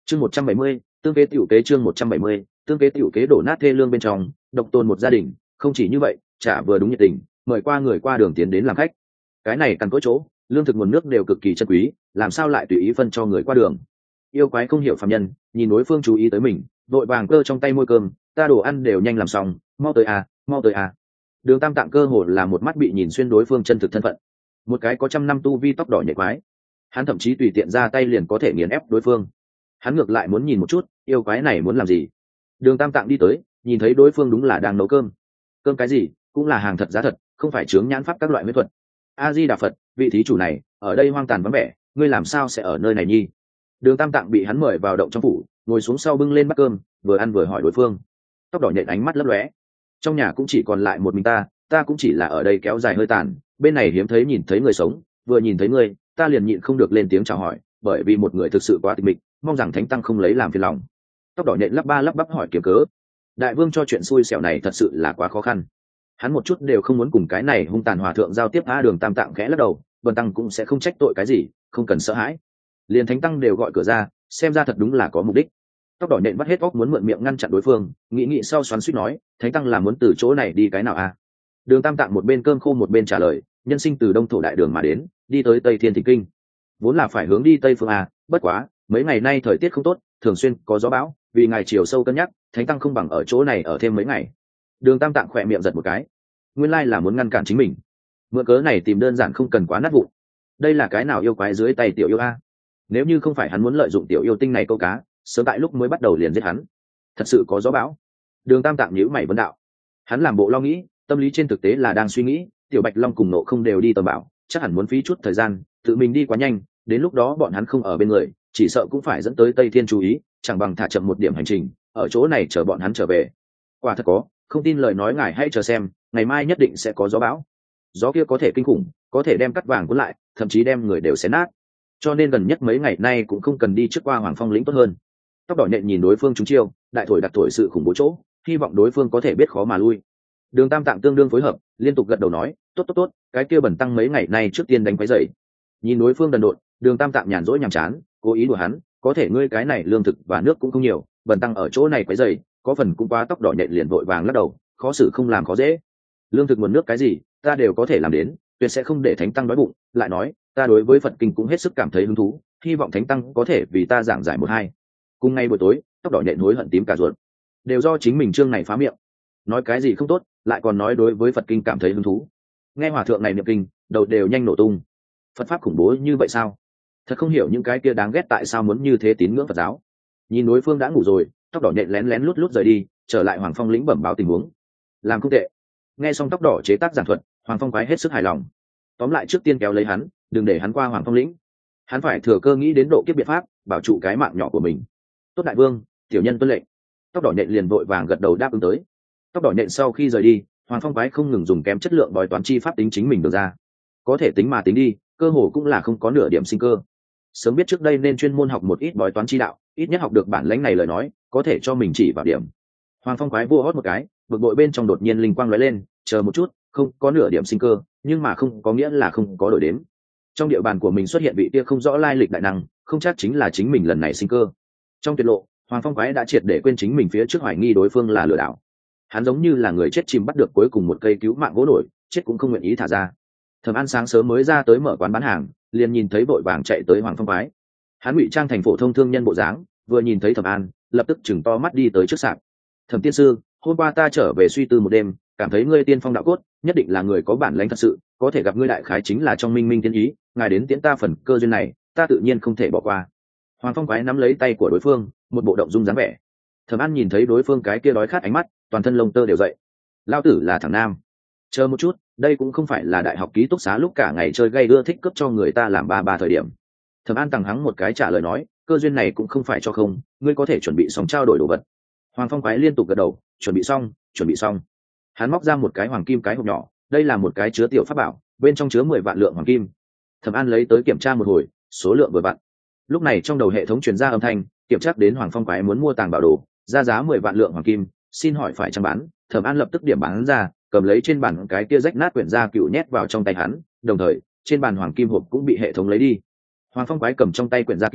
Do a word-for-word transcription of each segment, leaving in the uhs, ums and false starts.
chương một trăm bảy mươi tương kế tiểu kế chương một trăm bảy mươi tương kế tiểu kế đổ nát thê lương bên trong độc tôn một gia đình. Không chỉ như vậy, chả vừa đúng nhiệt tình mời qua người qua đường tiến đến làm khách. Cái này căn cỗi chỗ lương thực nguồn nước đều cực kỳ chân quý, làm sao lại tùy ý phân cho người qua đường. Yêu quái không hiểu phàm nhân, nhìn đối phương chú ý tới mình, vội vàng cơ trong tay môi cơm, ta đồ ăn đều nhanh làm xong, mau tới à mau tới à. Đường Tam Tạng cơ hồ là một mắt bị nhìn xuyên đối phương chân thực thân phận. Một cái có trăm năm tu vi tóc đỏ nhẹ quái, hắn thậm chí tùy tiện ra tay liền có thể nghiền ép đối phương. Hắn ngược lại muốn nhìn một chút yêu quái này muốn làm gì. Đường Tam Tạng đi tới, nhìn thấy đối phương đúng là đang nấu cơm. Cơm cái gì cũng là hàng thật giá thật, không phải chướng nhãn pháp các loại huyết thuật. A Di Đà Phật, vị thí chủ này ở đây hoang tàn vắng vẻ, ngươi làm sao sẽ ở nơi này nhi. Đường Tam Tạng bị hắn mời vào động trong phủ, ngồi xuống sau bưng lên bát cơm, vừa ăn vừa hỏi đối phương. Tóc đỏ nhện ánh mắt lấp lóe, trong nhà cũng chỉ còn lại một mình ta, ta cũng chỉ là ở đây kéo dài hơi tàn, bên này hiếm thấy nhìn thấy người sống, vừa nhìn thấy ngươi, ta liền nhịn không được lên tiếng chào hỏi, bởi vì một người thực sự quá tịch mịch, mong rằng thánh tăng không lấy làm phiền lòng. Tóc đỏ nhện lắp ba lắp bắp hỏi kiếm cớ. Đại vương cho chuyện xui xẻo này thật sự là quá khó khăn, hắn một chút đều không muốn cùng cái này hung tàn hòa thượng giao tiếp. A Đường Tam Tạng khẽ lắc đầu, bần tăng cũng sẽ không trách tội cái gì, không cần sợ hãi. Liền thánh tăng đều gọi cửa ra, xem ra thật đúng là có mục đích. Tóc đỏ nện bắt hết óc muốn mượn miệng ngăn chặn đối phương, nghĩ nghĩ sau xoắn xuýt nói, thánh tăng là muốn từ chỗ này đi cái nào à? Đường Tam Tạng một bên cơm khô một bên trả lời, nhân sinh từ đông thổ đại đường mà đến, đi tới Tây Thiên Thịnh Kinh, vốn là phải hướng đi Tây phương à, bất quá mấy ngày nay thời tiết không tốt, thường xuyên có gió bão, vì ngài chiều sâu cân nhắc, thánh tăng không bằng ở chỗ này ở thêm mấy ngày. Đường Tam Tạng khỏe miệng giật một cái, nguyên lai là muốn ngăn cản chính mình, mượn cớ này tìm đơn giản không cần quá nát vụn. Đây là cái nào yêu quái dưới tay tiểu yêu a? Nếu như không phải hắn muốn lợi dụng tiểu yêu tinh này câu cá, sớm tại lúc mới bắt đầu liền giết hắn. Thật sự có gió bão. Đường Tam Tạng nhíu mày vấn đạo. Hắn làm bộ lo nghĩ, tâm lý trên thực tế là đang suy nghĩ, tiểu Bạch Long cùng Nộ không đều đi tầm bảo, chắc hẳn muốn phí chút thời gian, tự mình đi quá nhanh, đến lúc đó bọn hắn không ở bên người, chỉ sợ cũng phải dẫn tới Tây Thiên chú ý, chẳng bằng thả chậm một điểm hành trình, ở chỗ này chờ bọn hắn trở về. Quả thật có, không tin lời nói ngài hãy chờ xem, ngày mai nhất định sẽ có gió bão. Gió kia có thể kinh khủng, có thể đem cắt vàng cuốn lại, thậm chí đem người đều xé nát. Cho nên gần nhất mấy ngày nay cũng không cần đi trước qua Hoàng Phong lĩnh tốt hơn. Tóc đỏ nhện nhìn đối phương trúng chiêu, đại thổi đặt thổi sự khủng bố chỗ, hy vọng đối phương có thể biết khó mà lui. Đường Tam Tạng tương đương phối hợp, liên tục gật đầu nói, tốt tốt tốt, cái kia bẩn tăng mấy ngày nay trước tiên đánh quấy dậy. Nhìn đối phương đần độn, Đường Tam Tạng nhàn rỗi nhàm chán, cố ý đùa hắn, có thể ngươi cái này lương thực và nước cũng không nhiều, bẩn tăng ở chỗ này quấy dậy, có phần cũng quá. Tóc đỏ nhện liền vội vàng lắc đầu, khó xử không làm khó dễ. Lương thực nguồn nước cái gì, ta đều có thể làm đến, tuyệt sẽ không để thánh tăng đói bụng. Lại nói, ta đối với Phật kinh cũng hết sức cảm thấy hứng thú, hy vọng thánh tăng có thể vì ta giảng giải một hai. Cùng ngay buổi tối, tóc đỏ nhện hối hận tím cả ruột, đều do chính mình chương này phá miệng, nói cái gì không tốt, lại còn nói đối với Phật kinh cảm thấy hứng thú. Nghe hòa thượng này niệm kinh, đầu đều nhanh nổ tung. Phật pháp khủng bố như vậy sao? Thật không hiểu những cái kia đáng ghét tại sao muốn như thế tín ngưỡng Phật giáo. Nhìn đối phương đã ngủ rồi, tóc đỏ nhện lén lén lút lút rời đi, trở lại Hoàng Phong lĩnh bẩm báo tình huống. Làm không tệ. Nghe xong tóc đỏ chế tác giảng thuật, Hoàng Phong quái hết sức hài lòng. Tóm lại trước tiên kéo lấy hắn, đừng để hắn qua Hoàng Phong lĩnh. Hắn phải thừa cơ nghĩ đến độ kiếp biện pháp, bảo trụ cái mạng nhỏ của mình. Tốt đại vương, tiểu nhân tuân lệnh. Tóc đỏ nhện liền vội vàng gật đầu đáp ứng tới. Tóc đỏ nhện sau khi rời đi, Hoàng Phong quái không ngừng dùng kém chất lượng bói toán chi pháp tính chính mình được ra. Có thể tính mà tính đi, cơ hồ cũng là không có nửa điểm sinh cơ. Sớm biết trước đây nên chuyên môn học một ít bói toán chi đạo, ít nhất học được bản lĩnh này lời nói, có thể cho mình chỉ vào điểm. Hoàng Phong quái vua hót một cái, bực bội bên trong đột nhiên linh quang lóe lên, chờ một chút, không có nửa điểm sinh cơ, nhưng mà không có nghĩa là không có đổi đếm. Trong địa bàn của mình xuất hiện vị kia không rõ lai lịch đại năng, không chắc chính là chính mình lần này sinh cơ. Trong tuyệt lộ, Hoàng Phong quái đã triệt để quên chính mình phía trước hoài nghi đối phương là lừa đảo. Hắn giống như là người chết chìm bắt được cuối cùng một cây cứu mạng gỗ nổi, chết cũng không nguyện ý thả ra. Thẩm An sáng sớm mới ra tới mở quán bán hàng, liền nhìn thấy vội vàng chạy tới Hoàng Phong quái. Hắn ngụy trang thành phổ thông thương nhân bộ dáng, vừa nhìn thấy Thẩm An, lập tức chừng to mắt đi tới trước sạp. Thẩm tiên sư, hôm qua ta trở về suy tư một đêm, cảm thấy ngươi tiên phong đạo cốt, nhất định là người có bản lĩnh thật sự, có thể gặp ngươi đại khái chính là trong minh minh tiên ý, ngài đến tiễn ta phần cơ duyên này, ta tự nhiên không thể bỏ qua. Hoàng Phong quái nắm lấy tay của đối phương, một bộ động dung dáng vẻ. Thẩm An nhìn thấy đối phương cái kia đói khát ánh mắt, toàn thân lông tơ đều dậy. Lao tử là thằng nam. Chờ một chút, đây cũng không phải là đại học ký túc xá lúc cả ngày chơi gay ưa thích cướp cho người ta làm ba ba thời điểm. Thẩm An tằng hắng một cái trả lời nói, cơ duyên này cũng không phải cho không, ngươi có thể chuẩn bị xong trao đổi đồ vật. Hoàng Phong quái liên tục gật đầu, chuẩn bị xong, chuẩn bị xong. Hắn móc ra một cái hoàng kim cái hộp nhỏ, đây là một cái chứa tiểu pháp bảo, bên trong chứa mười vạn lượng hoàng kim. Thẩm An lấy tới kiểm tra một hồi, số lượng vừa vặn. Lúc này trong đầu hệ thống truyền ra âm thanh, kiểm tra đến Hoàng Phong quái muốn mua tàng bảo đồ, ra giá mười vạn lượng hoàng kim, xin hỏi phải chăng bán? Thẩm An lập tức điểm bán ra, cầm lấy trên bàn cái kia rách nát quyển gia cựu nhét vào trong tay hắn, đồng thời trên bàn hoàng kim hộp cũng bị hệ thống lấy đi. Hoàng Phong quái cầm trong tay quyển gia cựu,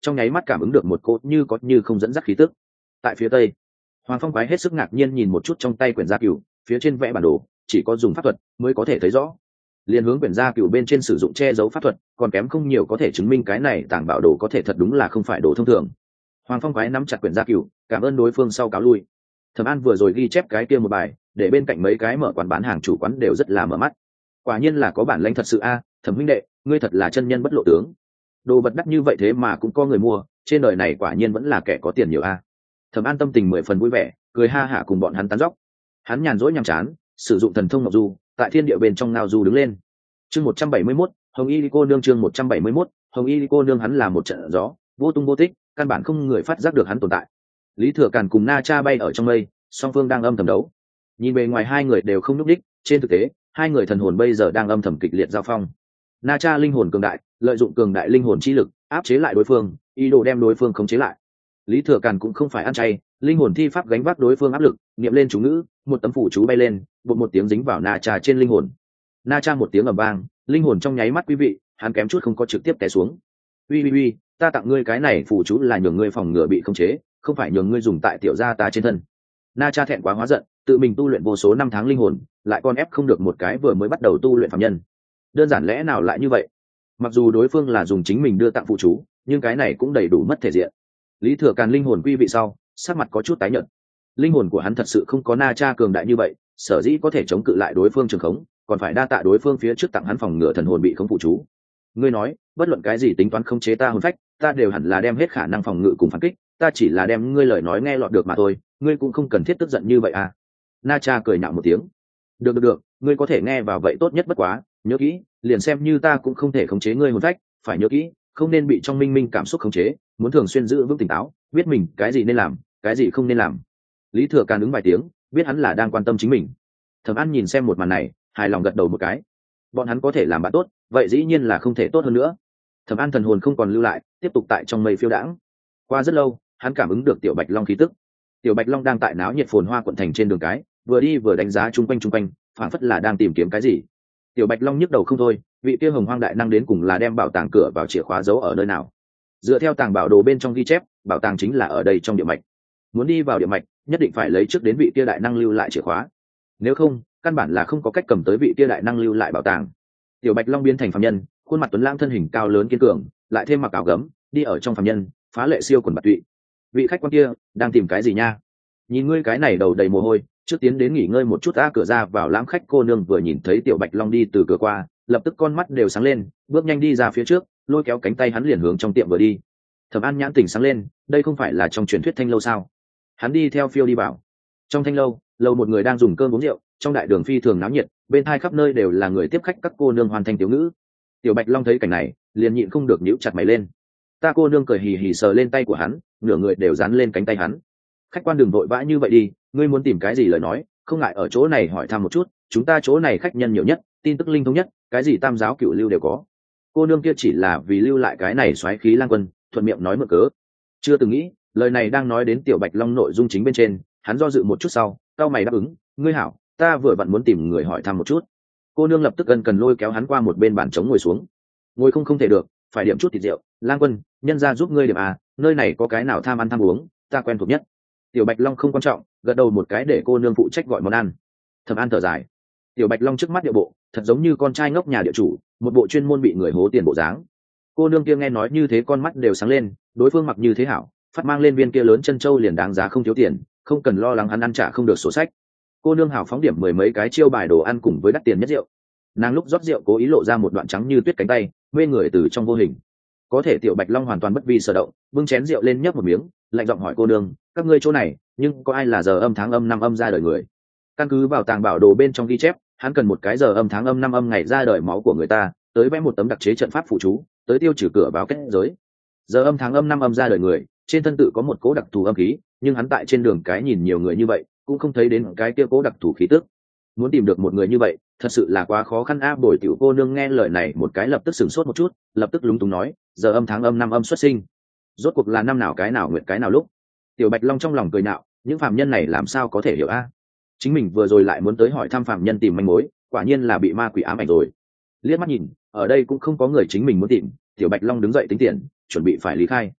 trong nháy mắt cảm ứng được một cốt như có như không dẫn dắt khí tức. Tại phía tây, Hoàng Phong quái hết sức ngạc nhiên nhìn một chút trong tay quyển gia cửu, phía trên vẽ bản đồ chỉ có dùng pháp thuật mới có thể thấy rõ. Liên hướng quyển gia cửu bên trên sử dụng che giấu pháp thuật, còn kém không nhiều có thể chứng minh cái này tàng bảo đồ có thể thật đúng là không phải đồ thông thường. Hoàng Phong quái nắm chặt quyển gia cửu, cảm ơn đối phương sau cáo lui. Thẩm An vừa rồi ghi chép cái kia một bài, để bên cạnh mấy cái mở quán bán hàng chủ quán đều rất là mở mắt. Quả nhiên là có bản lĩnh thật sự a, Thẩm huynh đệ, ngươi thật là chân nhân bất lộ tướng. Đồ vật đắt như vậy thế mà cũng có người mua, trên đời này quả nhiên vẫn là kẻ có tiền nhiều a. Thẩm An tâm tình mười phần vui vẻ, cười ha hả cùng bọn hắn tán dóc. Hắn nhàn rỗi nhàm chán, sử dụng thần thông ngọc du, tại thiên địa bên trong ngao du đứng lên. Chương một trăm bảy mươi mốt, Hồng Y cô nương chương một trăm bảy mươi mốt, Hồng Y cô nương hắn là một trận gió, vô tung vô tích, căn bản không người phát giác được hắn tồn tại. Lý Thừa Càn cùng Na Cha bay ở trong mây, song phương đang âm thầm đấu. Nhìn bề ngoài hai người đều không nhúc đích, trên thực tế, hai người thần hồn bây giờ đang âm thầm kịch liệt giao phong. Na Cha linh hồn cường đại, lợi dụng cường đại linh hồn chi lực, áp chế lại đối phương, ý đồ đem đối phương khống chế lại. Lý Thừa Càn cũng không phải ăn chay, linh hồn thi pháp gánh vác đối phương áp lực, niệm lên chú ngữ, một tấm phủ chú bay lên, bột một tiếng dính vào Na Cha trên linh hồn. Na Cha một tiếng ầm vang, linh hồn trong nháy mắt quý vị, hắn kém chút không có trực tiếp té xuống. Uy uy uy, ta tặng ngươi cái này phủ chú là nhường ngươi phòng ngừa bị khống chế, không phải nhường ngươi dùng tại tiểu gia ta trên thân. Na Cha thẹn quá hóa giận, tự mình tu luyện vô số năm tháng linh hồn, lại còn ép không được một cái vừa mới bắt đầu tu luyện phàm nhân. Đơn giản lẽ nào lại như vậy? Mặc dù đối phương là dùng chính mình đưa tặng phụ chú, nhưng cái này cũng đầy đủ mất thể diện. Lý Thừa Càn linh hồn quy vị sau, sắc mặt có chút tái nhợt. Linh hồn của hắn thật sự không có Na Cha cường đại như vậy, sở dĩ có thể chống cự lại đối phương trường khống, còn phải đa tạ đối phương phía trước tặng hắn phòng ngừa thần hồn bị khống phụ chú. Ngươi nói, bất luận cái gì tính toán khống chế ta hồn phách, ta đều hẳn là đem hết khả năng phòng ngự cùng phản kích, ta chỉ là đem ngươi lời nói nghe lọt được mà thôi, ngươi cũng không cần thiết tức giận như vậy à. Na Cha cười nhạo một tiếng. Được được được, ngươi có thể nghe vào vậy tốt nhất bất quá, nhớ kỹ, liền xem như ta cũng không thể khống chế ngươi hồn phách, phải nhớ kỹ, không nên bị trong minh minh cảm xúc khống chế, muốn thường xuyên giữ vững tỉnh táo, biết mình cái gì nên làm, cái gì không nên làm. Lý Thừa Càn ứng vài tiếng, biết hắn là đang quan tâm chính mình. Thẩm An nhìn xem một màn này, hài lòng gật đầu một cái. Bọn hắn có thể làm bạn tốt, vậy dĩ nhiên là không thể tốt hơn nữa. Thẩm An thần hồn không còn lưu lại, tiếp tục tại trong mây phiêu đãng. Qua rất lâu, hắn cảm ứng được Tiểu Bạch Long khí tức. Tiểu Bạch Long đang tại náo nhiệt phồn hoa quận thành trên đường cái, vừa đi vừa đánh giá chung quanh chung quanh, phảng phất là đang tìm kiếm cái gì. Tiểu Bạch Long nhức đầu không thôi, vị kia Hồng Hoang đại năng đến cùng là đem bảo tàng cửa vào chìa khóa giấu ở nơi nào. Dựa theo tàng bảo đồ bên trong ghi chép, bảo tàng chính là ở đây trong địa mạch. Muốn đi vào địa mạch, nhất định phải lấy trước đến vị kia đại năng lưu lại chìa khóa. Nếu không, căn bản là không có cách cầm tới vị kia đại năng lưu lại bảo tàng. Tiểu Bạch Long biến thành phàm nhân, khuôn mặt tuấn lãng, thân hình cao lớn kiên cường, lại thêm mặc áo gấm, đi ở trong phàm nhân, phá lệ siêu quần bạt tụy. Vị khách quan kia đang tìm cái gì nha? Nhìn ngươi cái này đầu đầy mồ hôi, trước tiến đến nghỉ ngơi một chút. A cửa ra vào lãm khách cô nương vừa nhìn thấy Tiểu Bạch Long đi từ cửa qua, lập tức con mắt đều sáng lên, bước nhanh đi ra phía trước, lôi kéo cánh tay hắn liền hướng trong tiệm vừa đi. Thẩm An nhãn tỉnh sáng lên, đây không phải là trong truyền thuyết thanh lâu sao? Hắn đi theo phiêu đi vào. Trong thanh lâu, lâu một người đang dùng cơm uống rượu, trong đại đường phi thường náo nhiệt, bên hai khắp nơi đều là người tiếp khách, các cô nương hoàn thành tiểu ngữ. Tiểu Bạch Long thấy cảnh này, liền nhịn không được nhíu chặt mày lên. Ta cô nương cười hì hì sờ lên tay của hắn, nửa người đều dán lên cánh tay hắn. Khách quan đừng vội vã như vậy đi, ngươi muốn tìm cái gì lời nói, không ngại ở chỗ này hỏi thăm một chút, chúng ta chỗ này khách nhân nhiều nhất, tin tức linh thông nhất, cái gì tam giáo cửu lưu đều có. Cô nương kia chỉ là vì lưu lại cái này xoáy khí lang quân, thuận miệng nói mượn cớ. Chưa từng nghĩ, lời này đang nói đến Tiểu Bạch Long nội dung chính bên trên, hắn do dự một chút sau, cau mày đáp ứng, ngươi hảo, ta vừa vặn muốn tìm người hỏi thăm một chút. Cô nương lập tức ân cần lôi kéo hắn qua một bên bàn trống ngồi xuống. Ngồi không không thể được, phải điểm chút thịt rượu, lang quân, nhân ra giúp ngươi điểm à, nơi này có cái nào tham ăn tham uống, ta quen thuộc nhất. Tiểu Bạch Long không quan trọng, gật đầu một cái để cô nương phụ trách gọi món ăn. Thẩm An thở dài. Tiểu Bạch Long trước mắt địa bộ, thật giống như con trai ngốc nhà địa chủ, một bộ chuyên môn bị người hố tiền bộ dáng. Cô nương kia nghe nói như thế con mắt đều sáng lên, đối phương mặc như thế hảo, phát mang lên viên kia lớn chân châu liền đáng giá không thiếu tiền, không cần lo lắng hắn ăn trả không được sổ sách. Cô nương hảo phóng điểm mười mấy cái chiêu bài đồ ăn cùng với đắt tiền nhất rượu. Nàng lúc rót rượu cố ý lộ ra một đoạn trắng như tuyết cánh tay, mê người từ trong vô hình. Có thể Tiểu Bạch Long hoàn toàn bất vi sở động, bưng chén rượu lên nhấp một miếng, lạnh giọng hỏi cô nương, các ngươi chỗ này, nhưng có ai là giờ âm tháng âm năm âm ra đời người? Căn cứ vào tàng bảo đồ bên trong ghi chép, hắn cần một cái giờ âm tháng âm năm âm ngày ra đời máu của người ta, tới vẽ một tấm đặc chế trận pháp phụ chú, tới tiêu trừ cửa vào kết giới. Giờ âm tháng âm năm âm ra đời người, trên thân tự có một cố đặc thù âm khí, nhưng hắn tại trên đường cái nhìn nhiều người như vậy, cũng không thấy đến cái kia cố đặc thù khí tức. Muốn tìm được một người như vậy, thật sự là quá khó khăn a. Bồi tiểu cô nương nghe lời này một cái lập tức sửng sốt một chút, lập tức lúng túng nói, giờ âm tháng âm năm âm xuất sinh, rốt cuộc là năm nào cái nào nguyện cái nào lúc. Tiểu Bạch Long trong lòng cười nạo, những phàm nhân này làm sao có thể hiểu a? Chính mình vừa rồi lại muốn tới hỏi thăm phàm nhân tìm manh mối, quả nhiên là bị ma quỷ ám ảnh rồi. Liếc mắt nhìn, ở đây cũng không có người chính mình muốn tìm, Tiểu Bạch Long đứng dậy tính tiền, chuẩn bị phải lý khai.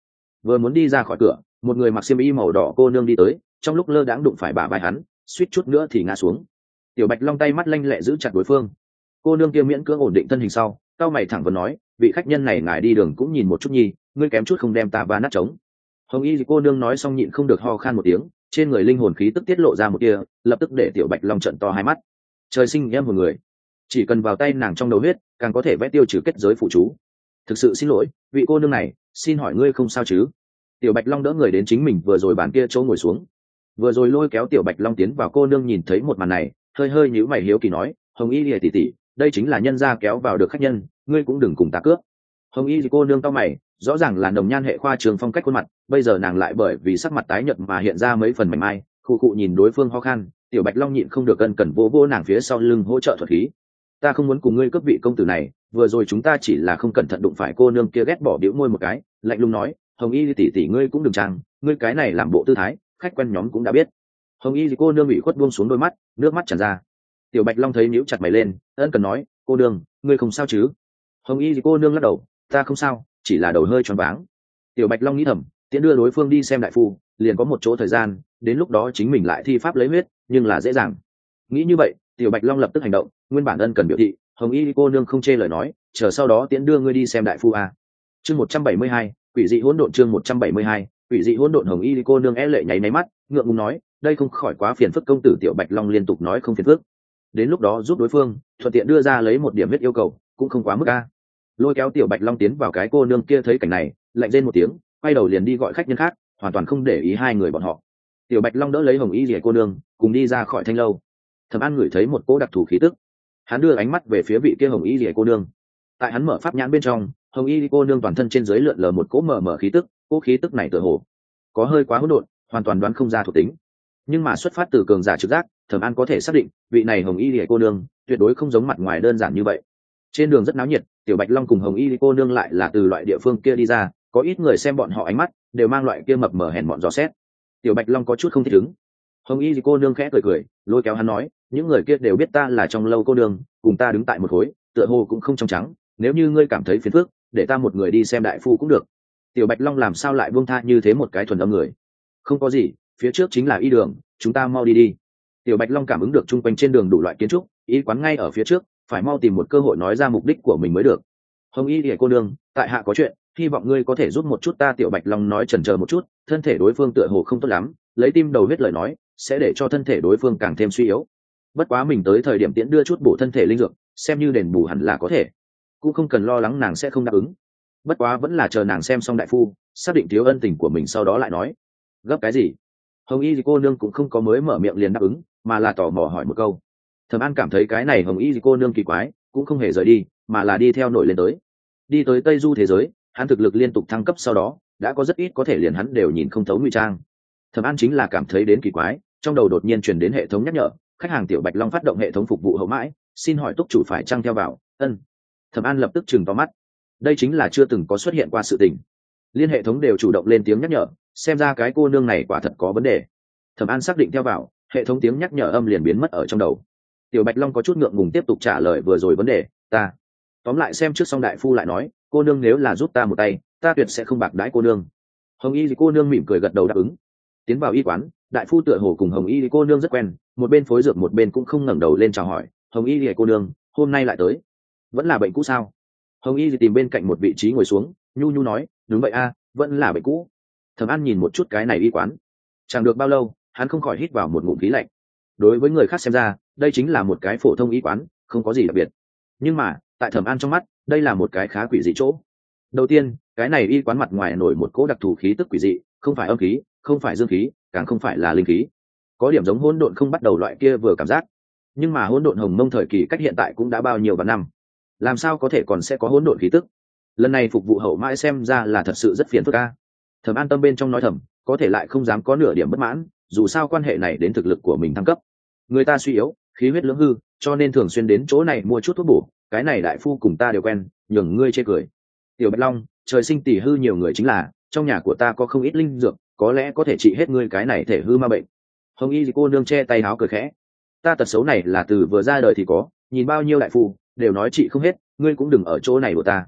vừa muốn đi ra khỏi cửa, một người mặc xiêm y màu đỏ cô nương đi tới, trong lúc lơ đãng đụng phải bả vai hắn, suýt chút nữa thì ngã xuống. Tiểu Bạch Long tay mắt lanh lẹ giữ chặt đối phương. Cô nương kia miễn cưỡng ổn định thân hình sau, cao mày thẳng vấn nói, vị khách nhân này ngài đi đường cũng nhìn một chút nhi, ngươi kém chút không đem ta va nát trống. Hồng y cô nương nói xong nhịn không được ho khan một tiếng, trên người linh hồn khí tức tiết lộ ra một kia, lập tức để Tiểu Bạch Long trợn to hai mắt. Trời sinh em một người, chỉ cần vào tay nàng trong đầu huyết, càng có thể vẽ tiêu trừ kết giới phụ chú. Thực sự xin lỗi, vị cô nương này, xin hỏi ngươi không sao chứ? Tiểu Bạch Long đỡ người đến chính mình vừa rồi bàn kia chỗ ngồi xuống, vừa rồi lôi kéo Tiểu Bạch Long tiến vào. Cô nương nhìn thấy một màn này, hơi hơi nhíu mày hiếu kỳ nói, Hồng y lìa tỷ tỷ, đây chính là nhân gia kéo vào được khách nhân, ngươi cũng đừng cùng ta cướp. Hồng y cô nương cao mày, rõ ràng là đồng nhan hệ khoa trường phong cách khuôn mặt, bây giờ nàng lại bởi vì sắc mặt tái nhợt mà hiện ra mấy phần mảnh mai. Khu cụ nhìn đối phương ho khan, Tiểu Bạch Long nhịn không được cân cẩn vô vô nàng phía sau lưng hỗ trợ thuật khí. Ta không muốn cùng ngươi cướp vị công tử này, vừa rồi chúng ta chỉ là không cẩn thận đụng phải. Cô nương kia ghét bỏ bĩu môi một cái, lạnh lùng nói, Hồng y tỷ tỷ ngươi cũng đừng trang, ngươi cái này làm bộ tư thái, khách quen nhóm cũng đã biết. Hồng y cô nương bị khuất buông xuống đôi mắt, nước mắt tràn ra. Tiểu Bạch Long thấy nhíu chặt mày lên, ân cần nói, cô nương, ngươi không sao chứ? Hồng y cô nương lắc đầu, ta không sao, chỉ là đầu hơi choáng váng. Tiểu Bạch Long nghĩ thầm, tiện đưa đối phương đi xem đại phu, liền có một chỗ thời gian, đến lúc đó chính mình lại thi pháp lấy huyết, nhưng là dễ dàng. Nghĩ như vậy, Tiểu Bạch Long lập tức hành động, nguyên bản ân cần biểu thị, Hồng y cô nương không chê lời nói, chờ sau đó tiện đưa ngươi đi xem đại phu à. Chương một trăm bảy mươi hai, quỷ dị hỗn độn. Chương một trăm bảy mươi hai, quỷ dị hỗn độn. Hồng y cô nương é lệ nháy máy mắt, ngượng ngùng nói, đây không khỏi quá phiền phức công tử. Tiểu Bạch Long liên tục nói không phiền phức, đến lúc đó giúp đối phương thuận tiện đưa ra lấy một điểm huyết yêu cầu cũng không quá mức a. Lôi kéo Tiểu Bạch Long tiến vào. Cái cô nương kia thấy cảnh này, lạnh rên một tiếng, quay đầu liền đi gọi khách nhân khác, hoàn toàn không để ý hai người bọn họ. Tiểu Bạch Long đỡ lấy Hồng y rìa cô nương cùng đi ra khỏi thanh lâu. Thẩm An ngửi thấy một cỗ đặc thù khí tức, hắn đưa ánh mắt về phía vị kia Hồng y rìa cô nương. Tại hắn mở pháp nhãn bên trong, Hồng y cô nương toàn thân trên dưới lượn lờ một cỗ mờ mờ khí tức, cỗ khí tức này tựa hồ có hơi quá hỗn độn, hoàn toàn đoán không ra thuộc tính. Nhưng mà xuất phát từ cường giả trực giác, Thẩm An có thể xác định vị này Hồng y lìa cô nương tuyệt đối không giống mặt ngoài đơn giản như vậy. Trên đường rất náo nhiệt, Tiểu Bạch Long cùng Hồng y cô nương lại là từ loại địa phương kia đi ra, có ít người xem bọn họ ánh mắt đều mang loại kia mập mờ hèn bọn dò xét. Tiểu Bạch Long có chút không thích ứng. Hồng y cô nương khẽ cười cười, lôi kéo hắn nói, những người kia đều biết ta là trong lâu cô nương, cùng ta đứng tại một khối, tựa hồ cũng không trong trắng, nếu như ngươi cảm thấy phiền phức, để ta một người đi xem đại phu cũng được. Tiểu Bạch Long làm sao lại buông tha như thế một cái thuần âm người? Không có gì, phía trước chính là y đường, chúng ta mau đi đi. Tiểu Bạch Long cảm ứng được chung quanh trên đường đủ loại kiến trúc, y quán ngay ở phía trước, phải mau tìm một cơ hội nói ra mục đích của mình mới được. Hồng y lìa cô nương, tại hạ có chuyện, hy vọng ngươi có thể giúp một chút ta. Tiểu Bạch Long nói chần chờ một chút, thân thể đối phương tựa hồ không tốt lắm, lấy tim đầu huyết lời nói sẽ để cho thân thể đối phương càng thêm suy yếu. Bất quá mình tới thời điểm tiễn đưa chút bổ thân thể linh dược, xem như đền bù hẳn là có thể, cũng không cần lo lắng nàng sẽ không đáp ứng. Bất quá vẫn là chờ nàng xem xong đại phu, xác định thiếu ân tình của mình sau đó lại nói. Gấp cái gì? Hồng y cô nương cũng không có mới mở miệng liền đáp ứng, mà là tò mò hỏi một câu. Thẩm An cảm thấy cái này Hồng y cô nương kỳ quái, cũng không hề rời đi, mà là đi theo nổi lên tới. Đi tới Tây Du thế giới, hắn thực lực liên tục thăng cấp sau đó, đã có rất ít có thể liền hắn đều nhìn không thấu ngụy trang. Thẩm An chính là cảm thấy đến kỳ quái, trong đầu đột nhiên truyền đến hệ thống nhắc nhở, khách hàng Tiểu Bạch Long phát động hệ thống phục vụ hậu mãi, xin hỏi túc chủ phải trang theo vào. Ân. Thẩm An lập tức chừng to mắt, đây chính là chưa từng có xuất hiện qua sự tình. Liên hệ thống đều chủ động lên tiếng nhắc nhở, xem ra cái cô nương này quả thật có vấn đề. Thẩm An xác định theo vào, hệ thống tiếng nhắc nhở âm liền biến mất ở trong đầu. Tiểu Bạch Long có chút ngượng ngùng tiếp tục trả lời vừa rồi vấn đề, ta tóm lại xem trước xong đại phu lại nói, cô nương nếu là giúp ta một tay, ta tuyệt sẽ không bạc đãi cô nương. Hồng y cô nương mỉm cười gật đầu đáp ứng. Tiến vào y quán, đại phu tựa hồ cùng Hồng y cô nương rất quen, một bên phối dược một bên cũng không ngẩng đầu lên chào hỏi. Hồng y cô nương, hôm nay lại tới, vẫn là bệnh cũ sao? Hồng y tìm bên cạnh một vị trí ngồi xuống, nhu nhu nói, đúng vậy a, vẫn là bệnh cũ. Thẩm An nhìn một chút cái này y quán, chẳng được bao lâu, hắn không khỏi hít vào một ngụm khí lạnh. Đối với người khác xem ra, đây chính là một cái phổ thông y quán, không có gì đặc biệt. Nhưng mà, tại Thẩm An trong mắt, đây là một cái khá quỷ dị chỗ. Đầu tiên, cái này y quán mặt ngoài nổi một cỗ đặc thù khí tức quỷ dị, không phải âm khí, không phải dương khí, càng không phải là linh khí. Có điểm giống hỗn độn không bắt đầu loại kia vừa cảm giác. Nhưng mà hỗn độn hồng mông thời kỳ cách hiện tại cũng đã bao nhiêu vạn năm, làm sao có thể còn sẽ có hỗn độn khí tức? Lần này phục vụ hậu mãi xem ra là thật sự rất phiền phức a. Thẩm An tâm bên trong nói thầm, có thể lại không dám có nửa điểm bất mãn, dù sao quan hệ này đến thực lực của mình thăng cấp. Người ta suy yếu, khí huyết lưỡng hư, cho nên thường xuyên đến chỗ này mua chút thuốc bổ, cái này đại phu cùng ta đều quen, nhường ngươi chê cười. Tiểu Bạch Long, trời sinh tỷ hư nhiều người chính là, trong nhà của ta có không ít linh dược, có lẽ có thể trị hết ngươi cái này thể hư ma bệnh. Hồng y cô nương che tay háo cười khẽ, ta tật xấu này là từ vừa ra đời thì có, nhìn bao nhiêu đại phu đều nói trị không hết, ngươi cũng đừng ở chỗ này của ta.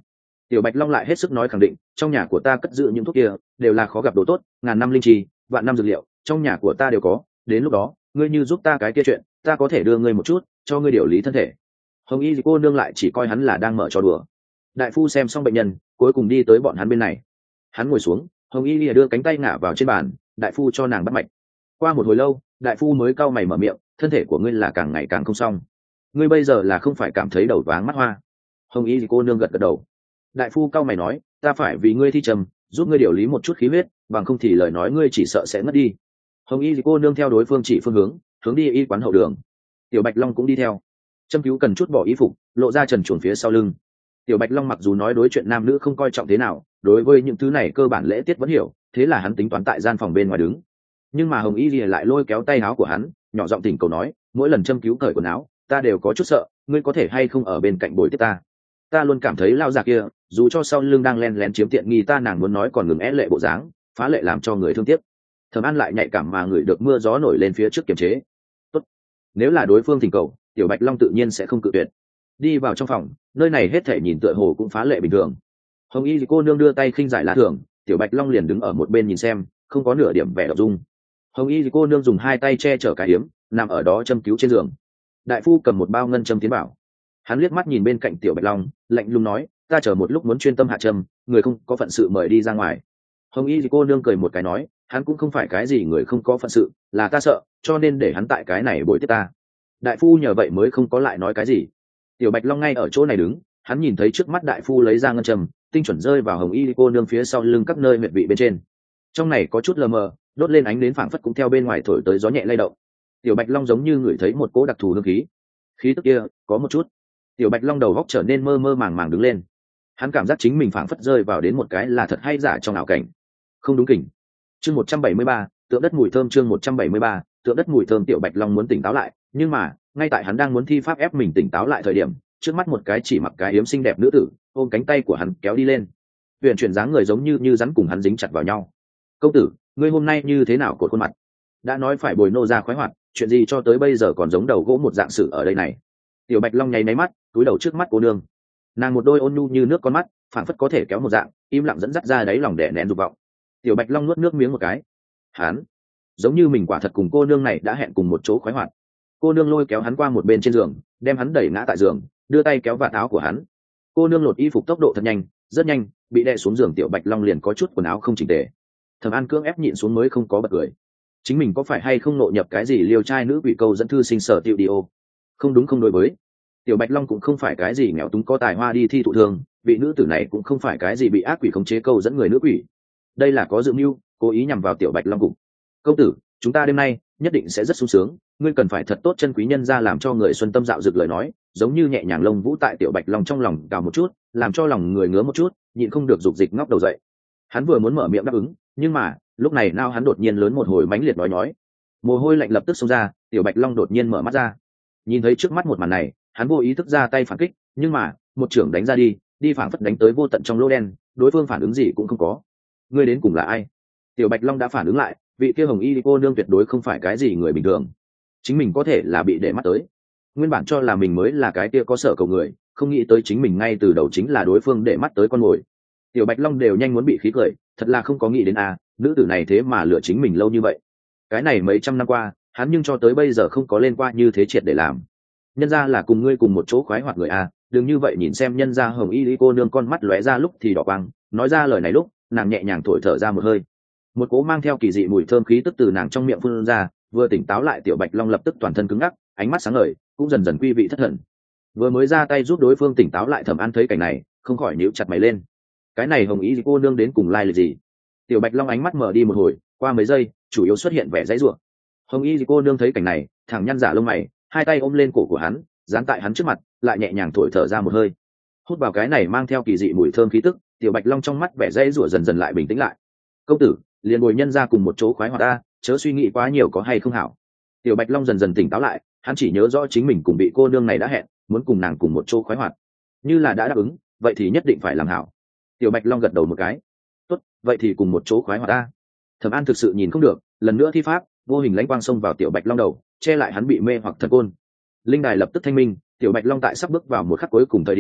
Tiểu Bạch Long lại hết sức nói khẳng định, trong nhà của ta cất giữ những thuốc kia đều là khó gặp đồ tốt, ngàn năm linh trì, vạn năm dược liệu, trong nhà của ta đều có, đến lúc đó ngươi như giúp ta cái kia chuyện, ta có thể đưa ngươi một chút cho ngươi điều lý thân thể. Hồng Y cô nương lại chỉ coi hắn là đang mở trò đùa. Đại phu xem xong bệnh nhân, cuối cùng đi tới bọn hắn bên này. Hắn ngồi xuống, Hồng Y đưa cánh tay ngả vào trên bàn, đại phu cho nàng bắt mạch. Qua một hồi lâu, đại phu mới cau mày mở miệng, thân thể của ngươi là càng ngày càng không xong, ngươi bây giờ là không phải cảm thấy đầu váng mắt hoa? Hồng Y cô nương gật gật đầu. Đại phu cau mày nói, ta phải vì ngươi thi trầm, giúp ngươi điều lý một chút khí huyết, bằng không thì lời nói ngươi chỉ sợ sẽ mất đi. Hồng Y cô nương theo đối phương chỉ phương hướng, hướng đi y quán hậu đường. Tiểu Bạch Long cũng đi theo. Châm cứu cần chút bỏ y phục, lộ ra trần truồng phía sau lưng. Tiểu Bạch Long mặc dù nói đối chuyện nam nữ không coi trọng thế nào, đối với những thứ này cơ bản lễ tiết vẫn hiểu, thế là hắn tính toán tại gian phòng bên ngoài đứng. Nhưng mà Hồng Y Lìa lại lôi kéo tay áo của hắn, nhỏ giọng thỉnh cầu nói, mỗi lần châm cứu cởi quần áo, ta đều có chút sợ, ngươi có thể hay không ở bên cạnh bồi tiếp ta? Ta luôn cảm thấy lao già kia, dù cho sau lưng đang len lén chiếm tiện nghi ta, nàng muốn nói còn ngừng é lệ bộ dáng, phá lệ làm cho người thương tiếc. Thẩm An lại nhạy cảm mà người được mưa gió nổi lên phía trước kiềm chế. Tốt, nếu là đối phương thỉnh cầu, Tiểu Bạch Long tự nhiên sẽ không cự tuyệt. Đi vào trong phòng, nơi này hết thể nhìn tựa hồ cũng phá lệ bình thường. Hồng Y cô nương đưa tay khinh giải lá thưởng, Tiểu Bạch Long liền đứng ở một bên nhìn xem, không có nửa điểm vẻ động dung. Hồng Y cô nương dùng hai tay che chở cái hiếm, nằm ở đó châm cứu trên giường. Đại phu cầm một bao ngân châm tiến bảo. Hắn liếc mắt nhìn bên cạnh Tiểu Bạch Long, lạnh lùng nói, ta chờ một lúc muốn chuyên tâm hạ châm, người không có phận sự mời đi ra ngoài. Hồng Y cô nương cười một cái nói, hắn cũng không phải cái gì người không có phận sự, là ta sợ, cho nên để hắn tại cái này bồi tiếp ta. Đại phu nhờ vậy mới không có lại nói cái gì. Tiểu Bạch Long ngay ở chỗ này đứng, hắn nhìn thấy trước mắt đại phu lấy ra ngân châm, tinh chuẩn rơi vào Hồng Y cô nương phía sau lưng các nơi huyệt vị bên trên. Trong này có chút lờ mờ, đốt lên ánh đến phảng phất cũng theo bên ngoài thổi tới gió nhẹ lay động. Tiểu Bạch Long giống như ngửi thấy một cỗ đặc thù hương khí. Khí tức kia có một chút. Tiểu Bạch Long đầu góc trở nên mơ mơ màng màng đứng lên. Hắn cảm giác chính mình phảng phất rơi vào đến một cái là thật hay giả trong ảo cảnh. Không đúng kỉnh. Chương một trăm bảy mươi ba, tượng đất mùi thơm. Chương một trăm bảy mươi ba, tượng đất mùi thơm. Tiểu Bạch Long muốn tỉnh táo lại, nhưng mà ngay tại hắn đang muốn thi pháp ép mình tỉnh táo lại thời điểm, trước mắt một cái chỉ mặc cái yếm xinh đẹp nữ tử ôm cánh tay của hắn kéo đi lên. Huyền chuyển dáng người giống như như rắn cùng hắn dính chặt vào nhau. Công tử, ngươi hôm nay như thế nào cột khuôn mặt? Đã nói phải bồi nô ra khoái hoạt, chuyện gì cho tới bây giờ còn giống đầu gỗ một dạng sự ở đây này? Tiểu Bạch Long nháy máy mắt, túi đầu trước mắt cô nương. Nàng một đôi ôn nhu như nước con mắt, phảng phất có thể kéo một dạng, im lặng dẫn dắt ra đáy lòng đè nén dục vọng. Tiểu Bạch Long nuốt nước miếng một cái. Hắn, giống như mình quả thật cùng cô nương này đã hẹn cùng một chỗ khoái hoạt. Cô nương lôi kéo hắn qua một bên trên giường, đem hắn đẩy ngã tại giường, đưa tay kéo vạt áo của hắn. Cô nương lột y phục tốc độ thật nhanh, rất nhanh, bị đè xuống giường Tiểu Bạch Long liền có chút quần áo không chỉnh tề. Thẩm An cưỡng ép nhịn xuống mới không có bật cười. Chính mình có phải hay không nội nhập cái gì liêu trai nữ quỷ câu dẫn thư sinh sở tiêu đi ô? Không đúng không đối với. Tiểu Bạch Long cũng không phải cái gì nghèo túng có tài hoa đi thi thụ thương, vị nữ tử này cũng không phải cái gì bị ác quỷ khống chế câu dẫn người nữ quỷ. Đây là có dự mưu, cố ý nhằm vào Tiểu Bạch Long cục. Công tử, chúng ta đêm nay nhất định sẽ rất sung sướng, ngươi cần phải thật tốt chân quý nhân ra, làm cho người xuân tâm dạo dực lời nói, giống như nhẹ nhàng lông vũ tại Tiểu Bạch Long trong lòng cào một chút, làm cho lòng người ngứa một chút, nhịn không được dục dịch ngóc đầu dậy. Hắn vừa muốn mở miệng đáp ứng, nhưng mà lúc này nao hắn đột nhiên lớn một hồi mãnh liệt nói nhói, mồ hôi lạnh lập tức xông ra. Tiểu Bạch Long đột nhiên mở mắt ra, nhìn thấy trước mắt một màn này, hắn vô ý thức ra tay phản kích, nhưng mà một trưởng đánh ra đi, đi phảng phất đánh tới vô tận trong lỗ đen, đối phương phản ứng gì cũng không có. Ngươi đến cùng là ai? Tiểu Bạch Long đã phản ứng lại, vị kia Hồng Y cô nương tuyệt đối không phải cái gì người bình thường, chính mình có thể là bị để mắt tới. Nguyên bản cho là mình mới là cái kia có sở cầu người, không nghĩ tới chính mình ngay từ đầu chính là đối phương để mắt tới con mồi. Tiểu Bạch Long đều nhanh muốn bị khí cười, thật là không có nghĩ đến à, nữ tử này thế mà lựa chính mình lâu như vậy. Cái này mấy trăm năm qua, hắn nhưng cho tới bây giờ không có lên qua như thế triệt để làm. Nhân ra là cùng ngươi cùng một chỗ khoái hoạt người à, đừng như vậy nhìn xem. Nhân ra Hồng Y cô nương con mắt lóe ra lúc thì đỏ quang, nói ra lời này lúc, nàng nhẹ nhàng thổi thở ra một hơi. Một cỗ mang theo kỳ dị mùi thơm khí tức từ nàng trong miệng phun ra, vừa tỉnh táo lại Tiểu Bạch Long lập tức toàn thân cứng ngắc, ánh mắt sáng ngời, cũng dần dần quy vị thất thần. Vừa mới ra tay giúp đối phương tỉnh táo lại, Thẩm An thấy cảnh này, không khỏi nhíu chặt mày lên. Cái này Hồng Y cô nương đến cùng lai lịch gì? Tiểu Bạch Long ánh mắt mở đi một hồi, qua mấy giây, chủ yếu xuất hiện vẻ dãy rủa. Hồng Y cô nương thấy cảnh này, thẳng nhăn giả lông mày, hai tay ôm lên cổ của hắn, dán tại hắn trước mặt, lại nhẹ nhàng thổi thở ra một hơi. Hút vào cái này mang theo kỳ dị mùi thơm khí tức, Tiểu Bạch Long trong mắt vẻ dãy rủa dần dần lại bình tĩnh lại. Công tử, liền bồi nhân ra cùng một chỗ khoái hoạt ta, chớ suy nghĩ quá nhiều có hay không hảo. Tiểu Bạch Long dần dần tỉnh táo lại, hắn chỉ nhớ rõ chính mình cùng bị cô nương này đã hẹn, muốn cùng nàng cùng một chỗ khoái hoạt. Như là đã đáp ứng, vậy thì nhất định phải làm hảo. Tiểu Bạch Long gật đầu một cái. Tốt, vậy thì cùng một chỗ khoái hoạt ta. Thẩm An thực sự nhìn không được, lần nữa thi pháp, vô hình lãnh quang xông vào Tiểu Bạch Long đầu, che lại hắn bị mê hoặc thần côn. Linh đài lập tức thanh minh, Tiểu Bạch Long tại sắp bước vào một khắc cuối cùng thời điểm,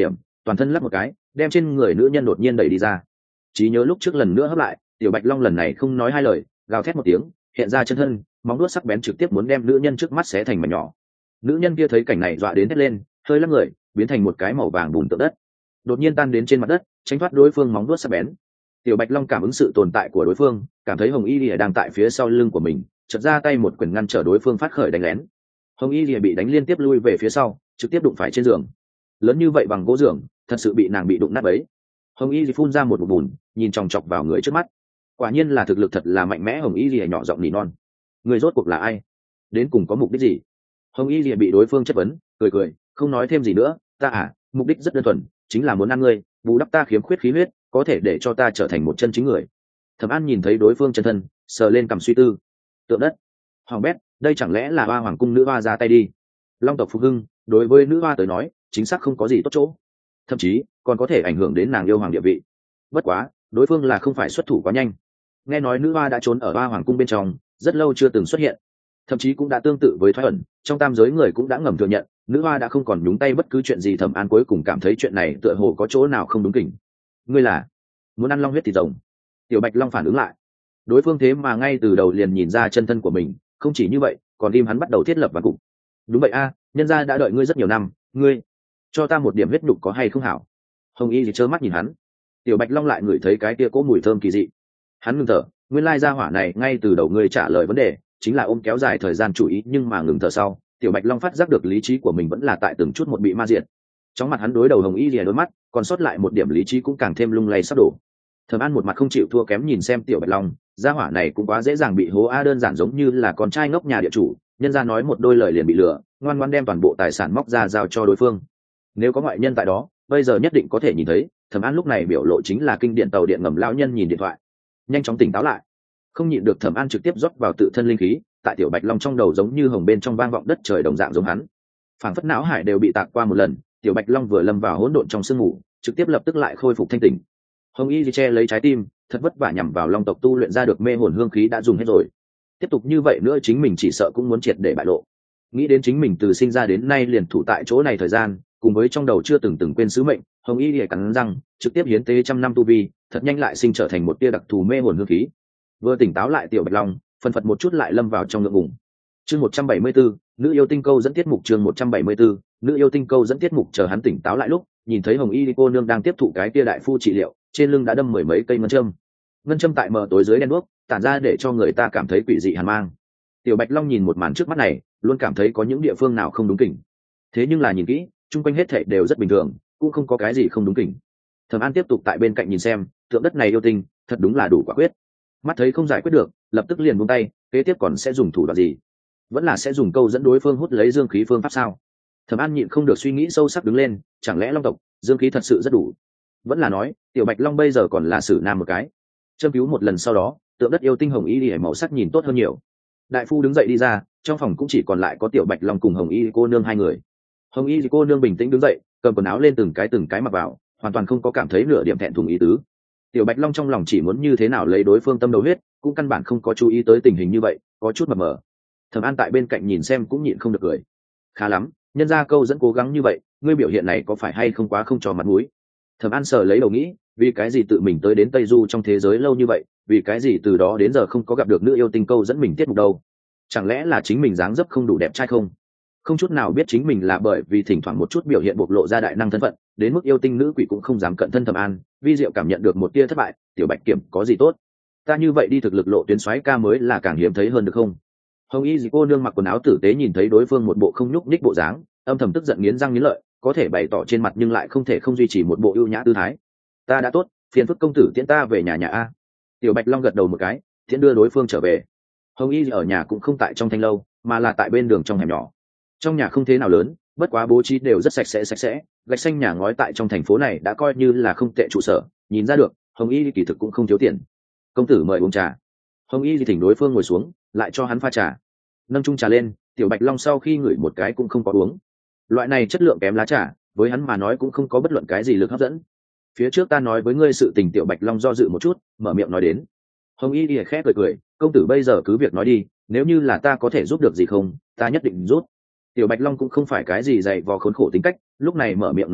toàn thân lắp một cái đem trên người nữ nhân đột nhiên đẩy đi ra. Trí nhớ lúc trước lần nữa hấp lại, tiểu bạch long lần này không nói hai lời, gào thét một tiếng, hiện ra chân thân, móng đuốt sắc bén trực tiếp muốn đem nữ nhân trước mắt xé thành mảnh nhỏ. Nữ nhân kia thấy cảnh này dọa đến hét lên, hơi lắc người, biến thành một cái màu vàng bùn tượng đất, đột nhiên tan đến trên mặt đất, tránh thoát đối phương móng đuốt sắc bén. Tiểu bạch long cảm ứng sự tồn tại của đối phương, cảm thấy hồng y lìa đang tại phía sau lưng của mình, chợt ra tay một quyền ngăn trở đối phương phát khởi đánh lén. Hồng y lìa bị đánh liên tiếp lui về phía sau, trực tiếp đụng phải trên giường. Lớn như vậy bằng gỗ giường, thật sự bị nàng bị đụng nát bấy. Hồng y lìa phun ra một ngụm bùn, nhìn chòng chọc vào người trước mắt. Quả nhiên là thực lực thật là mạnh mẽ. Hồng y lìa nhỏ giọng nỉ non, người rốt cuộc là ai, đến cùng có mục đích gì? Hồng y lìa bị đối phương chất vấn, cười cười không nói thêm gì nữa. Ta à, mục đích rất đơn thuần, chính là muốn ăn ngươi, bù đắp ta khiếm khuyết khí huyết, có thể để cho ta trở thành một chân chính người. Thẩm An nhìn thấy đối phương chân thân, sờ lên cằm suy tư. Tượng đất, hoàng bét, đây chẳng lẽ là Hoa Hoàng cung nữ hoa ra tay đi? Long tộc phục hưng, đối với nữ hoa tới nói, chính xác không có gì tốt chỗ, thậm chí còn có thể ảnh hưởng đến nàng yêu hoàng địa vị. Bất quá, đối phương là không phải xuất thủ quá nhanh. Nghe nói nữ hoa đã trốn ở Hoa Hoàng cung bên trong, rất lâu chưa từng xuất hiện, thậm chí cũng đã tương tự với thoái ẩn, trong tam giới người cũng đã ngầm thừa nhận, nữ hoa đã không còn nhúng tay bất cứ chuyện gì. Thẩm An cuối cùng cảm thấy chuyện này tựa hồ có chỗ nào không đúng kỉnh. Ngươi là muốn ăn long huyết thịt rồng? Tiểu bạch long phản ứng lại, đối phương thế mà ngay từ đầu liền nhìn ra chân thân của mình. Không chỉ như vậy, còn tim hắn bắt đầu thiết lập và cục. Đúng vậy a, nhân gia đã đợi ngươi rất nhiều năm, ngươi cho ta một điểm huyết nhục có hay không hảo? Hồng y thì trơ mắt nhìn hắn. Tiểu bạch long lại ngửi thấy cái tia cỗ mùi thơm kỳ dị, hắn ngừng thở. Nguyên lai gia hỏa này ngay từ đầu ngươi trả lời vấn đề chính là ôm kéo dài thời gian chủ ý, nhưng mà ngừng thở sau, tiểu bạch long phát giác được lý trí của mình vẫn là tại từng chút một bị ma diệt. Trong mặt hắn đối đầu hồng y rìa đôi mắt, còn sót lại một điểm lý trí cũng càng thêm lung lay sắp đổ. Thẩm An một mặt không chịu thua kém nhìn xem tiểu bạch long, gia hỏa này cũng quá dễ dàng bị hố a, đơn giản giống như là con trai ngốc nhà địa chủ, nhân ra nói một đôi lời liền bị lừa, ngoan ngoan đem toàn bộ tài sản móc ra giao cho đối phương. Nếu có ngoại nhân tại đó, bây giờ nhất định có thể nhìn thấy, Thẩm An lúc này biểu lộ chính là kinh điển tàu điện ngầm lão nhân nhìn điện thoại, nhanh chóng tỉnh táo lại. Không nhịn được, Thẩm An trực tiếp rót vào tự thân linh khí, tại tiểu bạch long trong đầu giống như hồng bên trong vang vọng đất trời đồng dạng giống hắn, phảng phất não hải đều bị tạc qua một lần. Tiểu bạch long vừa lâm vào hỗn độn trong sương mù, trực tiếp lập tức lại khôi phục thanh tỉnh. Hồng y che lấy trái tim, thật vất vả nhằm vào long tộc tu luyện ra được mê hồn hương khí đã dùng hết rồi, tiếp tục như vậy nữa chính mình chỉ sợ cũng muốn triệt để bại lộ. Nghĩ đến chính mình từ sinh ra đến nay liền thủ tại chỗ này thời gian, cùng với trong đầu chưa từng từng quên sứ mệnh, hồng y lìa cắn răng trực tiếp hiến tế trăm năm tu vi, thật nhanh lại sinh trở thành một tia đặc thù mê hồn hương khí. Vừa tỉnh táo lại tiểu bạch long phân phật một chút lại lâm vào trong ngượng ngùng. Chương một trăm bảy mươi bốn, nữ yêu tinh câu dẫn tiết mục. Chương một trăm bảy mươi bốn, nữ yêu tinh câu dẫn tiết mục. Chờ hắn tỉnh táo lại lúc, nhìn thấy hồng y cô nương đang tiếp thụ cái tia đại phu trị liệu, trên lưng đã đâm mười mấy cây ngân châm. Ngân châm tại mờ tối dưới đen đuốc tản ra để cho người ta cảm thấy quỷ dị hàn mang. Tiểu bạch long nhìn một màn trước mắt này, luôn cảm thấy có những địa phương nào không đúng kỉnh. Thế nhưng là nhìn kỹ, chung quanh hết thảy đều rất bình thường, cũng không có cái gì không đúng kỉnh. Thẩm An tiếp tục tại bên cạnh nhìn xem, tượng đất này yêu tinh thật đúng là đủ quả quyết. Mắt thấy không giải quyết được, lập tức liền buông tay, kế tiếp còn sẽ dùng thủ đoạn gì? Vẫn là sẽ dùng câu dẫn đối phương hút lấy dương khí phương pháp sao? Thẩm An nhịn không được suy nghĩ sâu sắc đứng lên, chẳng lẽ long tộc dương khí thật sự rất đủ? Vẫn là nói tiểu bạch long bây giờ còn là sử nam một cái? Châm cứu một lần sau đó, tượng đất yêu tinh hồng y lìa màu sắc nhìn tốt hơn nhiều. Đại phu đứng dậy đi ra, trong phòng cũng chỉ còn lại có tiểu bạch long cùng hồng y cô nương hai người. Hồng y cô nương bình tĩnh đứng dậy, cầm quần áo lên từng cái từng cái mặc vào, hoàn toàn không có cảm thấy nửa điểm thẹn thùng ý tứ. Tiểu bạch long trong lòng chỉ muốn như thế nào lấy đối phương tâm đầu huyết, cũng căn bản không có chú ý tới tình hình như vậy, có chút mập mờ. Thẩm An tại bên cạnh nhìn xem cũng nhịn không được cười. Khá lắm, nhân ra câu dẫn cố gắng như vậy, ngươi biểu hiện này có phải hay không quá không cho mặt mũi? Thẩm An sờ lấy đầu nghĩ, vì cái gì tự mình tới đến Tây Du trong thế giới lâu như vậy, vì cái gì từ đó đến giờ không có gặp được nữ yêu tinh câu dẫn mình tiết mục đâu? Chẳng lẽ là chính mình dáng dấp không đủ đẹp trai không? Không chút nào biết chính mình là bởi vì thỉnh thoảng một chút biểu hiện bộc lộ ra đại năng thân phận, đến mức yêu tinh nữ quỷ cũng không dám cận thân Thẩm An. Vi diệu cảm nhận được một tia thất bại, tiểu bạch kiểm có gì tốt? Ta như vậy đi thực lực lộ tuyến soái ca mới là càng hiếm thấy hơn được không? Hồng y gì cô nương mặc quần áo tử tế nhìn thấy đối phương một bộ không nhúc nhích bộ dáng, âm thầm tức giận nghiến răng nghiến lợi, có thể bày tỏ trên mặt nhưng lại không thể không duy trì một bộ ưu nhã tư thái. Ta đã tốt, phiền phức công tử tiễn ta về nhà nhà a. Tiểu bạch long gật đầu một cái, tiễn đưa đối phương trở về. Hồng y ở nhà cũng không tại trong thanh lâu, mà là tại bên đường trong hẻm nhỏ. Trong nhà không thế nào lớn, bất quá bố trí đều rất sạch sẽ sạch sẽ, gạch xanh nhà ngói tại trong thành phố này đã coi như là không tệ trụ sở, nhìn ra được hồng y kỳ thực cũng không thiếu tiền. Công tử mời uống trà. Hồng y thì thỉnh đối phương ngồi xuống, lại cho hắn pha trà. Nâng chung trà lên, tiểu bạch long sau khi ngửi một cái cũng không có uống. Loại này chất lượng kém lá trà, với hắn mà nói cũng không có bất luận cái gì lực hấp dẫn. Phía trước ta nói với ngươi sự tình, tiểu bạch long do dự một chút, mở miệng nói đến. Hồng y thì khẽ cười cười, công tử bây giờ cứ việc nói đi, nếu như là ta có thể giúp được gì không, ta nhất định giúp. Tiểu bạch long cũng không phải cái gì dày vò khốn khổ tính cách, lúc này mở miệng nói ra,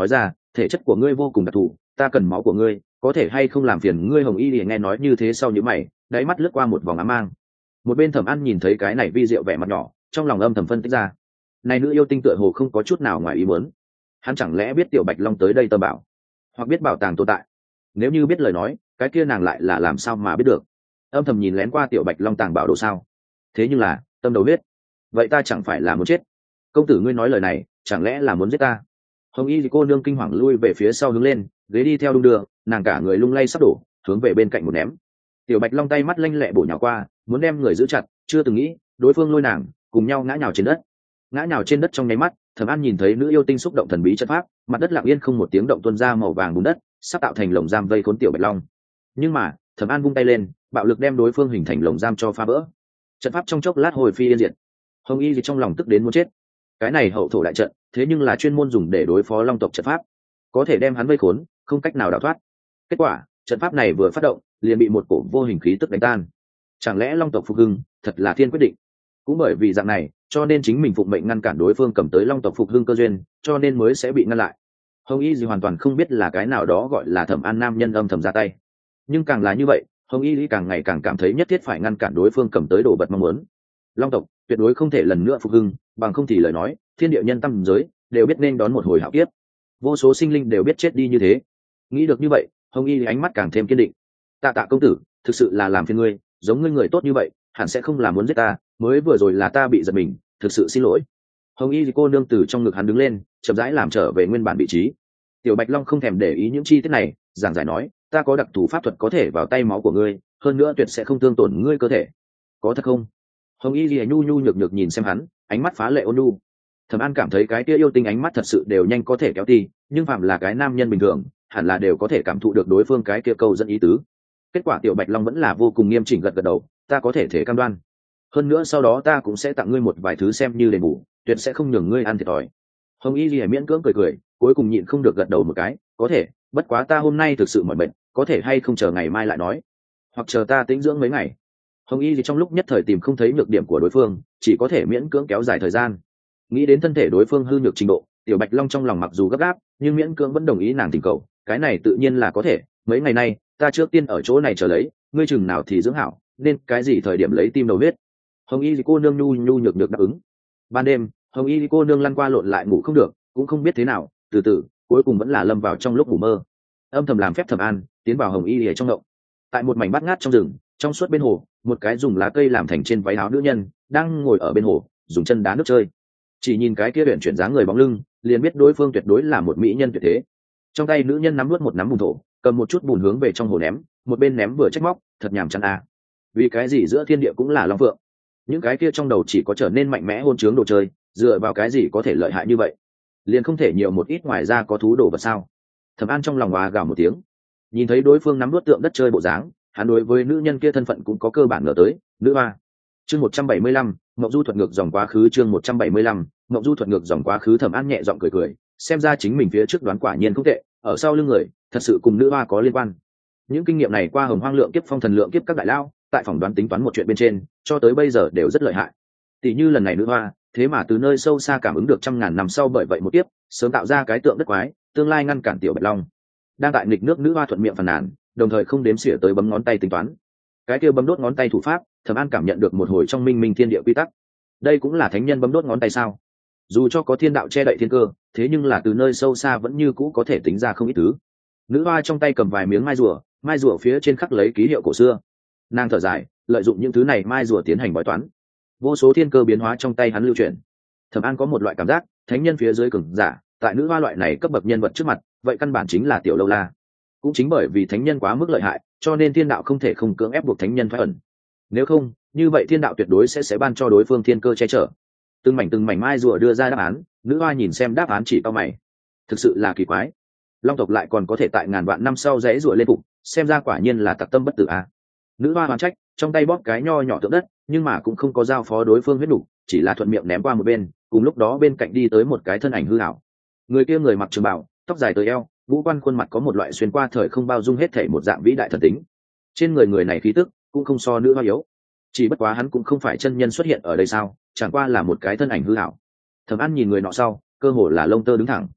thể chất của ngươi vô cùng đặc thù, ta cần máu của ngươi, có thể hay không làm phiền ngươi? Hồng Y Lìa nghe nói như thế sau những mày, đáy mắt lướt qua một vòng ám mang. Một bên Thẩm An nhìn thấy cái này vi diệu vẻ mặt nhỏ, trong lòng âm thầm phân tích ra, này nữ yêu tinh tựa hồ không có chút nào ngoài ý muốn. Hắn chẳng lẽ biết Tiểu Bạch Long tới đây tâm bảo, hoặc biết bảo tàng tồn tại? Nếu như biết lời nói, cái kia nàng lại là làm sao mà biết được? Âm thầm nhìn lén qua Tiểu Bạch Long tàng bảo đồ sao? Thế nhưng là tâm đầu huyết, vậy ta chẳng phải là muốn chết? Công tử ngươi nói lời này, chẳng lẽ là muốn giết ta? Hồng Y cô nương kinh hoàng lui về phía sau hướng lên, ghế đi theo đung đưa, nàng cả người lung lay sắp đổ, hướng về bên cạnh một ném. Tiểu Bạch Long tay mắt lanh lẹ bổ nhào qua, muốn đem người giữ chặt, chưa từng nghĩ đối phương lôi nàng cùng nhau ngã nhào trên đất. Ngã nhào trên đất trong nháy mắt, Thẩm An nhìn thấy nữ yêu tinh xúc động thần bí chất pháp, mặt đất lặng yên không một tiếng động tuôn ra màu vàng bùn đất, sắp tạo thành lồng giam vây khốn Tiểu Bạch Long. Nhưng mà Thẩm An vung tay lên, bạo lực đem đối phương hình thành lồng giam cho phá vỡ. Trận pháp trong chốc lát hồi phi yên diệt. Hồng Y gì trong lòng tức đến muốn chết. Cái này hậu thổ đại trận, thế nhưng là chuyên môn dùng để đối phó long tộc trận pháp, có thể đem hắn vây khốn, không cách nào đào thoát. Kết quả trận pháp này vừa phát động, liền bị một cổ vô hình khí tức đánh tan. Chẳng lẽ long tộc phục hưng thật là thiên quyết định? Cũng bởi vì dạng này, cho nên chính mình phụng mệnh ngăn cản đối phương cầm tới long tộc phục hưng cơ duyên, cho nên mới sẽ bị ngăn lại. Hồng Y gì hoàn toàn không biết là cái nào đó gọi là Thẩm An nam nhân âm thầm ra tay. Nhưng càng là như vậy, Hồng Y càng ngày càng cảm thấy nhất thiết phải ngăn cản đối phương cầm tới đồ vật mong muốn. Long tộc tuyệt đối không thể lần nữa phục hưng, bằng không thì lời nói, thiên địa nhân tâm giới đều biết nên đón một hồi hạo kiếp, vô số sinh linh đều biết chết đi như thế. Nghĩ được như vậy, Hồng Y ánh mắt càng thêm kiên định. Tạ Tạ công tử, thực sự là làm phiền ngươi, giống ngươi người tốt như vậy, hẳn sẽ không làm muốn giết ta, mới vừa rồi là ta bị giật mình, thực sự xin lỗi. Hồng Y cô nương từ trong ngực hắn đứng lên, chậm rãi làm trở về nguyên bản vị trí. Tiểu Bạch Long không thèm để ý những chi tiết này, giảng giải nói, ta có đặc thù pháp thuật có thể vào tay máu của ngươi, hơn nữa tuyệt sẽ không thương tổn ngươi cơ thể. Có thật không? Hồng Y lìa nhu nhu nhược nhược nhìn xem hắn, ánh mắt phá lệ ôn nhu. Thẩm An cảm thấy cái kia yêu tinh ánh mắt thật sự đều nhanh có thể kéo ti, nhưng phạm là cái nam nhân bình thường, hẳn là đều có thể cảm thụ được đối phương cái kia câu dẫn ý tứ. Kết quả Tiểu Bạch Long vẫn là vô cùng nghiêm chỉnh gật gật đầu, ta có thể thể cam đoan. Hơn nữa sau đó ta cũng sẽ tặng ngươi một vài thứ xem như đền bù, tuyệt sẽ không nhường ngươi ăn thiệt thòi. Hồng Y lìa miễn cưỡng cười cười, cuối cùng nhịn không được gật đầu một cái, có thể, bất quá ta hôm nay thực sự mỏi mệt, có thể hay không chờ ngày mai lại nói, hoặc chờ ta tĩnh dưỡng mấy ngày. Hồng Y thì trong lúc nhất thời tìm không thấy nhược điểm của đối phương, chỉ có thể miễn cưỡng kéo dài thời gian. Nghĩ đến thân thể đối phương hư nhược trình độ, Tiểu Bạch Long trong lòng mặc dù gấp gáp, nhưng miễn cưỡng vẫn đồng ý nàng tình cầu, cái này tự nhiên là có thể. Mấy ngày nay, ta trước tiên ở chỗ này chờ lấy, ngươi chừng nào thì dưỡng hảo, nên cái gì thời điểm lấy tim đầu huyết. Hồng Y thì cô nương nhu nhu nhược nhược đáp ứng. Ban đêm, Hồng Y thì cô nương lăn qua lộn lại ngủ không được, cũng không biết thế nào, từ từ, cuối cùng vẫn là lâm vào trong lúc ngủ mơ. Âm thầm làm phép Thẩm An tiến vào Hồng Y ở trong động. Tại một mảnh bát ngát trong rừng, trong suốt bên hồ, một cái dùng lá cây làm thành trên váy áo nữ nhân đang ngồi ở bên hồ, dùng chân đá nước chơi. Chỉ nhìn cái kia luyện chuyển dáng người bóng lưng, liền biết đối phương tuyệt đối là một mỹ nhân tuyệt thế. Trong tay nữ nhân nắm nuốt một nắm bùn thổ, cầm một chút bùn hướng về trong hồ ném, một bên ném vừa trách móc, thật nhàm chán à. Vì cái gì giữa thiên địa cũng là long phượng, những cái kia trong đầu chỉ có trở nên mạnh mẽ hôn chướng đồ chơi, dựa vào cái gì có thể lợi hại như vậy? Liền không thể nhiều một ít ngoài ra có thú đồ vật sao? Thẩm An trong lòng hòa gào một tiếng, nhìn thấy đối phương nắm nuốt tượng đất chơi bộ dáng, hắn đối với nữ nhân kia thân phận cũng có cơ bản ngờ tới, nữ hoa. Chương một trăm bảy mươi lăm, Mộng Du thuật ngược dòng quá khứ. Chương một trăm bảy mươi lăm, Mộng Du thuật ngược dòng quá khứ. Thẩm An nhẹ giọng cười cười, xem ra chính mình phía trước đoán quả nhiên không tệ, ở sau lưng người thật sự cùng nữ hoa có liên quan. Những kinh nghiệm này qua Hồng Hoang lượng kiếp, phong thần lượng kiếp các đại lao, tại phỏng đoán tính toán một chuyện bên trên, cho tới bây giờ đều rất lợi hại. Tỷ như lần này nữ hoa, thế mà từ nơi sâu xa cảm ứng được trăm ngàn năm sau bởi vậy một kiếp, sớm tạo ra cái tượng đất quái, tương lai ngăn cản Tiểu Bạch Long. Đang tại nghịch nước nữ hoa thuận miệng phàn nàn, đồng thời không đếm xỉa tới bấm ngón tay tính toán. Cái kia bấm đốt ngón tay thủ pháp, Thẩm An cảm nhận được một hồi trong minh minh thiên địa quy tắc. Đây cũng là thánh nhân bấm đốt ngón tay sao? Dù cho có thiên đạo che đậy thiên cơ, thế nhưng là từ nơi sâu xa vẫn như cũ có thể tính ra không ít thứ. Nữ hoa trong tay cầm vài miếng mai rùa, mai rùa phía trên khắc lấy ký hiệu cổ xưa. Nàng thở dài, lợi dụng những thứ này mai rùa tiến hành bói toán. Vô số thiên cơ biến hóa trong tay hắn lưu chuyển. Thẩm An có một loại cảm giác, thánh nhân phía dưới cường giả, tại nữ hoa loại này cấp bậc nhân vật trước mặt, vậy căn bản chính là tiểu lâu la. Cũng chính bởi vì thánh nhân quá mức lợi hại, cho nên thiên đạo không thể không cưỡng ép buộc thánh nhân thoái ẩn. Nếu không, như vậy thiên đạo tuyệt đối sẽ sẽ ban cho đối phương thiên cơ che chở. Từng mảnh từng mảnh mai rùa đưa ra đáp án, nữ hoa nhìn xem đáp án chỉ cau mày. Thực sự là kỳ quái, long tộc lại còn có thể tại ngàn vạn năm sau rẽ rùa lên phục, xem ra quả nhiên là tặc tâm bất tử a. À. Nữ hoa oán trách, trong tay bóp cái nho nhỏ tượng đất, nhưng mà cũng không có giao phó đối phương huyết đủ, chỉ là thuận miệng ném qua một bên. Cùng lúc đó bên cạnh đi tới một cái thân ảnh hư ảo. Người kia người mặc trường bào, tóc dài tới eo, ngũ quan khuôn mặt có một loại xuyên qua thời không bao dung hết thể một dạng vĩ đại thần tính. Trên người người này khí tức cũng không so nữ hoa yếu, chỉ bất quá hắn cũng không phải chân nhân xuất hiện ở đây sao, chẳng qua là một cái thân ảnh hư ảo. Thẩm An nhìn người nọ sau, cơ hồ là lông tơ đứng thẳng.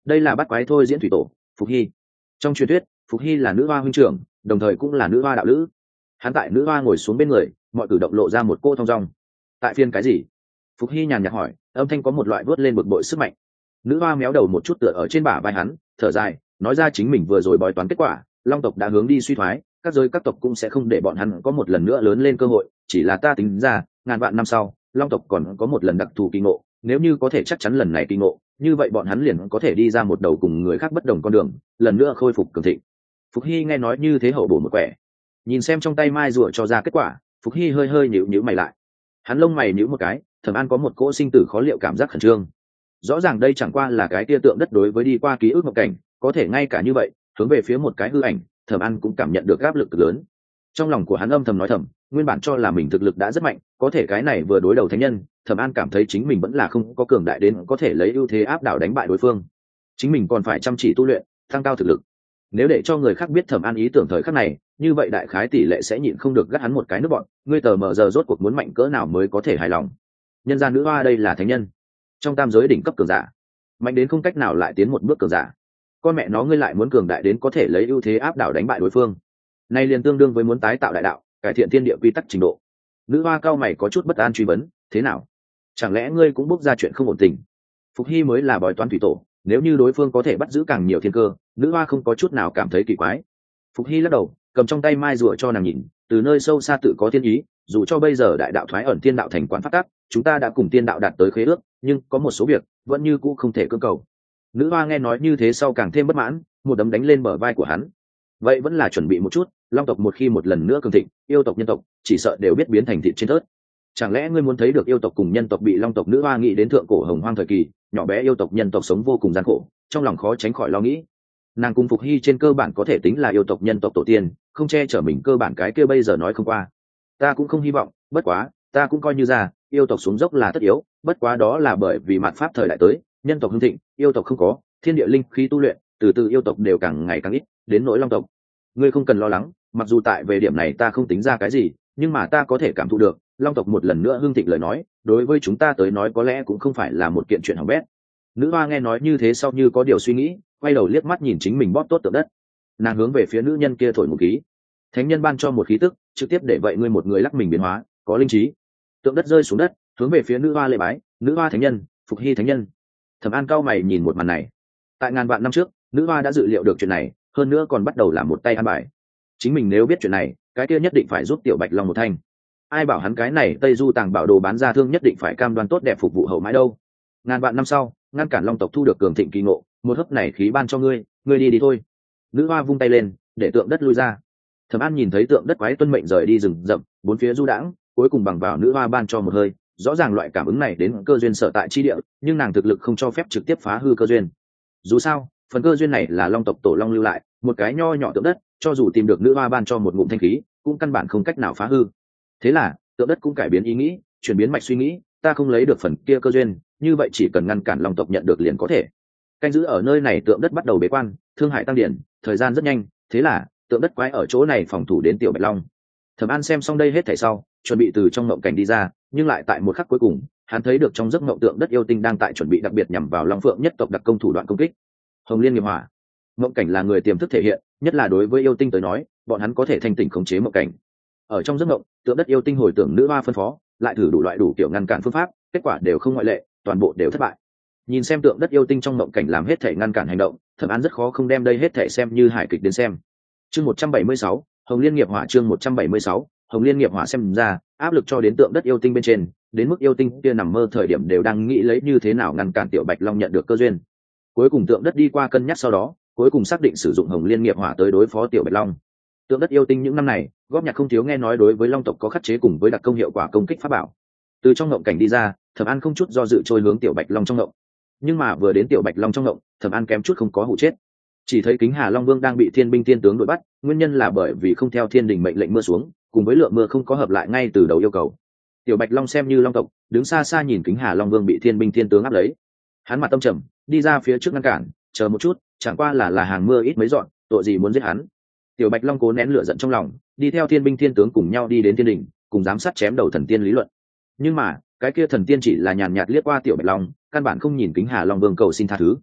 đây là bắt quái thôi diễn thủy tổ Phục Hy. Trong truyền thuyết Phục Hy là nữ hoa huynh trưởng, đồng thời cũng là nữ hoa đạo lữ. Hắn tại nữ hoa ngồi xuống bên người, mọi cử động lộ ra một cô thong dong. Tại phiên cái gì? Phục Hy nhàn nhạt hỏi, âm thanh có một loại vớt lên bực bội sức mạnh. Nữ hoa méo đầu một chút tựa ở trên bả vai hắn, thở dài nói ra chính mình vừa rồi bói toán kết quả, long tộc đã hướng đi suy thoái, các giới các tộc cũng sẽ không để bọn hắn có một lần nữa lớn lên cơ hội, chỉ là ta tính ra ngàn vạn năm sau long tộc còn có một lần đặc thù kỳ ngộ, nếu như có thể chắc chắn lần này kỳ ngộ, như vậy bọn hắn liền có thể đi ra một đầu cùng người khác bất đồng con đường, lần nữa khôi phục cường thịnh. Phục Hy nghe nói như thế hậu bổ một quẻ, nhìn xem trong tay mai rùa cho ra kết quả, Phục Hy hơi hơi nhíu nhíu mày lại. Hắn lông mày nhíu một cái, Thẩm An có một cỗ sinh tử khó liệu cảm giác khẩn trương. Rõ ràng đây chẳng qua là cái tia tượng đất đối với đi qua ký ức mộng cảnh, có thể ngay cả như vậy hướng về phía một cái hư ảnh, Thẩm An cũng cảm nhận được áp lực cực lớn. Trong lòng của hắn âm thầm nói thầm, nguyên bản cho là mình thực lực đã rất mạnh, có thể cái này vừa đối đầu thánh nhân, Thẩm An cảm thấy chính mình vẫn là không có cường đại đến có thể lấy ưu thế áp đảo đánh bại đối phương. Chính mình còn phải chăm chỉ tu luyện, tăng cao thực lực. Nếu để cho người khác biết Thẩm An ý tưởng thời khắc này, như vậy đại khái tỷ lệ sẽ nhịn không được gắt hắn một cái nước bọn, ngươi tờ mờ giờ rốt cuộc muốn mạnh cỡ nào mới có thể hài lòng. Nhân gian nữ hoa đây là thánh nhân, trong tam giới đỉnh cấp cường giả, mạnh đến không cách nào lại tiến một bước cường giả. Con mẹ nó ngươi lại muốn cường đại đến có thể lấy ưu thế áp đảo đánh bại đối phương, nay liền tương đương với muốn tái tạo đại đạo, cải thiện thiên địa quy tắc trình độ. Nữ hoa cao mày có chút bất an truy vấn, thế nào, chẳng lẽ ngươi cũng bốc ra chuyện không ổn tình? Phục Hy mới là bói toán thủy tổ, nếu như đối phương có thể bắt giữ càng nhiều thiên cơ, nữ hoa không có chút nào cảm thấy kỳ quái. Phục Hy lắc đầu, cầm trong tay mai rùa cho nàng nhìn, từ nơi sâu xa tự có thiên ý, dù cho bây giờ đại đạo thoái ẩn tiên đạo thành quán phát tác, chúng ta đã cùng tiên đạo đạt tới khế ước, nhưng có một số việc vẫn như cũ không thể cưỡng cầu. Nữ hoa nghe nói như thế sau càng thêm bất mãn, một đấm đánh lên bờ vai của hắn. Vậy vẫn là chuẩn bị một chút, long tộc một khi một lần nữa cường thịnh, yêu tộc nhân tộc chỉ sợ đều biết biến thành thịt trên tớt. Chẳng lẽ ngươi muốn thấy được yêu tộc cùng nhân tộc bị long tộc? Nữ hoa nghĩ đến thượng cổ hồng hoang thời kỳ, nhỏ bé yêu tộc nhân tộc sống vô cùng gian khổ, trong lòng khó tránh khỏi lo nghĩ. Nàng cùng Phục Hy trên cơ bản có thể tính là yêu tộc nhân tộc tổ tiên, không che chở mình cơ bản cái kia bây giờ nói không qua. Ta cũng không hy vọng, bất quá ta cũng coi như ra, yêu tộc xuống dốc là tất yếu, bất quá đó là bởi vì mạt pháp thời đại tới, nhân tộc hưng thịnh, yêu tộc không có, thiên địa linh khí tu luyện, từ từ yêu tộc đều càng ngày càng ít, đến nỗi long tộc, ngươi không cần lo lắng, mặc dù tại về điểm này ta không tính ra cái gì, nhưng mà ta có thể cảm thụ được, long tộc một lần nữa hưng thịnh lời nói, đối với chúng ta tới nói có lẽ cũng không phải là một kiện chuyện hỏng bét. Nữ hoa nghe nói như thế sau như có điều suy nghĩ, quay đầu liếc mắt nhìn chính mình bóp tốt tượng đất, nàng hướng về phía nữ nhân kia thổi một khí, thánh nhân ban cho một khí tức, trực tiếp để vậy ngươi một người lắc mình biến hóa, có linh trí. Tượng đất rơi xuống đất, hướng về phía nữ hoa lễ bái, nữ hoa thánh nhân, Phục Hy thánh nhân. Thẩm An cao mày nhìn một màn này, tại ngàn vạn năm trước, nữ hoa đã dự liệu được chuyện này, hơn nữa còn bắt đầu làm một tay ăn bài. Chính mình nếu biết chuyện này, cái kia nhất định phải giúp tiểu bạch long một thanh. Ai bảo hắn cái này tây du tàng bảo đồ bán ra thương nhất định phải cam đoan tốt đẹp phục vụ hậu mãi đâu. Ngàn vạn năm sau, ngăn cản long tộc thu được cường thịnh kỳ ngộ, một hớp này khí ban cho ngươi, ngươi đi đi thôi. Nữ hoa vung tay lên, để tượng đất lui ra. Thẩm An nhìn thấy tượng đất quái tuân mệnh rời đi rừng rậm, bốn phía du đãng, cuối cùng bằng vào nữ hoa ban cho một hơi, rõ ràng loại cảm ứng này đến cơ duyên sở tại chi địa, nhưng nàng thực lực không cho phép trực tiếp phá hư cơ duyên. Dù sao, phần cơ duyên này là long tộc tổ long lưu lại, một cái nho nhỏ tượng đất, cho dù tìm được nữ hoa ban cho một ngụm thanh khí, cũng căn bản không cách nào phá hư. Thế là, tượng đất cũng cải biến ý nghĩ, chuyển biến mạch suy nghĩ, ta không lấy được phần kia cơ duyên, như vậy chỉ cần ngăn cản long tộc nhận được liền có thể. Canh giữ ở nơi này tượng đất bắt đầu bế quan, thương hại tăng điển, thời gian rất nhanh, thế là tượng đất quái ở chỗ này phòng thủ đến tiểu bạch long. Thẩm An xem xong đây hết thảy sau, chuẩn bị từ trong mộng cảnh đi ra, nhưng lại tại một khắc cuối cùng, hắn thấy được trong giấc mộng tượng đất yêu tinh đang tại chuẩn bị đặc biệt nhằm vào long phượng nhất tộc đặc công thủ đoạn công kích. Hồng Liên nghiệp hỏa. Mộng cảnh là người tiềm thức thể hiện, nhất là đối với yêu tinh tới nói, bọn hắn có thể thanh tỉnh khống chế mộng cảnh. Ở trong giấc mộng, tượng đất yêu tinh hồi tưởng nữ hoa phân phó, lại thử đủ loại đủ kiểu ngăn cản phương pháp, kết quả đều không ngoại lệ, toàn bộ đều thất bại. Nhìn xem tượng đất yêu tinh trong mộng cảnh làm hết thể ngăn cản hành động, Thẩm An rất khó không đem đây hết thể xem như hài kịch đến xem. Chương một trăm bảy mươi sáu, Hồng Liên nghiệp hỏa. Chương một trăm bảy mươi sáu, Hồng Liên nghiệp hỏa. Xem ra áp lực cho đến tượng đất yêu tinh bên trên, đến mức yêu tinh kia nằm mơ thời điểm đều đang nghĩ lấy như thế nào ngăn cản tiểu bạch long nhận được cơ duyên. Cuối cùng tượng đất đi qua cân nhắc sau đó, cuối cùng xác định sử dụng Hồng Liên nghiệp hỏa tới đối phó tiểu bạch long. Tượng đất yêu tinh những năm này góp nhặt không thiếu nghe nói đối với long tộc có khắc chế cùng với đặc công hiệu quả công kích pháp bảo. Từ trong ngộng cảnh đi ra, Thẩm An không chút do dự trôi hướng tiểu bạch long trong ngộng. Nhưng mà vừa đến tiểu bạch long trong ngộng, Thẩm An kém chút không có hụ chết. Chỉ thấy Kính Hà Long Vương đang bị thiên binh thiên tướng đuổi bắt, nguyên nhân là bởi vì không theo thiên đình mệnh lệnh mưa xuống, cùng với lượng mưa không có hợp lại ngay từ đầu yêu cầu. Tiểu bạch long xem như long tộc, đứng xa xa nhìn Kính Hà Long Vương bị thiên binh thiên tướng áp lấy, hắn mặt tâm trầm, đi ra phía trước ngăn cản, chờ một chút, chẳng qua là là hàng mưa ít mấy dọn, tội gì muốn giết hắn. Tiểu bạch long cố nén lửa giận trong lòng, đi theo thiên binh thiên tướng cùng nhau đi đến thiên đình, cùng giám sát chém đầu thần tiên lý luận. Nhưng mà cái kia thần tiên chỉ là nhàn nhạt liếc qua tiểu bạch long, căn bản không nhìn Kính Hà Long Vương cầu xin tha thứ.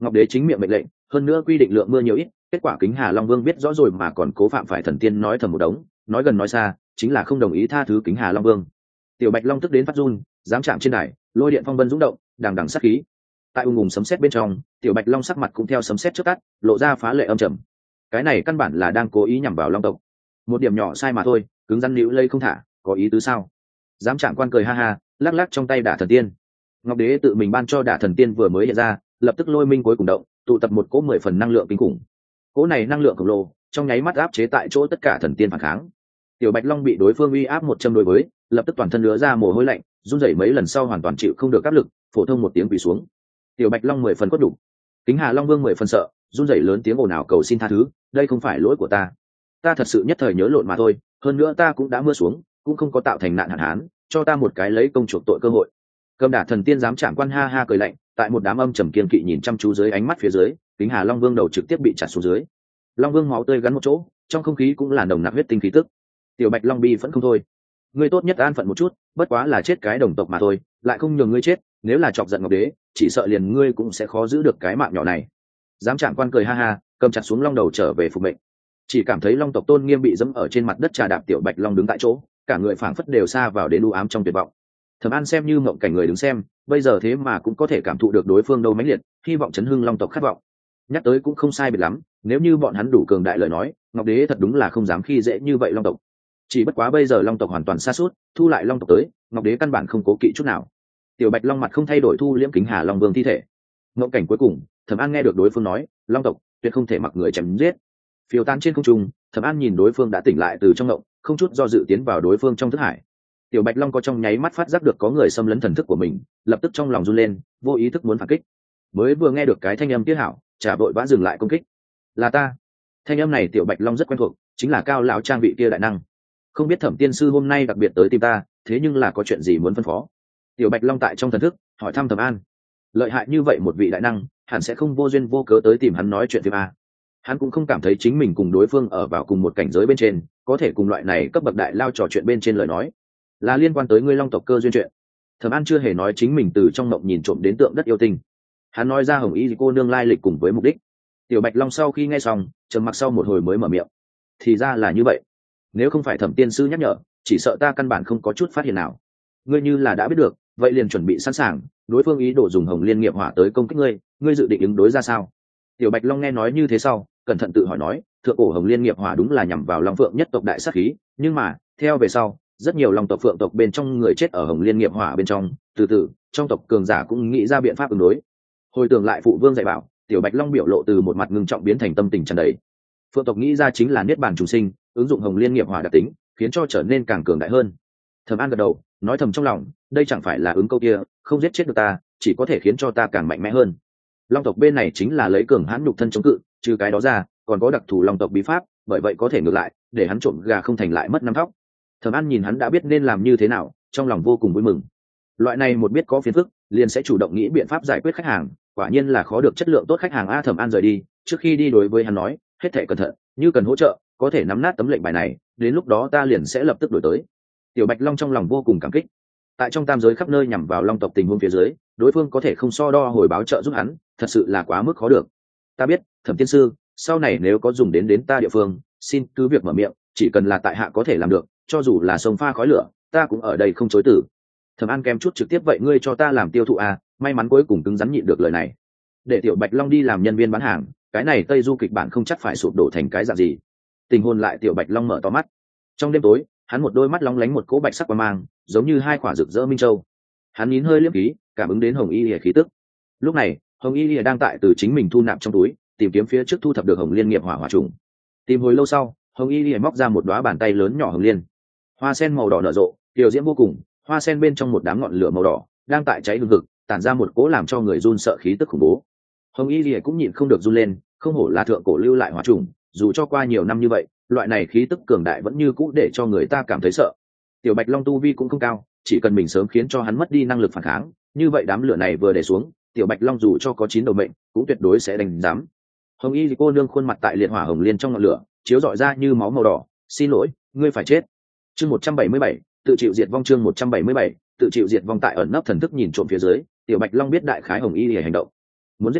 Ngọc đế chính miệng mệnh lệnh, hơn nữa quy định lượng mưa nhiều ít, kết quả Kính Hà Long Vương biết rõ rồi mà còn cố phạm phải thần tiên nói thầm một đống, nói gần nói xa, chính là không đồng ý tha thứ Kính Hà Long Vương. Tiểu Bạch Long tức đến phát run, dám chạm trên đài, lôi điện phong vân rung động, đằng đằng sát khí. Tại ung ung sấm sét bên trong, Tiểu Bạch Long sắc mặt cũng theo sấm sét chớp tắt, lộ ra phá lệ âm trầm. Cái này căn bản là đang cố ý nhằm vào Long tộc. Một điểm nhỏ sai mà thôi, cứng rắn níu lây không thả, có ý tứ sao? Dám chạm quan cười ha ha, lắc lắc trong tay đả thần tiên. Ngọc đế tự mình ban cho đả thần tiên vừa mới hiện ra, lập tức lôi minh cuối cùng động, tụ tập một cỗ mười phần năng lượng kinh khủng. Cỗ này năng lượng khổng lồ, trong nháy mắt áp chế tại chỗ tất cả thần tiên phản kháng. Tiểu Bạch Long bị đối phương uy áp một châm đối với, lập tức toàn thân lứa ra mồ hôi lạnh, run rẩy mấy lần sau hoàn toàn chịu không được áp lực, phổ thông một tiếng quỳ xuống. Tiểu Bạch Long mười phần cốt đủ. Kính Hà Long Vương mười phần sợ, run rẩy lớn tiếng ồn ào cầu xin tha thứ, đây không phải lỗi của ta, ta thật sự nhất thời nhớ lộn mà thôi, hơn nữa ta cũng đã mưa xuống, cũng không có tạo thành nạn hạn hán, cho ta một cái lấy công chuộc tội cơ hội. Cầm đả thần tiên dám chạm quan ha ha cười lạnh, tại một đám âm trầm kiên kỵ nhìn chăm chú dưới ánh mắt phía dưới, Kính Hà Long Vương đầu trực tiếp bị chặt xuống dưới. Long Vương máu tươi gắn một chỗ, trong không khí cũng là nồng nặc huyết tinh khí tức. Tiểu Bạch Long bi vẫn không thôi, ngươi tốt nhất an phận một chút, bất quá là chết cái đồng tộc mà thôi, lại không nhường ngươi chết, nếu là chọc giận Ngọc đế, chỉ sợ liền ngươi cũng sẽ khó giữ được cái mạng nhỏ này. Dám chạm quan cười ha ha, cầm chặt xuống long đầu trở về phục mệnh. Chỉ cảm thấy long tộc tôn nghiêm bị dẫm ở trên mặt đất trà đạp. Tiểu Bạch Long đứng tại chỗ, cả người phảng phất đều xa vào đến u ám trong tuyệt vọng. Thẩm An xem như mộng cảnh người đứng xem, bây giờ thế mà cũng có thể cảm thụ được đối phương đâu mãnh liệt, hy vọng chấn hưng long tộc khát vọng. Nhắc tới cũng không sai biệt lắm, nếu như bọn hắn đủ cường đại lời nói, Ngọc đế thật đúng là không dám khi dễ như vậy long tộc. Chỉ bất quá bây giờ long tộc hoàn toàn sa sút, thu lại long tộc tới, Ngọc đế căn bản không cố kỵ chút nào. Tiểu Bạch Long mặt không thay đổi thu liễm Kính Hà Long Vương thi thể. Mộng cảnh cuối cùng, Thẩm An nghe được đối phương nói, long tộc tuyệt không thể mặc người chém giết. Phiêu tan trên không trung, Thẩm An nhìn đối phương đã tỉnh lại từ trong ngộng, không chút do dự tiến vào đối phương trong thức hải. Tiểu Bạch Long có trong nháy mắt phát giác được có người xâm lấn thần thức của mình, lập tức trong lòng run lên, vô ý thức muốn phản kích. Mới vừa nghe được cái thanh âm tiết hảo, trả vội vã dừng lại công kích. Là ta. Thanh âm này Tiểu Bạch Long rất quen thuộc, chính là Cao lão trang vị kia đại năng. Không biết Thẩm tiên sư hôm nay đặc biệt tới tìm ta, thế nhưng là có chuyện gì muốn phân phó? Tiểu Bạch Long tại trong thần thức hỏi thăm Thẩm An. Lợi hại như vậy một vị đại năng, hẳn sẽ không vô duyên vô cớ tới tìm hắn nói chuyện phim a. Hắn cũng không cảm thấy chính mình cùng đối phương ở vào cùng một cảnh giới bên trên, có thể cùng loại này cấp bậc đại lao trò chuyện bên trên lời nói, là liên quan tới ngươi long tộc cơ duyên chuyện. Thẩm An chưa hề nói chính mình từ trong mộng nhìn trộm đến tượng đất yêu tinh, hắn nói ra Hồng Y cô nương lai lịch cùng với mục đích. Tiểu Bạch Long sau khi nghe xong, trầm mặc sau một hồi mới mở miệng. Thì ra là như vậy, nếu không phải Thẩm tiên sư nhắc nhở, chỉ sợ ta căn bản không có chút phát hiện nào. Ngươi như là đã biết được, vậy liền chuẩn bị sẵn sàng, đối phương ý đồ dùng Hồng Liên nghiệp hỏa tới công kích ngươi, ngươi dự định ứng đối ra sao? Tiểu Bạch Long nghe nói như thế sau, cẩn thận tự hỏi nói, thượng cổ Hồng Liên nghiệp hỏa đúng là nhằm vào Long Phượng nhất tộc đại sát khí, nhưng mà theo về sau, rất nhiều Long tộc Phượng tộc bên trong người chết ở Hồng Liên nghiệp hỏa bên trong, từ từ trong tộc cường giả cũng nghĩ ra biện pháp ứng đối. Hồi tưởng lại phụ vương dạy bảo, Tiểu Bạch Long biểu lộ từ một mặt ngưng trọng biến thành tâm tình tràn đầy. Phượng tộc nghĩ ra chính là niết bàn trùng sinh, ứng dụng Hồng Liên nghiệp hỏa đặc tính, khiến cho trở nên càng cường đại hơn. Thẩm An gật đầu, nói thầm trong lòng, đây chẳng phải là ứng câu kia, không giết chết được ta, chỉ có thể khiến cho ta càng mạnh mẽ hơn. Long tộc bên này chính là lấy cường hãn nhục thân chống cự, trừ cái đó ra, còn có đặc thù long tộc bí pháp, bởi vậy có thể ngược lại, để hắn trộm gà không thành lại mất năm thóc. Thẩm An nhìn hắn đã biết nên làm như thế nào, trong lòng vô cùng vui mừng. Loại này một biết có phiền phức, liền sẽ chủ động nghĩ biện pháp giải quyết khách hàng, quả nhiên là khó được chất lượng tốt khách hàng a. Thẩm An rời đi, trước khi đi đối với hắn nói, hết thảy cẩn thận, như cần hỗ trợ, có thể nắm nát tấm lệnh bài này, đến lúc đó ta liền sẽ lập tức đổi tới. Tiểu Bạch Long trong lòng vô cùng cảm kích. Tại trong tam giới khắp nơi nhằm vào long tộc tình huống phía dưới, đối phương có thể không so đo hồi báo trợ giúp hắn, thật sự là quá mức khó được. Ta biết, Thẩm tiên sư, sau này nếu có dùng đến đến ta địa phương, xin cứ việc mở miệng, chỉ cần là tại hạ có thể làm được, cho dù là sông pha khói lửa, ta cũng ở đây không chối từ. Thẩm An kém chút trực tiếp vậy ngươi cho ta làm tiêu thụ à, may mắn cuối cùng cứng rắn nhịn được lời này. Để Tiểu Bạch Long đi làm nhân viên bán hàng, cái này Tây Du kịch bản không chắc phải sụp đổ thành cái dạng gì. Tình hồn lại Tiểu Bạch Long mở to mắt. Trong đêm tối, hắn một đôi mắt lóng lánh một cỗ bạch sắc quang mang, giống như hai quả rực rỡ minh châu. Hắn nín hơi liếc khí, cảm ứng đến Hồng Y Lìa khí tức. Lúc này, Hồng Y Lìa đang tại từ chính mình thu nạp trong túi, tìm kiếm phía trước thu thập được Hồng Liên nghiệp hỏa hỏa trùng. Tìm hồi lâu sau, Hồng Y Lìa móc ra một đóa bàn tay lớn nhỏ hồng liên. Hoa sen màu đỏ nở rộ, kiều diễm vô cùng, hoa sen bên trong một đám ngọn lửa màu đỏ đang tại cháy hừng hực, tản ra một cỗ làm cho người run sợ khí tức khủng bố. Hồng Y Lìa cũng nhịn không được run lên, không hổ là thượng cổ lưu lại hỏa trùng, dù cho qua nhiều năm như vậy, loại này khí tức cường đại vẫn như cũ để cho người ta cảm thấy sợ. Tiểu Bạch Long tu vi cũng không cao, chỉ cần mình sớm khiến cho hắn mất đi năng lực phản kháng, như vậy đám lửa này vừa để xuống, Tiểu Bạch Long dù cho có chín đầu mệnh, cũng tuyệt đối sẽ đánh giám. Hồng Y cô nương khuôn mặt tại liệt hỏa hồng liên trong ngọn lửa, chiếu rọi ra như máu màu đỏ. Xin lỗi, ngươi phải chết. Chương một trăm bảy mươi bảy, tự chịu diệt vong. Chương một trăm bảy mươi bảy, tự chịu diệt vong. Tại ẩn nấp thần thức nhìn trộm phía dưới, Tiểu Bạch Long biết đại khái Hồng Y để hành động. Muốn giết ta,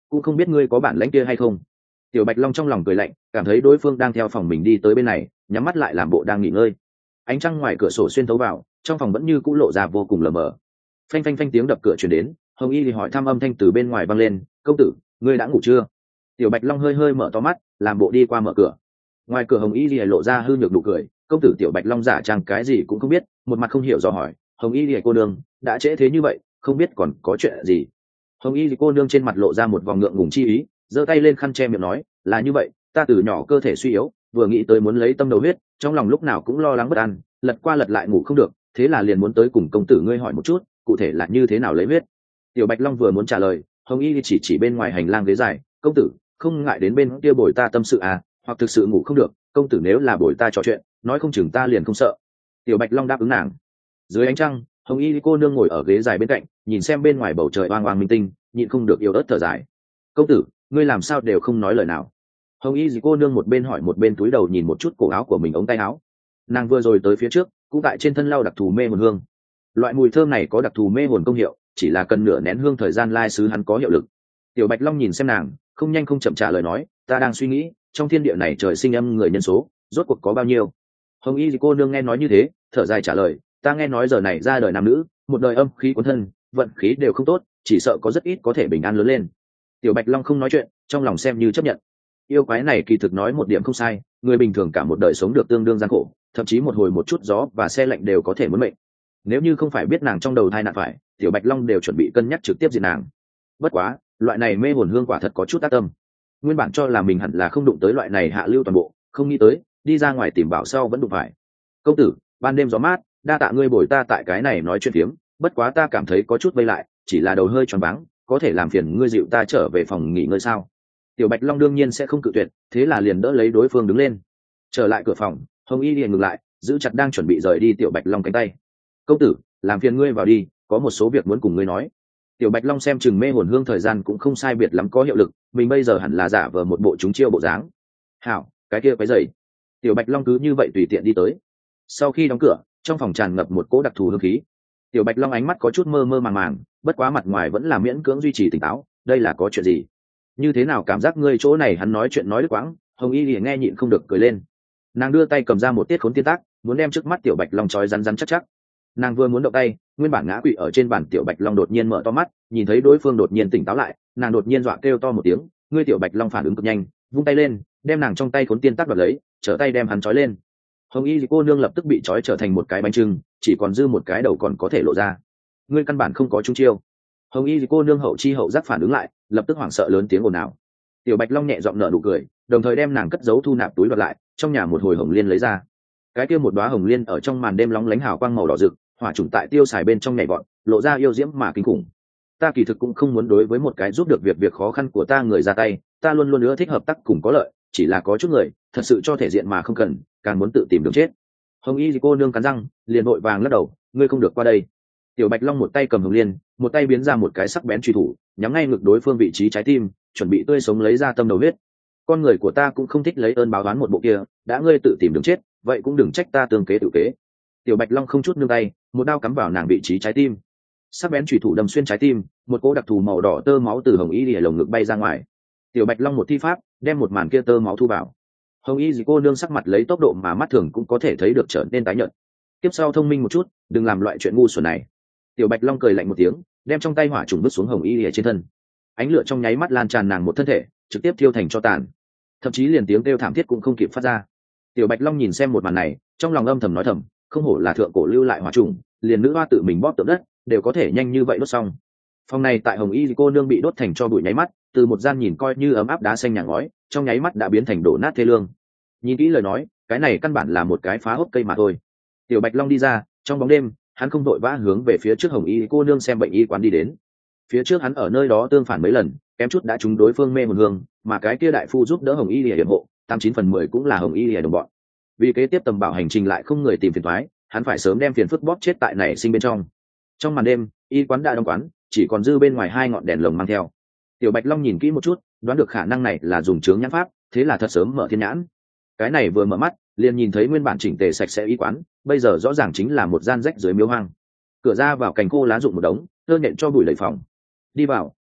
cũng không biết ngươi có bản lãnh kia hay không. Tiểu Bạch Long trong lòng cười lạnh, cảm thấy đối phương đang theo phòng mình đi tới bên này, nhắm mắt lại làm bộ đang nghỉ ngơi. Ánh trăng ngoài cửa sổ xuyên thấu vào, trong phòng vẫn như cũ lộ ra vô cùng lờ mờ. Phanh phanh phanh tiếng đập cửa truyền đến, Hồng Y thì hỏi thăm âm thanh từ bên ngoài vang lên, công tử, ngươi đã ngủ chưa? Tiểu Bạch Long hơi hơi mở to mắt, làm bộ đi qua mở cửa. Ngoài cửa Hồng Y thì lộ ra hư nhược nụ cười, công tử. Tiểu Bạch Long giả trang cái gì cũng không biết, một mặt không hiểu dò hỏi, Hồng Y thì cô nương, đã trễ thế như vậy, không biết còn có chuyện gì? Hồng Y thì cô nương trên mặt lộ ra một vòng ngượng ngùng chi ý, giơ tay lên khăn che miệng nói, là như vậy, ta từ nhỏ cơ thể suy yếu, vừa nghĩ tới muốn lấy tâm đầu huyết, trong lòng lúc nào cũng lo lắng bất an, lật qua lật lại ngủ không được, thế là liền muốn tới cùng công tử ngươi hỏi một chút, cụ thể là như thế nào lấy huyết. Tiểu Bạch Long vừa muốn trả lời, Hồng Y chỉ chỉ bên ngoài hành lang ghế dài, công tử không ngại đến bên kia bồi ta tâm sự à, hoặc thực sự ngủ không được, công tử nếu là bồi ta trò chuyện, nói không chừng ta liền không sợ. Tiểu Bạch Long đáp ứng nàng. Dưới ánh trăng, Hồng Y cô nương ngồi ở ghế dài bên cạnh, nhìn xem bên ngoài bầu trời oang oang minh tinh, nhịn không được yêu ớt thở dài. Công tử, ngươi làm sao đều không nói lời nào? Hồng Y cô nương một bên hỏi một bên túi đầu nhìn một chút cổ áo của mình, ống tay áo. Nàng vừa rồi tới phía trước, cũng tại trên thân lau đặc thù mê hồn hương. Loại mùi thơm này có đặc thù mê hồn công hiệu, chỉ là cần nửa nén hương thời gian lai sứ hắn có hiệu lực. Tiểu Bạch Long nhìn xem nàng, không nhanh không chậm trả lời nói, ta đang suy nghĩ, trong thiên địa này trời sinh âm người nhân số, rốt cuộc có bao nhiêu? Hồng Y cô nương nghe nói như thế, thở dài trả lời, ta nghe nói giờ này ra đời nam nữ, một đời âm khí cuốn thân, vận khí đều không tốt, chỉ sợ có rất ít có thể bình an lớn lên. Tiểu Bạch Long không nói chuyện, trong lòng xem như chấp nhận. Yêu quái này kỳ thực nói một điểm không sai, người bình thường cả một đời sống được tương đương gian khổ, thậm chí một hồi một chút gió và xe lạnh đều có thể muốn mệnh. Nếu như không phải biết nàng trong đầu thai nạn phải, Tiểu Bạch Long đều chuẩn bị cân nhắc trực tiếp diệt nàng. Bất quá, loại này mê hồn hương quả thật có chút tác tâm. Nguyên bản cho là mình hẳn là không đụng tới loại này hạ lưu toàn bộ, không nghĩ tới, đi ra ngoài tìm bảo sau vẫn đụng phải. Công tử, ban đêm gió mát, đa tạ ngươi bồi ta tại cái này nói chuyện phiếm, bất quá ta cảm thấy có chút vây lại, chỉ là đầu hơi choáng váng, có thể làm phiền ngươi dịu ta trở về phòng nghỉ ngơi sao? Tiểu Bạch Long đương nhiên sẽ không cự tuyệt, thế là liền đỡ lấy đối phương đứng lên. Trở lại cửa phòng, Hồng Y liền ngừng lại, giữ chặt đang chuẩn bị rời đi Tiểu Bạch Long cánh tay. Công tử, làm phiền ngươi vào đi, có một số việc muốn cùng ngươi nói. Tiểu Bạch Long xem chừng mê hồn hương thời gian cũng không sai biệt lắm có hiệu lực, mình bây giờ hẳn là giả vờ một bộ chúng chiêu bộ dáng. Hảo, cái kia quấy rầy. Tiểu Bạch Long cứ như vậy tùy tiện đi tới. Sau khi đóng cửa, trong phòng tràn ngập một cỗ đặc thù hương khí. Tiểu Bạch Long ánh mắt có chút mơ mơ màng màng, bất quá mặt ngoài vẫn là miễn cưỡng duy trì tỉnh táo. Đây là có chuyện gì? Như thế nào cảm giác ngươi chỗ này hắn nói chuyện nói đứt quãng? Hồng Y liền nghe nhịn không được cười lên. Nàng đưa tay cầm ra một tiết khốn tiên tác, muốn đem trước mắt Tiểu Bạch Long trói rắn rắn chắc chắc. Nàng vừa muốn động tay, nguyên bản ngã quỵ ở trên bàn Tiểu Bạch Long đột nhiên mở to mắt, nhìn thấy đối phương đột nhiên tỉnh táo lại, nàng đột nhiên dọa kêu to một tiếng. Ngươi Tiểu Bạch Long phản ứng cực nhanh, vung tay lên, đem nàng trong tay khốn tiên tác đoạt lấy, trở tay đem hắn trói lên. Hồng Y cô nương lập tức bị trói trở thành một cái bánh trưng, chỉ còn dư một cái đầu còn có thể lộ ra. Ngươi căn bản không có trúng chiêu. Hồng Y cô nương hậu chi hậu giác phản ứng lại, lập tức hoảng sợ lớn tiếng ồn ào. Tiểu Bạch Long nhẹ giọng nở nụ cười, đồng thời đem nàng cất giấu thu nạp túi đoạt lại, trong nhà một hồi hồng liên lấy ra. Cái kia một đóa hồng liên ở trong màn đêm lóng lánh hào quang màu đỏ rực, hỏa trùng tại tiêu xài bên trong nhảy vọt, lộ ra yêu diễm mà kinh khủng. Ta kỳ thực cũng không muốn đối với một cái giúp được việc việc khó khăn của ta người ra tay, ta luôn luôn ưa thích hợp tác cùng có lợi, chỉ là có chút người, thật sự cho thể diện mà không cần, càng muốn tự tìm đường chết. Hồng Y cô nương cắn răng, liền vội vàng lắc đầu, ngươi không được qua đây. Tiểu Bạch Long một tay cầm hồng liên, một tay biến ra một cái sắc bén truy thủ, nhắm ngay ngực đối phương vị trí trái tim, chuẩn bị tươi sống lấy ra tâm đầu huyết. Con người của ta cũng không thích lấy ơn báo oán một bộ kia, đã ngươi tự tìm đường chết, vậy cũng đừng trách ta tương kế tự kế. Tiểu Bạch Long không chút nương tay, một đao cắm vào nàng vị trí trái tim. Sắc bén truy thủ đâm xuyên trái tim, một cỗ đặc thù màu đỏ tơ máu từ Hồng Y lìa lồng ngực bay ra ngoài. Tiểu Bạch Long một thi pháp, đem một màn kia tơ máu thu vào. Hồng Y cô nương sắc mặt lấy tốc độ mà mắt thường cũng có thể thấy được trở nên tái nhợt. Tiếp sau thông minh một chút, đừng làm loại chuyện ngu xuẩn này. Tiểu Bạch Long cười lạnh một tiếng, đem trong tay hỏa trùng vứt xuống Hồng Y lìa trên thân. Ánh lửa trong nháy mắt lan tràn nàng một thân thể, trực tiếp thiêu thành tro tàn, thậm chí liền tiếng kêu thảm thiết cũng không kịp phát ra. Tiểu Bạch Long nhìn xem một màn này, trong lòng âm thầm nói thầm, không hổ là thượng cổ lưu lại hỏa trùng, liền nữ hoa tự mình bóp tượng đất đều có thể nhanh như vậy đốt xong. Phòng này tại Hồng Y cô nương bị đốt thành tro bụi nháy mắt, từ một gian nhìn coi như ấm áp đá xanh nhà ngói, trong nháy mắt đã biến thành đổ nát thê lương. Nhìn kỹ lời nói, cái này căn bản là một cái phá hốc cây mà thôi. Tiểu Bạch Long đi ra, trong bóng đêm, hắn không đội vã hướng về phía trước Hồng Y cô nương xem bệnh y quán đi đến. Phía trước hắn ở nơi đó tương phản mấy lần, kém chút đã trúng đối phương mê một hương, mà cái kia đại phu giúp đỡ Hồng Y lìa hiểm hộ, tám chín phần mười cũng là Hồng Y lìa đồng bọn. Vì kế tiếp tầm bảo hành trình lại không người tìm phiền toái, hắn phải sớm đem phiền phức bóp chết tại này sinh bên trong. Trong màn đêm, y quán đã đóng quán, chỉ còn dư bên ngoài hai ngọn đèn lồng mang theo. Tiểu Bạch Long nhìn kỹ một chút, đoán được khả năng này là dùng chướng nhãn pháp, thế là thật sớm mở thiên nhãn. Cái này vừa mở mắt, liền nhìn thấy nguyên bản chỉnh tề sạch sẽ y quán, bây giờ rõ ràng chính là một gian rách dưới miếu hoang. Cửa ra vào cành khô lá rụng một đống, tơ nhện cho bụi lầy phòng. Đi vào,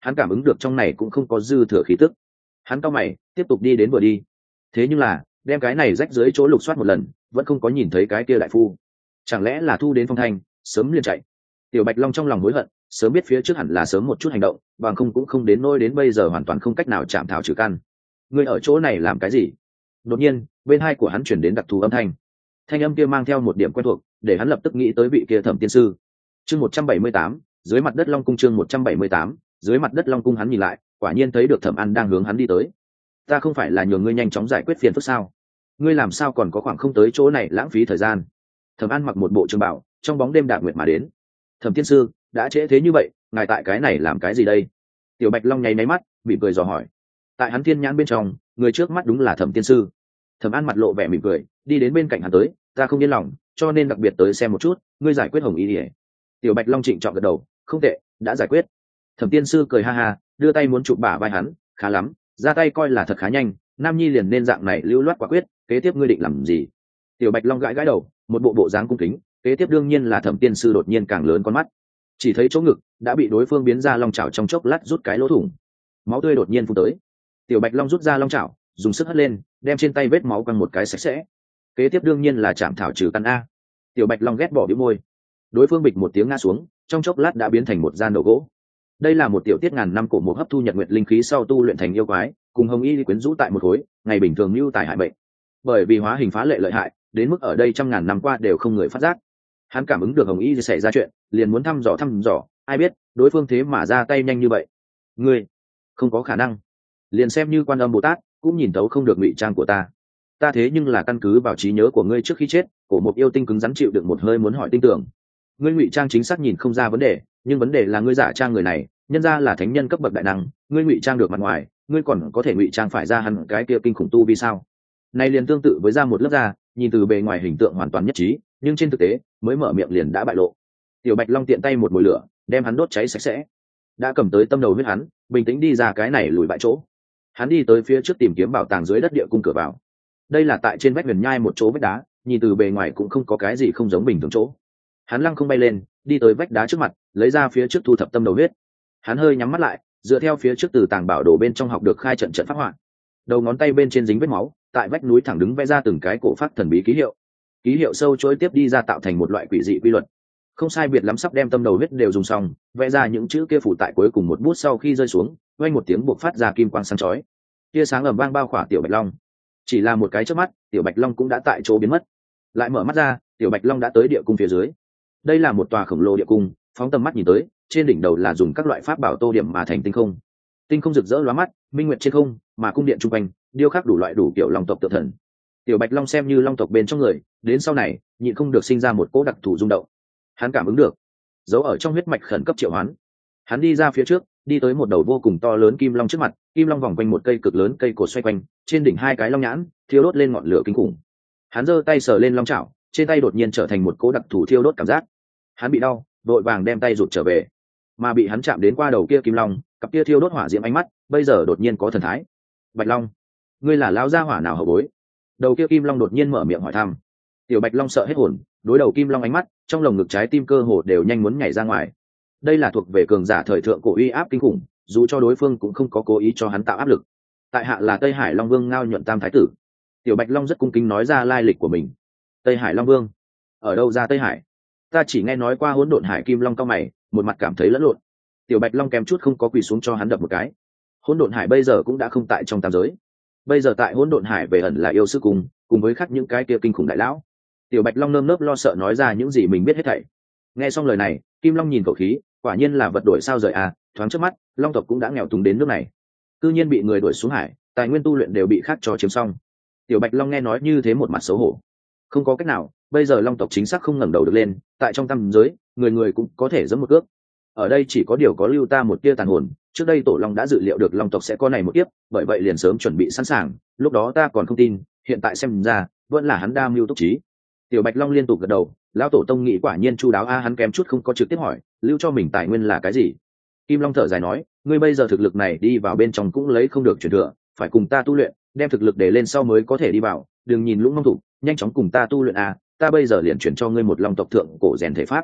hắn cảm ứng được trong này cũng không có dư thừa khí tức. Hắn cau mày tiếp tục đi đến vừa đi, thế nhưng là đem cái này rách dưới chỗ lục soát một lần vẫn không có nhìn thấy cái kia đại phu. Chẳng lẽ là thu đến phong thanh sớm liền chạy? Tiểu Bạch Long trong lòng hối hận, sớm biết phía trước hẳn là sớm một chút hành động, bằng không cũng không đến nỗi đến bây giờ hoàn toàn không cách nào chạm thảo trừ căn. Ngươi ở chỗ này làm cái gì? Đột nhiên bên hai của hắn chuyển đến đặc thù âm thanh, thanh âm kia mang theo một điểm quen thuộc, để hắn lập tức nghĩ tới vị kia Thẩm tiên sư. Chương một trăm bảy mươi tám, dưới mặt đất Long cung. Chương một trăm bảy mươi tám, dưới mặt đất Long cung. Hắn nhìn lại, quả nhiên thấy được Thẩm An đang hướng hắn đi tới. Ta không phải là nhường ngươi nhanh chóng giải quyết phiền phức sao? Ngươi làm sao còn có khoảng không tới chỗ này lãng phí thời gian? Thẩm An mặc một bộ trường bảo, trong bóng đêm đạp nguyệt mà đến. Thẩm tiên sư, đã trễ thế như vậy, ngài tại cái này làm cái gì đây? Tiểu Bạch Long nháy máy mắt, mỉm cười dò hỏi. Tại hắn thiên nhãn bên trong, người trước mắt đúng là Thẩm tiên sư. Thẩm An mặt lộ vẻ mỉm cười, đi đến bên cạnh hắn tới, ta không yên lòng, cho nên đặc biệt tới xem một chút, ngươi giải quyết Hồng Y Điệp. Tiểu Bạch Long trịnh trọng gật đầu, không tệ, đã giải quyết. Thẩm tiên sư cười ha ha, đưa tay muốn chụp bả vai hắn, khá lắm, ra tay coi là thật khá nhanh, nam nhi liền nên dạng này lưu loát quả quyết, kế tiếp ngươi định làm gì? Tiểu Bạch Long gãi gãi đầu, một bộ bộ dáng cung kính, kế tiếp đương nhiên là Thẩm tiên sư đột nhiên càng lớn con mắt, chỉ thấy chỗ ngực đã bị đối phương biến ra long chảo trong chốc lát rút cái lỗ thủng, máu tươi đột nhiên phun tới. Tiểu Bạch Long rút ra long chảo, dùng sức hất lên, đem trên tay vết máu quăng một cái sạch sẽ. Kế tiếp đương nhiên là chạm thảo trừ căn a. Tiểu Bạch Long ghét bỏ bĩu môi. Đối phương bịch một tiếng ngã xuống, trong chốc lát đã biến thành một gian đầu gỗ. Đây là một tiểu tiết ngàn năm cổ một hấp thu nhật nguyệt linh khí sau tu luyện thành yêu quái, cùng Hồng Y quyến rũ tại một khối, ngày bình thường lưu tài hại bệnh. Bởi vì hóa hình phá lệ lợi hại, đến mức ở đây trăm ngàn năm qua đều không người phát giác. Hắn cảm ứng được Hồng Y xảy ra chuyện, liền muốn thăm dò thăm dò, ai biết đối phương thế mà ra tay nhanh như vậy. Ngươi không có khả năng, liền xem như Quan Âm Bồ Tát cũng nhìn thấu không được ngụy trang của ta. Ta thế nhưng là căn cứ vào trí nhớ của ngươi trước khi chết, cổ một yêu tinh cứng rắn chịu được một hơi muốn hỏi tin tưởng. Ngươi ngụy trang chính xác nhìn không ra vấn đề, nhưng vấn đề là ngươi giả trang người này, nhân ra là thánh nhân cấp bậc đại năng, ngươi ngụy trang được mặt ngoài, ngươi còn có thể ngụy trang phải ra hẳn cái kia kinh khủng tu vì sao? Này liền tương tự với ra một lớp da, nhìn từ bề ngoài hình tượng hoàn toàn nhất trí, nhưng trên thực tế mới mở miệng liền đã bại lộ. Tiểu Bạch Long tiện tay một mồi lửa, đem hắn đốt cháy sạch sẽ. Đã cầm tới tâm đầu huyết hắn, bình tĩnh đi ra cái này lùi bại chỗ. Hắn đi tới phía trước tìm kiếm bảo tàng dưới đất địa cung cửa vào. Đây là tại trên vách huyền nhai một chỗ vách đá, nhìn từ bề ngoài cũng không có cái gì không giống bình thường chỗ. Hắn lăng không bay lên, đi tới vách đá trước mặt, lấy ra phía trước thu thập tâm đầu huyết. Hắn hơi nhắm mắt lại, dựa theo phía trước từ tàng bảo đồ bên trong học được khai trận trận pháp họa. Đầu ngón tay bên trên dính vết máu, tại vách núi thẳng đứng vẽ ra từng cái cổ phát thần bí ký hiệu. Ký hiệu sâu chối tiếp đi ra tạo thành một loại quỷ dị quy luật. Không sai biệt lắm sắp đem tâm đầu huyết đều dùng xong, vẽ ra những chữ kia phủ tại cuối cùng một bút sau khi rơi xuống, vang một tiếng buộc phát ra kim quang sáng chói. Tia sáng ầm vang bao khỏa Tiểu Bạch Long. Chỉ là một cái chớp mắt, Tiểu Bạch Long cũng đã tại chỗ biến mất. Lại mở mắt ra, Tiểu Bạch Long đã tới địa cung phía dưới. Đây là một tòa khổng lồ địa cung, phóng tầm mắt nhìn tới, trên đỉnh đầu là dùng các loại pháp bảo tô điểm mà thành tinh không. Tinh không rực rỡ lóa mắt, minh nguyệt trên không, mà cung điện trung quanh, điêu khắc đủ loại đủ kiểu long tộc tự thần. Tiểu Bạch Long xem như long tộc bên trong người, đến sau này, nhịn không được sinh ra một cỗ đặc thù rung động. Hắn cảm ứng được, giấu ở trong huyết mạch khẩn cấp triệu hoán. Hắn đi ra phía trước, đi tới một đầu vô cùng to lớn kim long trước mặt, kim long vòng quanh một cây cực lớn cây cột xoay quanh, trên đỉnh hai cái long nhãn thiêu đốt lên ngọn lửa kinh khủng. Hắn giơ tay sờ lên long chảo, trên tay đột nhiên trở thành một cỗ đặc thù thiêu đốt cảm giác. Hắn bị đau, vội vàng đem tay rụt trở về, mà bị hắn chạm đến qua đầu kia kim long, cặp kia thiêu đốt hỏa diễm ánh mắt, bây giờ đột nhiên có thần thái. Bạch Long, ngươi là lão gia hỏa nào hậu bối? Đầu kia kim long đột nhiên mở miệng hỏi thăm. Tiểu Bạch Long sợ hết hồn, đối đầu kim long ánh mắt, trong lồng ngực trái tim cơ hồ đều nhanh muốn nhảy ra ngoài. Đây là thuộc về cường giả thời thượng cổ uy áp kinh khủng, dù cho đối phương cũng không có cố ý cho hắn tạo áp lực. Tại hạ là Tây Hải Long Vương Ngao Nhuận Tam thái tử. Tiểu Bạch Long rất cung kính nói ra lai lịch của mình. Tây Hải Long Vương? Ở đâu ra Tây Hải? Ta chỉ nghe nói qua Hỗn Độn Hải. Kim Long cao mày, một mặt cảm thấy lẫn lộn. Tiểu Bạch Long kèm chút không có quỳ xuống cho hắn đập một cái. Hỗn Độn Hải bây giờ cũng đã không tại trong tam giới. Bây giờ tại Hỗn Độn Hải về ẩn là yêu sư cùng, cùng với khác những cái kia kinh khủng đại lão. Tiểu Bạch Long nơm nớp lo sợ nói ra những gì mình biết hết thảy. Nghe xong lời này, Kim Long nhìn khẩu khí, quả nhiên là vật đổi sao rời à, thoáng trước mắt, Long tộc cũng đã nghèo túng đến nước này. Cư nhiên bị người đuổi xuống hải, tài nguyên tu luyện đều bị khác cho chiếm xong. Tiểu Bạch Long nghe nói như thế một mặt xấu hổ. Không có cách nào, bây giờ Long tộc chính xác không ngẩng đầu được lên, tại trong tam giới, người người cũng có thể giẫm một cước. Ở đây chỉ có điều có lưu ta một tia tàn hồn, trước đây Tổ Long đã dự liệu được Long tộc sẽ có này một kiếp, bởi vậy liền sớm chuẩn bị sẵn sàng, lúc đó ta còn không tin, hiện tại xem ra, vẫn là hắn đa mưu túc trí. Tiểu Bạch Long liên tục gật đầu, lão tổ tông nghĩ quả nhiên chu đáo a. Hắn kém chút không có trực tiếp hỏi, lưu cho mình tài nguyên là cái gì. Kim Long thở dài nói, ngươi bây giờ thực lực này đi vào bên trong cũng lấy không được truyền thừa, phải cùng ta tu luyện, đem thực lực để lên sau mới có thể đi vào, đừng nhìn lũng long thủ, nhanh chóng cùng ta tu luyện a. Ta bây giờ liền chuyển cho ngươi một long tộc thượng cổ rèn thể pháp.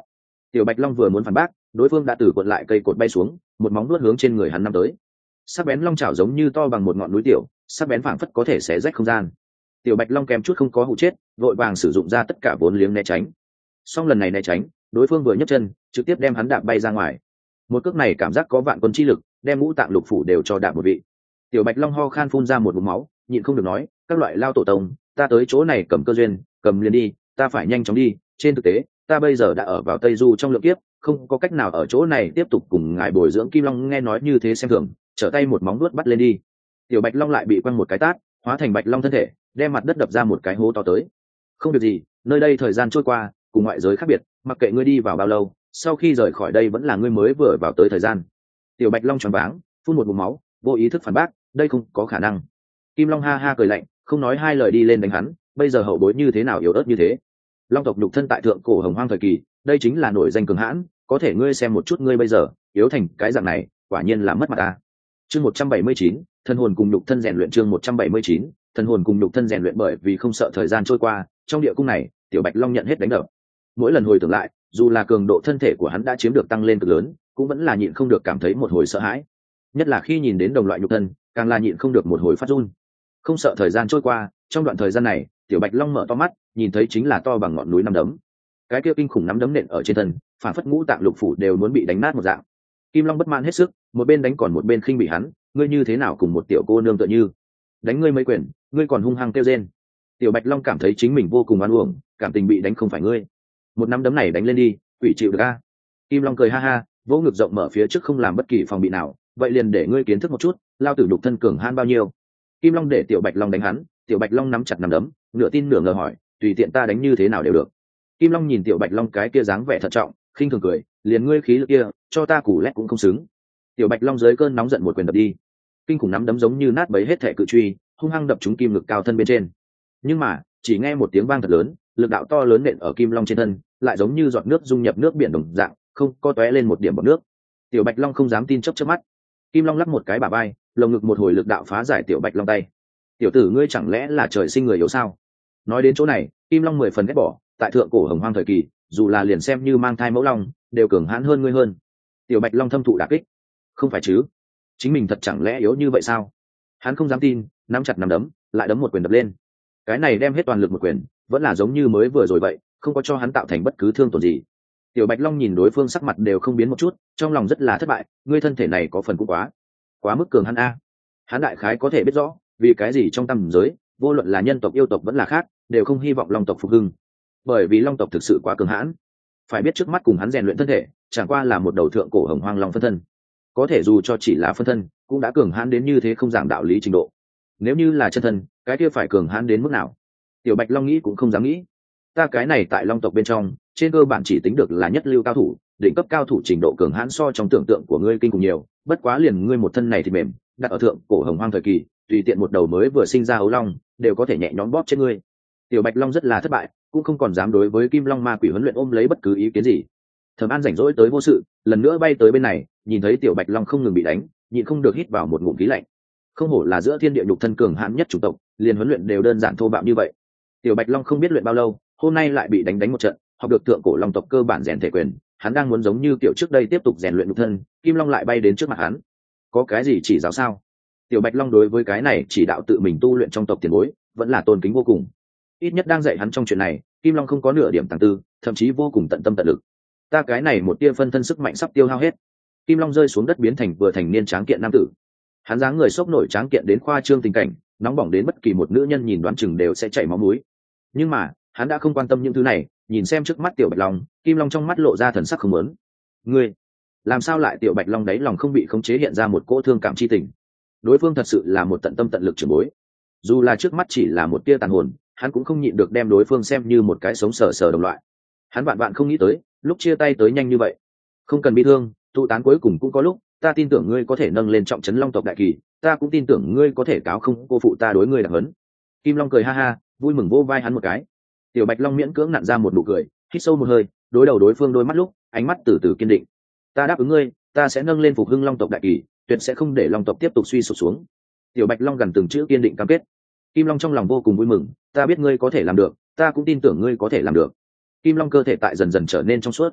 Tiểu Bạch Long vừa muốn phản bác, đối phương đã từ cuộn lại cây cột bay xuống, một móng vuốt hướng trên người hắn năm tới. Sắc bén long chảo giống như to bằng một ngọn núi tiểu, sắc bén phảng phất có thể xé rách không gian. Tiểu Bạch Long kèm chút không có hụ chết, vội vàng sử dụng ra tất cả vốn liếng né tránh. Song lần này né tránh, đối phương vừa nhấc chân, trực tiếp đem hắn đạp bay ra ngoài. Một cước này cảm giác có vạn quân chi lực, đem ngũ tạng lục phủ đều cho đạp một vị. Tiểu Bạch Long ho khan phun ra một ngụm máu, nhịn không được nói, các loại lao tổ tông, ta tới chỗ này cầm cơ duyên, cầm liền đi, ta phải nhanh chóng đi. Trên thực tế, ta bây giờ đã ở vào Tây Du trong lượng kiếp, không có cách nào ở chỗ này tiếp tục cùng ngài bồi dưỡng. Kim Long nghe nói như thế xem thường, trở tay một móng vuốt bắt lên đi. Tiểu Bạch Long lại bị quăng một cái tát, hóa thành Bạch Long thân thể, đem mặt đất đập ra một cái hố to tới. Không việc gì, nơi đây thời gian trôi qua, cùng ngoại giới khác biệt, mặc kệ ngươi đi vào bao lâu, sau khi rời khỏi đây vẫn là ngươi mới vừa vào tới thời gian. Tiểu Bạch Long choáng váng, phun một ngụm máu, vô ý thức phản bác, đây không có khả năng. Kim Long ha ha cười lạnh, không nói hai lời đi lên đánh hắn, bây giờ hậu bối như thế nào yếu ớt như thế. Long tộc nhục thân tại thượng cổ hồng hoang thời kỳ, đây chính là nổi danh cường hãn, có thể ngươi xem một chút ngươi bây giờ, yếu thành cái dạng này, quả nhiên là mất mặt ta. Chương một trăm bảy mươi chín, thân hồn cùng nhục thân rèn luyện. Chương một trăm bảy mươi chín, thân hồn cùng nhục thân rèn luyện. Bởi vì không sợ thời gian trôi qua, trong địa cung này, Tiểu Bạch Long nhận hết đánh đập. Mỗi lần hồi tưởng lại, dù là cường độ thân thể của hắn đã chiếm được tăng lên cực lớn, cũng vẫn là nhịn không được cảm thấy một hồi sợ hãi. Nhất là khi nhìn đến đồng loại nhục thân, càng là nhịn không được một hồi phát run. Không sợ thời gian trôi qua, trong đoạn thời gian này, Tiểu Bạch Long mở to mắt, nhìn thấy chính là to bằng ngọn núi nắm đấm. Cái kia kinh khủng nắm đấm nện ở trên thân, phản phất ngũ tạng lục phủ đều muốn bị đánh nát một dạng. Kim Long bất mãn hết sức, một bên đánh còn một bên khinh bị hắn, ngươi như thế nào cùng một tiểu cô nương tựa như, đánh ngươi mấy quyền, ngươi còn hung hăng kêu rên. Tiểu Bạch Long cảm thấy chính mình vô cùng oan uổng, cảm tình bị đánh không phải ngươi, một nắm đấm này đánh lên đi, quỷ chịu được a. Kim Long cười ha ha, vỗ ngực rộng mở phía trước không làm bất kỳ phòng bị nào, vậy liền để ngươi kiến thức một chút, lao tử đục thân cường han bao nhiêu. Kim Long để Tiểu Bạch Long đánh hắn, Tiểu Bạch Long nắm chặt nắm đấm, nửa tin nửa ngờ hỏi, tùy tiện ta đánh như thế nào đều được. Kim Long nhìn Tiểu Bạch Long cái kia dáng vẻ thận trọng, khinh thường cười, liền ngươi khí lực kia, cho ta củ lét cũng không xứng. Tiểu Bạch Long dưới cơn nóng giận một quyền đập đi, kinh khủng nắm đấm giống như nát bấy hết thể cự truy, hung hăng đập trúng kim ngực cao thân bên trên. Nhưng mà, chỉ nghe một tiếng vang thật lớn, lực đạo to lớn nện ở Kim Long trên thân, lại giống như giọt nước dung nhập nước biển đồng dạng, không có tóe lên một điểm bọt nước. Tiểu Bạch Long không dám tin chớp chớp mắt. Kim Long lắc một cái bả vai, lồng ngực một hồi lực đạo phá giải Tiểu Bạch Long tay. Tiểu tử ngươi chẳng lẽ là trời sinh người yếu sao? Nói đến chỗ này, Kim Long mười phần ghét bỏ, tại thượng cổ hồng hoang thời kỳ, dù là liền xem như mang thai mẫu long, đều cường hãn hơn ngươi hơn. Tiểu Bạch Long thâm thụ đả kích. Không phải chứ? Chính mình thật chẳng lẽ yếu như vậy sao? Hắn không dám tin, nắm chặt nắm đấm, lại đấm một quyền đập lên. Cái này đem hết toàn lực một quyền, vẫn là giống như mới vừa rồi vậy, không có cho hắn tạo thành bất cứ thương tổn gì. Tiểu Bạch Long nhìn đối phương sắc mặt đều không biến một chút, trong lòng rất là thất bại, ngươi thân thể này có phần cũng quá, quá mức cường hắn a. Hắn đại khái có thể biết rõ, vì cái gì trong tam giới, vô luận là nhân tộc yêu tộc vẫn là khác, đều không hy vọng long tộc phục hưng, bởi vì long tộc thực sự quá cường hãn. Phải biết trước mắt cùng hắn rèn luyện thân thể, chẳng qua là một đầu thượng cổ hồng hoang long phân thân, có thể dù cho chỉ là phân thân, cũng đã cường hãn đến như thế không giảng đạo lý trình độ. Nếu như là chân thân, cái kia phải cường hãn đến mức nào? Tiểu Bạch Long nghĩ cũng không dám nghĩ. Ta cái này tại long tộc bên trong, trên cơ bản chỉ tính được là nhất lưu cao thủ, đỉnh cấp cao thủ trình độ cường hãn so trong tưởng tượng của ngươi kinh khủng nhiều, bất quá liền ngươi một thân này thì mềm, đặt ở thượng cổ hồng hoang thời kỳ, tùy tiện một đầu mới vừa sinh ra ấu long, đều có thể nhẹ nhõm bóp chết ngươi. Tiểu Bạch Long rất là thất bại, cũng không còn dám đối với Kim Long Ma Quỷ huấn luyện ôm lấy bất cứ ý kiến gì. Thẩm An rảnh rỗi tới vô sự, lần nữa bay tới bên này, nhìn thấy Tiểu Bạch Long không ngừng bị đánh, nhịn không được hít vào một ngụm khí lạnh. Không hổ là giữa thiên địa nhục thân cường hãn nhất chủng tộc, liền huấn luyện đều đơn giản thô bạo như vậy. Tiểu Bạch Long không biết luyện bao lâu, hôm nay lại bị đánh đánh một trận, học được thượng cổ long tộc cơ bản rèn thể quyền, hắn đang muốn giống như kiểu trước đây tiếp tục rèn luyện nhục thân, Kim Long lại bay đến trước mặt hắn. Có cái gì chỉ giáo sao? Tiểu Bạch Long đối với cái này chỉ đạo tự mình tu luyện trong tộc tiền bối, vẫn là tôn kính vô cùng. Ít nhất đang dạy hắn trong chuyện này, Kim Long không có nửa điểm tàng tư, thậm chí vô cùng tận tâm tận lực. Ta cái này một tia phân thân sức mạnh sắp tiêu hao hết. Kim Long rơi xuống đất biến thành vừa thành niên tráng kiện nam tử. Hắn dáng người sốc nổi tráng kiện đến khoa trương tình cảnh, nóng bỏng đến bất kỳ một nữ nhân nhìn đoán chừng đều sẽ chảy máu mũi. Nhưng mà, hắn đã không quan tâm những thứ này, nhìn xem trước mắt Tiểu Bạch Long, Kim Long trong mắt lộ ra thần sắc không muốn. Ngươi, làm sao lại Tiểu Bạch Long đấy lòng không bị khống chế hiện ra một cỗ thương cảm chi tình. Đối phương thật sự là một tận tâm tận lực trưởng bối. Dù là trước mắt chỉ là một tia tàn hồn, hắn cũng không nhịn được đem đối phương xem như một cái sống sờ sờ đồng loại. Hắn vạn vạn không nghĩ tới, lúc chia tay tới nhanh như vậy. Không cần bi thương, tụ tán cuối cùng cũng có lúc, ta tin tưởng ngươi có thể nâng lên trọng trấn long tộc đại kỳ, ta cũng tin tưởng ngươi có thể cáo không cô phụ ta đối ngươi đặc hấn. Kim Long cười ha ha, vui mừng vô vai hắn một cái. Tiểu Bạch Long miễn cưỡng nặn ra một nụ cười, hít sâu một hơi, đối đầu đối phương đôi mắt lúc, ánh mắt từ từ kiên định. Ta đáp ứng ngươi, ta sẽ nâng lên phục hưng long tộc đại kỳ, tuyệt sẽ không để long tộc tiếp tục suy sụp xuống. Tiểu Bạch Long gần từng chữ kiên định cam kết. Kim Long trong lòng vô cùng vui mừng, ta biết ngươi có thể làm được, ta cũng tin tưởng ngươi có thể làm được. Kim Long cơ thể tại dần dần trở nên trong suốt.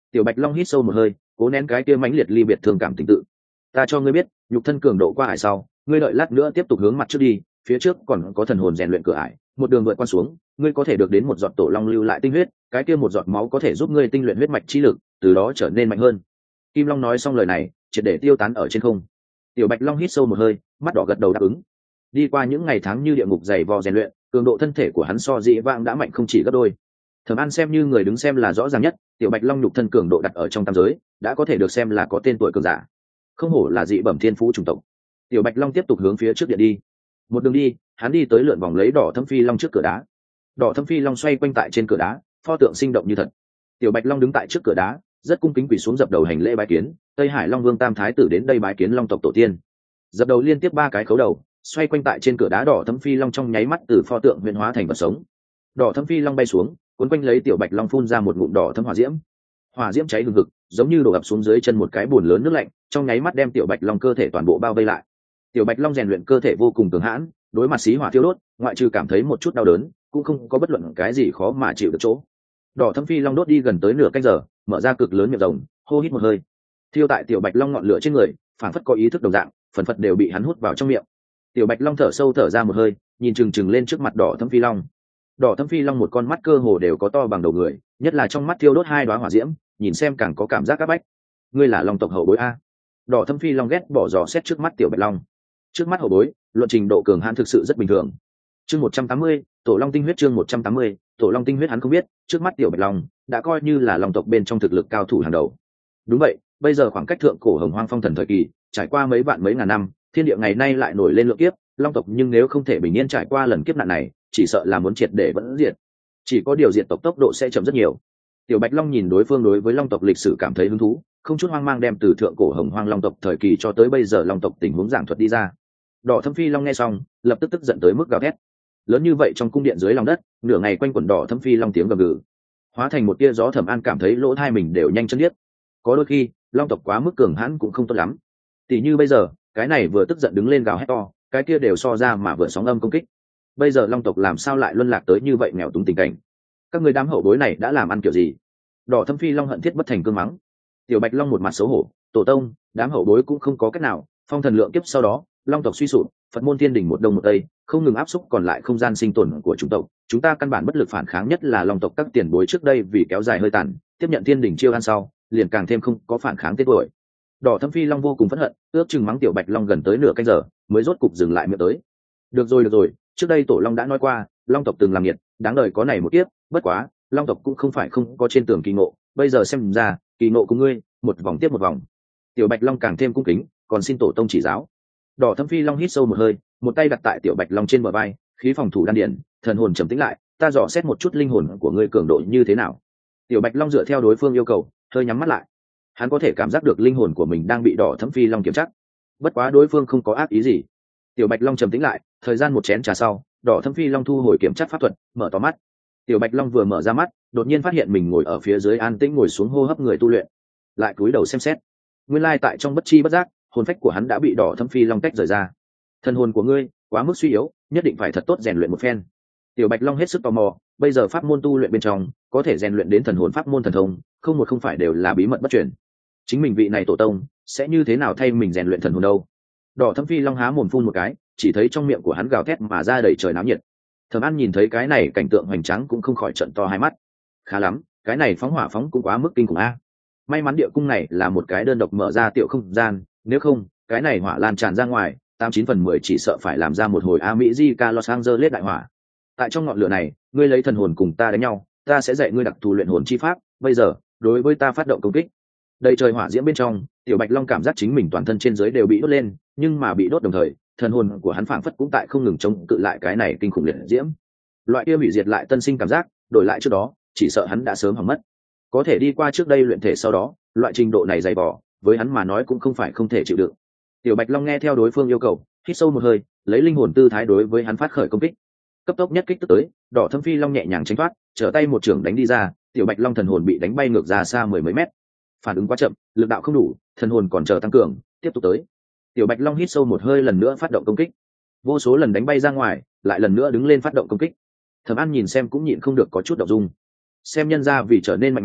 Tiểu Bạch Long hít sâu một hơi, cố nén cái kia mãnh liệt ly biệt thương cảm tình tự. Ta cho ngươi biết, nhục thân cường độ qua ải sau, ngươi đợi lát nữa tiếp tục hướng mặt trước đi, phía trước còn có thần hồn rèn luyện cửa ải, một đường vượt qua xuống, ngươi có thể được đến một giọt tổ long lưu lại tinh huyết, cái kia một giọt máu có thể giúp ngươi tinh luyện huyết mạch chi lực, từ đó trở nên mạnh hơn. Kim Long nói xong lời này, triệt để tiêu tán ở trên không. Tiểu Bạch Long hít sâu một hơi, mắt đỏ gật đầu đáp ứng. Đi qua những ngày tháng như địa ngục dày vò rèn luyện, cường độ thân thể của hắn so dĩ vãng đã mạnh không chỉ gấp đôi. Thẩm An xem như người đứng xem là rõ ràng nhất, Tiểu Bạch Long nhục thân cường độ đặt ở trong tam giới, đã có thể được xem là có tên tuổi cường giả. Không hổ là dị bẩm thiên phú chủng tộc. Tiểu Bạch Long tiếp tục hướng phía trước điện đi. Một đường đi, hắn đi tới lượn vòng lấy đỏ thâm phi long trước cửa đá. Đỏ thâm phi long xoay quanh tại trên cửa đá, pho tượng sinh động như thật. Tiểu Bạch Long đứng tại trước cửa đá, rất cung kính quỳ xuống dập đầu hành lễ bái kiến, Tây Hải Long Vương Tam Thái tử đến đây bái kiến Long tộc tổ tiên. Dập đầu liên tiếp ba cái khấu đầu, xoay quanh tại trên cửa đá đỏ thâm phi long trong nháy mắt từ pho tượng huyền hóa thành vật sống. Đỏ thâm phi long bay xuống, cuốn quanh lấy Tiểu Bạch Long phun ra một ngụm đỏ thâm hỏa diễm. Hỏa diễm cháy hừng hực, giống như đổ ập xuống dưới chân một cái bùn lớn nước lạnh, trong nháy mắt đem Tiểu Bạch Long cơ thể toàn bộ bao vây lại. Tiểu Bạch Long rèn luyện cơ thể vô cùng cường hãn, đối mặt xí hỏa thiêu đốt, ngoại trừ cảm thấy một chút đau đớn, cũng không có bất luận cái gì khó mà chịu được chỗ. Đỏ thâm phi long đốt đi gần tới nửa canh giờ, mở ra cực lớn miệng rồng, hô hít một hơi. Thiêu tại Tiểu Bạch Long ngọn lửa trên người, phản phất có ý thức đồng dạng, phần phật đều bị hắn hút vào trong miệng. Tiểu Bạch Long thở sâu thở ra một hơi, nhìn chừng chừng lên trước mặt đỏ thâm phi long. Đỏ thâm phi long một con mắt cơ hồ đều có to bằng đầu người, nhất là trong mắt thiêu đốt hai đóa hỏa diễm, nhìn xem càng có cảm giác áp bách. Ngươi là Long tộc hậu bối a? Đỏ thâm phi long ghét bỏ dò xét trước mắt Tiểu Bạch Long. Trước mắt hậu bối, luận trình độ cường hãn thực sự rất bình thường. Chương một trăm tám mươi, tổ long tinh huyết chương một trăm tám mươi, tổ long tinh huyết hắn không biết, trước mắt Tiểu Bạch Long đã coi như là Long tộc bên trong thực lực cao thủ hàng đầu. Đúng vậy, bây giờ khoảng cách thượng cổ Hồng Hoang Phong Thần thời kỳ, trải qua mấy vạn mấy ngàn năm, thiên địa ngày nay lại nổi lên lượng kiếp, Long tộc nhưng nếu không thể bình yên trải qua lần kiếp nạn này, chỉ sợ là muốn triệt để vẫn diệt. Chỉ có điều diệt tộc tốc độ sẽ chậm rất nhiều. Tiểu Bạch Long nhìn đối phương đối với Long tộc lịch sử cảm thấy hứng thú, không chút hoang mang đem từ thượng cổ Hồng Hoang Long tộc thời kỳ cho tới bây giờ Long tộc tình huống giảng thuật đi ra. Đỏ thâm phi long nghe xong, lập tức tức giận tới mức gào thét. Lớn như vậy trong cung điện dưới lòng đất, nửa ngày quanh quẩn đỏ thâm phi long tiếng gầm gừ, hóa thành một tia gió. Thẩm An cảm thấy lỗ tai mình đều nhanh chân điếc. Có đôi khi, Long tộc quá mức cường hãn cũng không tốt lắm. Tỷ như bây giờ, cái này vừa tức giận đứng lên gào hét to, cái kia đều so ra mà vừa sóng âm công kích. Bây giờ Long tộc làm sao lại luân lạc tới như vậy nghèo túng tình cảnh? Các người đám hậu bối này đã làm ăn kiểu gì? Đỏ thâm phi long hận thiết bất thành cương mắng. Tiểu Bạch Long một mặt xấu hổ, tổ tông, đám hậu bối cũng không có cách nào. Phong thần lượng kiếp sau đó, Long tộc suy sụp, Phật môn thiên đỉnh một đông một tây, không ngừng áp xúc còn lại không gian sinh tồn của chúng tộc. Chúng ta căn bản bất lực phản kháng, nhất là Long tộc các tiền bối trước đây vì kéo dài hơi tàn, tiếp nhận thiên đỉnh chiêu ăn sau, liền càng thêm không có phản kháng tên tuổi. Đỏ thâm phi long vô cùng phẫn hận, ước chừng mắng Tiểu Bạch Long gần tới nửa canh giờ, mới rốt cục dừng lại miệng tới. Được rồi được rồi, trước đây tổ long đã nói qua, Long tộc từng làm nghiệt, đáng đời có này một kiếp, bất quá, Long tộc cũng không phải không có trên tường kỳ ngộ, bây giờ xem ra, kỳ ngộ của ngươi, một vòng tiếp một vòng. Tiểu Bạch Long càng thêm cung kính, còn xin tổ tông chỉ giáo. Đỏ thâm phi long hít sâu một hơi, một tay đặt tại Tiểu Bạch Long trên bờ vai, khí phòng thủ đan điển, thần hồn trầm tĩnh lại, ta dò xét một chút linh hồn của ngươi cường độ như thế nào. Tiểu Bạch Long dựa theo đối phương yêu cầu, hơi nhắm mắt lại. Hắn có thể cảm giác được linh hồn của mình đang bị đỏ thâm phi long kiểm chắc. Bất quá đối phương không có ác ý gì. Tiểu Bạch Long trầm tĩnh lại, thời gian một chén trà sau, đỏ thâm phi long thu hồi kiểm chắc pháp thuật, mở to mắt. Tiểu Bạch Long vừa mở ra mắt, đột nhiên phát hiện mình ngồi ở phía dưới an tĩnh ngồi xuống hô hấp người tu luyện. Lại cúi đầu xem xét. Nguyên lai tại trong bất chi bất giác, hồn phách của hắn đã bị đỏ thâm phi long tách rời ra. Thân hồn của ngươi quá mức suy yếu, nhất định phải thật tốt rèn luyện một phen. Tiểu Bạch Long hết sức tò mò, bây giờ pháp môn tu luyện bên trong có thể rèn luyện đến thần hồn pháp môn thần thông, không một không phải đều là bí mật bất truyền. Chính mình vị này tổ tông sẽ như thế nào thay mình rèn luyện thần hồn đâu? Đỏ thâm phi long há mồm phun một cái, chỉ thấy trong miệng của hắn gào thét mà ra đầy trời náo nhiệt. Thẩm An nhìn thấy cái này cảnh tượng hoành tráng cũng không khỏi trợn to hai mắt. Khá lắm, cái này phóng hỏa phóng cũng quá mức kinh khủng a. May mắn địa cung này là một cái đơn độc mở ra tiểu không gian, nếu không, cái này hỏa lan tràn ra ngoài, tám chín phần mười chỉ sợ phải làm ra một hồi America Los Angeles đại hỏa. Tại trong ngọn lửa này, ngươi lấy thần hồn cùng ta đánh nhau, ta sẽ dạy ngươi đặc thù luyện hồn chi pháp, bây giờ, đối với ta phát động công kích. Đầy trời hỏa diễm bên trong, Tiểu Bạch Long cảm giác chính mình toàn thân trên dưới đều bị đốt lên, nhưng mà bị đốt đồng thời, thần hồn của hắn phảng phất cũng tại không ngừng chống cự lại cái này kinh khủng liệt diễm. Loại kia hủy diệt lại tân sinh cảm giác, đổi lại trước đó, chỉ sợ hắn đã sớm hỏng mất. Có thể đi qua trước đây luyện thể sau đó, loại trình độ này dày vò, với hắn mà nói cũng không phải không thể chịu đựng. Tiểu Bạch Long nghe theo đối phương yêu cầu, hít sâu một hơi, lấy linh hồn tư thái đối với hắn phát khởi công kích. Cấp tốc nhất kích tức tới, đỏ thâm phi long nhẹ nhàng tránh thoát, trở tay một trường đánh đi ra, Tiểu Bạch Long thần hồn bị đánh bay ngược ra xa mười mấy mét. Phản ứng quá chậm, lực đạo không đủ, thần hồn còn chờ tăng cường, tiếp tục tới. Tiểu Bạch Long hít sâu một hơi lần nữa phát động công kích. Vô số lần đánh bay ra ngoài, lại lần nữa đứng lên phát động công kích. Thẩm An nhìn xem cũng nhịn không được có chút động dung. Xem nhân ra vì trở nên mạnh mẽ,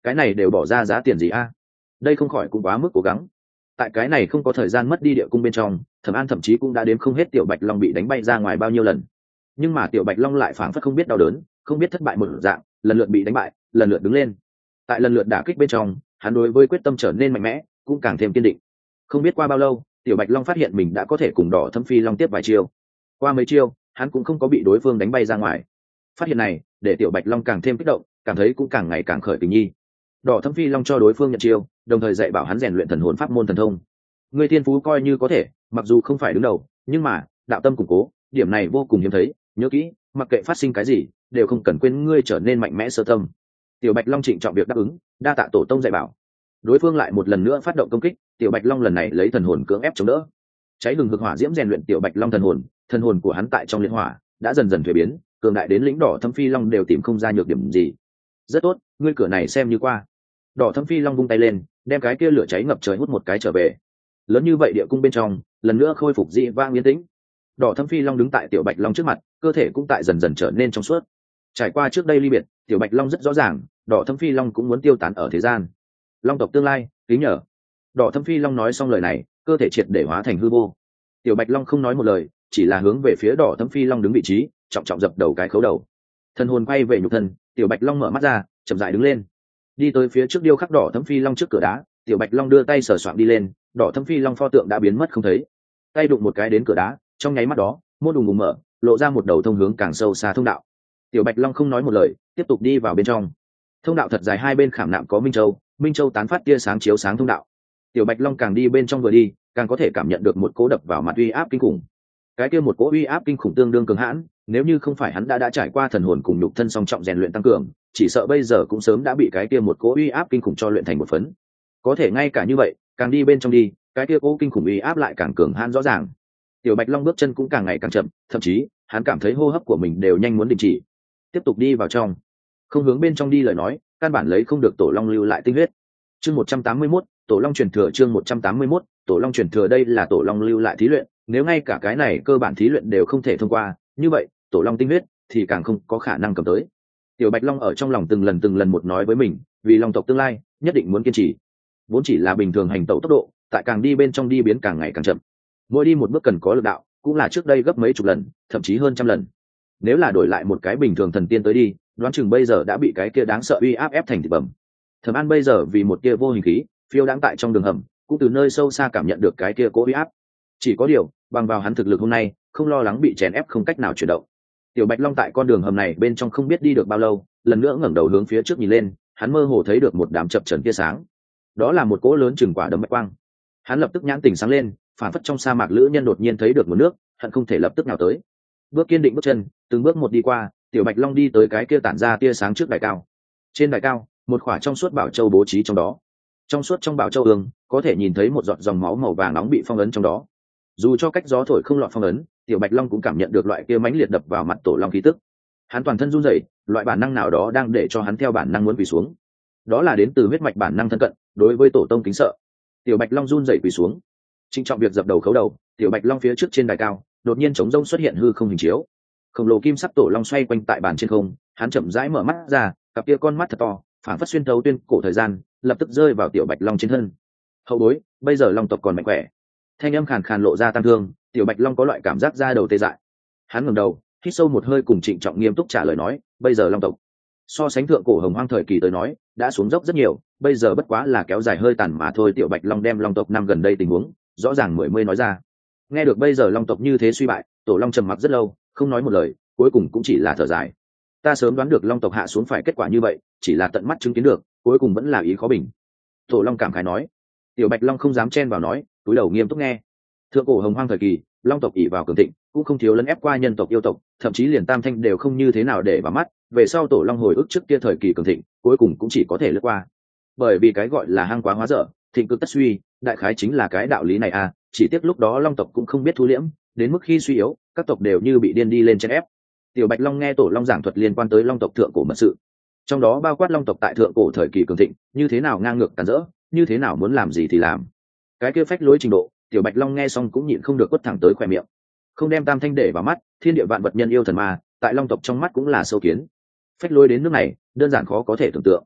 cái này đều bỏ ra giá tiền gì a? Đây không khỏi cũng quá mức cố gắng. Tại cái này không có thời gian mất đi địa cung bên trong, Thẩm An thậm chí cũng đã đếm không hết Tiểu Bạch Long bị đánh bay ra ngoài bao nhiêu lần. Nhưng mà Tiểu Bạch Long lại phảng phất không biết đau đớn, không biết thất bại một dạng, lần lượt bị đánh bại, lần lượt đứng lên. Tại lần lượt đả kích bên trong, hắn đối với quyết tâm trở nên mạnh mẽ, cũng càng thêm kiên định. Không biết qua bao lâu, Tiểu Bạch Long phát hiện mình đã có thể cùng Đỏ Thâm Phi Long tiếp vài chiêu. Qua mấy chiêu, hắn cũng không có bị đối phương đánh bay ra ngoài. Phát hiện này, để Tiểu Bạch Long càng thêm kích động, cảm thấy cũng càng ngày càng khởi tình nhi. Đỏ Thâm Phi Long cho đối phương nhận chiêu, đồng thời dạy bảo hắn rèn luyện thần hồn pháp môn thần thông. Người thiên phú coi như có thể, mặc dù không phải đứng đầu, nhưng mà đạo tâm củng cố, điểm này vô cùng hiếm thấy. Nhớ kỹ, mặc kệ phát sinh cái gì, đều không cần quên ngươi trở nên mạnh mẽ sơ tâm. Tiểu Bạch Long trịnh trọng việc đáp ứng, đa tạ tổ tông dạy bảo. Đối phương lại một lần nữa phát động công kích, Tiểu Bạch Long lần này lấy thần hồn cưỡng ép chống đỡ. Cháy hừng hực hỏa diễm rèn luyện Tiểu Bạch Long thần hồn, thần hồn của hắn tại trong liên hỏa đã dần dần thuế biến, cường đại đến lĩnh Đỏ Thâm Phi Long đều tìm không ra nhược điểm gì. Rất tốt, ngươi cửa này xem như qua. Đỏ Thâm Phi Long vung tay lên, đem cái kia lửa cháy ngập trời hút một cái trở về. Lớn như vậy địa cung bên trong, lần nữa khôi phục dị vang yên tĩnh. Đỏ Thâm Phi Long đứng tại Tiểu Bạch Long trước mặt, cơ thể cũng tại dần dần trở nên trong suốt. Trải qua trước đây ly biệt, Tiểu Bạch Long rất rõ ràng, Đỏ Thâm Phi Long cũng muốn tiêu tán ở thế gian. Long tộc tương lai, kính nhờ. Đỏ Thâm Phi Long nói xong lời này, cơ thể triệt để hóa thành hư vô. Tiểu Bạch Long không nói một lời, chỉ là hướng về phía Đỏ Thâm Phi Long đứng vị trí, trọng trọng dập đầu cái khấu đầu. Thần hồn quay về nhục thân, Tiểu Bạch Long mở mắt ra, chậm rãi đứng lên, đi tới phía trước điêu khắc Đỏ Thâm Phi Long trước cửa đá. Tiểu Bạch Long đưa tay sờ soạng đi lên, Đỏ Thâm Phi Long pho tượng đã biến mất không thấy. Tay đụng một cái đến cửa đá, trong nháy mắt đó, môn đùng bùng mở, lộ ra một đầu thông hướng càng sâu xa thông đạo. Tiểu Bạch Long không nói một lời, tiếp tục đi vào bên trong. Thông đạo thật dài, hai bên khảm nạm có minh châu, minh châu tán phát tia sáng chiếu sáng thông đạo. Tiểu Bạch Long càng đi bên trong vừa đi, càng có thể cảm nhận được một cỗ đập vào mặt uy áp kinh khủng. Cái kia một cỗ uy áp kinh khủng tương đương cường hãn, nếu như không phải hắn đã đã trải qua thần hồn cùng nhục thân song trọng rèn luyện tăng cường, chỉ sợ bây giờ cũng sớm đã bị cái kia một cỗ uy áp kinh khủng cho luyện thành một phấn. Có thể ngay cả như vậy, càng đi bên trong đi, cái kia cỗ kinh khủng uy áp lại càng cường hãn rõ ràng. Tiểu Bạch Long bước chân cũng càng ngày càng chậm, thậm chí hắn cảm thấy hô hấp của mình đều nhanh muốn đình chỉ. Tiếp tục đi vào trong, không hướng bên trong đi lời nói, căn bản lấy không được Tổ Long lưu lại tinh huyết. Chương một trăm tám mươi mốt, Tổ Long truyền thừa. Chương một trăm tám mươi mốt, Tổ Long truyền thừa. Đây là Tổ Long lưu lại thí luyện, nếu ngay cả cái này cơ bản thí luyện đều không thể thông qua, như vậy Tổ Long tinh huyết thì càng không có khả năng cầm tới. Tiểu Bạch Long ở trong lòng từng lần từng lần một nói với mình, vì Long tộc tương lai, nhất định muốn kiên trì. Vốn chỉ là bình thường hành tẩu tốc độ, tại càng đi bên trong đi biến càng ngày càng chậm. Mỗi đi một bước cần có lực đạo, cũng là trước đây gấp mấy chục lần, thậm chí hơn trăm lần. Nếu là đổi lại một cái bình thường thần tiên tới đi, đoán chừng bây giờ đã bị cái kia đáng sợ uy áp ép thành thịt bầm. Thẩm An bây giờ vì một kia vô hình khí phiêu đáng tại trong đường hầm, cũng từ nơi sâu xa cảm nhận được cái kia cố uy áp. Chỉ có điều, bằng vào hắn thực lực hôm nay, không lo lắng bị chèn ép không cách nào chuyển động. Tiểu Bạch Long tại con đường hầm này bên trong không biết đi được bao lâu, lần nữa ngẩng đầu hướng phía trước nhìn lên, hắn mơ hồ thấy được một đám chập chờn tia sáng. Đó là một cỗ lớn chừng quả đấm bạch quang. Hắn lập tức nhãn tỉnh sáng lên, phản phất trong sa mạc lữ nhân đột nhiên thấy được một nước, hận không thể lập tức nào tới. Bước kiên định bước chân, từng bước một đi qua, Tiểu Bạch Long đi tới cái kia tản ra tia sáng trước đài cao. Trên đài cao, một khỏa trong suốt bảo châu bố trí trong đó. Trong suốt trong bảo châu ương, có thể nhìn thấy một giọt dòng máu màu vàng nóng bị phong ấn trong đó. Dù cho cách gió thổi không lọt phong ấn, Tiểu Bạch Long cũng cảm nhận được loại kia mãnh liệt đập vào mặt Tổ Long khí tức. Hắn toàn thân run rẩy, loại bản năng nào đó đang để cho hắn theo bản năng muốn quỳ xuống. Đó là đến từ huyết mạch bản năng thân cận, đối với tổ tông kính sợ. Tiểu Bạch Long run rẩy quỳ xuống. Trinh trọng việc dập đầu khấu đầu, Tiểu Bạch Long phía trước trên đài cao, đột nhiên trống rông xuất hiện hư không hình chiếu. Khổng lồ kim sắc Tổ Long xoay quanh tại bàn trên không, hắn chậm rãi mở mắt ra, cặp kia con mắt thật to, phảng phất xuyên thấu tuyên cổ thời gian, lập tức rơi vào Tiểu Bạch Long trên thân. Hậu bối, bây giờ Long tộc còn mạnh khỏe. Thanh âm khàn khàn lộ ra tăng thương, Tiểu Bạch Long có loại cảm giác da đầu tê dại. Hắn ngẩng đầu, hít sâu một hơi cùng trịnh trọng nghiêm túc trả lời nói, bây giờ Long tộc so sánh thượng cổ hồng hoang thời kỳ tới nói đã xuống dốc rất nhiều, bây giờ bất quá là kéo dài hơi tàn mà thôi. Tiểu Bạch Long đem Long tộc năm gần đây tình huống rõ ràng mười mươi nói ra. Nghe được bây giờ Long tộc như thế suy bại, Tổ Long trầm mặc rất lâu, không nói một lời, cuối cùng cũng chỉ là thở dài. Ta sớm đoán được Long tộc hạ xuống phải kết quả như vậy, chỉ là tận mắt chứng kiến được, cuối cùng vẫn là ý khó bình. Tổ Long cảm khái nói. Tiểu Bạch Long không dám chen vào nói, túi đầu nghiêm túc nghe. Thượng cổ hồng hoang thời kỳ, Long tộc ỷ vào cường thịnh, cũng không thiếu lấn ép qua nhân tộc yêu tộc, thậm chí liền Tam Thanh đều không như thế nào để vào mắt. Về sau Tổ Long hồi ức trước kia thời kỳ cường thịnh, cuối cùng cũng chỉ có thể lướt qua. Bởi vì cái gọi là hang quá hóa dở, thịnh cực tất suy, đại khái chính là cái đạo lý này à. Chỉ tiếc lúc đó Long tộc cũng không biết thu liễm, đến mức khi suy yếu, các tộc đều như bị điên đi lên chen ép. Tiểu Bạch Long nghe Tổ Long giảng thuật liên quan tới Long tộc thượng cổ mật sự, trong đó bao quát Long tộc tại thượng cổ thời kỳ cường thịnh, như thế nào ngang ngược tàn rỡ, như thế nào muốn làm gì thì làm. Cái kia phách lối trình độ, Tiểu Bạch Long nghe xong cũng nhịn không được quất thẳng tới khóe miệng. Không đem Tam Thanh để vào mắt, thiên địa vạn vật nhân yêu thần ma, tại Long tộc trong mắt cũng là sâu kiến. Phách lối đến nước này, đơn giản khó có thể tưởng tượng.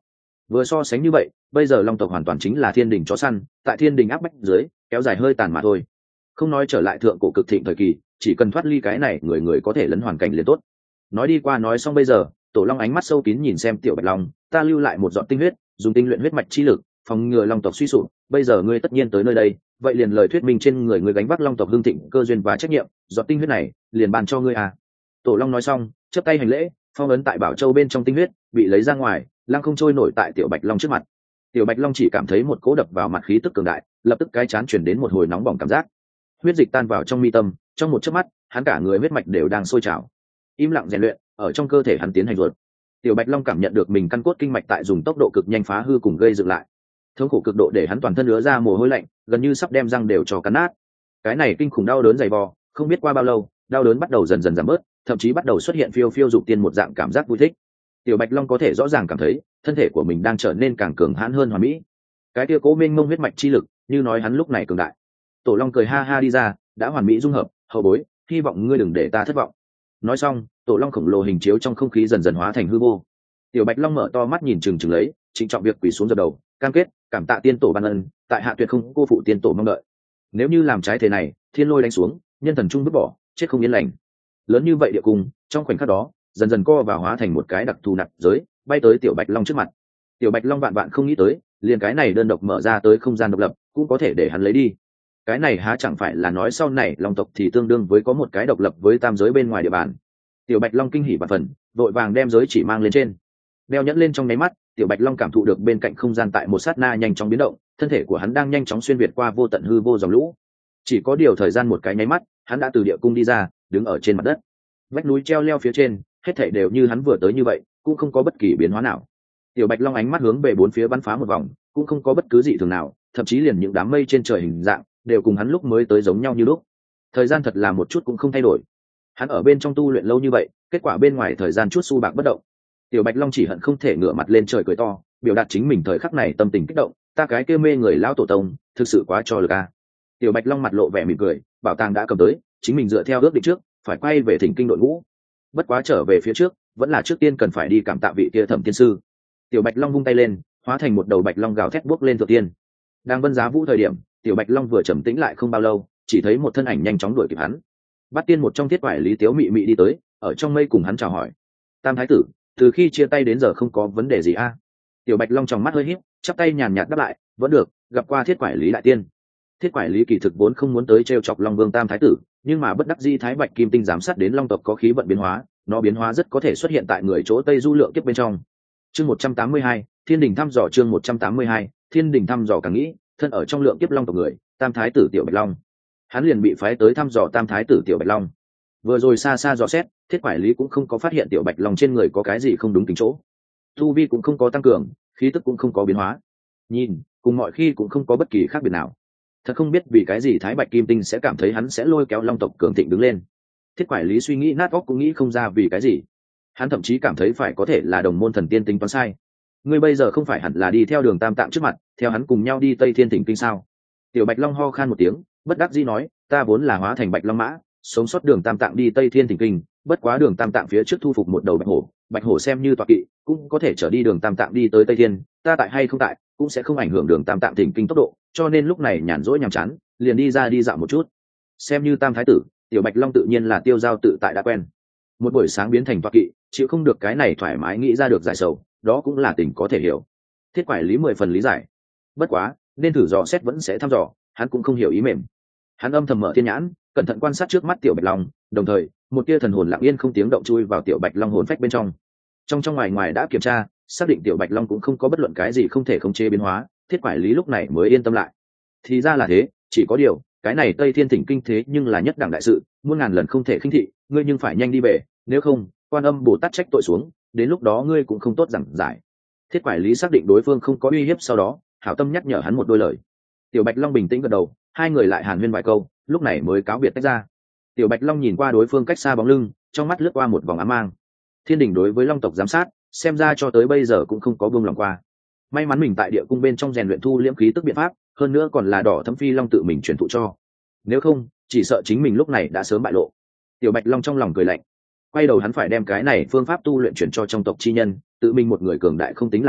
Vừa so sánh như vậy, bây giờ long tộc hoàn toàn chính là thiên đình chó săn, tại thiên đình áp bách dưới kéo dài hơi tàn mà thôi. Không nói trở lại thượng cổ cực thịnh thời kỳ, chỉ cần thoát ly cái này người người có thể lấn hoàn cảnh liền tốt. Nói đi qua nói xong, bây giờ Tổ Long ánh mắt sâu kín nhìn xem Tiểu Bạch Long, ta lưu lại một giọt tinh huyết, dùng tinh luyện huyết mạch chi lực phòng ngừa long tộc suy sụp. Bây giờ ngươi tất nhiên tới nơi đây, vậy liền lời thuyết minh trên người ngươi gánh vác long tộc hưng thịnh cơ duyên và trách nhiệm, giọt tinh huyết này liền bàn cho ngươi à. Tổ Long nói xong chắp tay hành lễ, phong ấn tại bảo châu bên trong tinh huyết bị lấy ra ngoài, lăng không trôi nổi tại Tiểu Bạch Long trước mặt. Tiểu Bạch Long chỉ cảm thấy một cỗ đập vào mặt khí tức cường đại, lập tức cái chán chuyển đến một hồi nóng bỏng cảm giác, huyết dịch tan vào trong mi tâm, trong một chớp mắt hắn cả người huyết mạch đều đang sôi trào, im lặng rèn luyện ở trong cơ thể hắn tiến hành ruột. Tiểu Bạch Long cảm nhận được mình căn cốt kinh mạch tại dùng tốc độ cực nhanh phá hư cùng gây dựng lại, thống khổ cực độ để hắn toàn thân ứa ra mồ hôi lạnh, gần như sắp đem răng đều cho cắn nát. Cái này kinh khủng đau đớn dày vò, không biết qua bao lâu, đau đớn bắt đầu dần dần giảm bớt, thậm chí bắt đầu xuất hiện phiêu phiêu dục tiên một dạng cảm giác vui thích. Tiểu Bạch Long có thể rõ ràng cảm thấy thân thể của mình đang trở nên càng cường hãn hơn hoàn mỹ. Cái kia cố mênh mông huyết mạch chi lực, như nói hắn lúc này cường đại. Tổ Long cười ha ha đi ra, đã hoàn mỹ dung hợp, hậu bối, hy vọng ngươi đừng để ta thất vọng. Nói xong, Tổ Long khổng lồ hình chiếu trong không khí dần dần hóa thành hư vô. Tiểu Bạch Long mở to mắt nhìn chừng chừng lấy, trịnh trọng việc quỳ xuống dập đầu, cam kết cảm tạ tiên tổ ban ân, tại hạ tuyệt không cô phụ tiên tổ mong đợi. Nếu như làm trái thế này, thiên lôi đánh xuống, nhân thần trung vứt bỏ, chết không yên lành. Lớn như vậy địa cung, trong khoảnh khắc đó, dần dần co vào hóa thành một cái đặc thù nạp giới, bay tới Tiểu Bạch Long trước mặt. Tiểu Bạch Long vạn vạn không nghĩ tới, liền cái này đơn độc mở ra tới không gian độc lập, cũng có thể để hắn lấy đi. Cái này há chẳng phải là nói sau này long tộc thì tương đương với có một cái độc lập với tam giới bên ngoài địa bàn. Tiểu Bạch Long kinh hỉ và phần, vội vàng đem giới chỉ mang lên trên, đeo nhẫn lên. Trong nháy mắt, Tiểu Bạch Long cảm thụ được bên cạnh không gian tại một sát na nhanh chóng biến động, thân thể của hắn đang nhanh chóng xuyên việt qua vô tận hư vô dòng lũ. Chỉ có điều thời gian một cái nháy mắt, hắn đã từ địa cung đi ra, đứng ở trên mặt đất. Vách núi treo leo phía trên, hết thảy đều như hắn vừa tới như vậy, cũng không có bất kỳ biến hóa nào. Tiểu Bạch Long ánh mắt hướng về bốn phía bắn phá một vòng, cũng không có bất cứ gì thường nào, thậm chí liền những đám mây trên trời hình dạng đều cùng hắn lúc mới tới giống nhau như lúc. Thời gian thật là một chút cũng không thay đổi. Hắn ở bên trong tu luyện lâu như vậy, kết quả bên ngoài thời gian chút su bạc bất động. Tiểu Bạch Long chỉ hận không thể ngửa mặt lên trời cười to, biểu đạt chính mình thời khắc này tâm tình kích động, ta cái kia mê người lão tổ tông, thực sự quá cho lực a. Tiểu Bạch Long mặt lộ vẻ mỉm cười, bảo tàng đã cầm tới, chính mình dựa theo ước định trước, phải quay về Thỉnh Kinh đội ngũ. Bất quá trở về phía trước, vẫn là trước tiên cần phải đi cảm tạ vị kia Thẩm tiên sư. Tiểu Bạch Long vung tay lên, hóa thành một đầu bạch long gào thét bước lên thượng tiên. Đang vân giá vũ thời điểm, Tiểu Bạch Long vừa trầm tĩnh lại không bao lâu, chỉ thấy một thân ảnh nhanh chóng đuổi kịp hắn. Bát tiên một trong thiết quải Lý Tiếu mị mị đi tới, ở trong mây cùng hắn chào hỏi. Tam thái tử, từ khi chia tay đến giờ không có vấn đề gì a? À? Tiểu Bạch Long trong mắt hơi híp, chắp tay nhàn nhạt đáp lại, vẫn được, gặp qua thiết quải Lý đại tiên. Thiết quải Lý kỳ thực vốn không muốn tới trêu chọc Long Vương Tam thái tử, nhưng mà bất đắc dĩ Thái Bạch Kim Tinh giám sát đến Long tộc có khí vận biến hóa, nó biến hóa rất có thể xuất hiện tại người chỗ Tây Du lượng kiếp bên trong. Chương một trăm tám mươi hai, Thiên Đình thăm dò. Chương một trăm tám mươi hai, Thiên Đình thăm dò. Càng nghĩ, thân ở trong lượng kiếp Long tộc người, Tam thái tử Tiểu Bạch Long, hắn liền bị phái tới thăm dò Tam thái tử Tiểu Bạch Long. Vừa rồi xa xa dò xét, thiết quải Lý cũng không có phát hiện Tiểu Bạch Long trên người có cái gì không đúng tính chỗ, tu vi cũng không có tăng cường, khí tức cũng không có biến hóa, nhìn cùng mọi khi cũng không có bất kỳ khác biệt nào. Thật không biết vì cái gì Thái Bạch Kim Tinh sẽ cảm thấy hắn sẽ lôi kéo Long tộc cường thịnh đứng lên. Thiết quải Lý suy nghĩ nát óc cũng nghĩ không ra vì cái gì. Hắn thậm chí cảm thấy phải có thể là đồng môn thần tiên tính toán sai. Ngươi bây giờ không phải hẳn là đi theo Đường Tam Tạng trước mặt, theo hắn cùng nhau đi Tây Thiên Thỉnh Kinh sao? Tiểu Bạch Long ho khan một tiếng, bất đắc dĩ nói, ta vốn là hóa thành Bạch Long mã, sống sót Đường Tam Tạng đi Tây Thiên Thỉnh Kinh, bất quá Đường Tam Tạng phía trước thu phục một đầu bạch hổ, bạch hổ xem như tọa kỵ, cũng có thể trở đi Đường Tam Tạng đi tới Tây Thiên, ta tại hay không tại, cũng sẽ không ảnh hưởng Đường Tam Tạng Thỉnh Kinh tốc độ, cho nên lúc này nhàn rỗi nhàm chán, liền đi ra đi dạo một chút. Xem như Tam thái tử, Tiểu Bạch Long tự nhiên là tiêu dao tự tại đã quen. Một buổi sáng biến thành tọa kỵ, chịu không được cái này thoải mái nghĩ ra được giải sầu, đó cũng là tình có thể hiểu. Thiết quải Lý mười phần lý giải. Bất quá, nên thử dò xét vẫn sẽ thăm dò, hắn cũng không hiểu ý mềm. Hắn âm thầm mở thiên nhãn, cẩn thận quan sát trước mắt Tiểu Bạch Long, đồng thời, một tia thần hồn lặng yên không tiếng động chui vào Tiểu Bạch Long hồn phách bên trong. Trong trong ngoài ngoài đã kiểm tra, xác định Tiểu Bạch Long cũng không có bất luận cái gì không thể khống chế biến hóa, thiết quải Lý lúc này mới yên tâm lại. Thì ra là thế, chỉ có điều, cái này Tây Thiên Thỉnh Kinh thế nhưng là nhất đẳng đại sự, muôn ngàn lần không thể khinh thị, ngươi nhưng phải nhanh đi về, nếu không, Quan Âm Bồ Tát trách tội xuống, đến lúc đó ngươi cũng không tốt giảng giải. Thiết quải Lý xác định đối phương không có uy hiếp, sau đó hảo tâm nhắc nhở hắn một đôi lời. Tiểu Bạch Long bình tĩnh gật đầu, hai người lại hàn huyên vài câu, lúc này mới cáo biệt tách ra. Tiểu Bạch Long nhìn qua đối phương cách xa bóng lưng, trong mắt lướt qua một vòng ám mang. Thiên Đình đối với Long tộc giám sát, xem ra cho tới bây giờ cũng không có buông lòng qua. May mắn mình tại địa cung bên trong rèn luyện thu liễm khí tức biện pháp, hơn nữa còn là Đỏ Thấm Phi Long tự mình truyền thụ cho. Nếu không, chỉ sợ chính mình lúc này đã sớm bại lộ. Tiểu Bạch Long trong lòng cười lạnh, quay đầu hắn phải đem cái này phương pháp tu luyện chuyển cho trong tộc chi nhân, tự mình một người cường đại không tính là gì,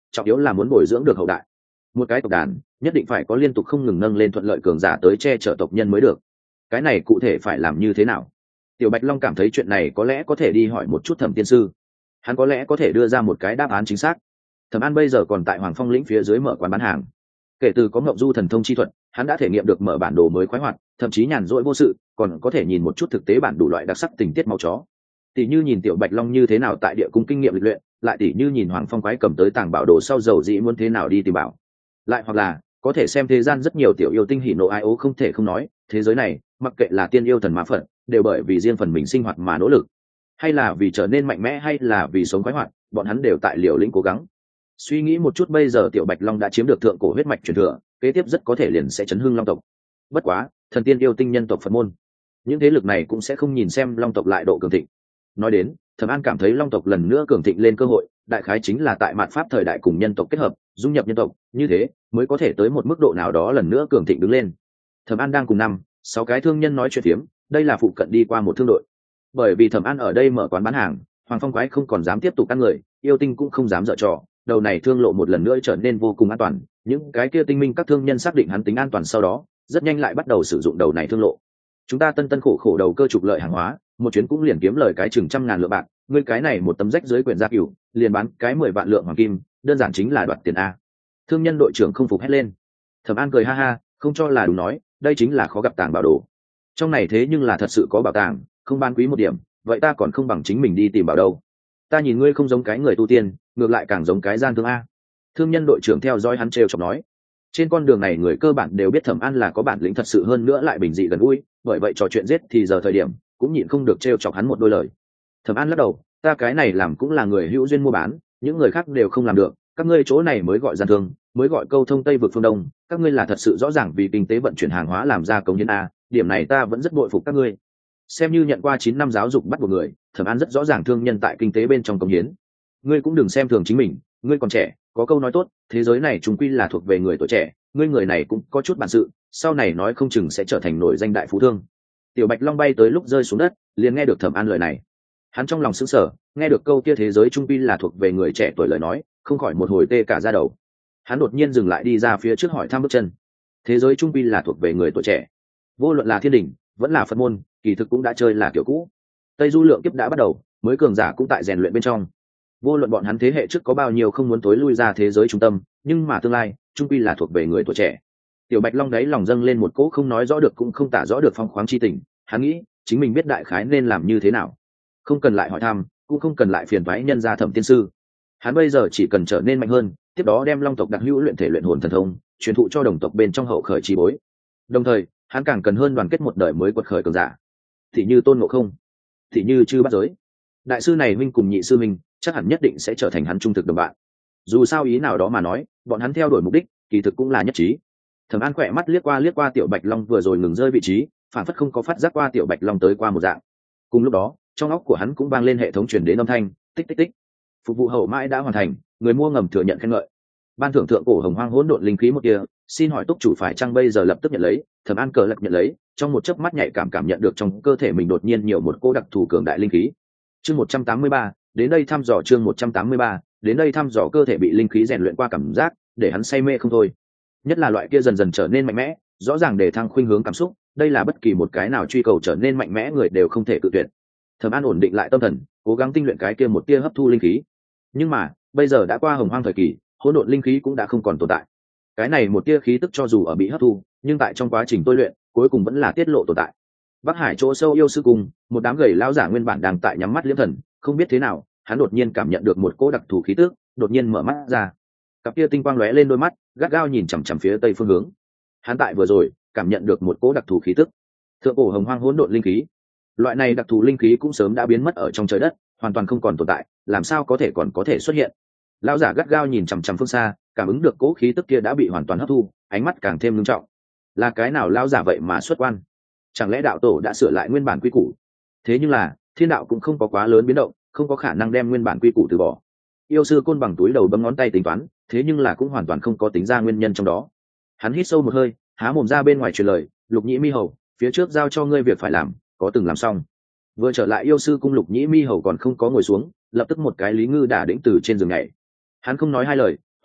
trọng yếu là muốn bồi dưỡng được hậu đại. Một cái tộc đàn nhất định phải có liên tục không ngừng nâng lên thuận lợi cường giả tới che chở tộc nhân mới được. Cái này cụ thể phải làm như thế nào? Tiểu Bạch Long cảm thấy chuyện này có lẽ có thể đi hỏi một chút Thẩm tiên sư, hắn có lẽ có thể đưa ra một cái đáp án chính xác. Thẩm An bây giờ còn tại Hoàng Phong lĩnh phía dưới mở quán bán hàng, kể từ có Ngộng Du thần thông chi thuật, hắn đã thể nghiệm được mở bản đồ mới khoái hoạt, thậm chí nhàn rỗi vô sự còn có thể nhìn một chút thực tế bản đủ loại đặc sắc tình tiết máu chó. Tỷ như nhìn Tiểu Bạch Long như thế nào tại địa cung kinh nghiệm lịch luyện, lại tỷ như nhìn Hoàng Phong quái cầm tới tàng bảo đồ sau dầu dĩ muốn thế nào đi tìm bảo, lại hoặc là có thể xem thế gian rất nhiều tiểu yêu tinh hỉ nộ ai ố không thể không nói, thế giới này mặc kệ là tiên yêu thần ma phận đều bởi vì riêng phần mình sinh hoạt mà nỗ lực, hay là vì trở nên mạnh mẽ hay là vì sống khoái hoạt, bọn hắn đều tại liều lĩnh cố gắng. Suy nghĩ một chút, bây giờ Tiểu Bạch Long đã chiếm được thượng cổ huyết mạch truyền thừa, kế tiếp rất có thể liền sẽ chấn hưng Long tộc. Bất quá thần tiên yêu tinh nhân tộc Phật môn, những thế lực này cũng sẽ không nhìn xem Long tộc lại độ cường thịnh. Nói đến, Thẩm An cảm thấy Long tộc lần nữa cường thịnh lên cơ hội đại khái chính là tại mạt pháp thời đại cùng nhân tộc kết hợp, dung nhập nhân tộc, như thế mới có thể tới một mức độ nào đó lần nữa cường thịnh đứng lên. Thẩm An đang cùng năm sáu cái thương nhân nói chuyện phiếm, đây là phụ cận đi qua một thương đội. Bởi vì Thẩm An ở đây mở quán bán hàng, Hoàng Phong quái không còn dám tiếp tục ăn người, yêu tinh cũng không dám dở trò, đầu này thương lộ một lần nữa trở nên vô cùng an toàn. Những cái kia tinh minh các thương nhân xác định hắn tính an toàn sau đó, rất nhanh lại bắt đầu sử dụng đầu này thương lộ. Chúng ta tân tân khổ khổ đầu cơ trục lợi hàng hóa, một chuyến cũng liền kiếm lời cái chừng trăm ngàn lượng bạc, ngươi cái này một tấm rách dưới quyển gia cửu, liền bán cái mười vạn lượng hoàng kim, đơn giản chính là đoạt tiền a. Thương nhân đội trưởng không phục hét lên. Thẩm An cười ha ha, không cho là đúng nói, đây chính là khó gặp tàng bảo đồ. Trong này thế nhưng là thật sự có bảo tàng, không ban quý một điểm, vậy ta còn không bằng chính mình đi tìm bảo đâu. Ta nhìn ngươi không giống cái người tu tiên, ngược lại càng giống cái gian thương a. Thương nhân đội trưởng theo dõi hắn trêu chọc nói. Trên con đường này người cơ bản đều biết Thẩm An là có bản lĩnh thật sự, hơn nữa lại bình dị gần gũi, bởi vậy trò chuyện giết thì giờ thời điểm cũng nhịn không được trêu chọc hắn một đôi lời. Thẩm An lắc đầu, ta cái này làm cũng là người hữu duyên mua bán, những người khác đều không làm được, các ngươi chỗ này mới gọi gian thương, mới gọi câu thông Tây vực phương Đông, các ngươi là thật sự rõ ràng vì kinh tế vận chuyển hàng hóa làm ra công hiến a, điểm này ta vẫn rất bội phục các ngươi. Xem như nhận qua chín năm giáo dục bắt buộc người, Thẩm An rất rõ ràng thương nhân tại kinh tế bên trong công hiến. Ngươi cũng đừng xem thường chính mình, ngươi còn trẻ, có câu nói tốt, thế giới này chúng quy là thuộc về người tuổi trẻ, ngươi người này cũng có chút bản sự, sau này nói không chừng sẽ trở thành nổi danh đại phú thương. Tiểu Bạch Long bay tới lúc rơi xuống đất, liền nghe được Thẩm An lời này. Hắn trong lòng sững sờ, nghe được câu kia thế giới trung quy là thuộc về người trẻ tuổi lời nói, không khỏi một hồi tê cả da đầu. Hắn đột nhiên dừng lại đi ra phía trước hỏi thăm bước chân. Thế giới trung quy là thuộc về người tuổi trẻ, vô luận là thiên đình vẫn là Phật môn, kỳ thực cũng đã chơi là kiểu cũ. Tây du lượng kiếp đã bắt đầu, mới cường giả cũng tại rèn luyện bên trong. Vô luận bọn hắn thế hệ trước có bao nhiêu không muốn tối lui ra thế giới trung tâm, nhưng mà tương lai trung quy là thuộc về người tuổi trẻ. Tiểu Bạch Long đấy lòng dâng lên một cỗ không nói rõ được cũng không tả rõ được phong khoáng chi tình, hắn nghĩ chính mình biết đại khái nên làm như thế nào, không cần lại hỏi thăm, cũng không cần lại phiền toái nhân gia Thẩm tiên sư. Hắn bây giờ chỉ cần trở nên mạnh hơn, tiếp đó đem Long tộc đặc hữu luyện thể luyện hồn thần thông truyền thụ cho đồng tộc bên trong hậu khởi chi bối. Đồng thời, hắn càng cần hơn đoàn kết một đời mới quật khởi cường giả, thì như Tôn Ngộ Không, thì như Chư Bát Giới. Đại sư này huynh cùng nhị sư huynh chắc hẳn nhất định sẽ trở thành hắn trung thực đồng bạn. Dù sao ý nào đó mà nói, bọn hắn theo đuổi mục đích kỳ thực cũng là nhất trí. Thẩm An khỏe mắt liếc qua liếc qua Tiểu Bạch Long vừa rồi ngừng rơi vị trí, phản phất không có phát giác qua Tiểu Bạch Long tới qua một dạng. Cùng lúc đó, trong óc của hắn cũng vang lên hệ thống truyền đến âm thanh, tích tích tích. Phục vụ hậu mãi đã hoàn thành, người mua ngầm thừa nhận khen ngợi. Ban thưởng thượng cổ hồng hoang hỗn độn linh khí một kia, xin hỏi túc chủ phải chăng bây giờ lập tức nhận lấy? Thẩm An cờ lập nhận lấy, trong một chớp mắt nhạy cảm cảm nhận được trong cơ thể mình đột nhiên nhiều một cô đặc thù cường đại linh khí. Chương một trăm tám mươi ba, đến đây thăm dò chương một trăm tám mươi ba, đến đây thăm dò cơ thể bị linh khí rèn luyện qua cảm giác, để hắn say mê không thôi. Nhất là loại kia dần dần trở nên mạnh mẽ, rõ ràng để thăng khuynh hướng cảm xúc, đây là bất kỳ một cái nào truy cầu trở nên mạnh mẽ người đều không thể cự tuyệt. Thẩm An ổn định lại tâm thần, cố gắng tinh luyện cái kia một tia hấp thu linh khí. Nhưng mà, bây giờ đã qua hồng hoang thời kỳ, hỗn độn linh khí cũng đã không còn tồn tại. Cái này một tia khí tức cho dù ở bị hấp thu, nhưng tại trong quá trình tôi luyện, cuối cùng vẫn là tiết lộ tồn tại. Bắc Hải chỗ sâu yêu sư cung, một đám gầy lão giả nguyên bản đang tại nhắm mắt liễm thần, không biết thế nào, hắn đột nhiên cảm nhận được một cỗ đặc thù khí tức, đột nhiên mở mắt ra. Cặp kia tinh quang lóe lên đôi mắt, gắt gao nhìn chằm chằm phía tây phương hướng. Hắn tại vừa rồi cảm nhận được một cỗ đặc thù khí tức, thượng cổ hồng hoang hỗn độn linh khí. Loại này đặc thù linh khí cũng sớm đã biến mất ở trong trời đất, hoàn toàn không còn tồn tại, làm sao có thể còn có thể xuất hiện? Lão giả gắt gao nhìn chằm chằm phương xa, cảm ứng được cỗ khí tức kia đã bị hoàn toàn hấp thu, ánh mắt càng thêm nghiêm trọng. Là cái nào lão giả vậy mà xuất quan? Chẳng lẽ đạo tổ đã sửa lại nguyên bản quy củ? Thế nhưng là thiên đạo cũng không có quá lớn biến động, không có khả năng đem nguyên bản quy củ từ bỏ. Yêu sư côn bằng túi đầu bấm ngón tay tính toán, thế nhưng là cũng hoàn toàn không có tính ra nguyên nhân trong đó. Hắn hít sâu một hơi, há mồm ra bên ngoài truyền lời, Lục Nhĩ Mi Hầu, phía trước giao cho ngươi việc phải làm, có từng làm xong. Vừa trở lại yêu sư cung, Lục Nhĩ Mi Hầu còn không có ngồi xuống, lập tức một cái Lý Ngư đả đĩnh từ trên giường nhảy. Hắn không nói hai lời,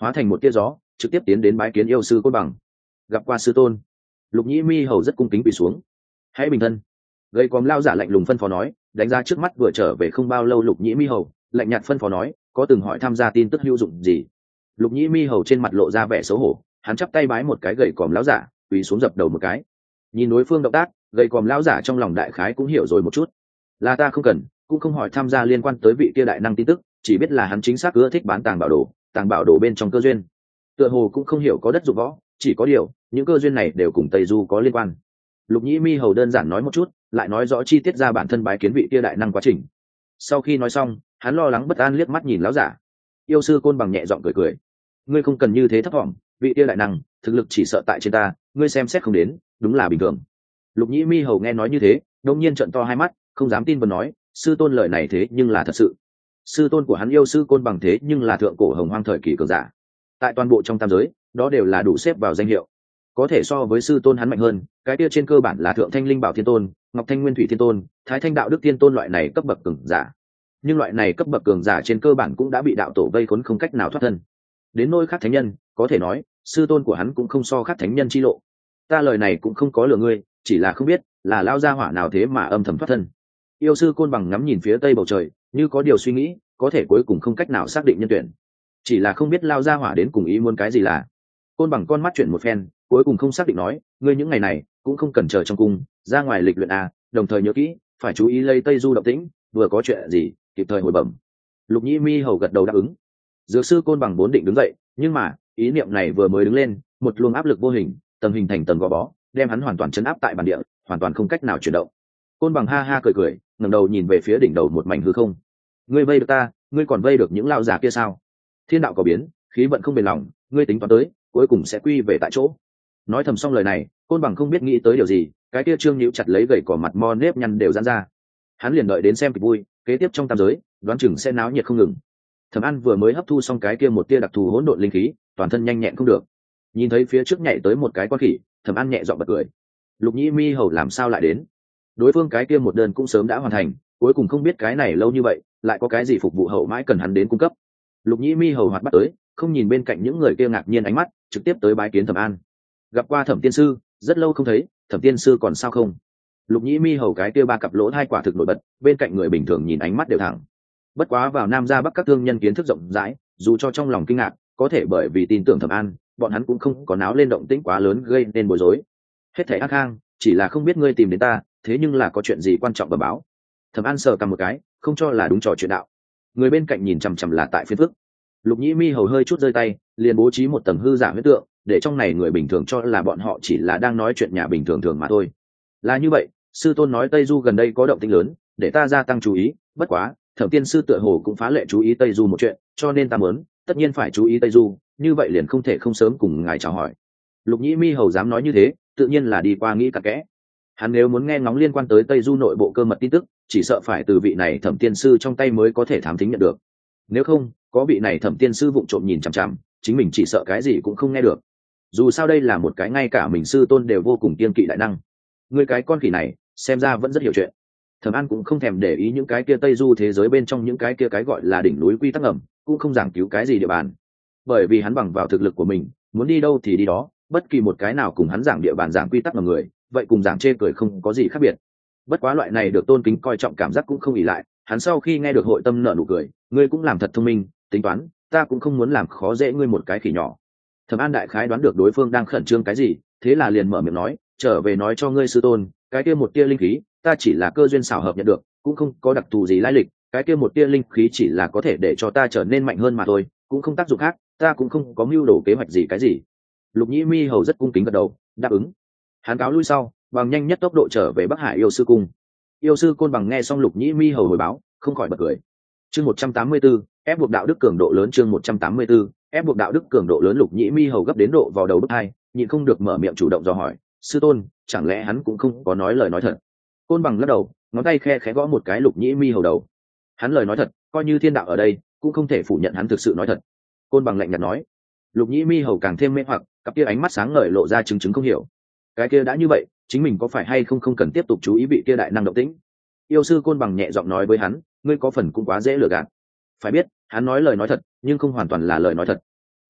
hóa thành một tia gió trực tiếp tiến đến bái kiến yêu sư côn bằng. Gặp qua sư tôn. Lục nhĩ mi hầu rất cung kính quỳ xuống. Hãy bình thân. Gầy còm lao giả lạnh lùng phân phó nói, đánh ra trước mắt vừa trở về không bao lâu lục nhĩ mi hầu lạnh nhạt phân phó nói, có từng hỏi tham gia tin tức hữu dụng gì? Lục nhĩ mi hầu trên mặt lộ ra vẻ xấu hổ, hắn chắp tay bái một cái gầy còm lão giả, quỳ xuống dập đầu một cái. Nhìn đối phương động tác, gầy còm lão giả trong lòng đại khái cũng hiểu rồi một chút. Là ta không cần, cũng không hỏi tham gia liên quan tới vị kia đại năng tin tức, chỉ biết là hắn chính xác ưa thích bán tàng bảo đồ, tàng bảo đồ bên trong cơ duyên. Tựa hồ cũng không hiểu có đất dụng võ, chỉ có điều, những cơ duyên này đều cùng Tây Du có liên quan. Lục nhĩ mi hầu đơn giản nói một chút, lại nói rõ chi tiết ra bản thân bái kiến vị kia đại năng quá trình. Sau khi nói xong, hắn lo lắng bất an liếc mắt nhìn lão giả. Yêu sư côn bằng nhẹ giọng cười cười, ngươi không cần như thế thấp vọng, vị kia đại năng thực lực chỉ sợ tại trên ta, ngươi xem xét không đến, đúng là bình thường. Lục nhĩ mi hầu nghe nói như thế, đột nhiên trợn to hai mắt, không dám tin và nói, sư tôn lời này thế nhưng là thật sự. Sư tôn của hắn yêu sư côn bằng thế nhưng là thượng cổ hồng hoang thời kỳ cường giả, tại toàn bộ trong tam giới đó đều là đủ xếp vào danh hiệu, có thể so với sư tôn hắn mạnh hơn, cái kia trên cơ bản là thượng thanh linh bảo thiên tôn, ngọc thanh nguyên thủy thiên tôn, thái thanh đạo đức thiên tôn loại này cấp bậc cường giả. Nhưng loại này cấp bậc cường giả trên cơ bản cũng đã bị đạo tổ vây khốn không cách nào thoát thân. Đến nôi khác thánh nhân, có thể nói sư tôn của hắn cũng không so khác thánh nhân chi lộ. Ta lời này cũng không có lừa ngươi, chỉ là không biết là lao gia hỏa nào thế mà âm thầm thoát thân. Yêu sư côn bằng ngắm nhìn phía tây bầu trời, như có điều suy nghĩ, có thể cuối cùng không cách nào xác định nhân tuyển, chỉ là không biết lao gia hỏa đến cùng ý muốn cái gì. Là côn bằng con mắt chuyển một phen, cuối cùng không xác định nói, ngươi những ngày này cũng không cần chờ trong cung, ra ngoài lịch luyện à, đồng thời nhớ kỹ phải chú ý lấy Tây Du động tĩnh, vừa có chuyện gì kịp thời hồi bẩm. Lục nhĩ mi hầu gật đầu đáp ứng. Dược sư côn bằng vốn định đứng dậy, nhưng mà ý niệm này vừa mới đứng lên, một luồng áp lực vô hình tầng hình thành tầng gò bó, đem hắn hoàn toàn chấn áp tại bản địa, hoàn toàn không cách nào chuyển động. Côn bằng ha ha cười cười, ngẩng đầu nhìn về phía đỉnh đầu một mảnh hư không. Ngươi vây được ta, ngươi còn vây được những lao già kia sao? Thiên đạo có biến, khí vận không bền lòng, ngươi tính toán tới, cuối cùng sẽ quy về tại chỗ. Nói thầm xong lời này, côn bằng không biết nghĩ tới điều gì, cái kia trương nhíu chặt lấy gầy cỏ mặt mo nếp nhăn đều giãn ra. Hắn liền đợi đến xem kịch vui, kế tiếp trong tam giới, đoán chừng sẽ náo nhiệt không ngừng. Thẩm An vừa mới hấp thu xong cái kia một tia đặc thù hỗn độn linh khí, toàn thân nhanh nhẹn không được. Nhìn thấy phía trước nhảy tới một cái con khỉ, Thẩm An nhẹ giọng bật cười. Lục nhĩ mi hầu làm sao lại đến? Đối phương cái kia một đơn cũng sớm đã hoàn thành, cuối cùng không biết cái này lâu như vậy, lại có cái gì phục vụ hậu mãi cần hắn đến cung cấp. Lục nhĩ mi hầu hoạt bắt tới, không nhìn bên cạnh những người kia ngạc nhiên ánh mắt, trực tiếp tới bái kiến Thẩm An. Gặp qua Thẩm tiên sư, rất lâu không thấy, Thẩm tiên sư còn sao không? Lục nhĩ mi hầu cái kia ba cặp lỗ hai quả thực nổi bật, bên cạnh người bình thường nhìn ánh mắt đều thẳng. Bất quá vào nam ra bắc các thương nhân kiến thức rộng rãi, dù cho trong lòng kinh ngạc, có thể bởi vì tin tưởng Thẩm An, bọn hắn cũng không có náo lên động tĩnh quá lớn gây nên bối rối. Hết thảy ác khang, chỉ là không biết ngươi tìm đến ta, thế nhưng là có chuyện gì quan trọng bẩm báo. Thẩm An sờ cầm một cái, không cho là đúng trò chuyện đạo. Người bên cạnh nhìn chằm chằm là tại phiên phức. Lục nhĩ mi hầu hơi chút rơi tay, liền bố trí một tầng hư giả huyết tượng, để trong này người bình thường cho là bọn họ chỉ là đang nói chuyện nhà bình thường thường mà thôi. Là như vậy, sư tôn nói Tây Du gần đây có động tĩnh lớn, để ta gia tăng chú ý, bất quá Thẩm tiên sư tựa hồ cũng phá lệ chú ý Tây Du một chuyện, cho nên ta muốn tất nhiên phải chú ý Tây Du, như vậy liền không thể không sớm cùng ngài chào hỏi. Lục nhĩ mi hầu dám nói như thế, tự nhiên là đi qua nghĩ cặn kẽ. Hắn nếu muốn nghe ngóng liên quan tới Tây Du nội bộ cơ mật tin tức, chỉ sợ phải từ vị này Thẩm tiên sư trong tay mới có thể thám thính nhận được. Nếu không, có vị này Thẩm tiên sư vụng trộm nhìn chằm chằm, chính mình chỉ sợ cái gì cũng không nghe được. Dù sao đây là một cái ngay cả mình sư tôn đều vô cùng kiên kỵ đại năng. Người cái con khỉ này, xem ra vẫn rất hiểu chuyện. Thẩm An cũng không thèm để ý những cái kia Tây Du thế giới bên trong những cái kia cái gọi là đỉnh núi quy tắc ngầm, cũng không giảng cứu cái gì địa bàn. Bởi vì hắn bằng vào thực lực của mình, muốn đi đâu thì đi đó, bất kỳ một cái nào cùng hắn giảng địa bàn giảng quy tắc ngầm người, vậy cùng giảng chê cười không có gì khác biệt. Bất quá loại này được tôn kính coi trọng cảm giác cũng không ỷ lại, hắn sau khi nghe được hội tâm nở nụ cười, ngươi cũng làm thật thông minh, tính toán, ta cũng không muốn làm khó dễ ngươi một cái khỉ nhỏ. Thẩm An đại khái đoán được đối phương đang khẩn trương cái gì, thế là liền mở miệng nói, trở về nói cho ngươi sư tôn, cái kia một tia linh khí, ta chỉ là cơ duyên xảo hợp nhận được, cũng không có đặc thù gì lai lịch, cái kia một tia linh khí chỉ là có thể để cho ta trở nên mạnh hơn mà thôi, cũng không tác dụng khác, ta cũng không có mưu đồ kế hoạch gì cái gì. Lục nhĩ mi hầu rất cung kính gật đầu, đáp ứng. Hắn cáo lui sau, bằng nhanh nhất tốc độ trở về Bắc Hải yêu sư cung. Yêu sư côn bằng nghe xong Lục nhĩ mi hầu hồi báo, không khỏi bật cười. Chương một trăm tám mươi 184, ép buộc đạo đức cường độ lớn. Chương một trăm tám mươi 184, ép buộc đạo đức cường độ lớn. Lục nhĩ mi hầu gấp đến độ vào đầu bức hai, nhịn không được mở miệng chủ động dò hỏi, sư tôn, chẳng lẽ hắn cũng không có nói lời nói thật? Côn bằng lắc đầu, ngón tay khe khẽ gõ một cái Lục nhĩ mi hầu đầu. Hắn lời nói thật, coi như thiên đạo ở đây cũng không thể phủ nhận hắn thực sự nói thật. Côn bằng lạnh nhạt nói. Lục nhĩ mi hầu càng thêm mê hoặc, cặp kia ánh mắt sáng ngời lộ ra chứng chứng không hiểu. Cái kia đã như vậy, chính mình có phải hay không không cần tiếp tục chú ý vị kia đại năng động tĩnh? Yêu sư côn bằng nhẹ giọng nói với hắn, ngươi có phần cũng quá dễ lừa gạt. Phải biết, hắn nói lời nói thật, nhưng không hoàn toàn là lời nói thật.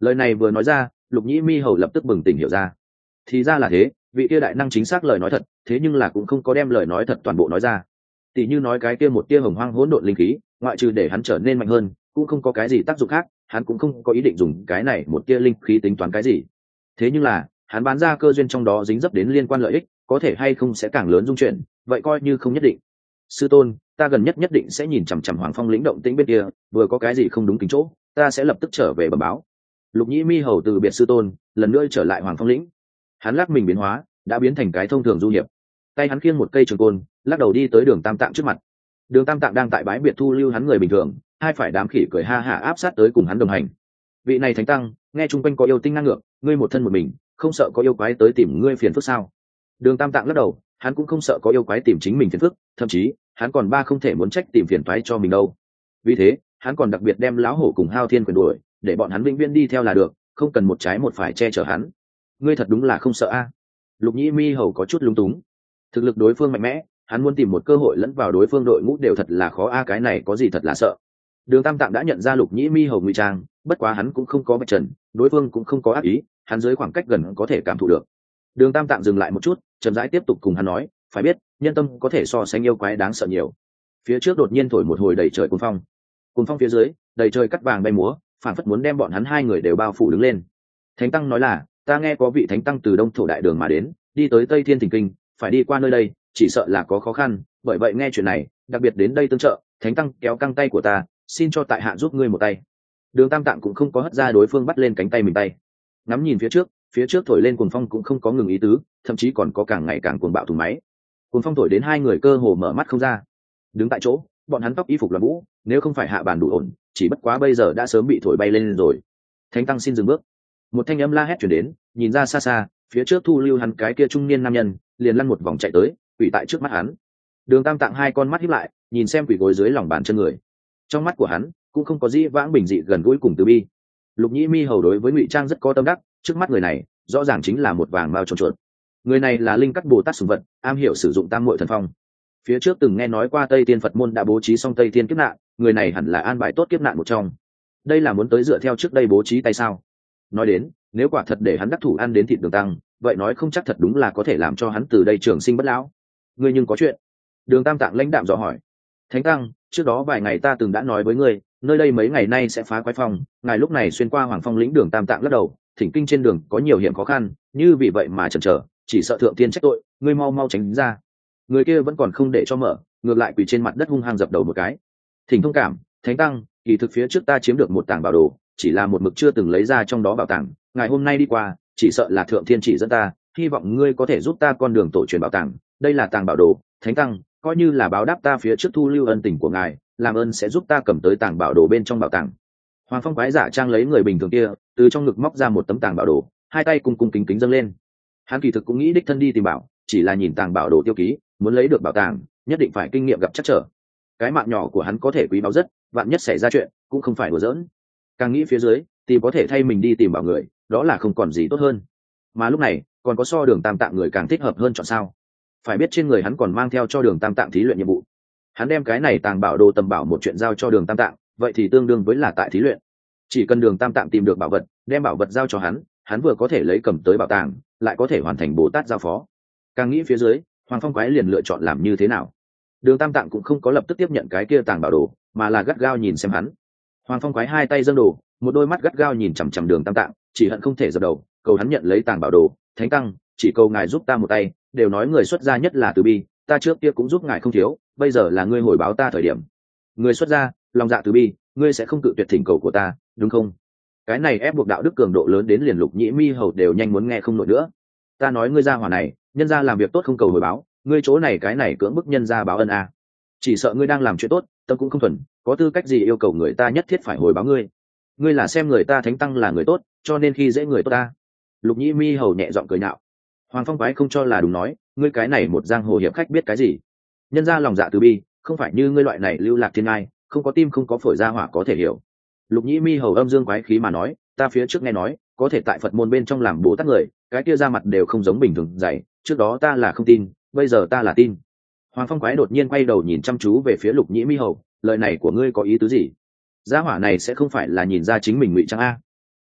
Lời này vừa nói ra, Lục Nhĩ Mi hầu lập tức bừng tỉnh hiểu ra. Thì ra là thế, vị kia đại năng chính xác lời nói thật, thế nhưng là cũng không có đem lời nói thật toàn bộ nói ra. Tỷ như nói cái kia một tia hồng hoang hỗn độn linh khí, ngoại trừ để hắn trở nên mạnh hơn, cũng không có cái gì tác dụng khác, hắn cũng không có ý định dùng cái này một tia linh khí tính toán cái gì. Thế nhưng là, hắn bán ra cơ duyên trong đó dính dấp đến liên quan lợi ích, có thể hay không sẽ càng lớn dung chuyện, vậy coi như không nhất định. Sư tôn, ta gần nhất nhất định sẽ nhìn chằm chằm Hoàng Phong lĩnh động tĩnh bên kia, vừa có cái gì không đúng kính chỗ, ta sẽ lập tức trở về bẩm báo. Lục Nhĩ Mi hầu từ biệt sư tôn, lần nữa trở lại Hoàng Phong lĩnh. Hắn lắc mình biến hóa, đã biến thành cái thông thường du hiệp. Tay hắn khiêng một cây trường côn, lắc đầu đi tới Đường Tam Tạng trước mặt. Đường Tam Tạng đang tại bãi biệt thu lưu hắn người bình thường, hai phải đám khỉ cười ha hả áp sát tới cùng hắn đồng hành. Vị này thánh tăng, nghe chung quanh có yêu tinh ngang ngược, ngươi một thân một mình, không sợ có yêu quái tới tìm ngươi phiền phức sao? Đường Tam Tạng lắc đầu, hắn cũng không sợ có yêu quái tìm chính mình phiền phức, thậm chí hắn còn ba không thể muốn trách tìm phiền toái cho mình đâu. Vì thế, hắn còn đặc biệt đem lão hổ cùng Hao Thiên quyền đuổi, để bọn hắn vĩnh viễn đi theo là được, không cần một trái một phải che chở hắn. Ngươi thật đúng là không sợ a? Lục Nhĩ Mi hầu có chút lúng túng. Thực lực đối phương mạnh mẽ, hắn muốn tìm một cơ hội lẫn vào đối phương đội ngũ đều thật là khó a, cái này có gì thật là sợ. Đường Tam Tạng đã nhận ra Lục Nhĩ Mi hầu ngụy trang, bất quá hắn cũng không có vạch trần, đối phương cũng không có ác ý, hắn dưới khoảng cách gần có thể cảm thụ được. Đường Tam Tạng dừng lại một chút, chậm rãi tiếp tục cùng hắn nói, phải biết, nhân tâm có thể so sánh yêu quái đáng sợ nhiều. Phía trước đột nhiên thổi một hồi đầy trời cuồng phong, cuồng phong phía dưới, đầy trời cắt vàng bay múa, phản phất muốn đem bọn hắn hai người đều bao phủ đứng lên. Thánh tăng nói là, ta nghe có vị thánh tăng từ Đông Thổ Đại Đường mà đến, đi tới Tây Thiên Thỉnh Kinh, phải đi qua nơi đây, chỉ sợ là có khó khăn, bởi vậy nghe chuyện này, đặc biệt đến đây tương trợ. Thánh tăng kéo căng tay của ta, xin cho tại hạ giúp ngươi một tay. Đường Tam Tạng cũng không có hất ra đối phương bắt lên cánh tay mình tay, ngắm nhìn phía trước, phía trước thổi lên cuồng phong cũng không có ngừng ý tứ, thậm chí còn có càng ngày càng cuồng bạo thùng máy. Cuồng phong thổi đến hai người cơ hồ mở mắt không ra, đứng tại chỗ, bọn hắn tóc y phục loạn vũ, nếu không phải hạ bàn đủ ổn, chỉ bất quá bây giờ đã sớm bị thổi bay lên rồi. Thánh tăng xin dừng bước. Một thanh âm la hét truyền đến, nhìn ra xa xa, phía trước thu lưu hắn cái kia trung niên nam nhân liền lăn một vòng chạy tới, quỳ tại trước mắt hắn. Đường Tam Tạng hai con mắt híp lại, nhìn xem quỳ gối dưới lòng bàn chân người. Trong mắt của hắn cũng không có gì vãng bình dị gần gũi cùng từ bi. Lục Nhĩ Mi hầu đối với ngụy trang rất có tâm đắc, trước mắt người này rõ ràng chính là một vàng mao tròn chuột. Người này là linh cắt bồ tát sùng vật, am hiểu sử dụng tam muội thần phong. Phía trước từng nghe nói qua Tây Tiên Phật môn đã bố trí xong Tây Tiên kiếp nạn, người này hẳn là an bài tốt kiếp nạn một trong. Đây là muốn tới dựa theo trước đây bố trí tay sao? Nói đến, nếu quả thật để hắn đắc thủ ăn đến thịt Đường Tăng, vậy nói không chắc thật đúng là có thể làm cho hắn từ đây trường sinh bất lão. Ngươi nhưng có chuyện? Đường Tam Tạng lãnh đạm dò hỏi. Thánh tăng, trước đó vài ngày ta từng đã nói với ngươi, nơi đây mấy ngày nay sẽ phá quái phong, ngài lúc này xuyên qua Hoàng Phong lĩnh. Đường Tam Tạng lắc đầu, thỉnh kinh trên đường có nhiều hiểm khó khăn, như vì vậy mà chần chờ, chỉ sợ thượng tiên trách tội, ngươi mau mau tránh ra. Người kia vẫn còn không để cho mở, ngược lại quỳ trên mặt đất hung hăng dập đầu một cái. Thỉnh thông cảm, thánh tăng, kỳ thực phía trước ta chiếm được một tàng bảo đồ, chỉ là một mực chưa từng lấy ra trong đó bảo tàng, ngài hôm nay đi qua, chỉ sợ là thượng thiên chỉ dẫn ta, hy vọng ngươi có thể giúp ta con đường tổ truyền bảo tàng. Đây là tàng bảo đồ, thánh tăng, coi như là báo đáp ta phía trước thu lưu ân tình của ngài, làm ơn sẽ giúp ta cầm tới tàng bảo đồ bên trong bảo tàng. Hoàng Phong quái giả trang lấy người bình thường kia, từ trong ngực móc ra một tấm tàng bảo đồ, hai tay cùng cùng kính kính dâng lên. Hắn kỳ thực cũng nghĩ đích thân đi tìm bảo, chỉ là nhìn tàng bảo đồ tiêu ký, muốn lấy được bảo tàng, nhất định phải kinh nghiệm gặp chắc trở. Cái mạng nhỏ của hắn có thể quý báu rất, vạn nhất xảy ra chuyện, cũng không phải đùa giỡn. Càng nghĩ phía dưới, tìm có thể thay mình đi tìm bảo người, đó là không còn gì tốt hơn. Mà lúc này, còn có so Đường Tam Tạng người càng thích hợp hơn chọn sao? Phải biết trên người hắn còn mang theo cho Đường Tam Tạng thí luyện nhiệm vụ. Hắn đem cái này tàng bảo đồ tầm bảo một chuyện giao cho Đường Tam Tạng, vậy thì tương đương với là tại thí luyện. Chỉ cần Đường Tam Tạng tìm được bảo vật, đem bảo vật giao cho hắn, hắn vừa có thể lấy cầm tới bảo tàng, lại có thể hoàn thành Bồ Tát giao phó. Càng nghĩ phía dưới, Hoàng Phong quái liền lựa chọn làm như thế nào. Đường Tam Tạng cũng không có lập tức tiếp nhận cái kia tàng bảo đồ, mà là gắt gao nhìn xem hắn. Hoàng Phong quái hai tay dâng đồ, một đôi mắt gắt gao nhìn chằm chằm Đường Tam Tạng, chỉ hận không thể dập đầu, cầu hắn nhận lấy tàng bảo đồ. Thánh tăng, chỉ cầu ngài giúp ta một tay, đều nói người xuất gia nhất là từ bi, ta trước kia cũng giúp ngài không thiếu, bây giờ là ngươi hồi báo ta thời điểm. Người xuất gia, lòng dạ từ bi, ngươi sẽ không cự tuyệt thỉnh cầu của ta, đúng không? Cái này ép buộc đạo đức cường độ lớn đến liền Lục Nhĩ Mi hầu đều nhanh muốn nghe không nổi nữa. Ta nói ngươi gia hỏa này, nhân gia làm việc tốt không cầu hồi báo, ngươi chỗ này cái này cưỡng bức nhân gia báo ân à. Chỉ sợ ngươi đang làm chuyện tốt, tâm cũng không thuần, có tư cách gì yêu cầu người ta nhất thiết phải hồi báo ngươi? Ngươi là xem người ta thánh tăng là người tốt, cho nên khi dễ người tốt ta. Lục Nhĩ Mi hầu nhẹ giọng cười nhạo. Hoàng Phong quái không cho là đúng nói, ngươi cái này một giang hồ hiệp khách biết cái gì? Nhân gia lòng dạ từ bi, không phải như ngươi loại này lưu lạc thiên ai, không có tim không có phổi ra hỏa có thể hiểu. Lục Nhĩ Mi hầu âm dương quái khí mà nói, ta phía trước nghe nói, có thể tại Phật môn bên trong làm Bồ Tát người, cái kia ra mặt đều không giống bình thường dày, trước đó ta là không tin, bây giờ ta là tin. Hoàng Phong quái đột nhiên quay đầu nhìn chăm chú về phía Lục Nhĩ Mi hầu, lời này của ngươi có ý tứ gì? Gia hỏa này sẽ không phải là nhìn ra chính mình ngụy trang a?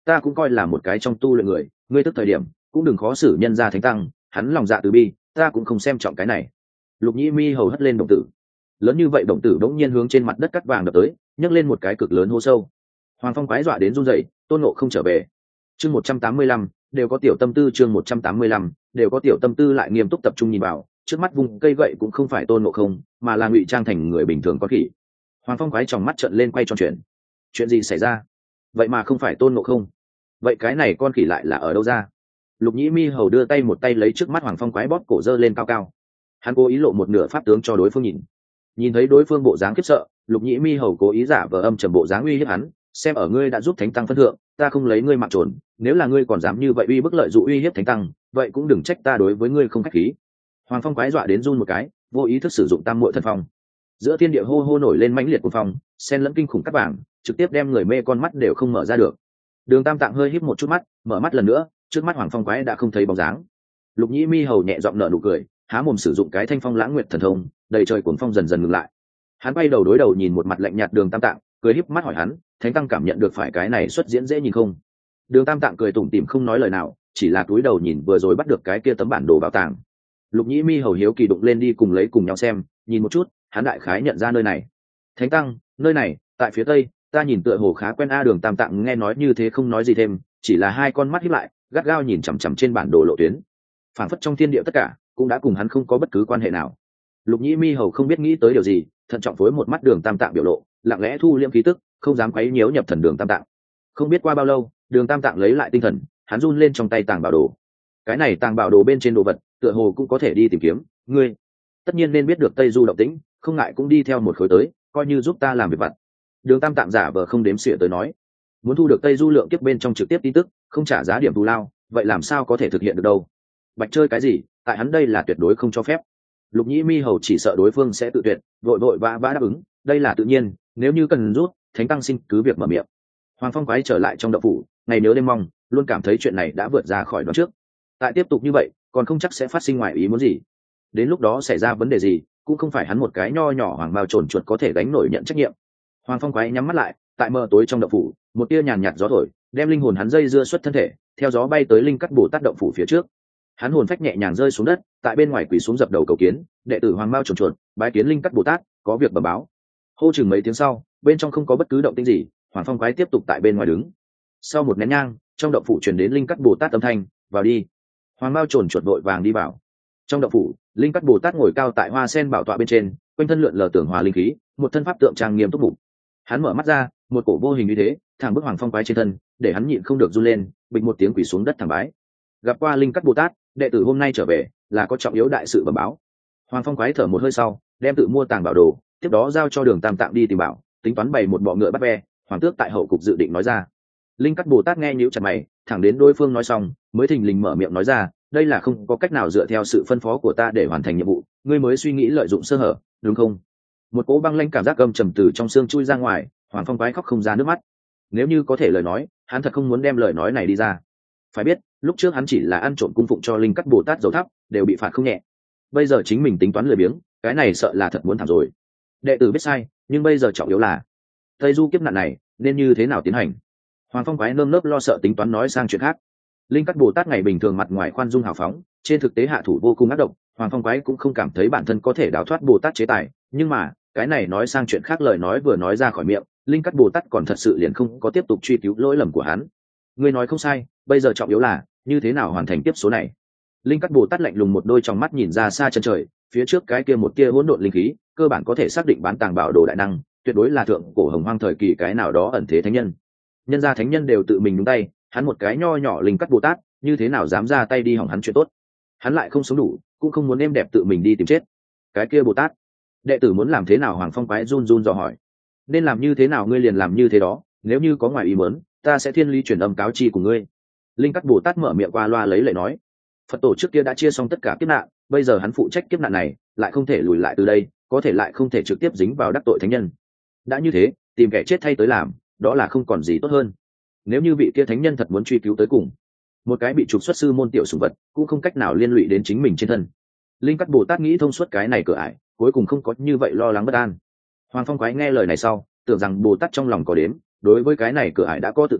ta cũng coi là một cái trong tu luyện người, ngươi tức thời điểm cũng đừng khó xử nhân gia thánh tăng, hắn lòng dạ từ bi, ta cũng không xem trọng cái này. Lục nhĩ mi hầu hất lên đồng tử, lớn như vậy đồng tử đống nhiên hướng trên mặt đất cắt vàng đập tới, nhấc lên một cái cực lớn hố sâu. Hoàng Phong quái dọa đến run rẩy, Tôn Ngộ không trở về. Chương một trăm tám mươi lăm, đều có tiểu tâm tư. Chương một trăm tám mươi lăm, đều có tiểu tâm tư. Lại nghiêm túc tập trung nhìn vào, trước mắt vùng cây gậy cũng không phải Tôn Ngộ không, mà là ngụy trang thành người bình thường con khỉ. Hoàng Phong quái tròng mắt trợn lên quay tròn chuyện, chuyện gì xảy ra? Vậy mà không phải Tôn Ngộ không, vậy cái này con khỉ lại là ở đâu ra? Lục nhĩ mi hầu đưa tay một tay lấy trước mắt Hoàng Phong quái bóp cổ dơ lên cao cao, hắn cố ý lộ một nửa pháp tướng cho đối phương nhìn. Nhìn thấy đối phương bộ dáng khiếp sợ, Lục nhĩ mi hầu cố ý giả vờ âm trầm bộ dáng uy hiếp hắn, xem ở ngươi đã giúp thánh tăng phân thượng, ta không lấy ngươi mạng trốn, nếu là ngươi còn dám như vậy uy bức lợi dụ uy hiếp thánh tăng, vậy cũng đừng trách ta đối với ngươi không khách khí. Hoàng Phong quái dọa đến run một cái, vô ý thức sử dụng tam muội thần phong. Giữa thiên địa hô hô nổi lên mãnh liệt của phong, xen lẫn kinh khủng cắt vàng, trực tiếp đem người mê con mắt đều không mở ra được. Đường Tam Tạng hơi híp một chút mắt, mở mắt lần nữa, trước mắt Hoàng Phong quái đã không thấy bóng dáng. Lục nhĩ mi hầu nhẹ giọng nở nụ cười, há mồm sử dụng cái thanh phong lãng nguyệt thần thông, đầy trời cuồng phong dần dần ngừng lại. Hắn bay đầu đối đầu nhìn một mặt lạnh nhạt Đường Tam Tạng, cười híp mắt hỏi hắn, thánh tăng cảm nhận được phải cái này xuất diễn dễ nhìn không? Đường Tam Tạng cười tủm tỉm không nói lời nào, chỉ là cúi đầu nhìn vừa rồi bắt được cái kia tấm bản đồ bảo tàng. Lục nhĩ mi hầu hiếu kỳ đụng lên đi cùng lấy cùng nhau xem, nhìn một chút, hắn đại khái nhận ra nơi này. Thánh tăng, nơi này tại phía tây, ta nhìn tựa hồ khá quen a. Đường Tam Tạng nghe nói như thế không nói gì thêm, chỉ là hai con mắt híp lại, gắt gao nhìn chằm chằm trên bản đồ lộ tuyến. Phản phất trong thiên địa tất cả cũng đã cùng hắn không có bất cứ quan hệ nào. Lục nhĩ mi hầu không biết nghĩ tới điều gì, thận trọng phối một mắt Đường Tam Tạng biểu lộ, lặng lẽ thu liễm khí tức, không dám quấy nhiễu nhập thần Đường Tam Tạng. Không biết qua bao lâu, Đường Tam Tạng lấy lại tinh thần, hắn run lên trong tay tàng bảo đồ. Cái này tàng bảo đồ bên trên đồ vật, tựa hồ cũng có thể đi tìm kiếm. Ngươi tất nhiên nên biết được Tây Du động tĩnh, không ngại cũng đi theo một khối tới, coi như giúp ta làm việc vặt. Đường Tam Tạng giả vờ không đếm xỉa tới nói, muốn thu được Tây Du lượng kiếp bên trong trực tiếp tin tức, không trả giá điểm thù lao, vậy làm sao có thể thực hiện được đâu? Bạch chơi cái gì, tại hắn đây là tuyệt đối không cho phép. Lục nhĩ mi hầu chỉ sợ đối phương sẽ tự tuyệt, vội vội vã vã đáp ứng, đây là tự nhiên, nếu như cần rút, thánh tăng xin cứ việc mở miệng. Hoàng Phong quái trở lại trong động phủ, ngày nhớ đêm mong, luôn cảm thấy chuyện này đã vượt ra khỏi đoán trước. Tại tiếp tục như vậy, còn không chắc sẽ phát sinh ngoài ý muốn gì. Đến lúc đó xảy ra vấn đề gì, cũng không phải hắn một cái nho nhỏ hoàng bao trồn chuột có thể gánh nổi nhận trách nhiệm. Hoàng Phong quái nhắm mắt lại, tại mờ tối trong động phủ, một tia nhàn nhạt gió thổi, đem linh hồn hắn dây dưa xuất thân thể, theo gió bay tới linh cắt bồ tát động phủ phía trước. Hắn hồn phách nhẹ nhàng rơi xuống đất, tại bên ngoài quỳ xuống dập đầu cầu kiến, đệ tử hoàng bao trồn chuột, bái kiến linh cắt bồ tát, có việc bẩm báo. Hô chừng mấy tiếng sau, bên trong không có bất cứ động tĩnh gì, Hoàng Phong quái tiếp tục tại bên ngoài đứng. Sau một nén nhang, trong động phủ truyền đến linh cắt bồ tát âm thanh, vào đi. Hoàng bao trồn chuột vội vàng đi vào. Trong động phủ, linh cắt bồ tát ngồi cao tại hoa sen bảo tọa bên trên, quanh thân lượn lờ tưởng hòa linh khí, một thân pháp tượng trang nghiêm túc mục. Hắn mở mắt ra, một cổ vô hình như thế thẳng bức Hoàng Phong quái trên thân, để hắn nhịn không được run lên, bịch một tiếng quỳ xuống đất thẳng bái. Gặp qua linh cắt bồ tát, đệ tử hôm nay trở về là có trọng yếu đại sự bẩm báo. Hoàng Phong quái thở một hơi sau, đem tự mua tàng bảo đồ, tiếp đó giao cho Đường Tam Tạng đi tìm bảo, tính toán bày một bọ ngựa bắt ve. Hoàng tước tại hậu cục dự định nói ra. Linh cắt bồ tát nghe nhíu chặt mày, thẳng đến đối phương nói xong mới thình lình mở miệng nói ra, đây là không có cách nào dựa theo sự phân phó của ta để hoàn thành nhiệm vụ, ngươi mới suy nghĩ lợi dụng sơ hở, đúng không? Một cỗ băng lanh cảm giác gầm trầm từ trong xương chui ra ngoài, Hoàng Phong quái khóc không ra nước mắt. Nếu như có thể lời nói, hắn thật không muốn đem lời nói này đi ra. Phải biết, lúc trước hắn chỉ là ăn trộm cung phụng cho linh cắt bồ tát dầu thắp, đều bị phạt không nhẹ. Bây giờ chính mình tính toán lười biếng, cái này sợ là thật muốn thảm rồi. Đệ tử biết sai, nhưng bây giờ trọng yếu là Tây Du kiếp nạn này nên như thế nào tiến hành. Hoàng Phong quái nơm nớp lo sợ tính toán nói sang chuyện khác. Linh cắt bồ tát ngày bình thường mặt ngoài khoan dung hào phóng, trên thực tế hạ thủ vô cùng ác độc. Hoàng Phong quái cũng không cảm thấy bản thân có thể đào thoát bồ tát chế tài, nhưng mà cái này nói sang chuyện khác, lời nói vừa nói ra khỏi miệng, linh cắt bồ tát còn thật sự liền không có tiếp tục truy cứu lỗi lầm của hắn. Ngươi nói không sai, bây giờ trọng yếu là như thế nào hoàn thành tiếp số này. Linh cắt bồ tát lạnh lùng một đôi trong mắt nhìn ra xa chân trời, phía trước cái kia một tia hỗn độn linh khí, cơ bản có thể xác định bán tàng bảo đồ đại năng, tuyệt đối là thượng cổ hồng hoang thời kỳ cái nào đó ẩn thế thánh nhân. Nhân gia thánh nhân đều tự mình đúng tay, hắn một cái nho nhỏ linh cắt bồ tát, như thế nào dám ra tay đi hỏng hắn chuyện tốt. Hắn lại không sống đủ, cũng không muốn êm đẹp tự mình đi tìm chết. Cái kia bồ tát, đệ tử muốn làm thế nào? Hoàng Phong quái run run dò hỏi. Nên làm như thế nào ngươi liền làm như thế đó, nếu như có ngoài ý muốn, ta sẽ thiên lý truyền âm cáo chi của ngươi. Linh cắt bồ tát mở miệng qua loa lấy lời nói. Phật tổ trước kia đã chia xong tất cả kiếp nạn, bây giờ hắn phụ trách kiếp nạn này, lại không thể lùi lại từ đây, có thể lại không thể trực tiếp dính vào đắc tội thánh nhân. Đã như thế, tìm kẻ chết thay tới làm, đó là không còn gì tốt hơn. Nếu như vị kia thánh nhân thật muốn truy cứu tới cùng, một cái bị trục xuất sư môn tiểu sủng vật cũng không cách nào liên lụy đến chính mình trên thân. Linh cắt bồ tát nghĩ thông suốt cái này cửa ải, cuối cùng không có như vậy lo lắng bất an. Hoàng Phong quái nghe lời này sau, tưởng rằng bồ tát trong lòng có đếm, đối với cái này cửa ải đã có tự tin,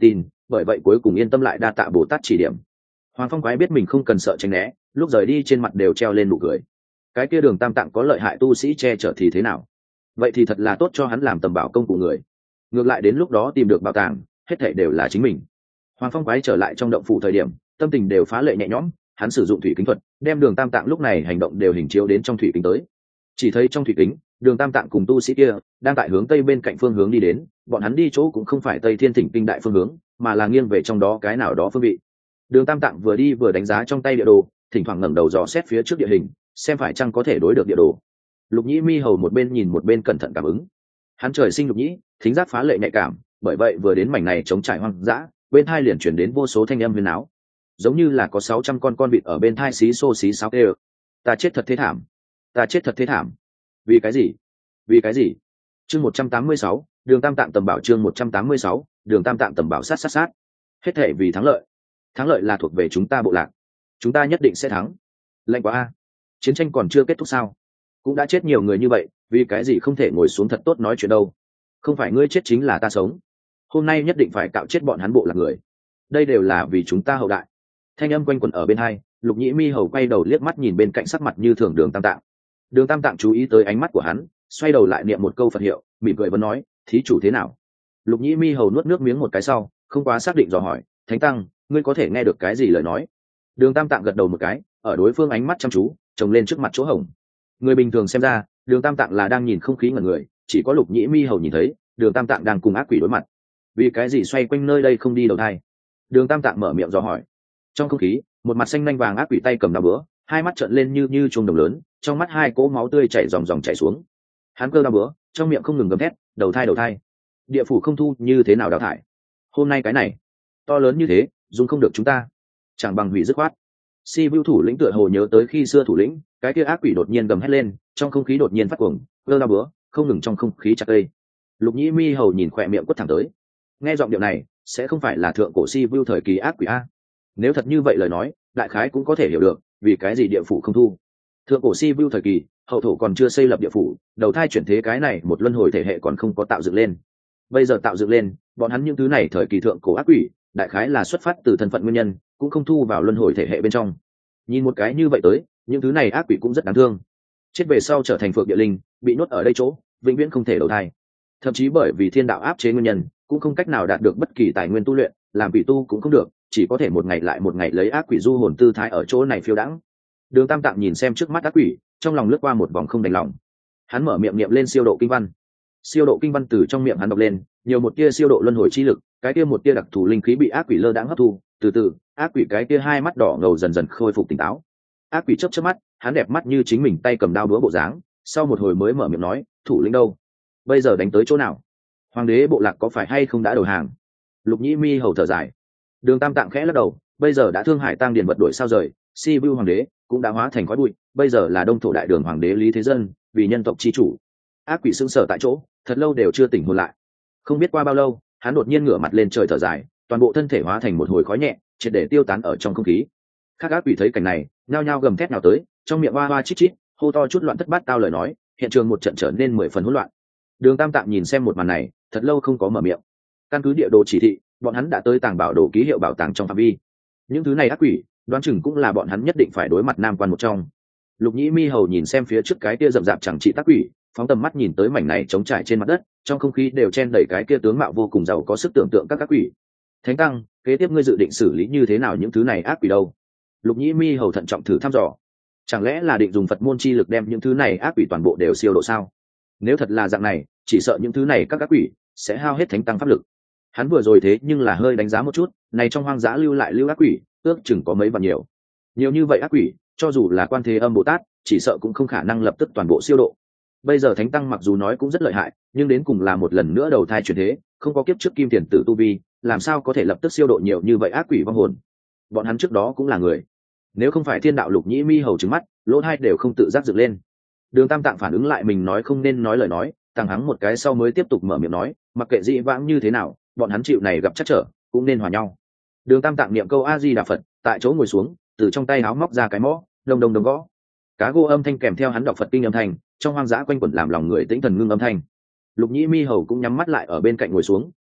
bởi vậy cuối cùng yên tâm lại đa tạ bồ tát chỉ điểm. Hoàng Phong quái biết mình không cần sợ tránh né, lúc rời đi trên mặt đều treo lên nụ cười. Cái kia Đường Tam Tạng có lợi hại tu sĩ che chở thì thế nào, vậy thì thật là tốt cho hắn làm tầm bảo công của người. Ngược lại đến lúc đó tìm được bảo tàng, hết thảy đều là chính mình. Hoàng Phong quái trở lại trong động phủ thời điểm, tâm tình đều phá lệ nhẹ nhõm. Hắn sử dụng thủy kính thuật, đem Đường Tam Tạng lúc này hành động đều hình chiếu đến trong thủy kính tới. Chỉ thấy trong thủy kính, Đường Tam Tạng cùng tu sĩ kia đang tại hướng tây bên cạnh phương hướng đi đến. Bọn hắn đi chỗ cũng không phải Tây Thiên Thỉnh Kinh đại phương hướng, mà là nghiêng về trong đó cái nào đó phương vị. Đường Tam Tạng vừa đi vừa đánh giá trong tay địa đồ, thỉnh thoảng ngẩng đầu dò xét phía trước địa hình, xem phải chăng có thể đối được địa đồ. Lục Nhĩ Mi Hầu một bên nhìn một bên cẩn thận cảm ứng. Hắn trời sinh lục nhĩ, thính giác phá lệ nhạy cảm, bởi vậy vừa đến mảnh này trống trải hoang dã, bên tai liền chuyển đến vô số thanh âm huyền áo, giống như là có sáu trăm con con vịt ở bên tai xí xô xí xáo kêu. Ta chết thật thế thảm, ta chết thật thế thảm. Vì cái gì? Vì cái gì? Chương một trăm tám mươi sáu, Đường Tam Tạng tầm bảo. Chương một trăm tám mươi sáu, Đường Tam Tạng tầm bảo. Sát sát sát. Hết thể vì thắng lợi. Thắng lợi là thuộc về chúng ta bộ lạc, chúng ta nhất định sẽ thắng. Lạnh quá a, chiến tranh còn chưa kết thúc sao? Cũng đã chết nhiều người như vậy, vì cái gì không thể ngồi xuống thật tốt nói chuyện đâu? Không phải ngươi chết chính là ta sống, hôm nay nhất định phải cạo chết bọn hắn bộ lạc người, đây đều là vì chúng ta hậu đại. Thanh âm quanh quẩn ở bên hai, Lục Nhĩ Mi Hầu quay đầu liếc mắt nhìn bên cạnh sắc mặt như thường Đường Tam Tạng. Đường Tam Tạng chú ý tới ánh mắt của hắn, xoay đầu lại niệm một câu Phật hiệu, mỉm cười vẫn nói: thí chủ thế nào? Lục Nhĩ Mi Hầu nuốt nước miếng một cái sau, không quá xác định dò hỏi: Thánh Tăng, ngươi có thể nghe được cái gì lời nói? Đường Tam Tạng gật đầu một cái, ở đối phương ánh mắt chăm chú trồng lên trước mặt chỗ hổng. Người bình thường xem ra, Đường Tam Tạng là đang nhìn không khí ngẩn người, chỉ có Lục Nhĩ Mi Hầu nhìn thấy Đường Tam Tạng đang cùng ác quỷ đối mặt. Vì cái gì xoay quanh nơi đây không đi đầu thai? Đường Tam Tạng mở miệng dò hỏi. Trong không khí, một mặt xanh nhanh vàng ác quỷ tay cầm đao búa, hai mắt trợn lên như như chuông đồng lớn, trong mắt hai cỗ máu tươi chảy ròng ròng chảy xuống. Hắn cơ đao búa, trong miệng không ngừng gầm thét: đầu thai đầu thai, địa phủ không thu như thế nào đào thải. Hôm nay cái này to lớn như thế, dùng không được chúng ta, chẳng bằng hủy dứt khoát. Si Vu thủ lĩnh tựa hồ nhớ tới khi xưa thủ lĩnh, cái kia ác quỷ đột nhiên gầm hét lên, trong không khí đột nhiên phát cuồng, cơ đao búa không ngừng trong không khí chặt cây. Lục Nhĩ Mi Hầu nhìn khỏe miệng quất thẳng tới. Nghe giọng điệu này, sẽ không phải là thượng cổ Si Vu thời kỳ ác quỷ a? Nếu thật như vậy lời nói, đại khái cũng có thể hiểu được vì cái gì địa phủ không thu. Thượng cổ Si Vu thời kỳ, hậu thổ còn chưa xây lập địa phủ, đầu thai chuyển thế cái này một luân hồi thể hệ còn không có tạo dựng lên. Bây giờ tạo dựng lên, bọn hắn những thứ này thời kỳ thượng cổ ác quỷ, đại khái là xuất phát từ thân phận nguyên nhân, cũng không thu vào luân hồi thể hệ bên trong. Nhìn một cái như vậy tới, những thứ này ác quỷ cũng rất đáng thương. Chết về sau trở thành phượng địa linh, bị nuốt ở đây chỗ, vĩnh viễn không thể đầu thai. Thậm chí bởi vì thiên đạo áp chế nguyên nhân, cũng không cách nào đạt được bất kỳ tài nguyên tu luyện, làm quỷ tu cũng không được, chỉ có thể một ngày lại một ngày lấy ác quỷ du hồn tư thái ở chỗ này phiêu đãng. Đường Tam Tạng nhìn xem trước mắt ác quỷ, trong lòng lướt qua một vòng không đành lòng. Hắn mở miệng niệm lên siêu độ kinh văn. Siêu độ kinh văn từ trong miệng hắn đọc lên, nhiều một tia siêu độ luân hồi chi lực, cái tia một tia đặc thù linh khí bị ác quỷ lơ đãng hấp thu, từ từ, ác quỷ cái tia hai mắt đỏ ngầu dần dần khôi phục tỉnh táo. Ác quỷ chớp chớp mắt, hắn đẹp mắt như chính mình tay cầm đao búa bộ dáng, sau một hồi mới mở miệng nói: thủ lĩnh đâu? Bây giờ đánh tới chỗ nào? Hoàng đế bộ lạc có phải hay không đã đầu hàng? Lục Nhĩ Mi Hầu thở dài. Đường Tam Tạng khẽ lắc đầu, bây giờ đã thương hải tăng điền vật đổi sao rời, Si Vu hoàng đế cũng đã hóa thành khói bụi, bây giờ là Đông thổ đại đường hoàng đế Lý Thế Dân, vì nhân tộc chi chủ. Ác quỷ sững sờ tại chỗ, thật lâu đều chưa tỉnh hồn lại. Không biết qua bao lâu, hắn đột nhiên ngửa mặt lên trời thở dài, toàn bộ thân thể hóa thành một hồi khói nhẹ, triệt để tiêu tán ở trong không khí. Các ác quỷ thấy cảnh này, nhao nhao gầm thét nào tới, trong miệng hoa hoa chít chít, hô to chút loạn thất bát tao lời nói, hiện trường một trận trở nên mười phần hỗn loạn. Đường Tam Tạng nhìn xem một màn này, thật lâu không có mở miệng. Căn cứ địa đồ chỉ thị, bọn hắn đã tới tàng bảo đồ ký hiệu bảo tàng trong phạm vi. Những thứ này ác quỷ, đoán chừng cũng là bọn hắn nhất định phải đối mặt nam quan một trong. Lục Nhĩ Mi Hầu nhìn xem phía trước cái kia rậm rạp chẳng trị ác quỷ, phóng tầm mắt nhìn tới mảnh này trống trải trên mặt đất, trong không khí đều chen đầy cái kia tướng mạo vô cùng giàu có sức tưởng tượng các ác quỷ. Thánh Tăng, kế tiếp ngươi dự định xử lý như thế nào những thứ này ác quỷ đâu? Lục Nhĩ Mi Hầu thận trọng thử thăm dò. Chẳng lẽ là định dùng Phật môn chi lực đem những thứ này ác quỷ toàn bộ đều siêu độ sao? Nếu thật là dạng này, chỉ sợ những thứ này các ác quỷ sẽ hao hết Thánh Tăng pháp lực. Hắn vừa rồi thế nhưng là hơi đánh giá một chút, này trong hoang dã lưu lại lưu ác quỷ, ước chừng có mấy vạn nhiều. Nhiều như vậy ác quỷ, cho dù là Quan Thế Âm Bồ Tát, chỉ sợ cũng không khả năng lập tức toàn bộ siêu độ. Bây giờ Thánh Tăng mặc dù nói cũng rất lợi hại, nhưng đến cùng là một lần nữa đầu thai chuyển thế, không có kiếp trước kim tiền tử tu vi, làm sao có thể lập tức siêu độ nhiều như vậy ác quỷ vong hồn. Bọn hắn trước đó cũng là người, nếu không phải thiên đạo Lục Nhĩ Mi Hầu trừng mắt, lỗ hai đều không tự giác dựng lên. Đường Tam Tạng phản ứng lại mình nói không nên nói lời nói, tăng hắng một cái sau mới tiếp tục mở miệng nói: mặc kệ dĩ vãng như thế nào, bọn hắn chịu này gặp chắc trở, cũng nên hòa nhau. Đường Tam Tạng niệm câu A Di Đà Phật, tại chỗ ngồi xuống, từ trong tay áo móc ra cái mõ, đồng đồng đồng gõ. Cá gô âm thanh kèm theo hắn đọc Phật kinh âm thanh, trong hoang dã quanh quẩn làm lòng người tĩnh thần ngưng âm thanh. Lục Nhĩ Mi Hầu cũng nhắm mắt lại ở bên cạnh ngồi xuống,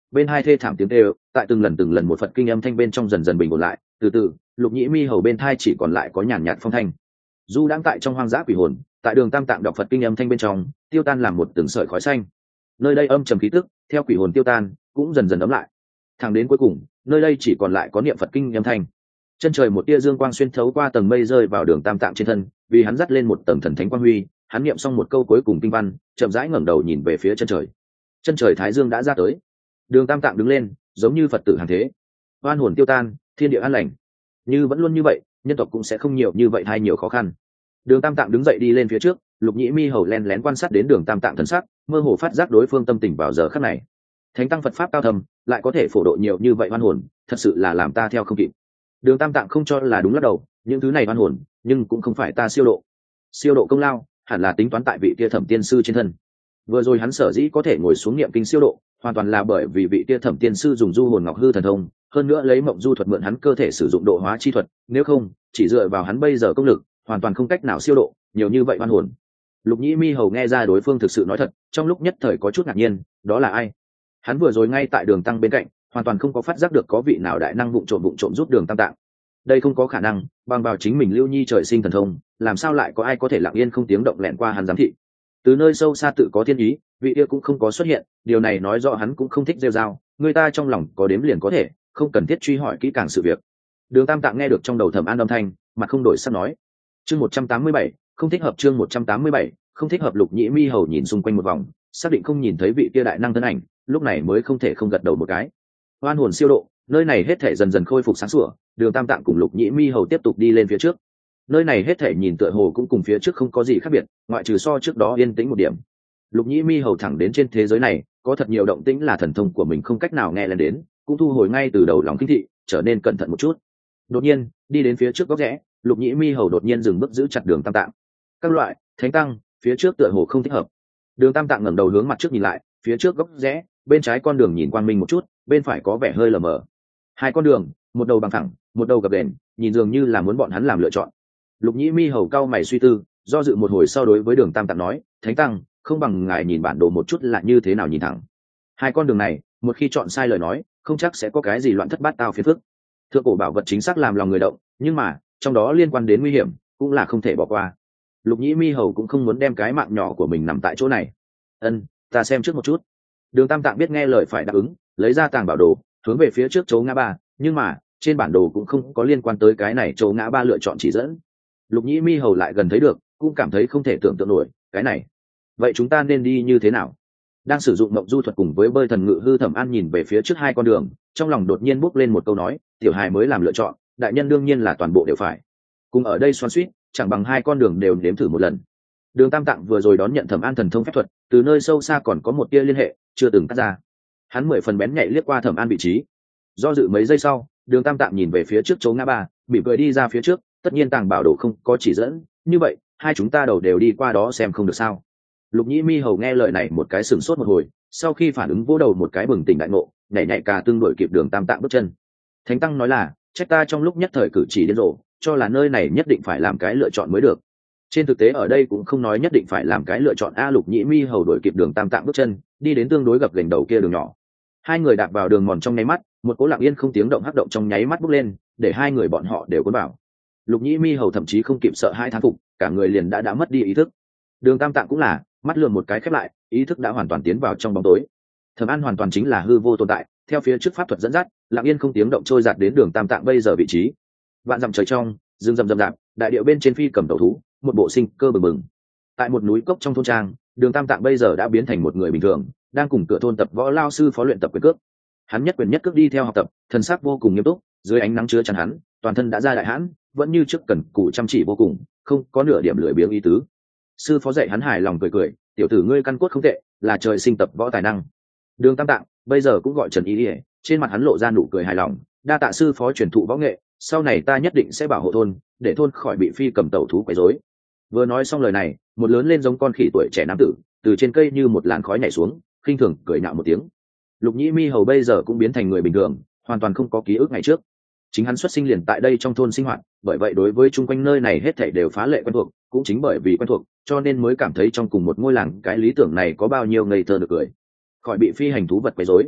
bên hai thê thảm tiếng kêu tại từng lần từng lần một Phật kinh âm thanh bên trong dần dần bình ổn lại. Từ từ, Lục Nhĩ Mi hầu bên thai chỉ còn lại có nhàn nhạt phong thanh. Du đang tại trong hoang dã quỷ hồn, tại đường Tam Tạng đọc Phật kinh âm thanh bên trong tiêu tan làm một từng sợi khói xanh. Nơi đây âm trầm khí tức theo quỷ hồn tiêu tan cũng dần dần ấm lại, thẳng đến cuối cùng nơi đây chỉ còn lại có niệm Phật kinh âm thanh. Chân trời một tia dương quang xuyên thấu qua tầng mây rơi vào đường Tam Tạng trên thân, vì hắn dắt lên một tầng thần thánh quang huy. Hắn niệm xong một câu cuối cùng kinh văn, chậm rãi ngẩng đầu nhìn về phía chân trời. Chân trời thái dương đã ra tới, đường Tam Tạng đứng lên giống như Phật tử hàng thế. Oan hồn tiêu tan, thiên địa an lành. Như vẫn luôn như vậy, nhân tộc cũng sẽ không nhiều như vậy hay nhiều khó khăn. Đường Tam Tạng đứng dậy đi lên phía trước, Lục Nhĩ Mi hầu len lén quan sát đến đường Tam Tạng thần sắc, mơ hồ phát giác đối phương tâm tình vào giờ khắc này. Thánh tăng Phật pháp cao thâm, lại có thể phổ độ nhiều như vậy oan hồn, thật sự là làm ta theo không kịp. Đường Tam Tạng không cho là đúng lắc đầu, những thứ này oan hồn, nhưng cũng không phải ta siêu độ. Siêu độ công lao, hẳn là tính toán tại vị kia Thẩm Tiên sư trên thân. Vừa rồi hắn sở dĩ có thể ngồi xuống niệm kinh siêu độ, hoàn toàn là bởi vì vị kia Thẩm Tiên sư dùng du hồn ngọc hư thần thông, hơn nữa lấy mộng du thuật mượn hắn cơ thể sử dụng độ hóa chi thuật, nếu không, chỉ dựa vào hắn bây giờ công lực, hoàn toàn không cách nào siêu độ nhiều như vậy oan hồn. Lục Nhĩ Mi hầu nghe ra đối phương thực sự nói thật, trong lúc nhất thời có chút ngạc nhiên, đó là ai? Hắn vừa rồi ngay tại đường tăng bên cạnh, hoàn toàn không có phát giác được có vị nào đại năng vụng trộm vụng trộm giúp đường Tam Tạng. Đây không có khả năng, bằng vào chính mình Lưu Nhi trời sinh thần thông, làm sao lại có ai có thể lặng yên không tiếng động lẻn qua hắn giám thị? Từ nơi sâu xa tự có thiên ý, vị kia cũng không có xuất hiện, điều này nói rõ hắn cũng không thích rêu rao, người ta trong lòng có đếm liền có thể, không cần thiết truy hỏi kỹ càng sự việc. Đường Tam Tạng nghe được trong đầu Thẩm An âm thanh, mặt không đổi sắc nói: chương một trăm tám mươi bảy, không thích hợp. Chương một trăm tám mươi bảy, không thích hợp. Lục Nhĩ Mi hầu nhìn xung quanh một vòng, xác định không nhìn thấy vị kia đại năng thân ảnh, lúc này mới không thể không gật đầu một cái. Oan hồn siêu độ, nơi này hết thể dần dần khôi phục sáng sủa. Đường Tam Tạng cùng Lục Nhĩ Mi hầu tiếp tục đi lên phía trước. Nơi này hết thể nhìn tựa hồ cũng cùng phía trước không có gì khác biệt, ngoại trừ so trước đó yên tĩnh một điểm. Lục Nhĩ Mi hầu thẳng đến trên thế giới này, có thật nhiều động tĩnh là thần thông của mình không cách nào nghe lên đến, cũng thu hồi ngay từ đầu lòng kinh thị, trở nên cẩn thận một chút. Đột nhiên, đi đến phía trước góc rẽ, Lục Nhĩ Mi hầu đột nhiên dừng bước giữ chặt đường Tam Tạng. Các loại, thánh tăng, phía trước tựa hồ không thích hợp. Đường Tam Tạng ngẩng đầu hướng mặt trước nhìn lại, phía trước góc rẽ, bên trái con đường nhìn quang minh một chút, bên phải có vẻ hơi lờ mờ. Hai con đường, một đầu bằng thẳng, một đầu gập ghềnh, nhìn dường như là muốn bọn hắn làm lựa chọn. Lục Nhĩ Mi hầu cau mày suy tư, do dự một hồi sau đối với đường Tam Tạng nói: thánh tăng, không bằng ngài nhìn bản đồ một chút là như thế nào nhìn thẳng. Hai con đường này, một khi chọn sai lời nói, không chắc sẽ có cái gì loạn thất bát tao phiền phức. Thượng cổ bảo vật chính xác làm lòng người động, nhưng mà trong đó liên quan đến nguy hiểm, cũng là không thể bỏ qua. Lục Nhĩ Mi hầu cũng không muốn đem cái mạng nhỏ của mình nằm tại chỗ này. Ân, ta xem trước một chút. Đường Tam Tạng biết nghe lời phải đáp ứng, lấy ra tàng bảo đồ, hướng về phía trước chỗ ngã ba, nhưng mà trên bản đồ cũng không có liên quan tới cái này chỗ ngã ba lựa chọn chỉ dẫn. Lục Nhĩ Mi hầu lại gần thấy được, cũng cảm thấy không thể tưởng tượng nổi, cái này, vậy chúng ta nên đi như thế nào? Đang sử dụng mộng du thuật cùng với bơi thần ngự hư Thẩm An nhìn về phía trước hai con đường, trong lòng đột nhiên bốc lên một câu nói: tiểu hài mới làm lựa chọn, đại nhân đương nhiên là toàn bộ đều phải. Cùng ở đây xoắn xuýt, chẳng bằng hai con đường đều nếm thử một lần. Đường Tam Tạng vừa rồi đón nhận Thẩm An thần thông phép thuật, từ nơi sâu xa còn có một tia liên hệ, chưa từng cắt ra. Hắn mười phần bén nhạy liếc qua Thẩm An vị trí. Do dự mấy giây sau, Đường Tam Tạng nhìn về phía trước chỗ ngã ba, mỉm cười đi ra phía trước. Tất nhiên tàng bảo đồ không có chỉ dẫn, như vậy hai chúng ta đầu đều đi qua đó xem không được sao? Lục Nhĩ Mi hầu nghe lời này một cái sửng sốt một hồi, sau khi phản ứng vỗ đầu một cái bừng tỉnh đại ngộ, nhảy nhảy cả tương đổi kịp Đường Tam Tạng bước chân. Thánh tăng nói là, trách ta trong lúc nhất thời cử chỉ điên rồ, cho là nơi này nhất định phải làm cái lựa chọn mới được. Trên thực tế ở đây cũng không nói nhất định phải làm cái lựa chọn a. Lục Nhĩ Mi hầu đổi kịp Đường Tam Tạng bước chân, đi đến tương đối gập ghềnh đầu kia đường nhỏ. Hai người đạp vào đường mòn trong nháy mắt, một cỗ lặng yên không tiếng động hắc động trong nháy mắt bốc lên, để hai người bọn họ đều cuốn vào. Lục Nhĩ Mi hầu thậm chí không kịp sợ hai thán phục, cả người liền đã đã mất đi ý thức. Đường Tam Tạng cũng là, mắt lườm một cái khép lại, ý thức đã hoàn toàn tiến vào trong bóng tối. Thẩm An hoàn toàn chính là hư vô tồn tại, theo phía trước pháp thuật dẫn dắt, lặng yên không tiếng động trôi giạt đến Đường Tam Tạng bây giờ vị trí. Vạn dặm trời trong, rừng rậm rậm rạp, đại điệu bên trên phi cầm tẩu thú, một bộ sinh cơ bừng bừng. Tại một núi cốc trong thôn trang, Đường Tam Tạng bây giờ đã biến thành một người bình thường, đang cùng cửa thôn tập võ lao sư phó luyện tập quyền cước. Hắn nhất quyền nhất cước đi theo học tập, thần sắc vô cùng nghiêm túc, dưới ánh nắng chứa chắn hắn, toàn thân đã ra đại hãn, vẫn như trước cần cù chăm chỉ vô cùng, không có nửa điểm lười biếng ý tứ. Sư phó dạy hắn hài lòng cười cười: tiểu tử ngươi căn cốt không tệ, là trời sinh tập võ tài năng. Đường Tam Tạng bây giờ cũng gọi Trần Ý Ỉa, trên mặt hắn lộ ra nụ cười hài lòng, đa tạ sư phó truyền thụ võ nghệ, sau này ta nhất định sẽ bảo hộ thôn, để thôn khỏi bị phi cầm tẩu thú quấy rối. Vừa nói xong lời này, một lớn lên giống con khỉ tuổi trẻ nam tử từ trên cây như một làn khói nhảy xuống, khinh thường cười nhạo một tiếng. Lục Nhĩ Mi hầu bây giờ cũng biến thành người bình thường, hoàn toàn không có ký ức ngày trước. Chính hắn xuất sinh liền tại đây trong thôn sinh hoạt, bởi vậy đối với chung quanh nơi này hết thảy đều phá lệ quen thuộc, cũng chính bởi vì quen thuộc, cho nên mới cảm thấy trong cùng một ngôi làng cái lý tưởng này có bao nhiêu ngây thơ được cười. Khỏi bị phi hành thú vật quấy rối.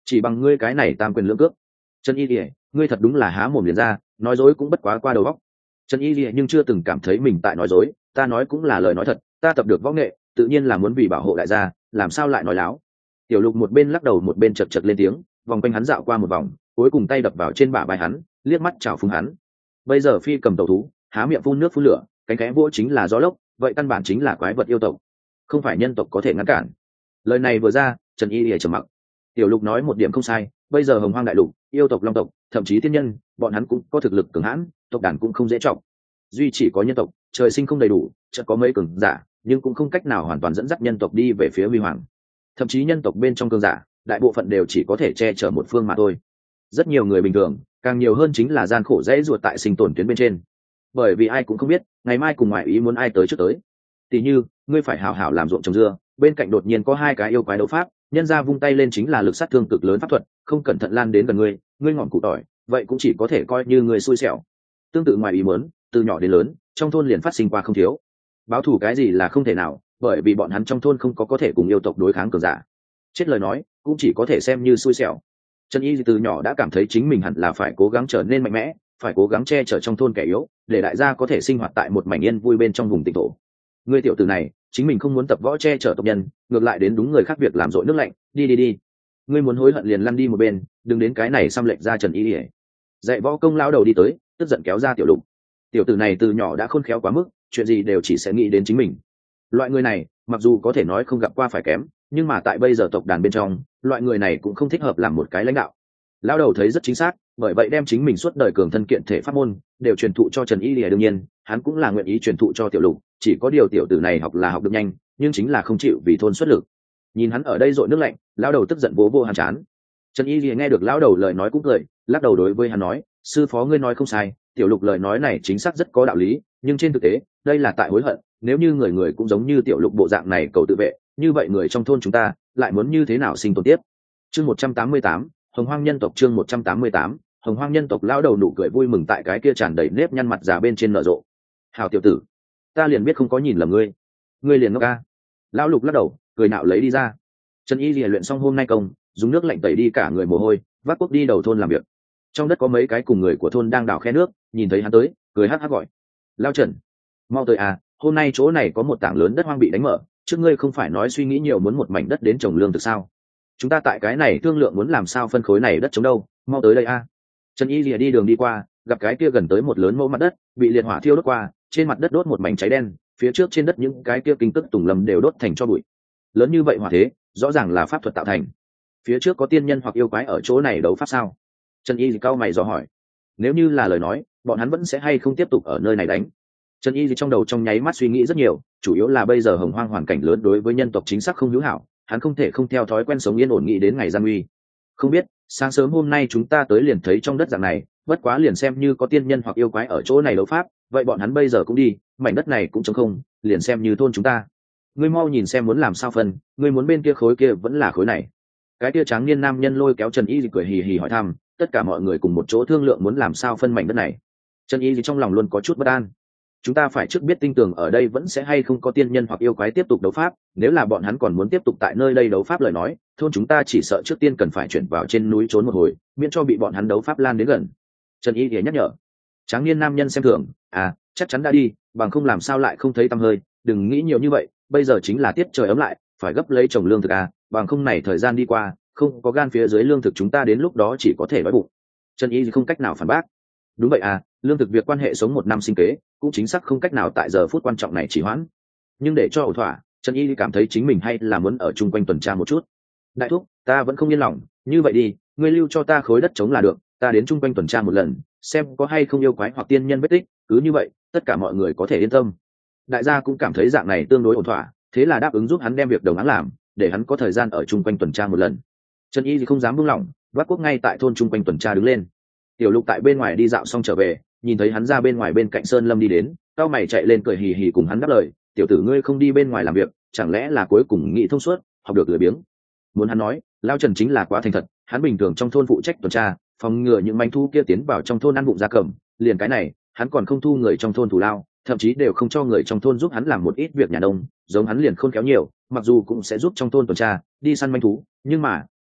chỉ bằng ngươi cái này tam quyền lưỡng cước. Trần Y Lìa, ngươi thật đúng là há mồm liền ra, nói dối cũng bất quá qua đầu óc. Trần Y Lìa nhưng chưa từng cảm thấy mình tại nói dối, ta nói cũng là lời nói thật, ta tập được võ nghệ, tự nhiên là muốn vì bảo hộ đại gia, làm sao lại nói láo. Tiểu Lục một bên lắc đầu một bên chật chật lên tiếng, vòng quanh hắn dạo qua một vòng, cuối cùng tay đập vào trên bả vai hắn, liếc mắt chào phúng hắn. Bây giờ phi cầm tẩu thú, há miệng phun nước phun lửa, cánh khẽ vỗ chính là gió lốc, vậy căn bản chính là quái vật yêu tộc, không phải nhân tộc có thể ngăn cản. Lời này vừa ra, Trần Y Lìa trầm mặc. Tiểu Lục nói một điểm không sai, bây giờ hồng hoang đại lục, yêu tộc, long tộc, thậm chí thiên nhân, bọn hắn cũng có thực lực cường hãn, tộc đàn cũng không dễ trọng. Duy chỉ có nhân tộc, trời sinh không đầy đủ, chợt có mấy cường giả, nhưng cũng không cách nào hoàn toàn dẫn dắt nhân tộc đi về phía huy hoàng. Thậm chí nhân tộc bên trong cường giả, đại bộ phận đều chỉ có thể che chở một phương mà thôi. Rất nhiều người bình thường, càng nhiều hơn chính là gian khổ dễ ruột tại sinh tồn tuyến bên trên. Bởi vì ai cũng không biết, ngày mai cùng ngoại ý muốn ai tới trước tới. Tỷ như, ngươi phải hào hảo làm ruộng trồng dưa, bên cạnh đột nhiên có hai cái yêu quái đấu pháp, nhân ra vung tay lên chính là lực sát thương cực lớn pháp thuật, không cẩn thận lan đến gần ngươi, ngươi ngọn củ tỏi, vậy cũng chỉ có thể coi như người xui xẻo. Tương tự ngoài ý muốn, từ nhỏ đến lớn, trong thôn liền phát sinh qua không thiếu. Báo thù cái gì là không thể nào, bởi vì bọn hắn trong thôn không có có thể cùng yêu tộc đối kháng cường giả. Chết lời nói, cũng chỉ có thể xem như xui xẻo. Trần Y từ nhỏ đã cảm thấy chính mình hẳn là phải cố gắng trở nên mạnh mẽ, phải cố gắng che chở trong thôn kẻ yếu, để đại gia có thể sinh hoạt tại một mảnh yên vui bên trong vùng tịnh thổ. Ngươi tiểu tử này, chính mình không muốn tập võ che chở tộc nhân, ngược lại đến đúng người khác việc làm rội nước lạnh, đi đi đi. Ngươi muốn hối hận liền lăn đi một bên, đừng đến cái này xăm lệnh ra Trần Y. Dạy võ công lao đầu đi tới, tức giận kéo ra Tiểu Lục. Tiểu tử này từ nhỏ đã khôn khéo quá mức, chuyện gì đều chỉ sẽ nghĩ đến chính mình. Loại người này, mặc dù có thể nói không gặp qua phải kém, nhưng mà tại bây giờ tộc đàn bên trong, loại người này cũng không thích hợp làm một cái lãnh đạo. Lao đầu thấy rất chính xác, bởi vậy đem chính mình suốt đời cường thân kiện thể pháp môn đều truyền thụ cho Trần Y Lìa. Đương nhiên, hắn cũng là nguyện ý truyền thụ cho Tiểu Lục, chỉ có điều tiểu tử này học là học được nhanh, nhưng chính là không chịu vì thôn xuất lực. Nhìn hắn ở đây dội nước lạnh, lao đầu tức giận vỗ vô hắn chán. Trần Y Lìa nghe được lao đầu lời nói cũng cười, lắc đầu đối với hắn nói, sư phó ngươi nói không sai, Tiểu Lục lời nói này chính xác rất có đạo lý, nhưng trên thực tế, đây là tại hối hận, nếu như người người cũng giống như Tiểu Lục bộ dạng này cầu tự vệ, như vậy người trong thôn chúng ta lại muốn như thế nào sinh tồn tiếp. Chương một trăm tám mươi tám, Hồng Hoang nhân tộc. Chương một trăm tám mươi tám, Hồng Hoang nhân tộc. Lao đầu nụ cười vui mừng tại cái kia tràn đầy nếp nhăn mặt già bên trên nở rộ. Hào tiểu tử, ta liền biết không có nhìn lầm ngươi, ngươi liền ngốc ca. Lão Lục lắc đầu, cười nạo lấy đi ra. Trần Y Lìa luyện xong hôm nay công, dùng nước lạnh tẩy đi cả người mồ hôi, vác cuốc đi đầu thôn làm việc. Trong đất có mấy cái cùng người của thôn đang đào khe nước, nhìn thấy hắn tới, cười hắc hắc gọi: Lao Trần, mau tới à, hôm nay chỗ này có một tảng lớn đất hoang bị đánh mở, trước ngươi không phải nói suy nghĩ nhiều muốn một mảnh đất đến trồng lương thực sao? Chúng ta tại cái này thương lượng muốn làm sao phân khối này đất trống đâu, mau tới đây a. Trần Y Lìa đi đường đi qua, gặp cái kia gần tới một lớn mẫu mặt đất bị liệt hỏa thiêu đốt qua, trên mặt đất đốt một mảnh cháy đen, phía trước trên đất những cái kia kinh tức tùng lâm đều đốt thành tro bụi. Lớn như vậy hỏa thế, rõ ràng là pháp thuật tạo thành. Phía trước có tiên nhân hoặc yêu quái ở chỗ này đấu pháp sao? Trần Y cau mày dò hỏi. Nếu như là lời nói, bọn hắn vẫn sẽ hay không tiếp tục ở nơi này đánh? Trần Y trong đầu trong nháy mắt suy nghĩ rất nhiều, chủ yếu là bây giờ hồng hoang hoàn cảnh lớn đối với nhân tộc chính xác không hữu hảo, hắn không thể không theo thói quen sống yên ổn nghĩ đến ngày gian nguy. Không biết, sáng sớm hôm nay chúng ta tới liền thấy trong đất dạng này, bất quá liền xem như có tiên nhân hoặc yêu quái ở chỗ này đấu pháp, vậy bọn hắn bây giờ cũng đi, mảnh đất này cũng trống không, liền xem như thôn chúng ta. Ngươi mau nhìn xem muốn làm sao phân, ngươi muốn bên kia khối kia vẫn là khối này. Cái kia tráng niên nam nhân lôi kéo Trần Y cười hì hì hỏi thăm, tất cả mọi người cùng một chỗ thương lượng muốn làm sao phân mảnh đất này. Trần Y trong lòng luôn có chút bất an. Chúng ta phải trước biết tin tưởng ở đây vẫn sẽ hay không có tiên nhân hoặc yêu quái tiếp tục đấu pháp, nếu là bọn hắn còn muốn tiếp tục tại nơi đây đấu pháp lời nói, thôn chúng ta chỉ sợ trước tiên cần phải chuyển vào trên núi trốn một hồi, miễn cho bị bọn hắn đấu pháp lan đến gần. Trần Y thì nhắc nhở. Tráng niên nam nhân xem thường, à, chắc chắn đã đi, bằng không làm sao lại không thấy tăm hơi, đừng nghĩ nhiều như vậy, bây giờ chính là tiết trời ấm lại, phải gấp lấy trồng lương thực à, bằng không này thời gian đi qua, không có gan phía dưới lương thực chúng ta đến lúc đó chỉ có thể đói bụng. Trần Y thì không cách nào phản bác. Đúng vậy à, lương thực việc quan hệ sống một năm sinh kế, cũng chính xác không cách nào tại giờ phút quan trọng này chỉ hoãn. Nhưng để cho ổn thỏa, Trần Y cảm thấy chính mình hay là muốn ở chung quanh tuần tra một chút. Đại thúc, ta vẫn không yên lòng, như vậy đi, ngươi lưu cho ta khối đất trống là được, ta đến chung quanh tuần tra một lần, xem có hay không yêu quái hoặc tiên nhân vết tích, cứ như vậy, tất cả mọi người có thể yên tâm. Đại gia cũng cảm thấy dạng này tương đối ổn thỏa, thế là đáp ứng giúp hắn đem việc đồng áng làm, để hắn có thời gian ở chung quanh tuần tra một lần. Trần Y thì không dám buông lỏng, vác cuốc ngay tại thôn chung quanh tuần tra đứng lên. Tiểu Lục tại bên ngoài đi dạo xong trở về, nhìn thấy hắn ra bên ngoài bên cạnh sơn lâm đi đến, cao mày chạy lên cười hì hì cùng hắn đáp lời, tiểu tử ngươi không đi bên ngoài làm việc, chẳng lẽ là cuối cùng nghĩ thông suốt, học được lười biếng. Muốn hắn nói, Lao Trần chính là quá thành thật, hắn bình thường trong thôn phụ trách tuần tra, phòng ngừa những manh thu kia tiến vào trong thôn ăn bụng gia cầm, liền cái này, hắn còn không thu người trong thôn thù lao, thậm chí đều không cho người trong thôn giúp hắn làm một ít việc nhà nông, giống hắn liền khôn khéo nhiều, mặc dù cũng sẽ giúp trong thôn tuần tra, đi săn manh thú, nhưng mà,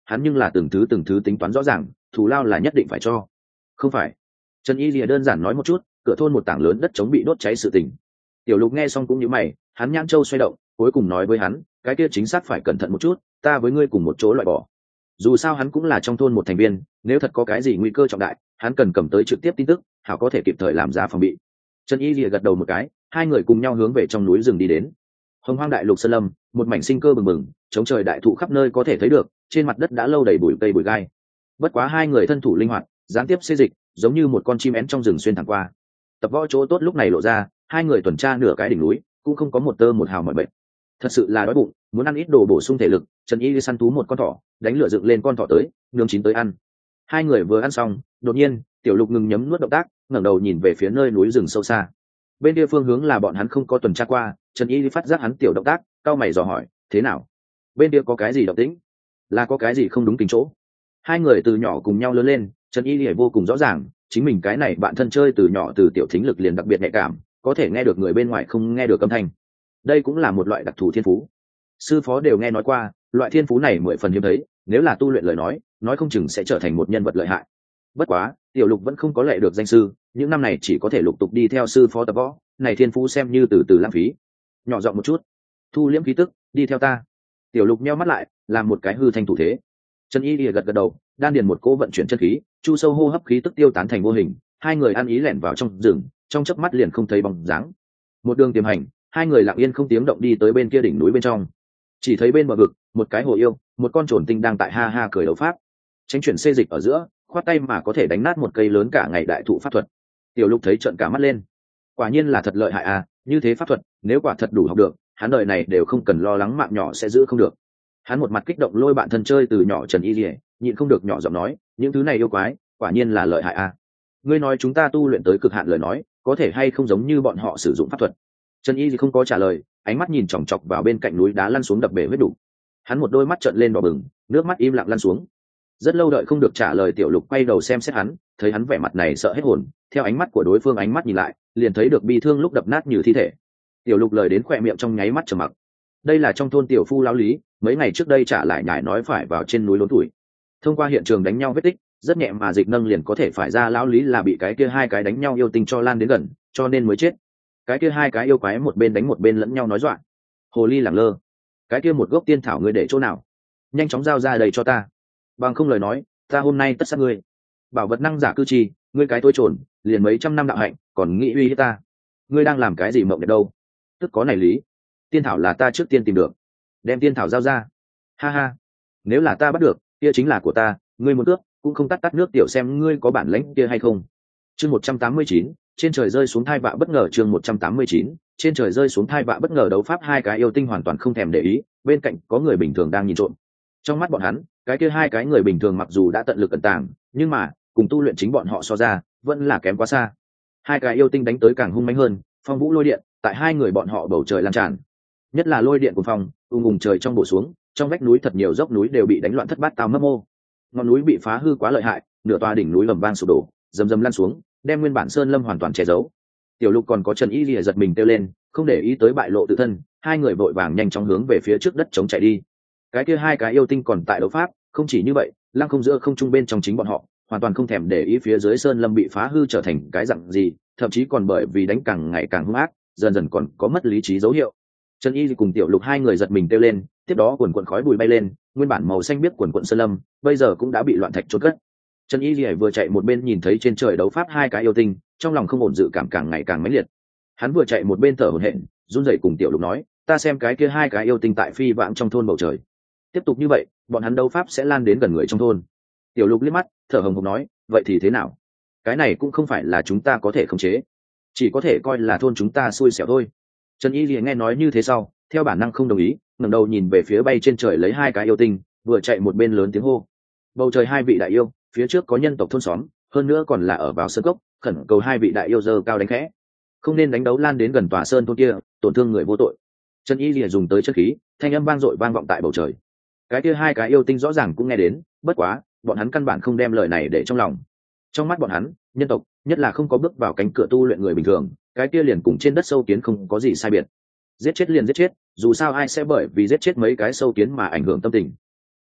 hắn nhưng là từng thứ từng thứ tính toán rõ ràng, thù lao là nhất định phải cho. Không phải. Trần Y Lìa đơn giản nói một chút cửa thôn một tảng lớn đất trống bị đốt cháy sự tình. Tiểu Lục nghe xong cũng nhíu mày, hắn nhãn châu xoay động, cuối cùng nói với hắn, cái kia chính xác phải cẩn thận một chút, ta với ngươi cùng một chỗ loại bỏ. Dù sao hắn cũng là trong thôn một thành viên, nếu thật có cái gì nguy cơ trọng đại, hắn cần cầm tới trực tiếp tin tức, hảo có thể kịp thời làm ra phòng bị. Trần Y Lìa gật đầu một cái, hai người cùng nhau hướng về trong núi rừng đi đến. Hồng Hoang Đại Lục sơn lâm, một mảnh sinh cơ bừng bừng, chống trời đại thụ khắp nơi có thể thấy được, trên mặt đất đã lâu đầy bụi cây bụi gai. Bất quá hai người thân thủ linh hoạt, gián tiếp xê dịch, giống như một con chim én trong rừng xuyên thẳng qua. Tập võ chỗ tốt lúc này lộ ra, hai người tuần tra nửa cái đỉnh núi, cũng không có một tơ một hào mỏi mệt. Thật sự là đói bụng, muốn ăn ít đồ bổ sung thể lực. Trần Y săn thú một con thỏ, đánh lửa dựng lên con thỏ tới, nướng chín tới ăn. Hai người vừa ăn xong, đột nhiên Tiểu Lục ngừng nhấm nuốt động tác, ngẩng đầu nhìn về phía nơi núi rừng sâu xa. Bên kia phương hướng là bọn hắn không có tuần tra qua. Trần Y phát giác hắn tiểu động tác, cau mày dò hỏi, thế nào? Bên kia có cái gì động tĩnh? Là có cái gì không đúng kính chỗ? Hai người từ nhỏ cùng nhau lớn lên, Trần Y Lìa vô cùng rõ ràng, chính mình cái này bạn thân chơi từ nhỏ từ tiểu thính lực liền đặc biệt nhạy cảm, có thể nghe được người bên ngoài không nghe được âm thanh. Đây cũng là một loại đặc thù thiên phú. Sư phó đều nghe nói qua, loại thiên phú này mười phần hiếm thấy, nếu là tu luyện lời nói, nói không chừng sẽ trở thành một nhân vật lợi hại. Bất quá, Tiểu Lục vẫn không có lệ được danh sư, những năm này chỉ có thể lục tục đi theo sư phó tập võ, này thiên phú xem như từ từ lãng phí. Nhỏ giọng một chút, thu liễm khí tức, đi theo ta. Tiểu Lục nheo mắt lại, làm một cái hư thanh thủ thế. Trần Y Lìa gật gật đầu, đan điền một cỗ vận chuyển chân khí, chu sâu hô hấp khí tức tiêu tán thành vô hình, hai người ăn ý lẻn vào trong rừng, trong chớp mắt liền không thấy bóng dáng. Một đường tiềm hành, hai người lặng yên không tiếng động đi tới bên kia đỉnh núi bên trong. Chỉ thấy bên bờ vực, một cái hồ yêu, một con trồn tinh đang tại ha ha cười đấu pháp. Tránh chuyển xê dịch ở giữa, khoát tay mà có thể đánh nát một cây lớn cả ngày đại thụ pháp thuật. Tiểu Lục thấy trợn cả mắt lên. Quả nhiên là thật lợi hại à, như thế pháp thuật, nếu quả thật đủ học được, hắn đời này đều không cần lo lắng mạng nhỏ sẽ giữ không được. Hắn một mặt kích động lôi bạn thân chơi từ nhỏ Trần Y Lìa, nhịn không được nhỏ giọng nói, những thứ này yêu quái, quả nhiên là lợi hại à. Ngươi nói chúng ta tu luyện tới cực hạn lời nói, có thể hay không giống như bọn họ sử dụng pháp thuật? Trần Y thì không có trả lời, ánh mắt nhìn chòng chọc vào bên cạnh núi đá lăn xuống đập bể huyết đủ. Hắn một đôi mắt trợn lên đỏ bừng, nước mắt im lặng lăn xuống. Rất lâu đợi không được trả lời, Tiểu Lục quay đầu xem xét hắn, thấy hắn vẻ mặt này sợ hết hồn, theo ánh mắt của đối phương ánh mắt nhìn lại, liền thấy được bi thương lúc đập nát như thi thể. Tiểu Lục lời đến khỏe miệng trong nháy mắt trầm mặc. Đây là trong thôn tiểu phu lão lý, mấy ngày trước đây trả lại nhải nói phải vào trên núi lốn tuổi. Thông qua hiện trường đánh nhau vết tích, rất nhẹ mà dịch nâng liền có thể phải ra lão lý là bị cái kia hai cái đánh nhau yêu tinh cho lan đến gần, cho nên mới chết. Cái kia hai cái yêu quái một bên đánh một bên lẫn nhau nói dọa. Hồ ly lẳng lơ, cái kia một gốc tiên thảo ngươi để chỗ nào? Nhanh chóng giao ra đây cho ta, bằng không lời nói, ta hôm nay tất sát ngươi. Bảo vật năng giả cư chi, ngươi cái tôi trồn, liền mấy trăm năm đạo hạnh, còn nghĩ uy hiếp ta? Ngươi đang làm cái gì mộng đẹp đâu? Tức có này lý. Tiên thảo là ta trước tiên tìm được, đem tiên thảo giao ra. Ha ha, nếu là ta bắt được, kia chính là của ta, ngươi muốn cướp cũng không tắt tắt nước tiểu xem ngươi có bản lãnh kia hay không. Chương một trăm tám mươi chín, trên trời rơi xuống thai vạ bất ngờ. Chương một trăm tám mươi chín, trên trời rơi xuống thai vạ bất ngờ. Đấu pháp hai cái yêu tinh hoàn toàn không thèm để ý, bên cạnh có người bình thường đang nhìn trộm. Trong mắt bọn hắn, cái kia hai cái người bình thường mặc dù đã tận lực ẩn tàng, nhưng mà cùng tu luyện chính bọn họ so ra, vẫn là kém quá xa. Hai cái yêu tinh đánh tới càng hung mãnh hơn, phong vũ lôi điện tại hai người bọn họ bầu trời lan tràn. Nhất là lôi điện của phong ung ùng trời trong bổ xuống, trong vách núi thật nhiều dốc núi đều bị đánh loạn thất bát tao mấp mô. Ngọn núi bị phá hư quá lợi hại, nửa tòa đỉnh núi ầm vang sụp đổ, rầm rầm lăn xuống, đem nguyên bản sơn lâm hoàn toàn che giấu. Tiểu Lục còn có Trần Y Lìa giật mình kêu lên, không để ý tới bại lộ tự thân, hai người vội vàng nhanh chóng hướng về phía trước đất chống chạy đi. Cái kia hai cái yêu tinh còn tại đấu pháp, không chỉ như vậy, lăng không giữa không trung bên trong chính bọn họ, hoàn toàn không thèm để ý phía dưới sơn lâm bị phá hư trở thành cái dạng gì, thậm chí còn bởi vì đánh càng ngày càng hung ác, dần dần còn có mất lý trí dấu hiệu. Trần Y cùng Tiểu Lục hai người giật mình kêu lên, tiếp đó quần quần khói bụi bay lên, nguyên bản màu xanh biếc quần quần sơn lâm, bây giờ cũng đã bị loạn thạch chôn cất. Trần Y Lìa vừa chạy một bên nhìn thấy trên trời đấu pháp hai cái yêu tinh, trong lòng không ổn dự cảm càng ngày càng mãnh liệt. Hắn vừa chạy một bên thở hổn hển, run rẩy cùng Tiểu Lục nói, ta xem cái kia hai cái yêu tinh tại phi vãng trong thôn bầu trời. Tiếp tục như vậy, bọn hắn đấu pháp sẽ lan đến gần người trong thôn. Tiểu Lục liếc mắt, thở hồng hộc nói, vậy thì thế nào? Cái này cũng không phải là chúng ta có thể khống chế, chỉ có thể coi là thôn chúng ta xui xẻo thôi. Trần Y Lìa nghe nói như thế sau, theo bản năng không đồng ý, ngẩng đầu nhìn về phía bay trên trời lấy hai cái yêu tinh, vừa chạy một bên lớn tiếng hô. Bầu trời hai vị đại yêu, phía trước có nhân tộc thôn xóm, hơn nữa còn là ở vào sơn cốc, khẩn cầu hai vị đại yêu giơ cao đánh khẽ, không nên đánh đấu lan đến gần tòa sơn thôn kia, tổn thương người vô tội. Trần Y Lìa dùng tới chất khí, thanh âm vang dội vang vọng tại bầu trời. Cái kia hai cái yêu tinh rõ ràng cũng nghe đến, bất quá, bọn hắn căn bản không đem lời này để trong lòng. Trong mắt bọn hắn, nhân tộc, nhất là không có bước vào cánh cửa tu luyện người bình thường, cái kia liền cùng trên đất sâu kiến không có gì sai biệt. Giết chết liền giết chết, dù sao ai sẽ bởi vì giết chết mấy cái sâu kiến mà ảnh hưởng tâm tình.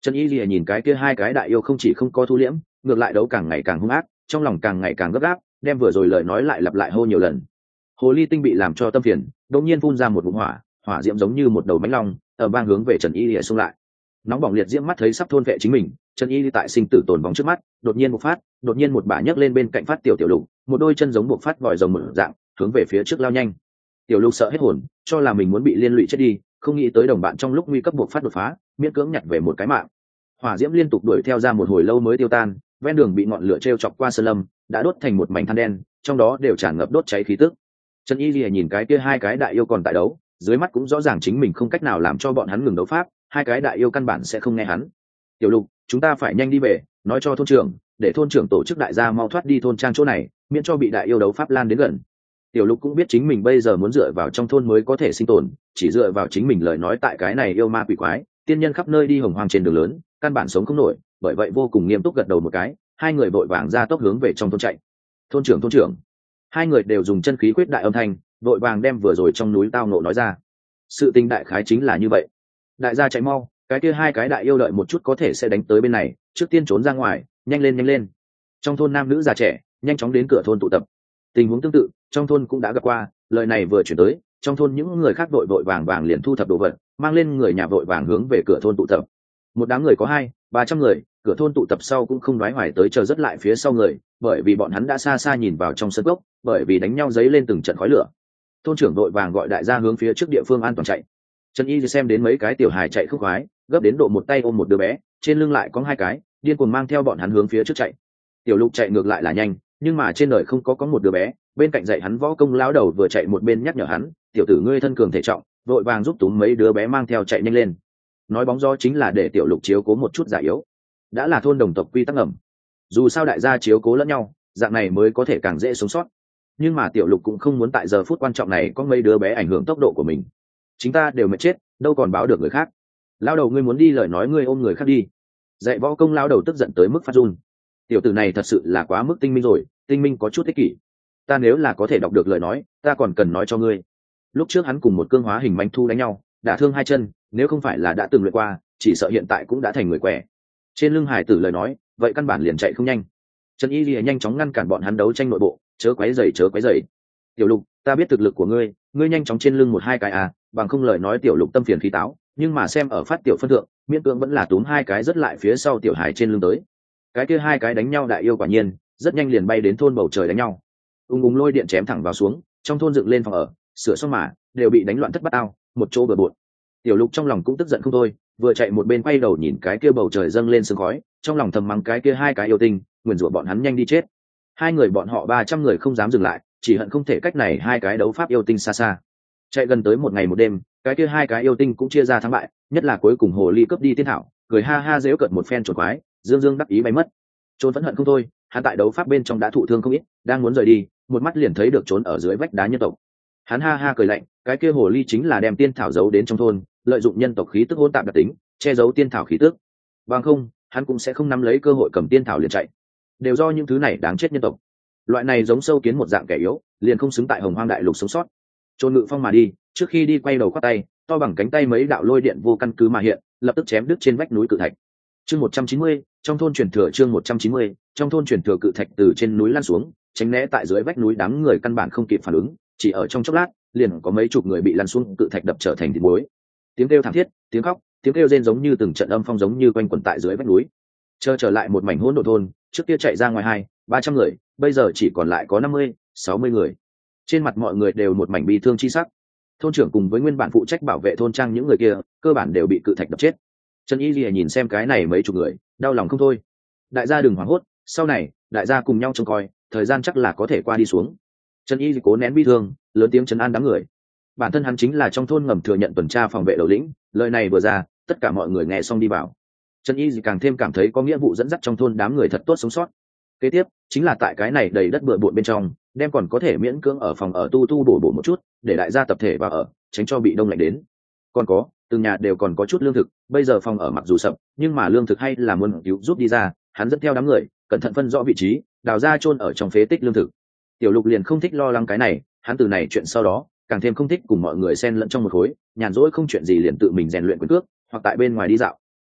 Trần Y Lìa nhìn cái kia hai cái đại yêu không chỉ không có thu liễm, ngược lại đấu càng ngày càng hung ác, trong lòng càng ngày càng gấp gáp, đem vừa rồi lời nói lại lặp lại hô nhiều lần. Hồ ly tinh bị làm cho tâm phiền, đột nhiên phun ra một ngụm hỏa, hỏa diễm giống như một đầu mãnh long, ở vang hướng về Trần Y Lìa xung lại. Nóng bỏng liệt diễm mắt thấy sắp thôn vệ chính mình, Trần Y tại sinh tử tồn vong trước mắt, đột nhiên một phát, đột nhiên một bả nhấc lên bên cạnh phát tiểu tiểu lục, một đôi chân giống một phát vòi rồng mở dạng, hướng về phía trước lao nhanh. Tiểu lục sợ hết hồn, cho là mình muốn bị liên lụy chết đi, không nghĩ tới đồng bạn trong lúc nguy cấp buộc phát đột phá, miễn cưỡng nhặt về một cái mạng. Hỏa diễm liên tục đuổi theo ra một hồi lâu mới tiêu tan, ven đường bị ngọn lửa treo chọc qua sơn lâm, đã đốt thành một mảnh than đen, trong đó đều tràn ngập đốt cháy khí tức. Trần Y Lìa nhìn cái kia hai cái đại yêu còn tại đấu, dưới mắt cũng rõ ràng chính mình không cách nào làm cho bọn hắn ngừng đấu pháp, hai cái đại yêu căn bản sẽ không nghe hắn. Tiểu lục, chúng ta phải nhanh đi về, nói cho thôn trưởng, để thôn trưởng tổ chức đại gia mau thoát đi thôn trang chỗ này, miễn cho bị đại yêu đấu pháp lan đến gần. Tiểu lục cũng biết chính mình bây giờ muốn dựa vào trong thôn mới có thể sinh tồn, chỉ dựa vào chính mình lời nói tại cái này yêu ma quỷ quái, tiên nhân khắp nơi đi hồng hoang trên đường lớn, căn bản sống không nổi, bởi vậy vô cùng nghiêm túc gật đầu một cái, hai người vội vàng ra tốc hướng về trong thôn chạy. Thôn trưởng thôn trưởng, hai người đều dùng chân khí quyết đại âm thanh, vội vàng đem vừa rồi trong núi tao nộ nói ra. Sự tình đại khái chính là như vậy. Đại gia chạy mau, cái kia hai cái đại yêu đợi một chút có thể sẽ đánh tới bên này, trước tiên trốn ra ngoài, nhanh lên nhanh lên. Trong thôn nam nữ già trẻ nhanh chóng đến cửa thôn tụ tập. Tình huống tương tự trong thôn cũng đã gặp qua, lời này vừa chuyển tới, trong thôn những người khác vội vội vàng vàng liền thu thập đồ vật, mang lên người nhà vội vàng hướng về cửa thôn tụ tập. Một đám người có hai ba trăm người, cửa thôn tụ tập sau cũng không đoái hoài tới chờ rất lại phía sau người, bởi vì bọn hắn đã xa xa nhìn vào trong sân gốc, bởi vì đánh nhau dấy lên từng trận khói lửa. Thôn trưởng vội vàng gọi đại gia hướng phía trước địa phương an toàn chạy. Trần Y xem đến mấy cái tiểu hài chạy khúc khoái, gấp đến độ một tay ôm một đứa bé, trên lưng lại có hai cái, điên cuồng mang theo bọn hắn hướng phía trước chạy. Tiểu lục chạy ngược lại là nhanh, nhưng mà trên đời không có có một đứa bé, bên cạnh dạy hắn võ công lão đầu vừa chạy một bên nhắc nhở hắn, tiểu tử ngươi thân cường thể trọng, vội vàng giúp túm mấy đứa bé mang theo chạy nhanh lên. Nói bóng gió chính là để tiểu lục chiếu cố một chút già yếu, đã là thôn đồng tộc quy tắc ngầm, dù sao đại gia chiếu cố lẫn nhau, dạng này mới có thể càng dễ sống sót. Nhưng mà tiểu lục cũng không muốn tại giờ phút quan trọng này có mấy đứa bé ảnh hưởng tốc độ của mình. Chúng ta đều mệt chết, đâu còn báo được người khác. Lão đầu ngươi muốn đi lời nói ngươi ôm người khác đi. Dạy võ công lão đầu tức giận tới mức phát run. Tiểu tử này thật sự là quá mức tinh minh rồi, tinh minh có chút ích kỷ. Ta nếu là có thể đọc được lời nói, ta còn cần nói cho ngươi. Lúc trước hắn cùng một cương hóa hình manh thu đánh nhau, đả thương hai chân, nếu không phải là đã từng luyện qua, chỉ sợ hiện tại cũng đã thành người quẻ. Trên lưng hải tử lời nói, vậy căn bản liền chạy không nhanh. Trần Y Lìa nhanh chóng ngăn cản bọn hắn đấu tranh nội bộ, chớ quấy rầy chớ quấy rầy. Tiểu lục, ta biết thực lực của ngươi, ngươi nhanh chóng trên lưng một hai cái à, bằng không lời nói tiểu lục tâm phiền khí táo, nhưng mà xem ở phát tiểu phân thượng, miễn cưỡng vẫn là túm hai cái rất lại phía sau tiểu hải trên lưng tới. Cái kia hai cái đánh nhau đại yêu quả nhiên, rất nhanh liền bay đến thôn bầu trời đánh nhau. Ung ung lôi điện chém thẳng vào xuống, trong thôn dựng lên phòng ở, sửa xong mà, đều bị đánh loạn thất bát ao, một chỗ bừa bộn. Tiểu lục trong lòng cũng tức giận không thôi, vừa chạy một bên quay đầu nhìn cái kia bầu trời dâng lên sương khói, trong lòng thầm mắng cái kia hai cái yêu tinh, nguyền rủa bọn hắn nhanh đi chết. Hai người bọn họ ba trăm người không dám dừng lại, chỉ hận không thể cách này hai cái đấu pháp yêu tinh xa xa. Chạy gần tới một ngày một đêm, cái kia hai cái yêu tinh cũng chia ra thắng bại, nhất là cuối cùng hồ ly cướp đi tiên thảo, cười ha ha giễu cợt một phen trốn quái, dương dương đắc ý bay mất. Trốn phẫn hận không thôi, hắn tại đấu pháp bên trong đã thụ thương không ít, đang muốn rời đi, một mắt liền thấy được trốn ở dưới vách đá nhân tộc. Hắn ha ha cười lạnh, cái kia hồ ly chính là đem tiên thảo giấu đến trong thôn, lợi dụng nhân tộc khí tức hỗn tạp đặc tính, che giấu tiên thảo khí tức. Bằng không, hắn cũng sẽ không nắm lấy cơ hội cầm tiên thảo liền chạy. Đều do những thứ này đáng chết nhân tộc. Loại này giống sâu kiến một dạng kẻ yếu, liền không xứng tại Hồng Hoang đại lục sống sót. Trôn Ngự Phong mà đi, trước khi đi quay đầu quát tay, to bằng cánh tay mấy đạo lôi điện vô căn cứ mà hiện, lập tức chém đứt trên vách núi cự thạch. Chương một trăm chín mươi, trong thôn truyền thừa chương một trăm chín mươi, trong thôn truyền thừa cự thạch từ trên núi lăn xuống, tránh né tại dưới vách núi đám người căn bản không kịp phản ứng, chỉ ở trong chốc lát, liền có mấy chục người bị lăn xuống cự thạch đập trở thành thịt muối. Tiếng kêu thảm thiết, tiếng khóc, tiếng kêu rên giống như từng trận âm phong giống như quanh quẩn tại dưới vách núi. Chờ trở lại một mảnh hỗn độn thôn, trước kia chạy ra ngoài hai, ba trăm người, bây giờ chỉ còn lại có năm mươi, sáu mươi người. Trên mặt mọi người đều một mảnh bi thương chi sắc. Thôn trưởng cùng với nguyên bản phụ trách bảo vệ thôn trang những người kia, cơ bản đều bị cự thạch đập chết. Trần Y Lìa nhìn xem cái này mấy chục người, đau lòng không thôi. Đại gia đừng hoảng hốt, sau này, đại gia cùng nhau trông coi, thời gian chắc là có thể qua đi xuống. Trần Y cố nén bi thương, lớn tiếng trấn an đám người. Bản thân hắn chính là trong thôn ngầm thừa nhận tuần tra phòng vệ đầu lĩnh, lời này vừa ra, tất cả mọi người nghe xong đi vào. Trần Y càng thêm cảm thấy có nghĩa vụ dẫn dắt trong thôn đám người thật tốt sống sót. Kế tiếp, chính là tại cái này đầy đất bừa bộn bên trong, đem còn có thể miễn cưỡng ở phòng ở tu tu bổ bổ một chút, để đại gia tập thể vào ở, tránh cho bị đông lạnh đến. Còn có, từng nhà đều còn có chút lương thực, bây giờ phòng ở mặc dù sập, nhưng mà lương thực hay là muốn cứu giúp đi ra, hắn dẫn theo đám người, cẩn thận phân rõ vị trí, đào ra chôn ở trong phế tích lương thực. Tiểu Lục liền không thích lo lắng cái này, hắn từ này chuyện sau đó, càng thêm không thích cùng mọi người xen lẫn trong một khối, nhàn rỗi không chuyện gì liền tự mình rèn luyện quyền cước, hoặc tại bên ngoài đi dạo.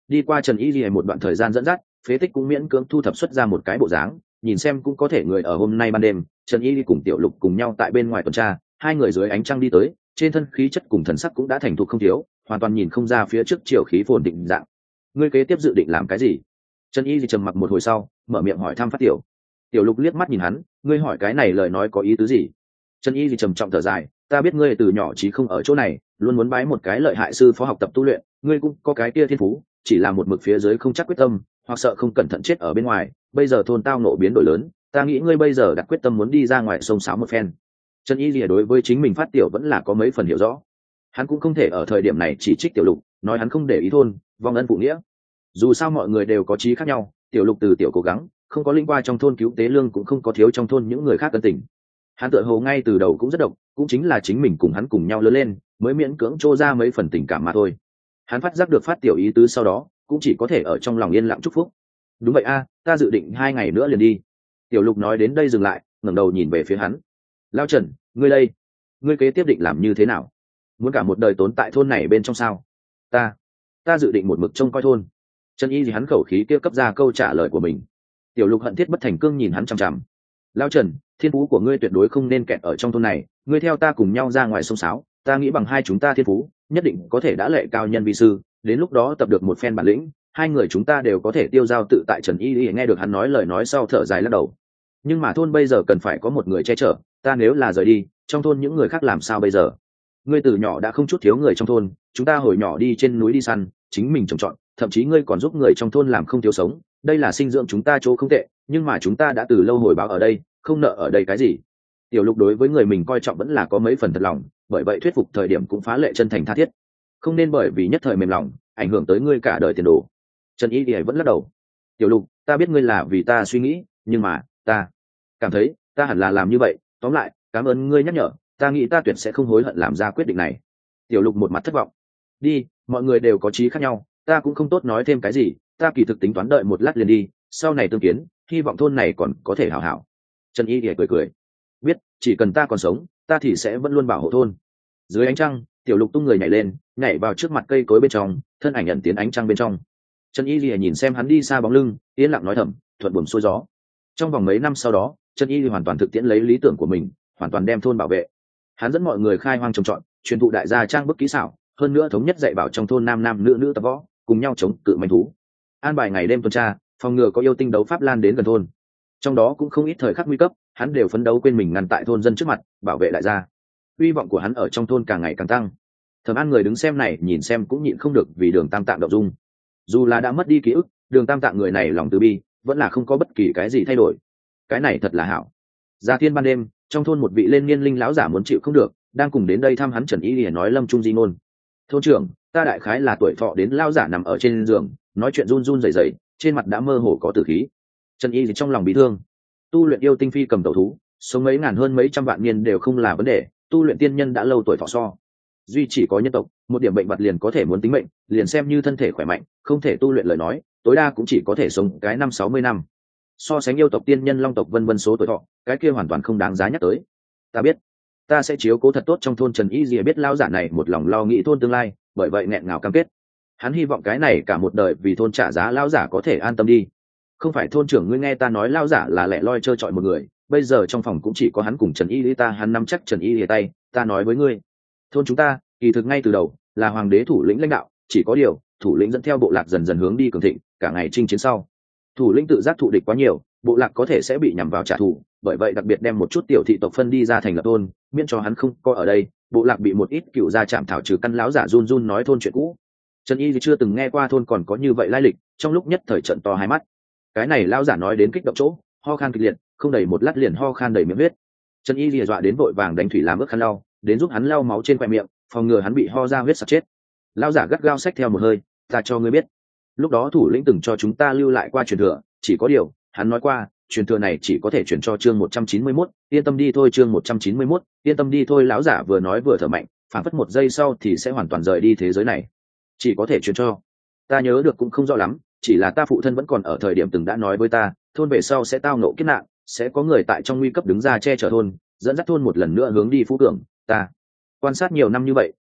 đi qua Trần Y Lìa một đoạn thời gian dẫn dắt, phế tích cũng miễn cưỡng thu thập xuất ra một cái bộ dáng, nhìn xem cũng có thể người ở hôm nay ban đêm. Trần Y cùng Tiểu Lục cùng nhau tại bên ngoài tuần tra, hai người dưới ánh trăng đi tới, trên thân khí chất cùng thần sắc cũng đã thành thục không thiếu, hoàn toàn nhìn không ra phía trước chiều khí phồn định dạng. Ngươi kế tiếp dự định làm cái gì? Trần Y trầm mặc một hồi sau, mở miệng hỏi thăm Phát Tiểu. Tiểu Lục liếc mắt nhìn hắn, ngươi hỏi cái này lời nói có ý tứ gì? Trần Y trầm trọng thở dài, ta biết ngươi từ nhỏ chí không ở chỗ này, luôn muốn bái một cái lợi hại sư phó học tập tu luyện, ngươi cũng có cái kia thiên phú, chỉ là một mực phía dưới không chắc quyết tâm, hoặc sợ không cẩn thận chết ở bên ngoài. Bây giờ thôn tao nộ biến đổi lớn, ta nghĩ ngươi bây giờ đặt quyết tâm muốn đi ra ngoài sông sáo một phen. Trần Y Lìa đối với chính mình Phát Tiểu vẫn là có mấy phần hiểu rõ, hắn cũng không thể ở thời điểm này chỉ trích Tiểu Lục, nói hắn không để ý thôn, vong ân phụ nghĩa. Dù sao mọi người đều có chí khác nhau, Tiểu Lục từ tiểu cố gắng, không có linh qua trong thôn cứu tế lương cũng không có thiếu trong thôn những người khác cân tình. Hắn tựa hồ ngay từ đầu cũng rất độc, cũng chính là chính mình cùng hắn cùng nhau lớn lên, mới miễn cưỡng trô ra mấy phần tình cảm mà thôi. Hắn phát giác được Phát Tiểu ý tứ sau đó, cũng chỉ có thể ở trong lòng yên lặng chúc phúc. Đúng vậy a, ta dự định hai ngày nữa liền đi. Tiểu Lục nói đến đây dừng lại, ngẩng đầu nhìn về phía hắn. Lao Trần, ngươi đây, ngươi kế tiếp định làm như thế nào? Muốn cả một đời tốn tại thôn này bên trong sao? Ta, ta dự định một mực trông coi thôn. Trần Y thì hắn khẩu khí kia cấp ra câu trả lời của mình. Tiểu Lục hận thiết bất thành cương nhìn hắn chằm chằm. Lao Trần, thiên phú của ngươi tuyệt đối không nên kẹt ở trong thôn này, ngươi theo ta cùng nhau ra ngoài sông sáo, ta nghĩ bằng hai chúng ta thiên phú, nhất định có thể đã lệ cao nhân vi sư, đến lúc đó tập được một phen bản lĩnh, hai người chúng ta đều có thể tiêu dao tự tại. Trần Y Y nghe được hắn nói lời nói sau thở dài lắc đầu. Nhưng mà thôn bây giờ cần phải có một người che chở, ta nếu là rời đi, trong thôn những người khác làm sao bây giờ? Ngươi từ nhỏ đã không chút thiếu người trong thôn, chúng ta hồi nhỏ đi trên núi đi săn, chính mình trồng trọt, thậm chí ngươi còn giúp người trong thôn làm không thiếu sống, đây là sinh dưỡng chúng ta chỗ không tệ, nhưng mà chúng ta đã từ lâu hồi báo ở đây, không nợ ở đây cái gì. Tiểu Lục đối với người mình coi trọng vẫn là có mấy phần thật lòng, bởi vậy thuyết phục thời điểm cũng phá lệ chân thành tha thiết, không nên bởi vì nhất thời mềm lòng ảnh hưởng tới ngươi cả đời tiền đồ. Trần Y thì vẫn lắc đầu. Tiểu Lục, ta biết ngươi là vì ta suy nghĩ, nhưng mà ta cảm thấy ta hẳn là làm như vậy. Tóm lại, cảm ơn ngươi nhắc nhở, ta nghĩ ta tuyệt sẽ không hối hận làm ra quyết định này. Tiểu Lục một mặt thất vọng. Đi, mọi người đều có chí khác nhau, ta cũng không tốt nói thêm cái gì, ta kỳ thực tính toán đợi một lát liền đi, sau này tương kiến, hy vọng thôn này còn có thể hảo hảo. Trần Y thì cười cười. Biết, chỉ cần ta còn sống, ta thì sẽ vẫn luôn bảo hộ thôn. Dưới ánh trăng, Tiểu Lục tung người nhảy lên, nhảy vào trước mặt cây cối bên trong, thân ảnh nhận tiến ánh trăng bên trong. Trần Y Lìa nhìn xem hắn đi xa bóng lưng, yên lặng nói thầm, thuận buồm xuôi gió. Trong vòng mấy năm sau đó, Trần Y Lìa hoàn toàn thực tiễn lấy lý tưởng của mình, hoàn toàn đem thôn bảo vệ. Hắn dẫn mọi người khai hoang trồng trọt, truyền thụ đại gia trang bức kỹ xảo, hơn nữa thống nhất dạy bảo trong thôn nam nam nữ nữ tập võ, cùng nhau chống cự manh thú. An bài ngày đêm tuần tra, phòng ngừa có yêu tinh đấu pháp lan đến gần thôn. Trong đó cũng không ít thời khắc nguy cấp, hắn đều phấn đấu quên mình ngăn tại thôn dân trước mặt, bảo vệ đại gia. Hy vọng của hắn ở trong thôn càng ngày càng tăng. Thẩm An người đứng xem này nhìn xem cũng nhịn không được vì Đường Tam Tạng động dung. Dù là đã mất đi ký ức, Đường Tam Tạng người này lòng từ bi, vẫn là không có bất kỳ cái gì thay đổi. Cái này thật là hảo. Ra thiên ban đêm, trong thôn một vị lên niên linh lão giả muốn chịu không được, đang cùng đến đây thăm hắn. Trần Y Lìa nói lâm trung di ngôn. Thôn trưởng, ta đại khái là tuổi thọ đến lão giả nằm ở trên giường, nói chuyện run run rẩy rẩy, trên mặt đã mơ hồ có tử khí. Trần Y thì trong lòng bị thương. Tu luyện yêu tinh phi cầm tẩu thú, sống mấy ngàn hơn mấy trăm vạn niên đều không là vấn đề, tu luyện tiên nhân đã lâu tuổi thọ so. Duy chỉ có nhân tộc, một điểm bệnh vật liền có thể muốn tính mệnh, liền xem như thân thể khỏe mạnh, không thể tu luyện lời nói, tối đa cũng chỉ có thể sống cái năm sáu mươi năm. So sánh yêu tộc tiên nhân long tộc vân vân số tuổi thọ, cái kia hoàn toàn không đáng giá nhắc tới. Ta biết, ta sẽ chiếu cố thật tốt trong thôn. Trần Y Dìa biết lão giả này một lòng lo nghĩ thôn tương lai, bởi vậy nghẹn ngào cam kết. Hắn hy vọng cái này cả một đời vì thôn trả giá lão giả có thể an tâm đi. Không phải thôn trưởng, ngươi nghe ta nói lão giả là lẻ loi trơ trọi một người, bây giờ trong phòng cũng chỉ có hắn cùng Trần Y Lý ta. Hắn nắm chắc Trần Y Lý tay, ta nói với ngươi, thôn chúng ta kỳ thực ngay từ đầu là hoàng đế thủ lĩnh lãnh đạo, chỉ có điều thủ lĩnh dẫn theo bộ lạc dần dần hướng đi cường thịnh, cả ngày chinh chiến sau thủ lĩnh tự giác thụ địch quá nhiều, bộ lạc có thể sẽ bị nhằm vào trả thù, bởi vậy đặc biệt đem một chút tiểu thị tộc phân đi ra thành lập thôn, miễn cho hắn không có ở đây, bộ lạc bị một ít cựu gia chạm thảo trừ căn. lão giả run run nói thôn chuyện cũ. Trần Y thì chưa từng nghe qua thôn còn có như vậy lai lịch, trong lúc nhất thời trận to hai mắt. Cái này lão giả nói đến kích động chỗ, ho khan kịch liệt, không đầy một lát liền ho khan đầy miệng huyết. Trần Y lìa dọa đến vội vàng đánh thủy làm ướt khăn lau, đến giúp hắn lau máu trên khoe miệng, phòng ngừa hắn bị ho ra huyết sặc chết. Lão giả gắt gao xách theo một hơi, ta cho ngươi biết, lúc đó thủ lĩnh từng cho chúng ta lưu lại qua truyền thừa, chỉ có điều hắn nói qua truyền thừa này chỉ có thể truyền cho chương một trăm chín mươi mốt, yên tâm đi thôi. Chương một trăm chín mươi mốt, yên tâm đi thôi. Lão giả vừa nói vừa thở mạnh, phảng phất một giây sau thì sẽ hoàn toàn rời đi thế giới này. Chỉ có thể truyền cho. Ta nhớ được cũng không rõ lắm, chỉ là ta phụ thân vẫn còn ở thời điểm từng đã nói với ta, thôn về sau sẽ tao ngộ kiếp nạn, sẽ có người tại trong nguy cấp đứng ra che chở thôn, dẫn dắt thôn một lần nữa hướng đi phú cường. Ta quan sát nhiều năm như vậy,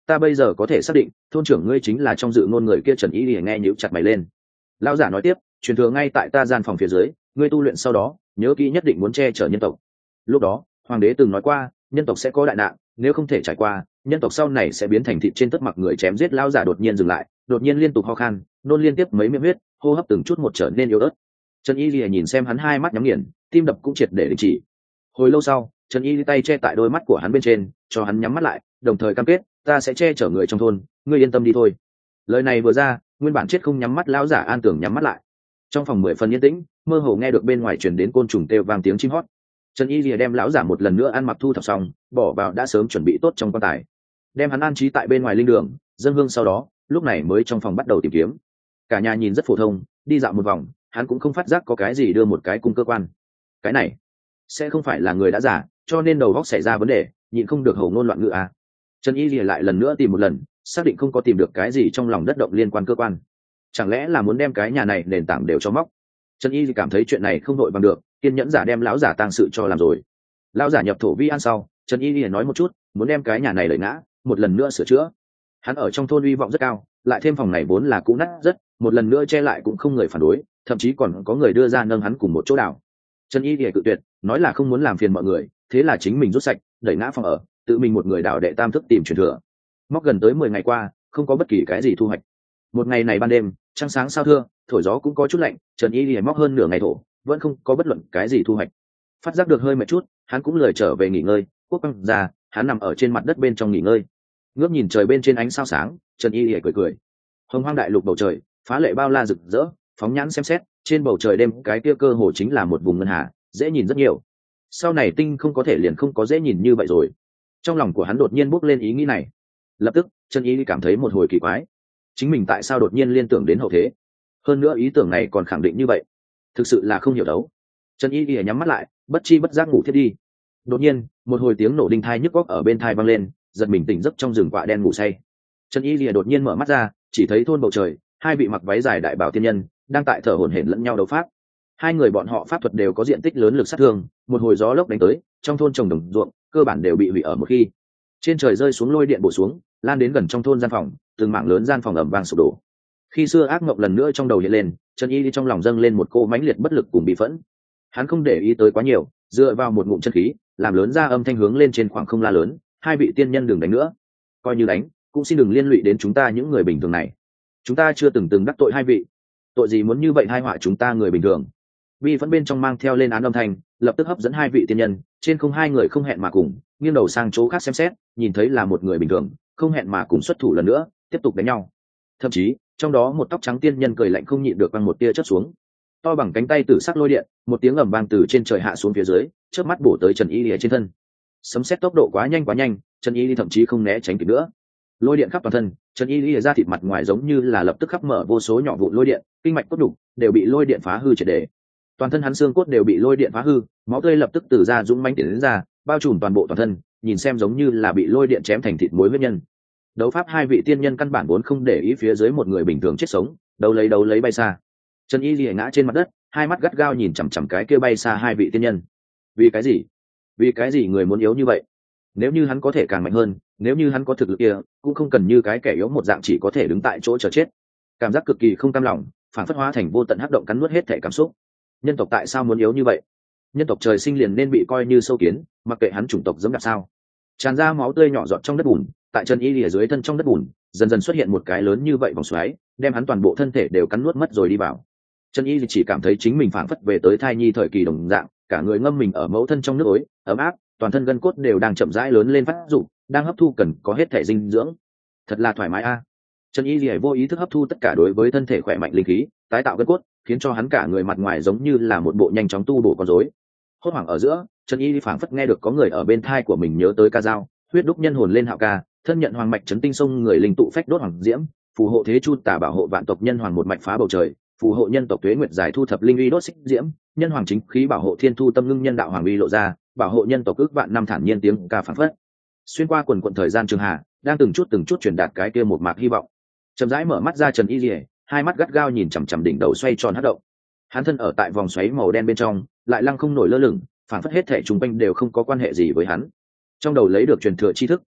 ta bây giờ có thể xác định thôn trưởng ngươi chính là trong dự ngôn người kia. Trần Y Lìa nghe nhíu chặt mày lên. Lão giả nói tiếp, truyền thừa ngay tại ta gian phòng phía dưới, ngươi tu luyện sau đó nhớ kỹ nhất định muốn che chở nhân tộc. Lúc đó hoàng đế từng nói qua nhân tộc sẽ có đại nạn, nếu không thể trải qua, nhân tộc sau này sẽ biến thành thịt trên tất mặc người chém giết. Lão giả đột nhiên dừng lại, đột nhiên liên tục ho khan, nôn liên tiếp mấy miệng huyết, hô hấp từng chút một trở nên yếu ớt. Trần Y Lìa nhìn xem hắn hai mắt nhắm nghiền, tim đập cũng triệt để đình chỉ. Hồi lâu sau, Trần Y tay che tại đôi mắt của hắn bên trên, cho hắn nhắm mắt lại, đồng thời cam kết, ta sẽ che chở người trong thôn, ngươi yên tâm đi thôi. Lời này vừa ra, nguyên bản chết không nhắm mắt lão giả an tưởng nhắm mắt lại. Trong phòng mười phần yên tĩnh, mơ hồ nghe được bên ngoài truyền đến côn trùng kêu vang tiếng chim hót. Trần Y lìa đem lão giả một lần nữa ăn mặc thu thập xong, bỏ vào đã sớm chuẩn bị tốt trong quan tài, đem hắn an trí tại bên ngoài linh đường dâng hương. Sau đó lúc này mới trong phòng bắt đầu tìm kiếm. Cả nhà nhìn rất phổ thông, đi dạo một vòng hắn cũng không phát giác có cái gì đưa một cái cung cơ quan. Cái này sẽ không phải là người đã giả, cho nên đầu óc xảy ra vấn đề, nhịn không được hầu ngôn loạn ngữ à. Trần Y lìa lại lần nữa tìm một lần, xác định không có tìm được cái gì trong lòng đất động liên quan cơ quan. Chẳng lẽ là muốn đem cái nhà này nền tảng đều cho móc? Trần Y thì cảm thấy chuyện này không đội bằng được, kiên nhẫn giả đem lão giả tang sự cho làm rồi. Lão giả nhập thổ vi an sau, Trần Y thì nói một chút, muốn đem cái nhà này đẩy ngã, một lần nữa sửa chữa. Hắn ở trong thôn uy vọng rất cao, lại thêm phòng này vốn là cũ nát rất, một lần nữa che lại cũng không người phản đối, thậm chí còn có người đưa ra nâng hắn cùng một chỗ đảo. Trần Y thì cự tuyệt, nói là không muốn làm phiền mọi người, thế là chính mình rút sạch, đẩy ngã phòng ở, tự mình một người đảo đệ tam thức tìm truyền thừa. Móc gần tới mười ngày qua, không có bất kỳ cái gì thu hoạch. Một ngày này ban đêm, trăng sáng sao thưa, thổi gió cũng có chút lạnh, Trần Y lìa móc hơn nửa ngày thổ, vẫn không có bất luận cái gì thu hoạch. Phát giác được hơi mệt chút, hắn cũng lười trở về nghỉ ngơi. Quốc băng ra, hắn nằm ở trên mặt đất bên trong nghỉ ngơi, ngước nhìn trời bên trên ánh sao sáng. Trần Y lìa cười cười. Hồng hoang đại lục bầu trời phá lệ bao la rực rỡ, phóng nhãn xem xét, trên bầu trời đêm cái kia cơ hồ chính là một vùng ngân hà, dễ nhìn rất nhiều. Sau này tinh không có thể liền không có dễ nhìn như vậy rồi. Trong lòng của hắn đột nhiên bốc lên ý nghĩ này. Lập tức Trần Y cảm thấy một hồi kỳ quái, chính mình tại sao đột nhiên liên tưởng đến hậu thế, hơn nữa ý tưởng này còn khẳng định như vậy, thực sự là không hiểu đấu. Trần Y lìa nhắm mắt lại, bất chi bất giác ngủ thiết đi. Đột nhiên một hồi tiếng nổ đinh thai nhức góc ở bên thai vang lên, giật mình tỉnh giấc trong rừng quạ đen ngủ say. Trần Y lìa đột nhiên mở mắt ra, chỉ thấy thôn bầu trời hai vị mặc váy dài đại bảo tiên nhân đang tại thở hổn hển lẫn nhau đấu pháp. Hai người bọn họ pháp thuật đều có diện tích lớn lực sát thương, một hồi gió lốc đánh tới, trong thôn trồng đồng ruộng cơ bản đều bị hủy ở một khi. Trên trời rơi xuống lôi điện bổ xuống, lan đến gần trong thôn gian phòng, từng mảng lớn gian phòng ẩm vang sụp đổ. Khi xưa ác mộng lần nữa trong đầu hiện lên, Trần Y đi trong lòng dâng lên một cô mãnh liệt bất lực cùng bị phẫn. Hắn không để ý tới quá nhiều, dựa vào một ngụm chân khí, làm lớn ra âm thanh hướng lên trên khoảng không la lớn, hai vị tiên nhân đừng đánh nữa, coi như đánh cũng xin đừng liên lụy đến chúng ta những người bình thường này. Chúng ta chưa từng từng đắc tội hai vị, tội gì muốn như vậy hai họa chúng ta người bình thường. Bi phẫn bên trong mang theo lên án âm thanh, lập tức hấp dẫn hai vị tiên nhân. Trên không hai người không hẹn mà cùng nghiêng đầu sang chỗ khác xem xét, nhìn thấy là một người bình thường, không hẹn mà cùng xuất thủ lần nữa, tiếp tục đánh nhau. Thậm chí trong đó một tóc trắng tiên nhân cười lạnh không nhịn được quăng một tia chớp xuống, to bằng cánh tay tử sắc lôi điện, một tiếng ầm vang từ trên trời hạ xuống phía dưới, chớp mắt bổ tới Trần Y lìa trên thân. Sấm sét tốc độ quá nhanh quá nhanh, Trần Y lìa thậm chí không né tránh kịp nữa. Lôi điện khắp toàn thân, Trần Y lìa ra thịt mặt ngoài giống như là lập tức khắp mở vô số nhỏ vụn lôi điện, kinh mạch cốt đục đều bị lôi điện phá hư triệt để. Toàn thân hắn xương cốt đều bị lôi điện phá hư, máu tươi lập tức từ da dũng mãnh tiến đến ra, bao trùm toàn bộ toàn thân, nhìn xem giống như là bị lôi điện chém thành thịt muối huyết nhân. Đấu pháp hai vị tiên nhân căn bản vốn không để ý phía dưới một người bình thường chết sống, đấu lấy đấu lấy bay xa. Trần Y lìa ngã trên mặt đất, hai mắt gắt gao nhìn chằm chằm cái kia bay xa hai vị tiên nhân. Vì cái gì? Vì cái gì người muốn yếu như vậy? Nếu như hắn có thể càng mạnh hơn, nếu như hắn có thực lực kia, cũng không cần như cái kẻ yếu một dạng chỉ có thể đứng tại chỗ chờ chết. Cảm giác cực kỳ không cam lòng, phản phất hóa thành vô tận hắc động cắn nuốt hết thể cảm xúc. Nhân tộc tại sao muốn yếu như vậy? Nhân tộc trời sinh liền nên bị coi như sâu kiến, mặc kệ hắn chủng tộc dẫm đạp sao? Tràn ra máu tươi nhỏ giọt trong đất bùn, tại Trần Y lìa dưới thân trong đất bùn dần dần xuất hiện một cái lớn như vậy vòng xoáy, đem hắn toàn bộ thân thể đều cắn nuốt mất rồi đi vào. Trần Y chỉ cảm thấy chính mình phảng phất về tới thai nhi thời kỳ đồng dạng, cả người ngâm mình ở mẫu thân trong nước ối ấm áp, toàn thân gân cốt đều đang chậm rãi lớn lên phát dụng, đang hấp thu cần có hết thể dinh dưỡng. Thật là thoải mái a. Trần Y lìa vô ý thức hấp thu tất cả đối với thân thể khỏe mạnh linh khí, tái tạo gân cốt, khiến cho hắn cả người mặt ngoài giống như là một bộ nhanh chóng tu bổ con rối. Hốt hoảng ở giữa, Trần Y phảng phất nghe được có người ở bên thai của mình nhớ tới ca dao, huyết đúc nhân hồn lên hạo ca, thân nhận hoàng mạch chấn tinh sông người linh tụ phách đốt hoàng diễm, phù hộ thế chu tả bảo hộ vạn tộc nhân hoàng một mạch phá bầu trời, phù hộ nhân tộc tuế nguyệt giải thu thập linh uy đốt xích diễm, nhân hoàng chính khí bảo hộ thiên thu tâm ngưng nhân đạo hoàng uy lộ ra, bảo hộ nhân tộc ước vạn năm thản nhiên tiếng ca phảng phất. Xuyên qua quần quần thời gian trường hà, đang từng chút từng chút truyền đạt cái kia một mạc hy vọng. Chậm rãi mở mắt ra Trần Y Lìa, hai mắt gắt gao nhìn chằm chằm đỉnh đầu xoay tròn hất động. Hắn thân ở tại vòng xoáy màu đen bên trong, lại lăng không nổi lơ lửng, phảng phất hết thể chúng quanh đều không có quan hệ gì với hắn. Trong đầu lấy được truyền thừa tri thức,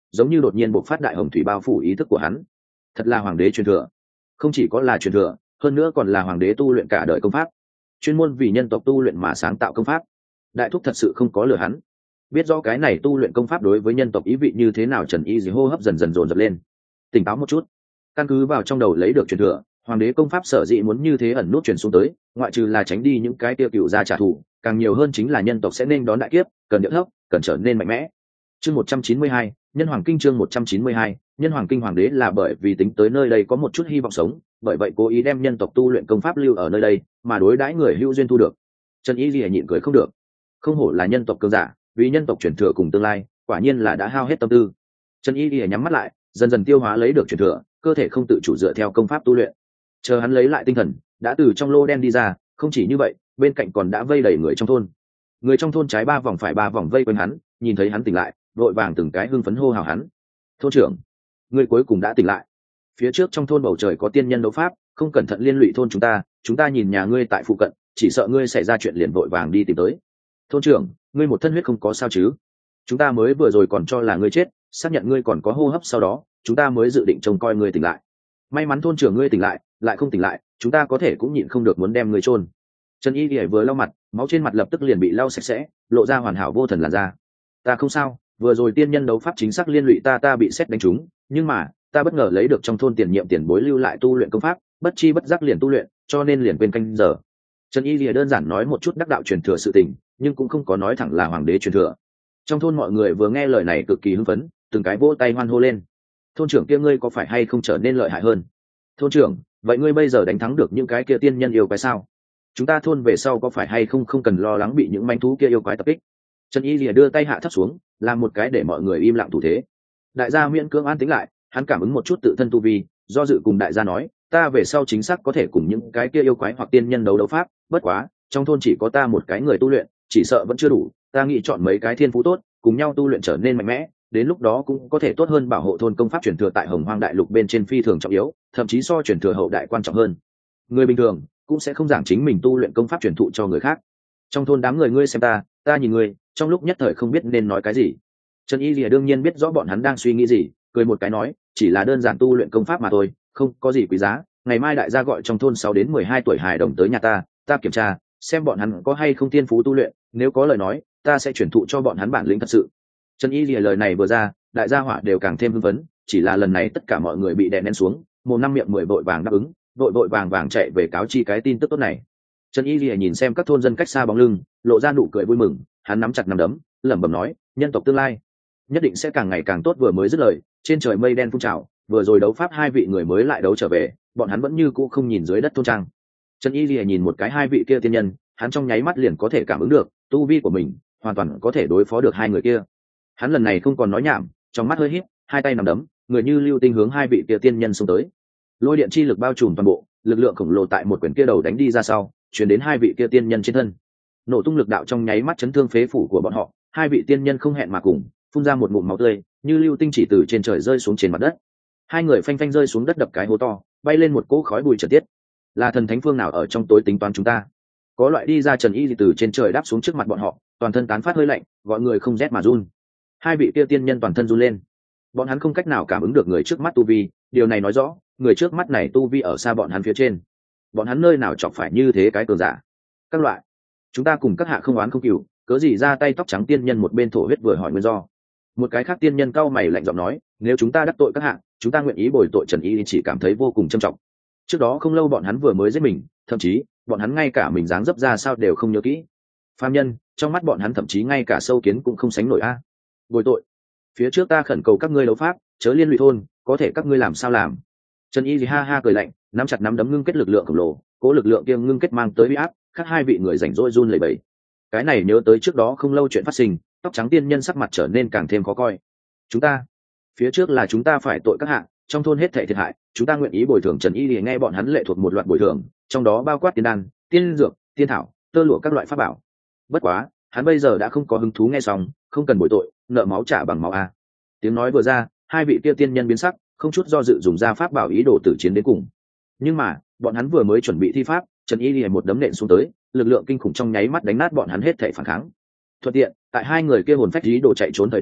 giống như đột nhiên bộc phát đại hồng thủy bao phủ ý thức của hắn. Thật là hoàng đế truyền thừa, không chỉ có là truyền thừa, hơn nữa còn là hoàng đế tu luyện cả đời công pháp, chuyên môn vì nhân tộc tu luyện mà sáng tạo công pháp. Đại thúc thật sự không có lừa hắn. Biết rõ cái này tu luyện công pháp đối với nhân tộc ý vị như thế nào, Trần Y Dì hô hấp dần dần dồn dập lên. Tỉnh táo một chút, căn cứ vào trong đầu lấy được truyền thừa, hoàng đế công pháp sở dĩ muốn như thế ẩn nút truyền xuống tới, ngoại trừ là tránh đi những cái tiêu cựu ra trả thù, càng nhiều hơn chính là nhân tộc sẽ nên đón đại kiếp, cần điệu thấp, cần trở nên mạnh mẽ. Chương một trăm chín mươi hai, nhân hoàng kinh. Chương một trăm chín mươi hai, nhân hoàng kinh. Hoàng đế là bởi vì tính tới nơi đây có một chút hy vọng sống, bởi vậy cố ý đem nhân tộc tu luyện công pháp lưu ở nơi đây, mà đối đãi người hữu duyên thu được. Trần Y Lìa nhịn cười không được, không hổ là nhân tộc cường giả, vì nhân tộc truyền thừa cùng tương lai, quả nhiên là đã hao hết tâm tư. Trần Y Lìa nhắm mắt lại, dần dần tiêu hóa lấy được truyền thừa, cơ thể không tự chủ dựa theo công pháp tu luyện. Chờ hắn lấy lại tinh thần, đã từ trong lô đen đi ra, không chỉ như vậy, bên cạnh còn đã vây đầy người trong thôn. Người trong thôn trái ba vòng phải ba vòng vây quanh hắn, nhìn thấy hắn tỉnh lại, vội vàng từng cái hưng phấn hô hào hắn. Thôn trưởng, người cuối cùng đã tỉnh lại. Phía trước trong thôn bầu trời có tiên nhân đấu pháp, không cẩn thận liên lụy thôn chúng ta, chúng ta nhìn nhà ngươi tại phụ cận, chỉ sợ ngươi xảy ra chuyện liền vội vàng đi tìm tới. Thôn trưởng, ngươi một thân huyết không có sao chứ? Chúng ta mới vừa rồi còn cho là ngươi chết, xác nhận ngươi còn có hô hấp, sau đó chúng ta mới dự định trông coi ngươi tỉnh lại. May mắn thôn trưởng ngươi tỉnh lại, lại không tỉnh lại, chúng ta có thể cũng nhịn không được muốn đem ngươi chôn. Trần Y Lìa vừa lau mặt, máu trên mặt lập tức liền bị lau sạch sẽ, lộ ra hoàn hảo vô thần làn da. Ta không sao, vừa rồi tiên nhân đấu pháp chính xác liên lụy ta, ta bị sét đánh trúng, nhưng mà ta bất ngờ lấy được trong thôn tiền nhiệm tiền bối lưu lại tu luyện công pháp, bất chi bất giác liền tu luyện, cho nên liền quên canh giờ. Trần Y Lìa đơn giản nói một chút đắc đạo truyền thừa sự tình, nhưng cũng không có nói thẳng là hoàng đế truyền thừa. Trong thôn mọi người vừa nghe lời này cực kỳ hưng phấn, từng cái vỗ tay hoan hô lên. Thôn trưởng kia, ngươi có phải hay không trở nên lợi hại hơn? Thôn trưởng, vậy ngươi bây giờ đánh thắng được những cái kia tiên nhân yêu quái sao? Chúng ta thôn về sau có phải hay không không cần lo lắng bị những manh thú kia yêu quái tập kích? Trần Y Lìa đưa tay hạ thấp xuống, làm một cái để mọi người im lặng thủ thế. Đại gia miễn cưỡng an tĩnh lại, hắn cảm ứng một chút tự thân tu vi, do dự cùng đại gia nói, ta về sau chính xác có thể cùng những cái kia yêu quái hoặc tiên nhân đấu đấu pháp, bất quá trong thôn chỉ có ta một cái người tu luyện, chỉ sợ vẫn chưa đủ, ta nghĩ chọn mấy cái thiên phú tốt, cùng nhau tu luyện trở nên mạnh mẽ, đến lúc đó cũng có thể tốt hơn bảo hộ thôn. Công pháp truyền thừa tại Hồng Hoang đại lục bên trên phi thường trọng yếu, thậm chí so truyền thừa hậu đại quan trọng hơn. Người bình thường cũng sẽ không giảng chính mình tu luyện công pháp truyền thụ cho người khác. Trong thôn đám người ngươi xem ta, ta nhìn ngươi, trong lúc nhất thời không biết nên nói cái gì. Trần Y Lìa đương nhiên biết rõ bọn hắn đang suy nghĩ gì, cười một cái nói, chỉ là đơn giản tu luyện công pháp mà thôi, không có gì quý giá. Ngày mai đại gia gọi trong thôn sáu đến mười hai tuổi hài đồng tới nhà ta, ta kiểm tra xem bọn hắn có hay không tiên phú tu luyện, nếu có lời nói ta sẽ chuyển thụ cho bọn hắn bản lĩnh thật sự. Trần Y Lìa lời này vừa ra, đại gia hỏa đều càng thêm hưng phấn, chỉ là lần này tất cả mọi người bị đè nén xuống, một năm miệng mười vội vàng đáp ứng, vội vội vàng vàng chạy về cáo chi cái tin tức tốt này. Trần Y Lìa nhìn xem các thôn dân cách xa bóng lưng, lộ ra nụ cười vui mừng, hắn nắm chặt nắm đấm, lẩm bẩm nói, nhân tộc tương lai nhất định sẽ càng ngày càng tốt. Vừa mới dứt lời, trên trời mây đen phun trào, vừa rồi đấu pháp hai vị người mới lại đấu trở về, bọn hắn vẫn như cũ không nhìn dưới đất thôn trang. Trần Y Lìa nhìn một cái hai vị kia tiên nhân, hắn trong nháy mắt liền có thể cảm ứng được tu vi của mình hoàn toàn có thể đối phó được hai người kia. Hắn lần này không còn nói nhảm, trong mắt hơi híp, hai tay nắm đấm, người như lưu tinh hướng hai vị kia tiên nhân xông tới. Lôi điện chi lực bao trùm toàn bộ, lực lượng khổng lồ tại một quyền kia đầu đánh đi ra sau, truyền đến hai vị kia tiên nhân trên thân. Nổ tung lực đạo trong nháy mắt chấn thương phế phủ của bọn họ, hai vị tiên nhân không hẹn mà cùng phun ra một ngụm máu tươi, như lưu tinh chỉ từ trên trời rơi xuống trên mặt đất. Hai người phanh phanh rơi xuống đất, đập cái hố to, bay lên một cỗ khói bụi trượt tiết. Là thần thánh phương nào ở trong tối tính toán chúng ta? Có loại đi ra. Trần Y từ trên trời đáp xuống trước mặt bọn họ, toàn thân tán phát hơi lạnh, gọi người không rét mà run. Hai vị kia tiên nhân toàn thân run lên, bọn hắn không cách nào cảm ứng được người trước mắt tu vi, điều này nói rõ người trước mắt này tu vi ở xa bọn hắn phía trên. Bọn hắn nơi nào chọc phải như thế cái cường giả? Các loại, chúng ta cùng các hạ không oán không cừu, cớ gì ra tay? Tóc trắng tiên nhân một bên thổ huyết vừa hỏi nguyên do. Một cái khác tiên nhân cau mày lạnh giọng nói, nếu chúng ta đắc tội các hạ, chúng ta nguyện ý bồi tội. Trần Y chỉ cảm thấy vô cùng trầm trọng. Trước đó không lâu bọn hắn vừa mới giết mình, thậm chí bọn hắn ngay cả mình dáng dấp ra sao đều không nhớ kỹ. Phàm nhân trong mắt bọn hắn thậm chí ngay cả sâu kiến cũng không sánh nổi a. Bồi tội? Phía trước ta khẩn cầu các ngươi đấu pháp, chớ liên lụy thôn, có thể các ngươi làm sao làm? Trần Y ha ha cười lạnh, nắm chặt nắm đấm ngưng kết lực lượng khổng lồ, cố lực lượng kia ngưng kết mang tới uy áp, khác hai vị người rảnh rỗi run lẩy bẩy. Cái này nhớ tới trước đó không lâu chuyện phát sinh, tóc trắng tiên nhân sắc mặt trở nên càng thêm khó coi. Chúng ta, phía trước là chúng ta phải tội các hạ, trong thôn hết thảy thiệt hại, chúng ta nguyện ý bồi thường. Trần Y liền nghe bọn hắn lệ thuộc một loạt bồi thường, trong đó bao quát tiên đan, tiên dược, tiên thảo, tơ lụa các loại pháp bảo. Bất quá, hắn bây giờ đã không có hứng thú nghe xong, không cần bồi tội, nợ máu trả bằng máu a. Tiếng nói vừa ra, hai vị kia tiên nhân biến sắc, không chút do dự dùng ra pháp bảo ý đồ tử chiến đến cùng. Nhưng mà, bọn hắn vừa mới chuẩn bị thi pháp, Trần Y liền một đấm nện xuống tới, lực lượng kinh khủng trong nháy mắt đánh nát bọn hắn hết thảy phản kháng. Thuận tiện, tại hai người kia hồn phách ý đồ chạy trốn thời điểm,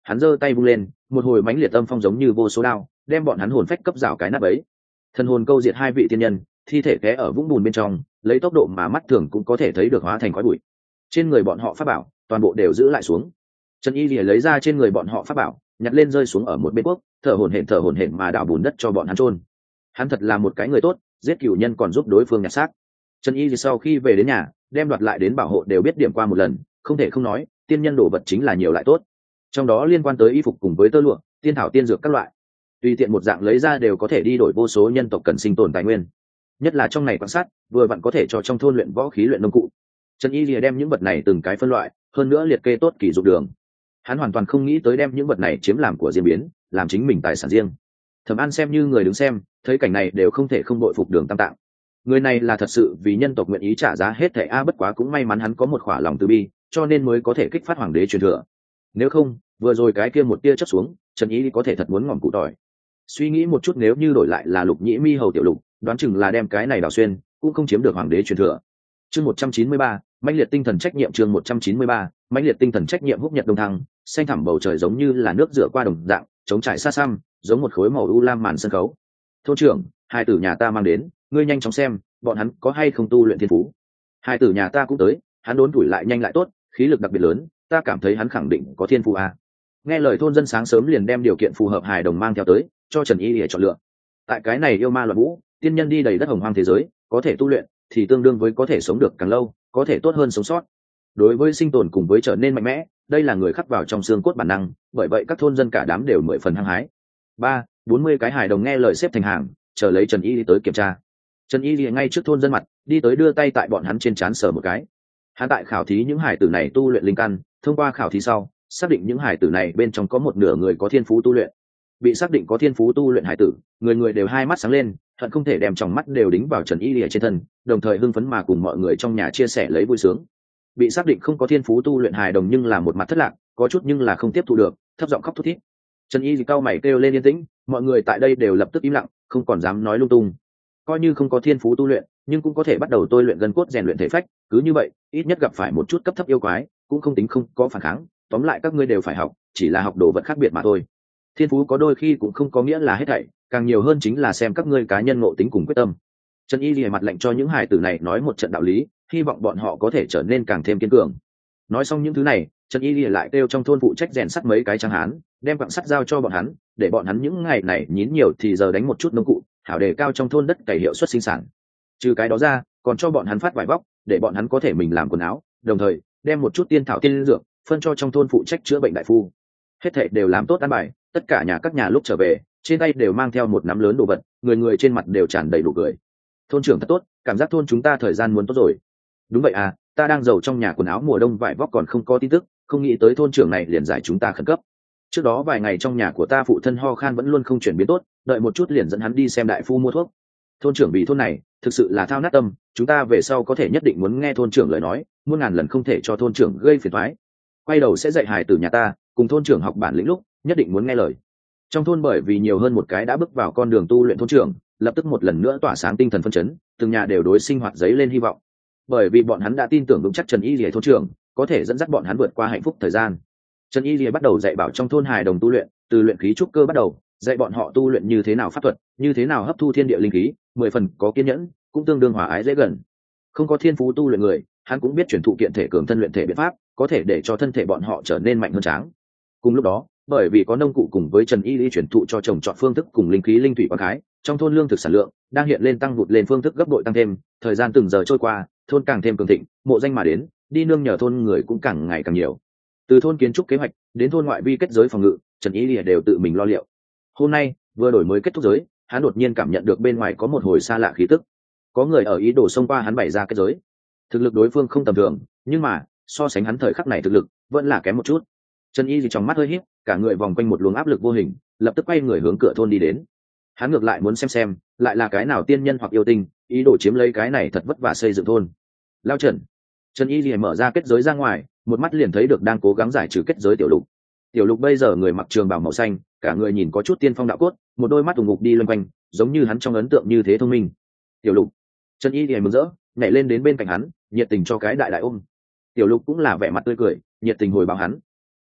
hắn giơ tay vung lên, một hồi mãnh liệt âm phong giống như vô số đao đem bọn hắn hồn phách cấp rào cái nát ấy. Thần hồn câu diệt hai vị tiên nhân, thi thể té ở vũng bùn bên trong, lấy tốc độ mà mắt thường cũng có thể thấy được hóa thành khói bụi. Trên người bọn họ pháp bảo toàn bộ đều giữ lại xuống. Trần Y Lìa lấy ra trên người bọn họ pháp bảo, nhặt lên rơi xuống ở một bên quốc, thở hổn hển thở hổn hển mà đào bùn đất cho bọn hắn chôn. Hắn thật là một cái người tốt, giết cửu nhân còn giúp đối phương nhặt xác. Trần Y sau khi về đến nhà, đem đoạt lại đến bảo hộ đều biết điểm qua một lần, không thể không nói, tiên nhân đồ vật chính là nhiều lại tốt. Trong đó liên quan tới y phục cùng với tơ lụa, tiên thảo tiên dược các loại, tùy tiện một dạng lấy ra đều có thể đi đổi vô số nhân tộc cần sinh tồn tài nguyên. Nhất là trong này quan sát, vừa vặn có thể cho trong thôn luyện võ khí luyện nông cụ. Trần Y Lìa đem những vật này từng cái phân loại, hơn nữa liệt kê tốt kỳ dụng đường. Hắn hoàn toàn không nghĩ tới đem những vật này chiếm làm của riêng biến, làm chính mình tài sản riêng. Thẩm An xem như người đứng xem, thấy cảnh này đều không thể không đội phục Đường Tam Tạng. Người này là thật sự vì nhân tộc nguyện ý trả giá hết thảy a, bất quá cũng may mắn hắn có một khỏa lòng từ bi, cho nên mới có thể kích phát hoàng đế truyền thừa. Nếu không, vừa rồi cái kia một tia chớp xuống, Trần Y có thể thật muốn ngỏm cụ tỏi. Suy nghĩ một chút, nếu như đổi lại là Lục Nhĩ Mi hầu tiểu Lục, đoán chừng là đem cái này đào xuyên, cũng không chiếm được hoàng đế truyền thừa. Chương một trăm chín mươi ba, mãnh liệt tinh thần trách nhiệm. Chương một trăm chín mươi ba, mãnh liệt tinh thần trách nhiệm. Húc nhật đông thăng, xanh thẳm bầu trời giống như là nước rửa qua đồng dạng, trống trải xa xăm, giống một khối màu u lam màn sân khấu. Thôn trưởng, hai tử nhà ta mang đến, ngươi nhanh chóng xem, bọn hắn có hay không tu luyện thiên phú. Hai tử nhà ta cũng tới, hắn đốn tuổi lại nhanh lại tốt, khí lực đặc biệt lớn, ta cảm thấy hắn khẳng định có thiên phú a. Nghe lời thôn dân sáng sớm liền đem điều kiện phù hợp hài đồng mang theo tới, cho Trần Y để chọn lựa. Tại cái này yêu ma loạn vũ, tiên nhân đi đầy đất hồng hoang thế giới, có thể tu luyện thì tương đương với có thể sống được càng lâu, có thể tốt hơn sống sót. Đối với sinh tồn cùng với trở nên mạnh mẽ, đây là người khắc vào trong xương cốt bản năng, bởi vậy các thôn dân cả đám đều mười phần hăng hái. Ba, bốn mươi cái hài đồng nghe lời xếp thành hàng, chờ lấy Trần Y đi tới kiểm tra. Trần Y đi ngay trước thôn dân mặt, đi tới đưa tay tại bọn hắn trên trán sờ một cái. Hắn tại khảo thí những hài tử này tu luyện linh căn, thông qua khảo thí sau, xác định những hài tử này bên trong có một nửa người có thiên phú tu luyện. Bị xác định có thiên phú tu luyện hài tử, người người đều hai mắt sáng lên, hận không thể đem tròng mắt đều đính vào Trần Y Lìa trên thân, đồng thời hưng phấn mà cùng mọi người trong nhà chia sẻ lấy vui sướng. Bị xác định không có thiên phú tu luyện hài đồng nhưng là một mặt thất lạc, có chút nhưng là không tiếp thu được, thấp giọng khóc thút thít. Trần Y thì cau mày kêu lên yên tĩnh, mọi người tại đây đều lập tức im lặng, không còn dám nói lung tung. Coi như không có thiên phú tu luyện, nhưng cũng có thể bắt đầu tôi luyện gân cốt rèn luyện thể phách, cứ như vậy, ít nhất gặp phải một chút cấp thấp yêu quái, cũng không tính không có phản kháng, tóm lại các ngươi đều phải học, chỉ là học đồ vật khác biệt mà thôi. Thiên phú có đôi khi cũng không có nghĩa là hết thảy, càng nhiều hơn chính là xem các ngươi cá nhân ngộ tính cùng quyết tâm. Trần Y lìa mặt lệnh cho những hài tử này nói một trận đạo lý, hy vọng bọn họ có thể trở nên càng thêm kiên cường. Nói xong những thứ này, Trần Y lìa lại kêu trong thôn phụ trách rèn sắt mấy cái tráng hán, đem quặng sắt giao cho bọn hắn, để bọn hắn những ngày này nhín nhiều thì giờ đánh một chút nông cụ, hảo đề cao trong thôn đất cày hiệu suất sinh sản. Trừ cái đó ra, còn cho bọn hắn phát vải vóc, để bọn hắn có thể mình làm quần áo, đồng thời đem một chút tiên thảo tiên dược phân cho trong thôn phụ trách chữa bệnh đại phu. Hết thảy đều làm tốt an bài, tất cả nhà các nhà lúc trở về, trên tay đều mang theo một nắm lớn đồ vật, người người trên mặt đều tràn đầy đủ cười. Thôn trưởng thật tốt, cảm giác thôn chúng ta thời gian muốn tốt rồi. Đúng vậy à, ta đang giàu trong nhà quần áo mùa đông vải vóc còn không có tin tức, không nghĩ tới thôn trưởng này liền giải chúng ta khẩn cấp. Trước đó vài ngày trong nhà của ta phụ thân ho khan vẫn luôn không chuyển biến tốt, đợi một chút liền dẫn hắn đi xem đại phu mua thuốc. Thôn trưởng vì thôn này thực sự là thao nát tâm, chúng ta về sau có thể nhất định muốn nghe thôn trưởng lời nói, muôn ngàn lần không thể cho thôn trưởng gây phiền toái. Quay đầu sẽ dạy hài tử nhà ta cùng thôn trưởng học bản lĩnh lúc nhất định muốn nghe lời. Trong thôn bởi vì nhiều hơn một cái đã bước vào con đường tu luyện thôn trưởng, lập tức một lần nữa tỏa sáng tinh thần phấn chấn, từng nhà đều đối sinh hoạt giấy lên hy vọng. Bởi vì bọn hắn đã tin tưởng vững chắc Trần Y Lìa thôn trưởng có thể dẫn dắt bọn hắn vượt qua hạnh phúc thời gian. Trần Y Lìa bắt đầu dạy bảo trong thôn hài đồng tu luyện, từ luyện khí trúc cơ bắt đầu, dạy bọn họ tu luyện như thế nào pháp thuật, như thế nào hấp thu thiên địa linh khí, mười phần có kiên nhẫn, cũng tương đương hòa ái dễ gần. Không có thiên phú tu luyện người, hắn cũng biết chuyển thụ kiện thể cường thân luyện thể biện pháp, có thể để cho thân thể bọn họ trở nên mạnh hơn tráng. Cùng lúc đó, bởi vì có nông cụ cùng với Trần Y Lìa chuyển thụ cho trồng trọt phương thức cùng linh khí linh thủy quán khái, trong thôn lương thực sản lượng đang hiện lên tăng vụt lên phương thức gấp bội tăng thêm, thời gian từng giờ trôi qua, thôn càng thêm cường thịnh, mộ danh mà đến, đi nương nhờ thôn người cũng càng ngày càng nhiều. Từ thôn kiến trúc kế hoạch đến thôn ngoại vi kết giới phòng ngự, Trần Y Lìa đều tự mình lo liệu. Hôm nay vừa đổi mới kết thúc giới, hắn đột nhiên cảm nhận được bên ngoài có một hồi xa lạ khí tức, có người ở ý đồ xông qua hắn bày ra kết giới. Thực lực đối phương không tầm thường, nhưng mà so sánh hắn thời khắc này thực lực vẫn là kém một chút. Trần Y thì trong mắt hơi híp, cả người vòng quanh một luồng áp lực vô hình, lập tức quay người hướng cửa thôn đi đến. Hắn ngược lại muốn xem xem, lại là cái nào tiên nhân hoặc yêu tinh, ý đồ chiếm lấy cái này thật vất vả xây dựng thôn. Lao Trần. Trần Y liền mở ra kết giới ra ngoài, một mắt liền thấy được đang cố gắng giải trừ kết giới Tiểu Lục. Tiểu Lục bây giờ người mặc trường bào màu xanh, cả người nhìn có chút tiên phong đạo cốt, một đôi mắt ù ngục đi loanh quanh, giống như hắn trong ấn tượng như thế thông minh. Tiểu Lục. Trần Y liền mừng rỡ, nhảy lên đến bên cạnh hắn, nhiệt tình cho cái đại đại ôm. Tiểu Lục cũng là vẻ mặt tươi cười, nhiệt tình hồi báo hắn.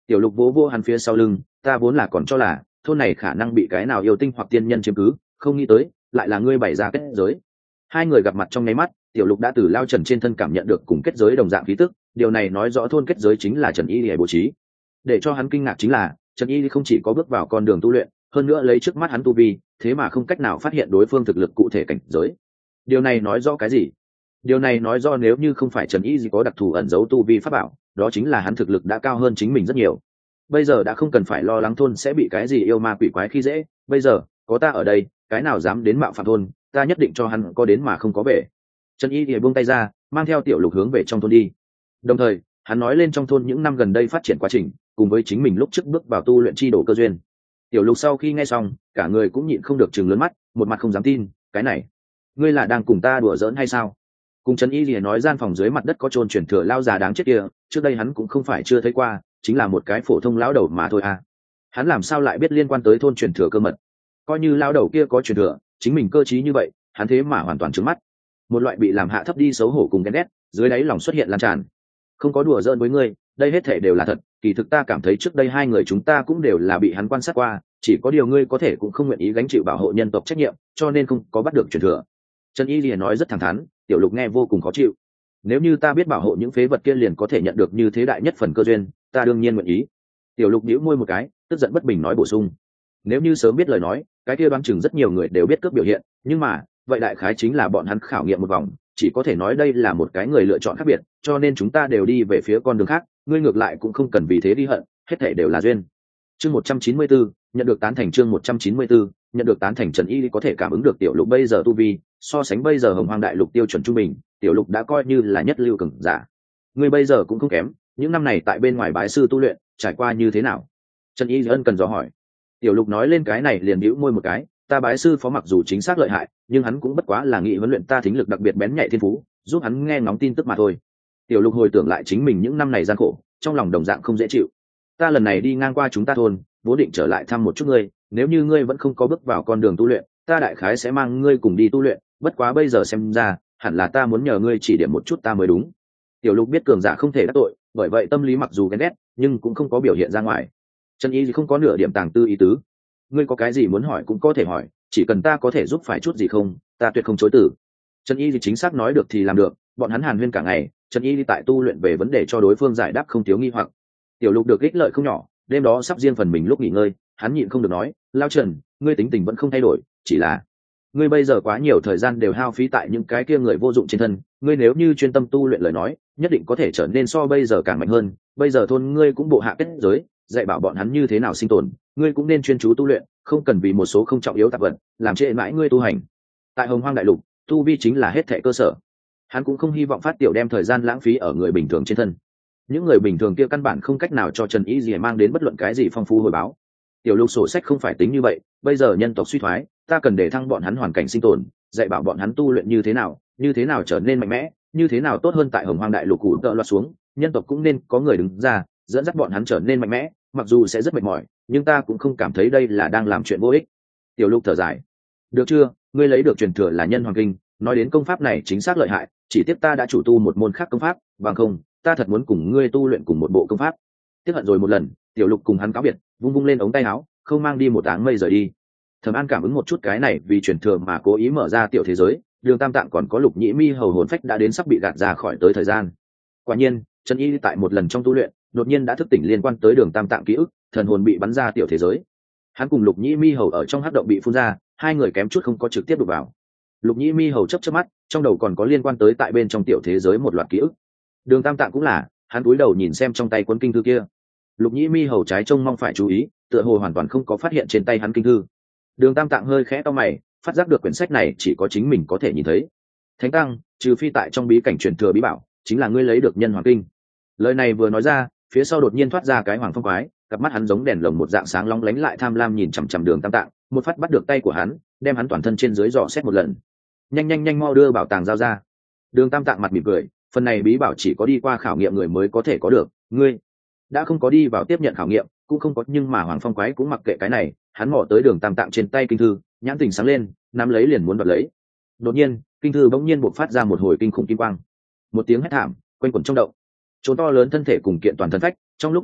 Tiểu Lục vỗ vỗ hắn phía sau lưng, ta vốn là còn cho là thôn này khả năng bị cái nào yêu tinh hoặc tiên nhân chiếm cứ, không nghĩ tới lại là ngươi bày ra kết giới. Hai người gặp mặt trong nháy mắt, Tiểu Lục đã từ Lao Trần trên thân cảm nhận được cùng kết giới đồng dạng khí tức, điều này nói rõ thôn kết giới chính là Trần Y Lìa bố trí. Để cho hắn kinh ngạc chính là Trần Y không chỉ có bước vào con đường tu luyện, hơn nữa lấy trước mắt hắn tu vi, thế mà không cách nào phát hiện đối phương thực lực cụ thể cảnh giới. Điều này nói rõ cái gì? Điều này nói rõ nếu như không phải Trần Y có đặc thù ẩn giấu tu vi pháp bảo, đó chính là hắn thực lực đã cao hơn chính mình rất nhiều. Bây giờ đã không cần phải lo lắng thôn sẽ bị cái gì yêu ma quỷ quái khi dễ, bây giờ có ta ở đây, cái nào dám đến mạo phạm thôn, ta nhất định cho hắn có đến mà không có về. Trần Y thì buông tay ra, mang theo Tiểu Lục hướng về trong thôn đi. Đồng thời hắn nói lên trong thôn những năm gần đây phát triển quá trình, cùng với chính mình lúc trước bước vào tu luyện chi đổ cơ duyên. Tiểu Lục sau khi nghe xong, cả người cũng nhịn không được trừng lớn mắt, một mặt không dám tin, cái này, ngươi là đang cùng ta đùa giỡn hay sao? Cùng Trần Y Lìa nói gian phòng dưới mặt đất có chôn truyền thừa lao già đáng chết kia, trước đây hắn cũng không phải chưa thấy qua, chính là một cái phổ thông lão đầu mà thôi à. Hắn làm sao lại biết liên quan tới thôn truyền thừa cơ mật? Coi như lão đầu kia có truyền thừa, chính mình cơ trí như vậy, hắn thế mà hoàn toàn trừng mắt. Một loại bị làm hạ thấp đi xấu hổ cùng ghen ghét, dưới đáy lòng xuất hiện lan tràn. Không có đùa giỡn với ngươi, đây hết thể đều là thật, kỳ thực ta cảm thấy trước đây hai người chúng ta cũng đều là bị hắn quan sát qua, chỉ có điều ngươi có thể cũng không nguyện ý gánh chịu bảo hộ nhân tộc trách nhiệm, cho nên không có bắt được truyền thừa. Trần Y Lìa nói rất thẳng thắn, Tiểu Lục nghe vô cùng khó chịu. Nếu như ta biết bảo hộ những phế vật kia liền có thể nhận được như thế đại nhất phần cơ duyên, ta đương nhiên nguyện ý. Tiểu Lục nhíu môi một cái, tức giận bất bình nói bổ sung, nếu như sớm biết lời nói, cái kia đoán chừng rất nhiều người đều biết cướp biểu hiện, nhưng mà vậy đại khái chính là bọn hắn khảo nghiệm một vòng, chỉ có thể nói đây là một cái người lựa chọn khác biệt, cho nên chúng ta đều đi về phía con đường khác, ngươi ngược lại cũng không cần vì thế đi hận, hết thảy đều là duyên. Chương một trăm chín mươi tư, nhận được tán thành. Chương một trăm chín mươi tư, nhận được tán thành. Trần Y có thể cảm ứng được Tiểu Lục bây giờ tu vi, so sánh bây giờ Hồng Hoang đại lục tiêu chuẩn trung bình, Tiểu Lục đã coi như là nhất lưu cường giả. Ngươi bây giờ cũng không kém, những năm này tại bên ngoài bái sư tu luyện, trải qua như thế nào? Trần Y ân cần dò hỏi. Tiểu Lục nói lên cái này liền bĩu môi một cái, ta bái sư phó mặc dù chính xác lợi hại, nhưng hắn cũng bất quá là nghị huấn luyện ta thính lực đặc biệt bén nhạy thiên phú, giúp hắn nghe ngóng tin tức mà thôi. Tiểu Lục hồi tưởng lại chính mình những năm này gian khổ, trong lòng đồng dạng không dễ chịu. Ta lần này đi ngang qua chúng ta thôn, vốn định trở lại thăm một chút ngươi, nếu như ngươi vẫn không có bước vào con đường tu luyện, ta đại khái sẽ mang ngươi cùng đi tu luyện, bất quá bây giờ xem ra, hẳn là ta muốn nhờ ngươi chỉ điểm một chút ta mới đúng. Tiểu Lục biết cường giả không thể đắc tội, bởi vậy tâm lý mặc dù ghen ghét, nhưng cũng không có biểu hiện ra ngoài. Trần Y thì không có nửa điểm tàng tư ý tứ. Ngươi có cái gì muốn hỏi cũng có thể hỏi, chỉ cần ta có thể giúp phải chút gì không, ta tuyệt không chối từ. Trần Y thì chính xác nói được thì làm được, bọn hắn hàn huyên cả ngày, Trần Y đi tại tu luyện về vấn đề cho đối phương giải đáp không thiếu nghi hoặc. Tiểu Lục được ích lợi không nhỏ, đêm đó sắp riêng phần mình lúc nghỉ ngơi, hắn nhịn không được nói, Lao Trần, ngươi tính tình vẫn không thay đổi, chỉ là ngươi bây giờ quá nhiều thời gian đều hao phí tại những cái kia người vô dụng trên thân, ngươi nếu như chuyên tâm tu luyện lời nói, nhất định có thể trở nên so bây giờ càng mạnh hơn. Bây giờ thôn ngươi cũng bộ hạ kết giới, dạy bảo bọn hắn như thế nào sinh tồn, ngươi cũng nên chuyên chú tu luyện, không cần vì một số không trọng yếu tạp vật làm trễ mãi ngươi tu hành. Tại Hồng Hoang đại lục, tu vi chính là hết thảy cơ sở. Hắn cũng không hy vọng phát tiểu đem thời gian lãng phí ở người bình thường trên thân. Những người bình thường kia căn bản không cách nào cho Trần Y gì mang đến bất luận cái gì phong phú hồi báo. Tiểu Lục sổ sách không phải tính như vậy, bây giờ nhân tộc suy thoái, ta cần để thăng bọn hắn hoàn cảnh sinh tồn, dạy bảo bọn hắn tu luyện như thế nào, như thế nào trở nên mạnh mẽ, như thế nào tốt hơn tại Hồng Hoang đại lục cụ tợ loạt xuống, nhân tộc cũng nên có người đứng ra, dẫn dắt bọn hắn trở nên mạnh mẽ, mặc dù sẽ rất mệt mỏi, nhưng ta cũng không cảm thấy đây là đang làm chuyện vô ích. Tiểu Lục thở dài. Được chưa, ngươi lấy được truyền thừa là Nhân Hoàng Kinh, nói đến công pháp này chính xác lợi hại, chỉ tiếc ta đã chủ tu một môn khác công pháp, bằng không, ta thật muốn cùng ngươi tu luyện cùng một bộ công pháp. Tiếc hận rồi một lần, Tiểu Lục cùng hắn cáo biệt, vung vung lên ống tay áo, không mang đi một áng mây rời đi. Thẩm An cảm ứng một chút cái này vì truyền thừa mà cố ý mở ra tiểu thế giới, Đường Tam Tạng còn có Lục Nhĩ Mi hầu hồn phách đã đến sắp bị gạt ra khỏi tới thời gian. Quả nhiên, Trần Y tại một lần trong tu luyện, đột nhiên đã thức tỉnh liên quan tới Đường Tam Tạng ký ức, thần hồn bị bắn ra tiểu thế giới. Hắn cùng Lục Nhĩ Mi hầu ở trong hắc động bị phun ra, hai người kém chút không có trực tiếp đụng vào. Lục Nhĩ Mi hầu chớp chớp mắt, trong đầu còn có liên quan tới tại bên trong tiểu thế giới một loạt ký ức. Đường Tam Tạng cũng là, hắn cúi đầu nhìn xem trong tay cuốn kinh thư kia. Lục Nhĩ Mi hầu trái trông mong phải chú ý, tựa hồ hoàn toàn không có phát hiện trên tay hắn kinh thư. Đường Tam Tạng hơi khẽ cau mày, phát giác được quyển sách này chỉ có chính mình có thể nhìn thấy. Thánh Tăng, trừ phi tại trong bí cảnh truyền thừa bí bảo, chính là ngươi lấy được Nhân Hoàng Kinh. Lời này vừa nói ra, phía sau đột nhiên thoát ra cái Hoàng Phong quái, cặp mắt hắn giống đèn lồng một dạng sáng long lánh lại tham lam nhìn chằm chằm Đường Tam Tạng, một phát bắt được tay của hắn, đem hắn toàn thân trên dưới dò xét một lần. Nhanh nhanh nhanh mau đưa bảo tàng giao ra. Đường Tam Tạng mặt mỉm cười, phần này bí bảo chỉ có đi qua khảo nghiệm người mới có thể có được, ngươi đã không có đi vào tiếp nhận khảo nghiệm, cũng không có, nhưng mà Hoàng Phong quái cũng mặc kệ cái này, hắn mò tới Đường Tam Tạng trên tay kinh thư, nhãn tình sáng lên, nắm lấy liền muốn đoạt lấy. Đột nhiên, kinh thư bỗng nhiên bộc phát ra một hồi kinh khủng kim quang, một tiếng hét thảm quanh quẩn trong động. Trốn to lớn thân thể cùng kiện toàn thân phách, trong lúc đột ngột,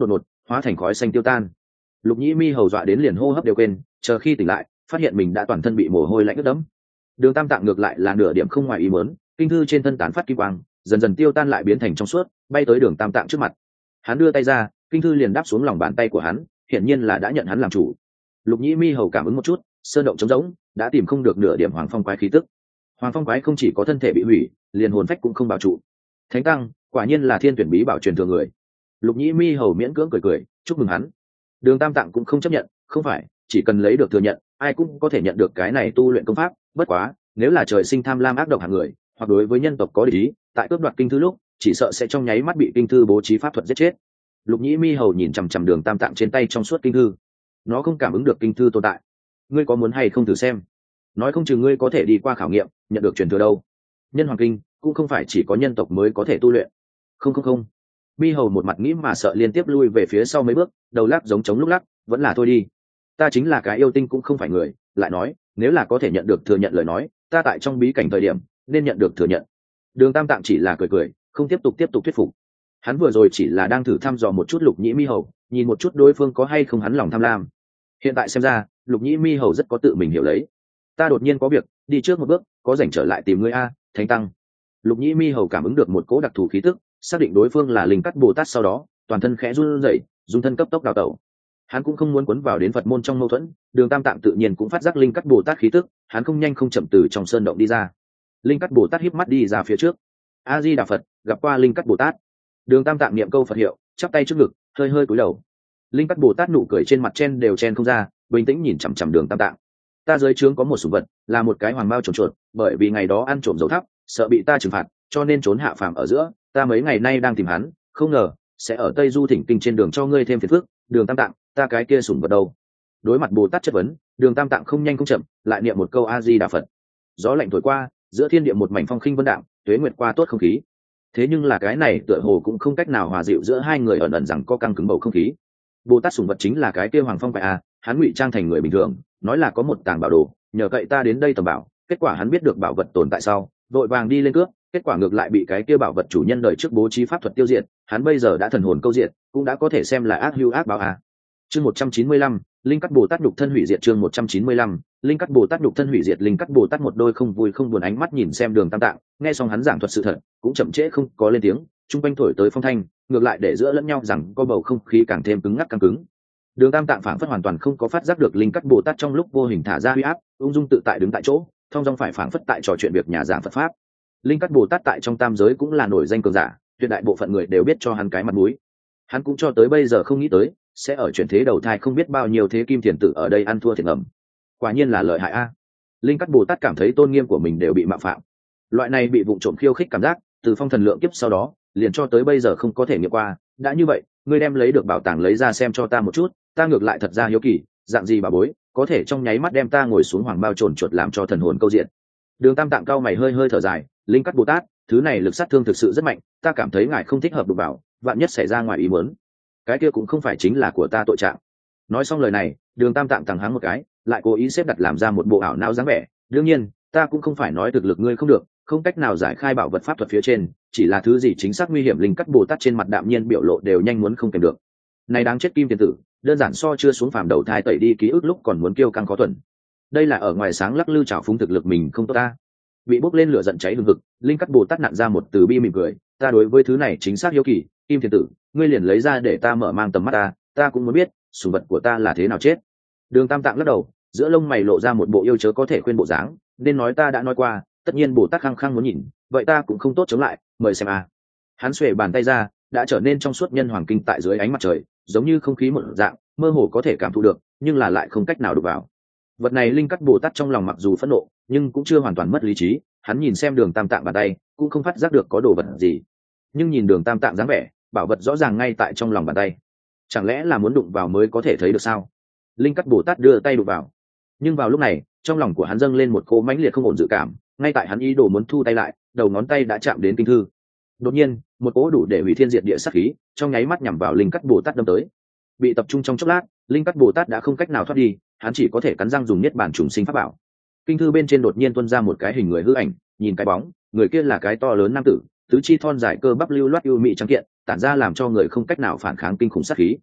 hóa thành khói xanh tiêu tan. Lục Nhĩ Mi hầu dọa đến liền hô hấp đều quên, chờ khi tỉnh lại phát hiện mình đã toàn thân bị mồ hôi lạnh ướt đẫm. Đường Tam Tạng ngược lại là nửa điểm không ngoài ý muốn, kinh thư trên thân tán phát kim quang dần dần tiêu tan lại biến thành trong suốt, bay tới Đường Tam Tạng trước mặt. Hắn đưa tay ra, kinh thư liền đáp xuống lòng bàn tay của hắn, hiển nhiên là đã nhận hắn làm chủ. Lục Nhĩ Mi hầu cảm ứng một chút, sơn động trống rỗng, đã tìm không được nửa điểm hoàng phong quái khí tức. Hoàng phong quái không chỉ có thân thể bị hủy, liền hồn phách cũng không bảo trụ. Thánh tăng, quả nhiên là thiên tuyển bí bảo truyền thừa người. Lục Nhĩ Mi hầu miễn cưỡng cười cười, chúc mừng hắn. Đường Tam Tạng cũng không chấp nhận, không phải, chỉ cần lấy được thừa nhận, ai cũng có thể nhận được cái này tu luyện công pháp. Bất quá, nếu là trời sinh tham lam ác độc hạng người, hoặc đối với nhân tộc có địch ý, tại cướp đoạt kinh thư lúc, chỉ sợ sẽ trong nháy mắt bị kinh thư bố trí pháp thuật giết chết. Lục Nhĩ Mi hầu nhìn chằm chằm Đường Tam Tạng trên tay trong suốt kinh thư, nó không cảm ứng được kinh thư tồn tại. Ngươi có muốn hay không thử xem? Nói không chừng ngươi có thể đi qua khảo nghiệm, nhận được truyền thừa đâu. Nhân hoàng kinh cũng không phải chỉ có nhân tộc mới có thể tu luyện. Không không không. Mi hầu một mặt nghĩ mà sợ liên tiếp lui về phía sau mấy bước, đầu lắc giống trống lúc lắc, vẫn là thôi đi. Ta chính là cái yêu tinh cũng không phải người, lại nói, nếu là có thể nhận được thừa nhận lời nói, ta tại trong bí cảnh thời điểm nên nhận được thừa nhận. Đường Tam Tạng chỉ là cười cười, không tiếp tục tiếp tục thuyết phục. Hắn vừa rồi chỉ là đang thử thăm dò một chút Lục Nhĩ Mi hầu, nhìn một chút đối phương có hay không hắn lòng tham lam. Hiện tại xem ra, Lục Nhĩ Mi hầu rất có tự mình hiểu lấy. Ta đột nhiên có việc, đi trước một bước, có rảnh trở lại tìm ngươi a, Thánh tăng. Lục Nhĩ Mi hầu cảm ứng được một cỗ đặc thù khí tức, xác định đối phương là Linh Cắt Bồ Tát sau đó, toàn thân khẽ run rẩy, dùng thân cấp tốc đào tẩu. Hắn cũng không muốn cuốn vào đến Phật môn trong mâu thuẫn, Đường Tam Tạng tự nhiên cũng phát giác Linh Cắt Bồ Tát khí tức, hắn không nhanh không chậm từ trong sơn động đi ra. Linh Cắt Bồ Tát híp mắt đi ra phía trước. A Di Đà Phật, gặp qua Linh Cắt Bồ Tát. Đường Tam Tạng niệm câu Phật hiệu, chắp tay trước ngực, hơi hơi cúi đầu. Linh Cắt Bồ Tát nụ cười trên mặt chen đều chen không ra, bình tĩnh nhìn chằm chằm Đường Tam Tạng. Ta dưới trướng có một sủng vật, là một cái hoàng bao trồn chuột, bởi vì ngày đó ăn trộm dầu thắp, sợ bị ta trừng phạt, cho nên trốn hạ phàm ở giữa. Ta mấy ngày nay đang tìm hắn, không ngờ sẽ ở Tây Du Thỉnh Kinh trên đường cho ngươi thêm phiền phức. Đường Tam Tạng, ta cái kia sủng vật đâu? Đối mặt Bồ Tát chất vấn, Đường Tam Tạng không nhanh không chậm, lại niệm một câu A Di Đà Phật. Gió lạnh thổi qua, giữa thiên địa một mảnh phong khinh vân đạm, tuế nguyệt qua tốt không khí. Thế nhưng là cái này tựa hồ cũng không cách nào hòa dịu giữa hai người ẩn ẩn rằng có căng cứng bầu không khí. Bồ Tát sủng vật chính là cái kia hoàng phong quái a, hắn ngụy trang thành người bình thường, nói là có một tàng bảo đồ, nhờ cậy ta đến đây tầm bảo, kết quả hắn biết được bảo vật tồn tại sau, vội vàng đi lên cướp, kết quả ngược lại bị cái kia bảo vật chủ nhân đời trước bố trí pháp thuật tiêu diệt, hắn bây giờ đã thần hồn câu diệt, cũng đã có thể xem là ác hưu ác báo a. Chương một trăm chín mươi lăm, Linh Cắt Bồ Tát nhục thân hủy diệt. Chương một trăm chín mươi lăm, Linh Cắt Bồ Tát nhục thân hủy diệt. Linh Cắt Bồ Tát một đôi không vui không buồn ánh mắt nhìn xem Đường Tam Tạng, nghe xong hắn giảng thuật sự thật, cũng chậm trễ không có lên tiếng, trung quanh thổi tới phong thanh, ngược lại để giữa lẫn nhau rằng có bầu không khí càng thêm cứng ngắc căng cứng. Đường Tam Tạng phảng phất hoàn toàn không có phát giác được Linh Cắt Bồ Tát trong lúc vô hình thả ra uy áp, ung dung tự tại đứng tại chỗ, thong dong phải phảng phất tại trò chuyện việc nhà giảng Phật pháp. Linh Cắt Bồ Tát tại trong tam giới cũng là nổi danh cường giả, tuyệt đại bộ phận người đều biết cho hắn cái mặt mũi. Hắn cũng cho tới bây giờ không nghĩ tới sẽ ở chuyển thế đầu thai không biết bao nhiêu thế kim tiền tử ở đây ăn thua thiệt ngầm. Quả nhiên là lợi hại a. Linh Cắt Bồ Tát cảm thấy tôn nghiêm của mình đều bị mạo phạm. Loại này bị vụng trộm khiêu khích cảm giác, từ phong thần lượng kiếp sau đó, liền cho tới bây giờ không có thể nghiệm qua. Đã như vậy, ngươi đem lấy được bảo tàng lấy ra xem cho ta một chút, ta ngược lại thật ra hiếu kỳ, dạng gì bà bối, có thể trong nháy mắt đem ta ngồi xuống hoàng bao trồn chuột làm cho thần hồn câu diện. Đường Tam Tạng cao mày hơi hơi thở dài, Linh Cắt Bồ Tát, thứ này lực sát thương thực sự rất mạnh, ta cảm thấy ngài không thích hợp đụng vào, vạn nhất xảy ra ngoài ý muốn, cái kia cũng không phải chính là của ta tội trạng. Nói xong lời này, Đường Tam Tạng thẳng hắng một cái, lại cố ý xếp đặt làm ra một bộ ảo não dáng vẻ. Đương nhiên, ta cũng không phải nói thực lực ngươi không được, không cách nào giải khai bảo vật pháp thuật phía trên, chỉ là thứ gì chính xác nguy hiểm. Linh Cắt Bồ Tát trên mặt đạm nhiên biểu lộ đều nhanh muốn không kèm được. Này đáng chết kim tiền tử, đơn giản so chưa xuống phàm đầu thai tẩy đi ký ức lúc còn muốn kiêu căng khó thuần. Đây là ở ngoài sáng lắc lư trào phúng thực lực mình không tốt ta. Bị bốc lên lửa giận cháy hừng hực, Linh Cắt Bồ Tát nặn ra một từ bi mỉm cười, ta đối với thứ này chính xác hiếu kỳ, kim tiền tử, ngươi liền lấy ra để ta mở mang tầm mắt ta, ta cũng muốn biết sủng vật của ta là thế nào chết. Đường Tam Tạng lắc đầu, giữa lông mày lộ ra một bộ yêu chớ có thể khuyên bộ dáng, nên nói ta đã nói qua, tất nhiên Bồ Tát khăng khăng muốn nhìn, vậy ta cũng không tốt chống lại, mời xem a. Hắn xuề bàn tay ra, đã trở nên trong suốt nhân hoàng kinh tại dưới ánh mặt trời, giống như không khí một dạng, mơ hồ có thể cảm thụ được, nhưng là lại không cách nào đụng vào. Vật này Linh Cắt Bồ Tát trong lòng mặc dù phẫn nộ, nhưng cũng chưa hoàn toàn mất lý trí, hắn nhìn xem Đường Tam Tạng bàn tay, cũng không phát giác được có đồ vật gì. Nhưng nhìn Đường Tam Tạng dáng vẻ, bảo vật rõ ràng ngay tại trong lòng bàn tay, chẳng lẽ là muốn đụng vào mới có thể thấy được sao? Linh Cắt Bồ Tát đưa tay đụng vào, nhưng vào lúc này, trong lòng của hắn dâng lên một cỗ mãnh liệt không ổn dự cảm, ngay tại hắn ý đồ muốn thu tay lại, đầu ngón tay đã chạm đến kinh thư. Đột nhiên, một cỗ đủ để hủy thiên diệt địa sát khí, trong nháy mắt nhằm vào Linh Cắt Bồ Tát đâm tới. Bị tập trung trong chốc lát, Linh Cắt Bồ Tát đã không cách nào thoát đi, hắn chỉ có thể cắn răng dùng niết bàn trùng sinh pháp bảo. Kinh thư bên trên đột nhiên tuôn ra một cái hình người hư ảnh, nhìn cái bóng, người kia là cái to lớn nam tử, tứ chi thon dài cơ bắp lưu loát ưu mỹ trắng kiện, tản ra làm cho người không cách nào phản kháng kinh khủng sát khí.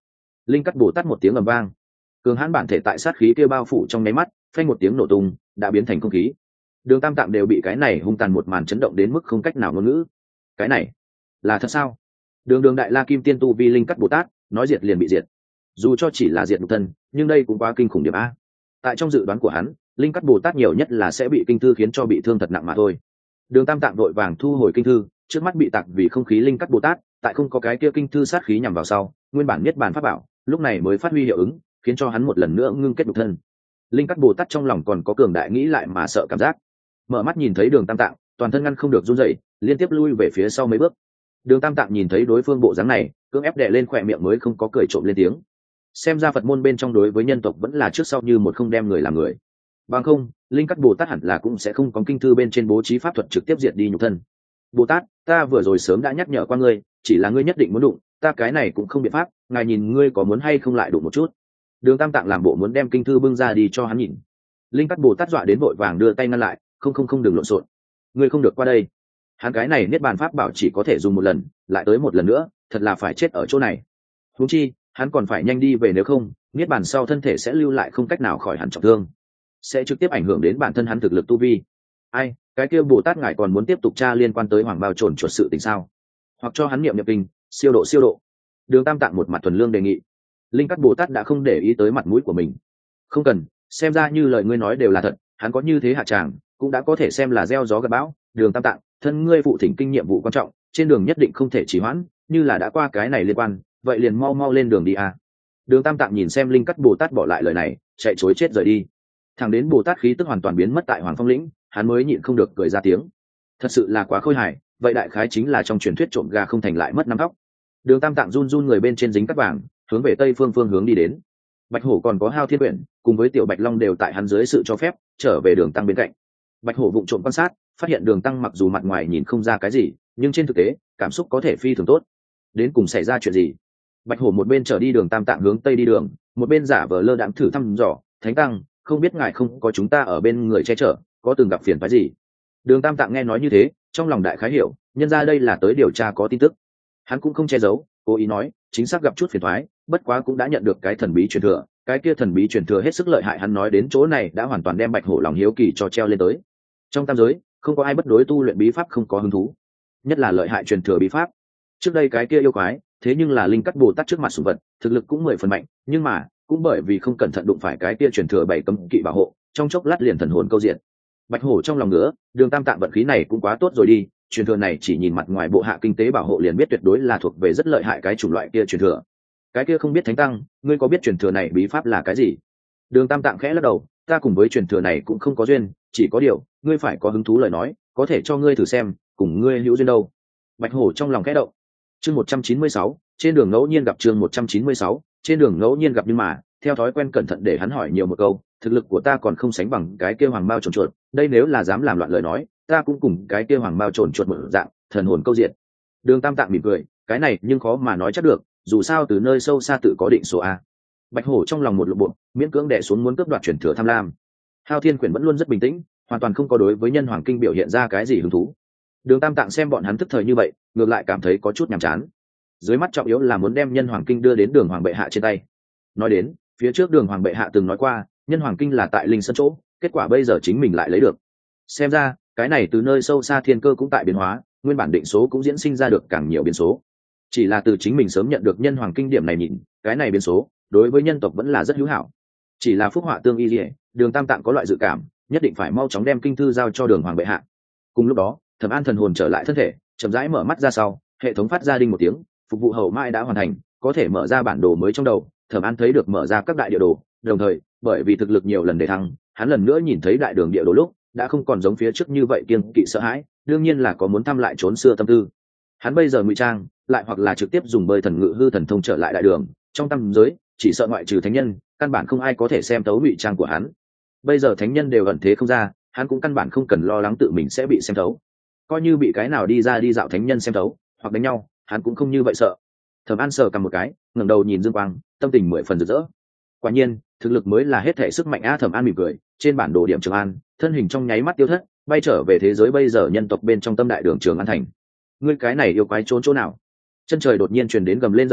Linh cắt bồ tát một tiếng ầm vang, cường hãn bản thể tại sát khí kia bao phủ trong nháy mắt, phanh một tiếng nổ tung, đã biến thành không khí. Đường Tam Tạng đều bị cái này hung tàn một màn chấn động đến mức không cách nào ngôn ngữ. Cái này là thật sao? Đường Đường Đại La Kim Tiên tu vi Linh cắt Bồ Tát, nói diệt liền bị diệt. Dù cho chỉ là diệt nhục thân, nhưng đây cũng quá kinh khủng điểm a. Tại trong dự đoán của hắn, Linh cắt Bồ Tát nhiều nhất là sẽ bị kinh thư khiến cho bị thương thật nặng mà thôi. Đường Tam Tạng vội vàng thu hồi kinh thư, trước mắt bị tạc vì không khí Linh cắt Bồ Tát, tại không có cái kia kinh thư sát khí nhằm vào sau, nguyên bản niết bàn pháp bảo, lúc này mới phát huy hiệu ứng, khiến cho hắn một lần nữa ngưng kết nhục thân. Linh cắt Bồ Tát trong lòng còn có cường đại nghĩ lại mà sợ cảm giác, mở mắt nhìn thấy Đường Tam Tạng, toàn thân ngăn không được run rẩy, liên tiếp lui về phía sau mấy bước. Đường Tam Tạng nhìn thấy đối phương bộ dáng này, cưỡng ép đè lên khỏe miệng mới không có cười trộm lên tiếng. Xem ra Phật môn bên trong đối với nhân tộc vẫn là trước sau như một không đem người làm người. Bằng không, Linh cắt Bồ Tát hẳn là cũng sẽ không có kinh thư bên trên bố trí pháp thuật trực tiếp diệt đi nhục thân. Bồ Tát, ta vừa rồi sớm đã nhắc nhở qua ngươi, chỉ là ngươi nhất định muốn đụng, ta cái này cũng không biện pháp, ngài nhìn ngươi có muốn hay không lại đụng một chút. Đường Tam Tạng làm bộ muốn đem kinh thư bưng ra đi cho hắn nhìn. Linh cắt Bồ Tát dọa đến vội vàng đưa tay ngăn lại, không không không đừng lộn xộn, ngươi không được qua đây. Hắn cái này niết bàn pháp bảo chỉ có thể dùng một lần, lại tới một lần nữa, thật là phải chết ở chỗ này. Huống chi, hắn còn phải nhanh đi về, nếu không, niết bàn sau thân thể sẽ lưu lại không cách nào khỏi hẳn trọng thương, sẽ trực tiếp ảnh hưởng đến bản thân hắn thực lực tu vi. Ai, cái kia Bồ Tát ngài còn muốn tiếp tục tra liên quan tới Hoàng Bao Trồn chuột sự tình sao? Hoặc cho hắn niệm nhập kinh, siêu độ siêu độ. Đường Tam Tạng một mặt thuần lương đề nghị. Linh cắt Bồ Tát đã không để ý tới mặt mũi của mình. Không cần, xem ra như lời ngươi nói đều là thật, hắn có như thế hạ tràng, cũng đã có thể xem là gieo gió gặt bão. Đường Tam Tạng, thân ngươi phụ thỉnh kinh nhiệm vụ quan trọng, trên đường nhất định không thể trì hoãn, như là đã qua cái này liên quan, vậy liền mau mau lên đường đi à. Đường Tam Tạng nhìn xem Linh cắt Bồ Tát bỏ lại lời này, chạy chối chết rời đi. Thẳng đến Bồ Tát khí tức hoàn toàn biến mất tại Hoàng Phong lĩnh, hắn mới nhịn không được cười ra tiếng. Thật sự là quá khôi hài, vậy đại khái chính là trong truyền thuyết trộm gà không thành lại mất năm tóc. Đường Tam Tạng run run người bên trên dính cắt vàng, hướng về tây phương phương hướng đi đến. Bạch Hổ còn có Hao Thiên Quyển, cùng với Tiểu Bạch Long đều tại hắn dưới sự cho phép, trở về Đường Tăng bên cạnh. Bạch Hổ vụng trộm quan sát, phát hiện Đường Tăng mặc dù mặt ngoài nhìn không ra cái gì, nhưng trên thực tế, cảm xúc có thể phi thường tốt. Đến cùng xảy ra chuyện gì? Bạch Hổ một bên chở đi Đường Tam Tạng hướng tây đi đường, một bên giả vờ lơ đãng thử thăm dò, "Thánh Tăng, không biết ngài không có chúng ta ở bên người che chở, có từng gặp phiền phức gì?" Đường Tam Tạng nghe nói như thế, trong lòng đại khái hiểu, nhân ra đây là tới điều tra có tin tức. Hắn cũng không che giấu, cố ý nói, chính xác gặp chút phiền toái, bất quá cũng đã nhận được cái thần bí truyền thừa, cái kia thần bí truyền thừa hết sức lợi hại. Hắn nói đến chỗ này đã hoàn toàn đem Bạch Hổ lòng hiếu kỳ cho treo lên tới. Trong tam giới, không có ai bất đối tu luyện bí pháp không có hứng thú, nhất là lợi hại truyền thừa bí pháp. Trước đây cái kia yêu quái, thế nhưng là Linh cắt Bồ Tát trước mặt sủng vật, thực lực cũng mười phần mạnh, nhưng mà cũng bởi vì không cẩn thận đụng phải cái kia truyền thừa bảy cấm kỵ bảo hộ, trong chốc lát liền thần hồn câu diện. Bạch Hổ trong lòng ngứa, Đường Tam Tạng vận khí này cũng quá tốt rồi đi, truyền thừa này chỉ nhìn mặt ngoài bộ hạ kinh tế bảo hộ liền biết tuyệt đối là thuộc về rất lợi hại cái chủng loại kia truyền thừa. Cái kia không biết Thánh Tăng, ngươi có biết truyền thừa này bí pháp là cái gì? Đường Tam Tạng khẽ lắc đầu, ta cùng với truyền thừa này cũng không có duyên, chỉ có điều, ngươi phải có hứng thú lời nói, có thể cho ngươi thử xem, cùng ngươi hữu duyên đâu. Bạch Hổ trong lòng khẽ động. Chương một trăm chín mươi sáu, trên đường ngẫu nhiên gặp chương một trăm chín mươi sáu, trên đường ngẫu nhiên gặp nhưng mà, theo thói quen cẩn thận để hắn hỏi nhiều một câu, thực lực của ta còn không sánh bằng cái kia Hoàng Bao Trồn chuột, đây nếu là dám làm loạn lời nói, ta cũng cùng cái kia Hoàng Bao Trồn chuột một dạng, thần hồn câu diệt. Đường Tam Tạng mỉm cười, cái này nhưng khó mà nói chắc được, dù sao từ nơi sâu xa tự có định số a. Bạch Hổ trong lòng một lộ bộ, miễn cưỡng đè xuống muốn cướp đoạt truyền thừa tham lam. Hao Thiên Quyển vẫn luôn rất bình tĩnh, hoàn toàn không có đối với Nhân Hoàng Kinh biểu hiện ra cái gì hứng thú. Đường Tam Tạng xem bọn hắn thức thời như vậy, ngược lại cảm thấy có chút nhàm chán. Dưới mắt trọng yếu là muốn đem Nhân Hoàng Kinh đưa đến Đường Hoàng bệ hạ trên tay. Nói đến, phía trước Đường Hoàng bệ hạ từng nói qua, Nhân Hoàng Kinh là tại Linh Sơn chỗ, kết quả bây giờ chính mình lại lấy được. Xem ra, cái này từ nơi sâu xa thiên cơ cũng tại biến hóa, nguyên bản định số cũng diễn sinh ra được càng nhiều biến số. Chỉ là từ chính mình sớm nhận được Nhân Hoàng Kinh điểm này nhìn, cái này biến số, đối với nhân tộc vẫn là rất hữu hảo. Chỉ là phúc họa tương y liễu, Đường Tam Tạng có loại dự cảm, nhất định phải mau chóng đem kinh thư giao cho Đường Hoàng bệ hạ. Cùng lúc đó, Thẩm An thần hồn trở lại thân thể, chậm rãi mở mắt ra sau, hệ thống phát ra đinh một tiếng, phục vụ hậu mãi đã hoàn thành, có thể mở ra bản đồ mới trong đầu. Thẩm An thấy được mở ra các đại địa đồ, đồng thời, bởi vì thực lực nhiều lần đề thăng, hắn lần nữa nhìn thấy đại đường địa đồ lúc, đã không còn giống phía trước như vậy kiêng kỵ sợ hãi, đương nhiên là có muốn thăm lại trốn xưa tâm tư. Hắn bây giờ ngụy trang, lại hoặc là trực tiếp dùng bơi thần ngự hư thần thông trở lại đại đường, trong tam giới, chỉ sợ ngoại trừ thánh nhân, căn bản không ai có thể xem thấu ngụy trang của hắn. Bây giờ thánh nhân đều ẩn thế không ra, hắn cũng căn bản không cần lo lắng tự mình sẽ bị xem thấu. Coi như bị cái nào đi ra đi dạo thánh nhân xem thấu, hoặc đánh nhau, hắn cũng không như vậy sợ. Thẩm An sờ cầm một cái, ngẩng đầu nhìn dương quang, tâm tình mười phần rực rỡ. Quả nhiên, thực lực mới là hết thảy sức mạnh a. Thẩm An mỉm cười, trên bản đồ điểm Trường An, thân hình trong nháy mắt tiêu thất, bay trở về thế giới bây giờ nhân tộc bên trong tâm đại đường Trường An thành. Ngươi cái này yêu quái trốn chỗ nào? Chân trời đột nhiên truyền đến gầm lên giận dữ,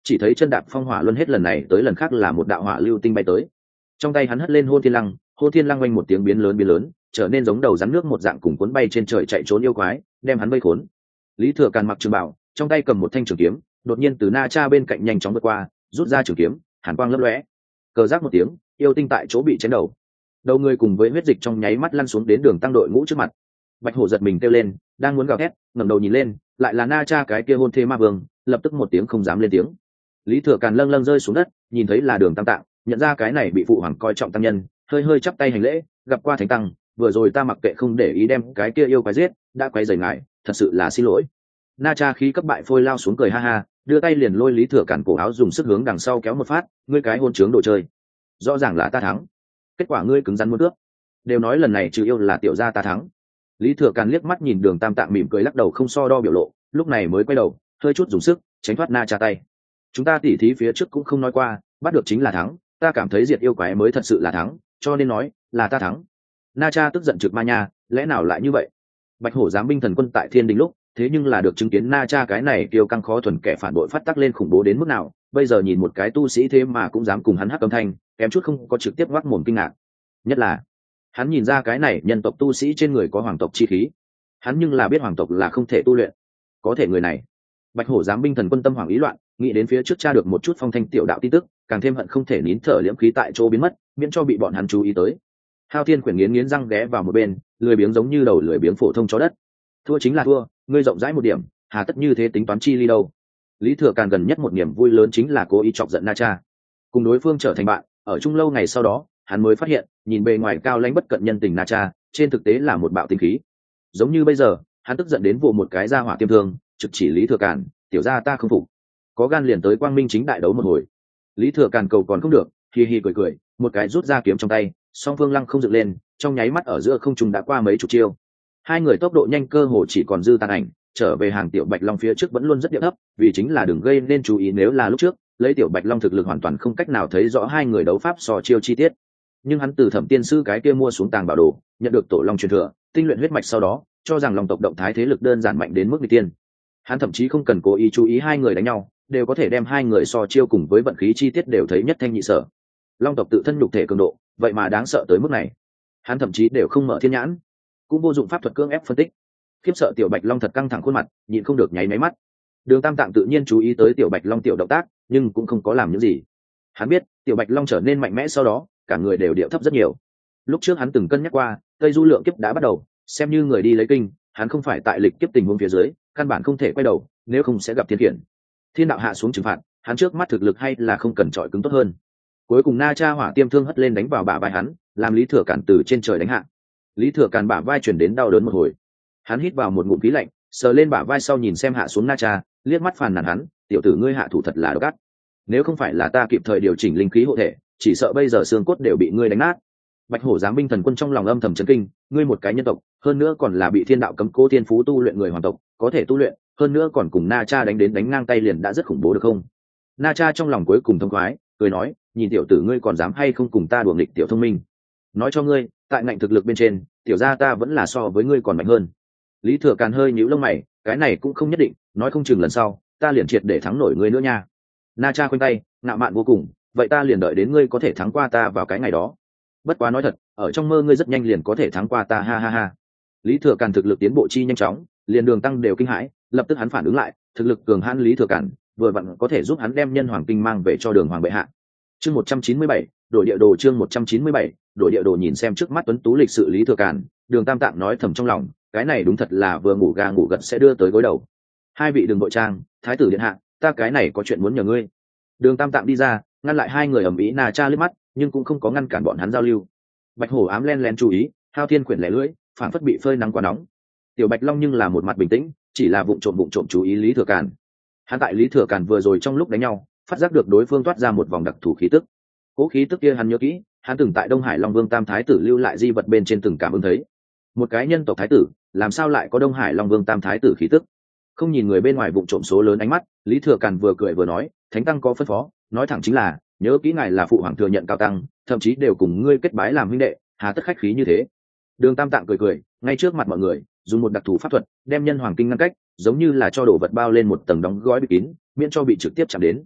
chỉ thấy chân đạp phong hỏa luân hết lần này tới lần khác là một đạo hỏa lưu tinh bay tới, trong tay hắn hất lên hôn thiên lăng, hôn thiên lăng oanh một tiếng biến lớn biến lớn, trở nên giống đầu rắn nước một dạng cùng cuốn bay trên trời chạy trốn yêu quái, đem hắn vây khốn. Lý Thừa Càn mặc trường bào, trong tay cầm một thanh trường kiếm, đột nhiên từ Na Cha bên cạnh nhanh chóng vượt qua, rút ra trường kiếm, hàn quang lấp lóe, cờ giác một tiếng, yêu tinh tại chỗ bị chém đầu, đầu người cùng với huyết dịch trong nháy mắt lăn xuống đến Đường Tăng đội ngũ trước mặt. Bạch Hổ giật mình kêu lên, đang muốn gào thét, ngẩng đầu nhìn lên, lại là Na Cha cái kia hôn thê ma vương, lập tức một tiếng không dám lên tiếng. Lý Thừa Càn lâng lâng rơi xuống đất, nhìn thấy là Đường Tam Tạng, nhận ra cái này bị phụ hoàng coi trọng tăng nhân, hơi hơi chắp tay hành lễ, gặp qua thánh tăng, vừa rồi ta mặc kệ không để ý đem cái kia yêu quái giết, đã quay rời ngài, thật sự là xin lỗi. Na Cha khí cấp bại phôi lao xuống cười ha ha, đưa tay liền lôi Lý Thừa Càn cổ áo dùng sức hướng đằng sau kéo một phát, ngươi cái hôn trướng đồ chơi, rõ ràng là ta thắng, kết quả ngươi cứng rắn muốn cướp, đều nói lần này trừ yêu là tiểu gia ta thắng. Lý Thừa Càn liếc mắt nhìn Đường Tam Tạng mỉm cười lắc đầu không so đo biểu lộ, lúc này mới quay đầu, hơi chút dùng sức tránh thoát Na Cha tay. Chúng ta tỉ thí phía trước cũng không nói qua, bắt được chính là thắng, ta cảm thấy diệt yêu quái mới thật sự là thắng, cho nên nói là ta thắng. Na Cha tức giận trực ma nha, lẽ nào lại như vậy? Bạch Hổ giám binh thần quân tại Thiên Đình lúc, thế nhưng là được chứng kiến Na Cha cái này kiêu căng khó thuần kẻ phản bội phát tác lên khủng bố đến mức nào, bây giờ nhìn một cái tu sĩ thế mà cũng dám cùng hắn hắc âm thanh, kém chút không có trực tiếp ngoác mồm kinh ngạc. Nhất là hắn nhìn ra cái này nhân tộc tu sĩ trên người có hoàng tộc chi khí, hắn nhưng là biết hoàng tộc là không thể tu luyện, có thể người này. Bạch Hổ giám binh thần quân tâm hoàng ý loạn, nghĩ đến phía trước tra được một chút phong thanh tiểu đạo tin tức, càng thêm hận không thể nín thở liễm khí tại chỗ biến mất, miễn cho bị bọn hắn chú ý tới. Hao Thiên Quyển nghiến nghiến răng ghé vào một bên, lười biếng giống như đầu lười biếng phổ thông chó đất. Thua chính là thua, ngươi rộng rãi một điểm, hà tất như thế tính toán chi ly đâu. Lý Thừa Càn gần nhất một niềm vui lớn chính là cố ý chọc giận Na Cha, cùng đối phương trở thành bạn, ở chung lâu ngày sau đó, hắn mới phát hiện, nhìn bề ngoài cao lãnh bất cận nhân tình Na Cha, trên thực tế là một bạo tinh khí. Giống như bây giờ, hắn tức giận đến vụ một cái ra hỏa tiêm thương, trực chỉ Lý Thừa Càn, tiểu gia ta không phục, có gan liền tới quang minh chính đại đấu một hồi. Lý Thừa Càn cầu còn không được, hi hi cười cười, một cái rút ra kiếm trong tay, song phương lăng không dựng lên, trong nháy mắt ở giữa không trung đã qua mấy chục chiêu. Hai người tốc độ nhanh cơ hồ chỉ còn dư tàn ảnh, trở về hàng tiểu Bạch Long phía trước vẫn luôn rất điệu thấp, vì chính là đừng gây nên chú ý nếu là lúc trước, lấy tiểu Bạch Long thực lực hoàn toàn không cách nào thấy rõ hai người đấu pháp so chiêu chi tiết. Nhưng hắn từ Thẩm Tiên sư cái kia mua xuống tàng bảo đồ, nhận được tổ long truyền thừa, tinh luyện huyết mạch sau đó, cho rằng Long tộc động thái thế lực đơn giản mạnh đến mức nghịch tiên. Hắn thậm chí không cần cố ý chú ý hai người đánh nhau, đều có thể đem hai người so chiêu cùng với vận khí chi tiết đều thấy nhất thanh nhị sở. Long tộc tự thân nhục thể cường độ, vậy mà đáng sợ tới mức này. Hắn thậm chí đều không mở thiên nhãn, cũng vô dụng pháp thuật cưỡng ép phân tích. Khiếp sợ tiểu Bạch Long thật căng thẳng khuôn mặt, nhịn không được nháy máy mắt. Đường Tam Tạng tự nhiên chú ý tới tiểu Bạch Long tiểu động tác, nhưng cũng không có làm những gì. Hắn biết, tiểu Bạch Long trở nên mạnh mẽ sau đó, cả người đều điệu thấp rất nhiều. Lúc trước hắn từng cân nhắc qua, cây du lượng kiếp đã bắt đầu, xem như người đi lấy kinh, hắn không phải tại lịch kiếp tình huống phía dưới, căn bản không thể quay đầu, nếu không sẽ gặp thiên khiển. Thiên đạo hạ xuống trừng phạt, hắn trước mắt thực lực hay là không cần trọi cứng tốt hơn. Cuối cùng Na Cha hỏa tiêm thương hất lên đánh vào bả vai hắn, làm Lý Thừa Càn từ trên trời đánh hạ. Lý Thừa Càn bả vai chuyển đến đau đớn một hồi, hắn hít vào một ngụm khí lạnh, sờ lên bả vai sau nhìn xem hạ xuống Na Cha, liếc mắt phàn nàn hắn, tiểu tử ngươi hạ thủ thật là độc ác, nếu không phải là ta kịp thời điều chỉnh linh khí hộ thể, chỉ sợ bây giờ xương cốt đều bị ngươi đánh nát. Bạch Hổ giám binh thần quân trong lòng âm thầm chấn kinh, ngươi một cái nhân tộc, hơn nữa còn là bị thiên đạo cấm cố thiên phú tu luyện người hoàng tộc, có thể tu luyện, hơn nữa còn cùng Na Cha đánh đến đánh ngang tay liền đã rất khủng bố được không? Na Cha trong lòng cuối cùng thông khoái, cười nói, nhìn tiểu tử ngươi còn dám hay không cùng ta đùa nghịch tiểu thông minh. Nói cho ngươi, tại ngạnh thực lực bên trên, tiểu gia ta vẫn là so với ngươi còn mạnh hơn. Lý Thừa Càn hơi nhíu lông mày, cái này cũng không nhất định, nói không chừng lần sau, ta liền triệt để thắng nổi ngươi nữa nha. Na Cha khoanh tay, ngạo mạn vô cùng, vậy ta liền đợi đến ngươi có thể thắng qua ta vào cái ngày đó. Bất quá nói thật, ở trong mơ ngươi rất nhanh liền có thể thắng qua ta ha ha ha. Lý Thừa Càn thực lực tiến bộ chi nhanh chóng, liền Đường Tăng đều kinh hãi, lập tức hắn phản ứng lại, thực lực cường hãn Lý Thừa Càn, vừa vặn có thể giúp hắn đem nhân hoàng kinh mang về cho Đường hoàng bệ hạ. Chương một trăm chín mươi bảy, đổi địa đồ chương một trăm chín mươi bảy, đổi địa đồ nhìn xem trước mắt tuấn tú lịch sự Lý Thừa Càn, Đường Tam Tạng nói thầm trong lòng, cái này đúng thật là vừa ngủ gà ngủ gật sẽ đưa tới gối đầu. Hai vị đừng vội trang, thái tử điện hạ, ta cái này có chuyện muốn nhờ ngươi. Đường Tam Tạng đi ra, ngăn lại hai người ầm ĩ Na Cha liếc mắt, nhưng cũng không có ngăn cản bọn hắn giao lưu. Bạch Hổ ám len len chú ý, Hao Thiên Quyển lẻ lưỡi, phản phất bị phơi nắng quá nóng. Tiểu Bạch Long nhưng là một mặt bình tĩnh, chỉ là vụng trộm vụng trộm chú ý Lý Thừa Càn. Hắn tại Lý Thừa Càn vừa rồi trong lúc đánh nhau, phát giác được đối phương toát ra một vòng đặc thù khí tức. Cố khí tức kia hắn nhớ kỹ, hắn từng tại Đông Hải Long Vương Tam Thái tử lưu lại di vật bên trên từng cảm ứng thấy. Một cái nhân tộc thái tử, làm sao lại có Đông Hải Long Vương Tam Thái tử khí tức? Không nhìn người bên ngoài vụng trộm số lớn ánh mắt, Lý Thừa Càn vừa cười vừa nói, Thánh tăng có phân phó, nói thẳng chính là, nhớ kỹ ngài là phụ hoàng thừa nhận cao tăng, thậm chí đều cùng ngươi kết bái làm huynh đệ, hà tất khách khí như thế. Đường Tam Tạng cười cười, ngay trước mặt mọi người, dùng một đặc thù pháp thuật, đem nhân hoàng kinh ngăn cách, giống như là cho đồ vật bao lên một tầng đóng gói bịt kín, miễn cho bị trực tiếp chạm đến.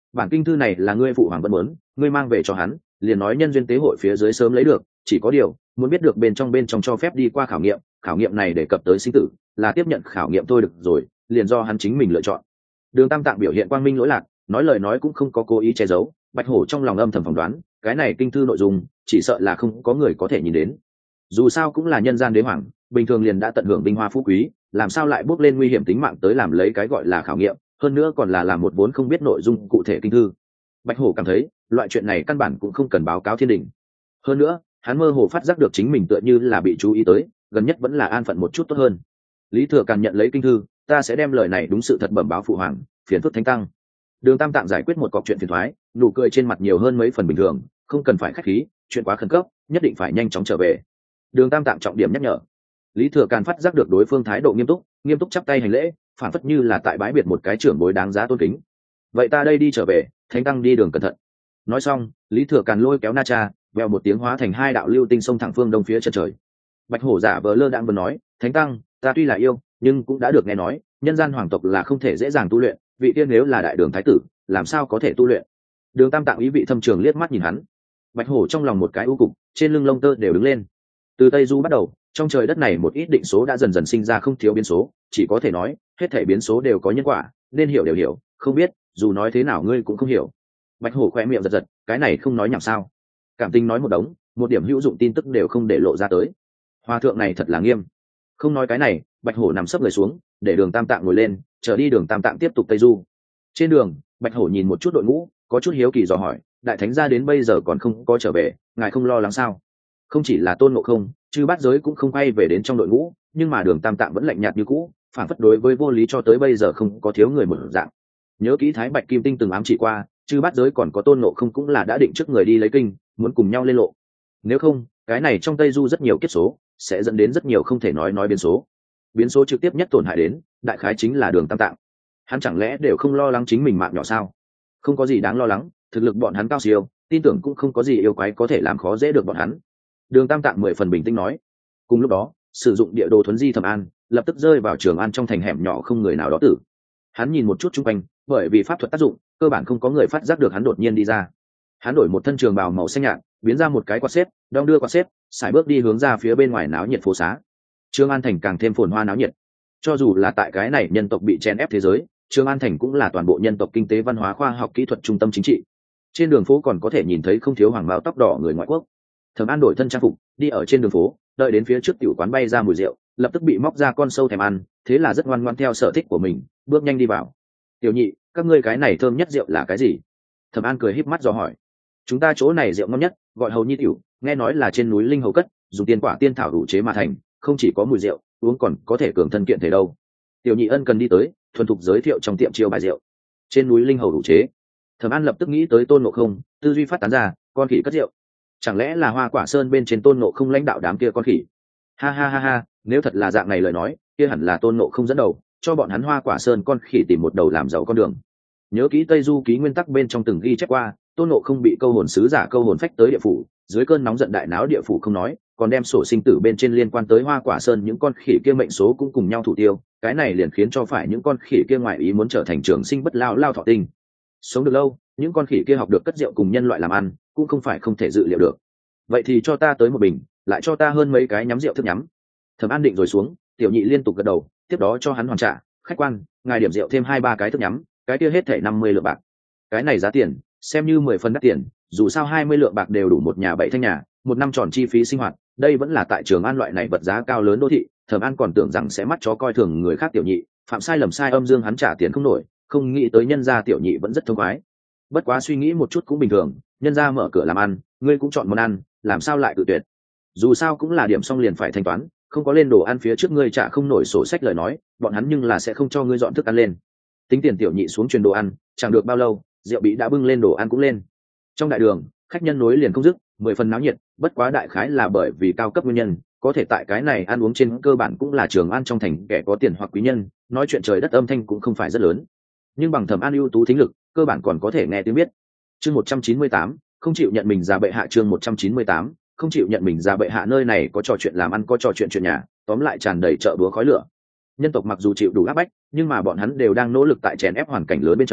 bản kinh thư này là ngươi phụ hoàng vẫn muốn ngươi mang về cho hắn, liền nói nhân duyên tế hội phía dưới sớm lấy được, chỉ có điều muốn biết được bên trong bên trong cho phép đi qua khảo nghiệm, khảo nghiệm này để cập tới sinh tử, là tiếp nhận khảo nghiệm thôi được rồi, liền do hắn chính mình lựa chọn. Đường Tam Tạng biểu hiện quang minh lỗi lạc, nói lời nói cũng không có cố ý che giấu. Bạch Hổ trong lòng âm thầm phỏng đoán, cái này kinh thư nội dung chỉ sợ là không có người có thể nhìn đến. Dù sao cũng là nhân gian đế hoàng, bình thường liền đã tận hưởng vinh hoa phú quý, làm sao lại bước lên nguy hiểm tính mạng tới làm lấy cái gọi là khảo nghiệm, hơn nữa còn là làm một vốn không biết nội dung cụ thể kinh thư. Bạch Hổ cảm thấy loại chuyện này căn bản cũng không cần báo cáo thiên đình. Hơn nữa hắn mơ hồ phát giác được chính mình tựa như là bị chú ý tới, gần nhất vẫn là an phận một chút tốt hơn. Lý Thừa Càn nhận lấy kinh thư, ta sẽ đem lời này đúng sự thật bẩm báo phụ hoàng, phiền phức thánh tăng. Đường Tam Tạng giải quyết một cọc chuyện phiền thoái, nụ cười trên mặt nhiều hơn mấy phần bình thường, không cần phải khách khí, chuyện quá khẩn cấp, nhất định phải nhanh chóng trở về. Đường Tam Tạng trọng điểm nhắc nhở. Lý Thừa Càn phát giác được đối phương thái độ nghiêm túc, nghiêm túc chắp tay hành lễ, phản phất như là tại bái biệt một cái trưởng bối đáng giá tôn kính. Vậy ta đây đi trở về, thánh tăng đi đường cẩn thận. Nói xong, Lý Thừa Càn lôi kéo Na Cha, vèo một tiếng hóa thành hai đạo lưu tinh sông thẳng phương đông phía chân trời. Bạch Hổ giả vờ lơ đãng vừa nói, thánh tăng, ta tuy là yêu, nhưng cũng đã được nghe nói, nhân gian hoàng tộc là không thể dễ dàng tu luyện, vị tiên nếu là đại đường thái tử, làm sao có thể tu luyện? Đường Tam Tạng ý vị thâm trường liếc mắt nhìn hắn. Bạch Hổ trong lòng một cái u cục, trên lưng lông tơ đều đứng lên. Từ Tây Du bắt đầu, trong trời đất này một ít định số đã dần dần sinh ra không thiếu biến số, chỉ có thể nói, hết thảy biến số đều có nhân quả, nên hiểu đều hiểu, không biết, dù nói thế nào ngươi cũng không hiểu. Bạch Hổ khẽ miệng giật giật, cái này không nói nhảm sao? Cảm tình nói một đống, một điểm hữu dụng tin tức đều không để lộ ra tới. Hòa thượng này thật là nghiêm. Không nói cái này, Bạch Hổ nằm sấp người xuống, để Đường Tam Tạng ngồi lên, trở đi Đường Tam Tạng tiếp tục Tây Du. Trên đường, Bạch Hổ nhìn một chút đội ngũ, có chút hiếu kỳ dò hỏi, đại thánh gia đến bây giờ còn không có trở về, ngài không lo lắng sao? Không chỉ là Tôn Ngộ Không, chư bát giới cũng không quay về đến trong đội ngũ, nhưng mà Đường Tam Tạng vẫn lạnh nhạt như cũ, phản phất đối với vô lý cho tới bây giờ không có thiếu người một dạng. Nhớ kỹ Thái Bạch Kim Tinh từng ám chỉ qua, chư bát giới còn có Tôn Ngộ Không cũng là đã định trước người đi lấy kinh, muốn cùng nhau lên lộ. Nếu không, cái này trong Tây Du rất nhiều kiếp số, sẽ dẫn đến rất nhiều không thể nói nói biến số. Biến số trực tiếp nhất tổn hại đến, đại khái chính là Đường Tam Tạng. Hắn chẳng lẽ đều không lo lắng chính mình mạng nhỏ sao? Không có gì đáng lo lắng, thực lực bọn hắn cao siêu, tin tưởng cũng không có gì yêu quái có thể làm khó dễ được bọn hắn. Đường Tam Tạng mười phần bình tĩnh nói. Cùng lúc đó, sử dụng địa đồ thuấn di Thẩm An, lập tức rơi vào Trường An trong thành hẻm nhỏ không người nào đó tử. Hắn nhìn một chút chung quanh, bởi vì pháp thuật tác dụng, cơ bản không có người phát giác được hắn đột nhiên đi ra. Hắn đổi một thân trường bào màu xanh nhạt, biến ra một cái quạt xếp, đong đưa quạt xếp, sải bước đi hướng ra phía bên ngoài náo nhiệt phố xá. Trường An thành càng thêm phồn hoa náo nhiệt. Cho dù là tại cái này nhân tộc bị chen ép thế giới, Trường An thành cũng là toàn bộ nhân tộc kinh tế văn hóa khoa học kỹ thuật trung tâm chính trị. Trên đường phố còn có thể nhìn thấy không thiếu hoàng bào tóc đỏ người ngoại quốc. Thẩm An đổi thân trang phục, đi ở trên đường phố, đợi đến phía trước tiểu quán bay ra mùi rượu, lập tức bị móc ra con sâu thèm ăn, thế là rất ngoan ngoãn theo sở thích của mình, bước nhanh đi vào. Tiểu nhị, các ngươi cái này thơm nhất rượu là cái gì? Thẩm An cười híp mắt dò hỏi. Chúng ta chỗ này rượu ngon nhất, gọi hầu nhi tiểu, nghe nói là trên núi linh hầu cất, dùng tiên quả tiên thảo đủ chế mà thành, không chỉ có mùi rượu, uống còn có thể cường thân kiện thể đâu. Tiểu nhị ân cần đi tới, thuần thục giới thiệu trong tiệm chiêu bài rượu. Trên núi linh hầu đủ chế. Thẩm An lập tức nghĩ tới Tôn Ngộ Không, tư duy phát tán ra, con khỉ cất rượu. Chẳng lẽ là Hoa Quả Sơn bên trên Tôn Ngộ Không lãnh đạo đám kia con khỉ? Ha ha ha ha, nếu thật là dạng này lời nói, kia hẳn là Tôn Ngộ Không dẫn đầu, cho bọn hắn Hoa Quả Sơn con khỉ tìm một đầu làm giàu con đường. Nhớ kỹ Tây Du ký nguyên tắc bên trong từng ghi chép qua, Tôn Ngộ Không bị câu hồn sứ giả câu hồn phách tới địa phủ, dưới cơn nóng giận đại náo địa phủ không nói, còn đem sổ sinh tử bên trên liên quan tới Hoa Quả Sơn những con khỉ kia mệnh số cũng cùng nhau thủ tiêu, cái này liền khiến cho phải những con khỉ kia ngoại ý muốn trở thành trường sinh bất lao lao thọ tinh. Sống được lâu, những con khỉ kia học được cất rượu cùng nhân loại làm ăn, cũng không phải không thể dự liệu được. Vậy thì cho ta tới một bình, lại cho ta hơn mấy cái nhắm rượu thức nhắm. Thẩm An định rồi xuống, tiểu nhị liên tục gật đầu, tiếp đó cho hắn hoàn trả, khách quan, ngài điểm rượu thêm hai ba cái thức nhắm, cái kia hết thảy năm mươi lượng bạc. Cái này giá tiền, xem như mười phần đắt tiền, dù sao hai mươi lượng bạc đều đủ một nhà bảy thanh nhà, một năm tròn chi phí sinh hoạt, đây vẫn là tại Trường An loại này vật giá cao lớn đô thị, Thẩm An còn tưởng rằng sẽ mắt chó coi thường người khác tiểu nhị, phạm sai lầm sai âm dương hắn trả tiền không nổi, không nghĩ tới nhân gia tiểu nhị vẫn rất thông khoái. Bất quá suy nghĩ một chút cũng bình thường, nhân gia mở cửa làm ăn, ngươi cũng chọn món ăn, làm sao lại tự tuyệt? Dù sao cũng là điểm xong liền phải thanh toán, không có lên đồ ăn phía trước ngươi trả không nổi sổ sách lời nói, bọn hắn nhưng là sẽ không cho ngươi dọn thức ăn lên. Tính tiền tiểu nhị xuống truyền đồ ăn, chẳng được bao lâu, rượu bị đã bưng lên đồ ăn cũng lên. Trong đại đường, khách nhân nối liền không dứt, mười phần náo nhiệt, bất quá đại khái là bởi vì cao cấp nguyên nhân, có thể tại cái này ăn uống trên cơ bản cũng là Trường An trong thành kẻ có tiền hoặc quý nhân, nói chuyện trời đất âm thanh cũng không phải rất lớn. Nhưng bằng Thẩm An ưu tú thính lực, cơ bản còn có thể nghe tiếng biết. Chương một trăm chín mươi tám, không chịu nhận mình ra bệ hạ. Chương một trăm chín mươi tám, không chịu nhận mình ra bệ hạ. Nơi này có trò chuyện làm ăn, có trò chuyện chuyện nhà, tóm lại tràn đầy chợ búa khói lửa. Nhân tộc mặc dù chịu đủ áp bách, nhưng mà bọn hắn đều đang nỗ lực tại chèn ép hoàn cảnh lớn bên trong,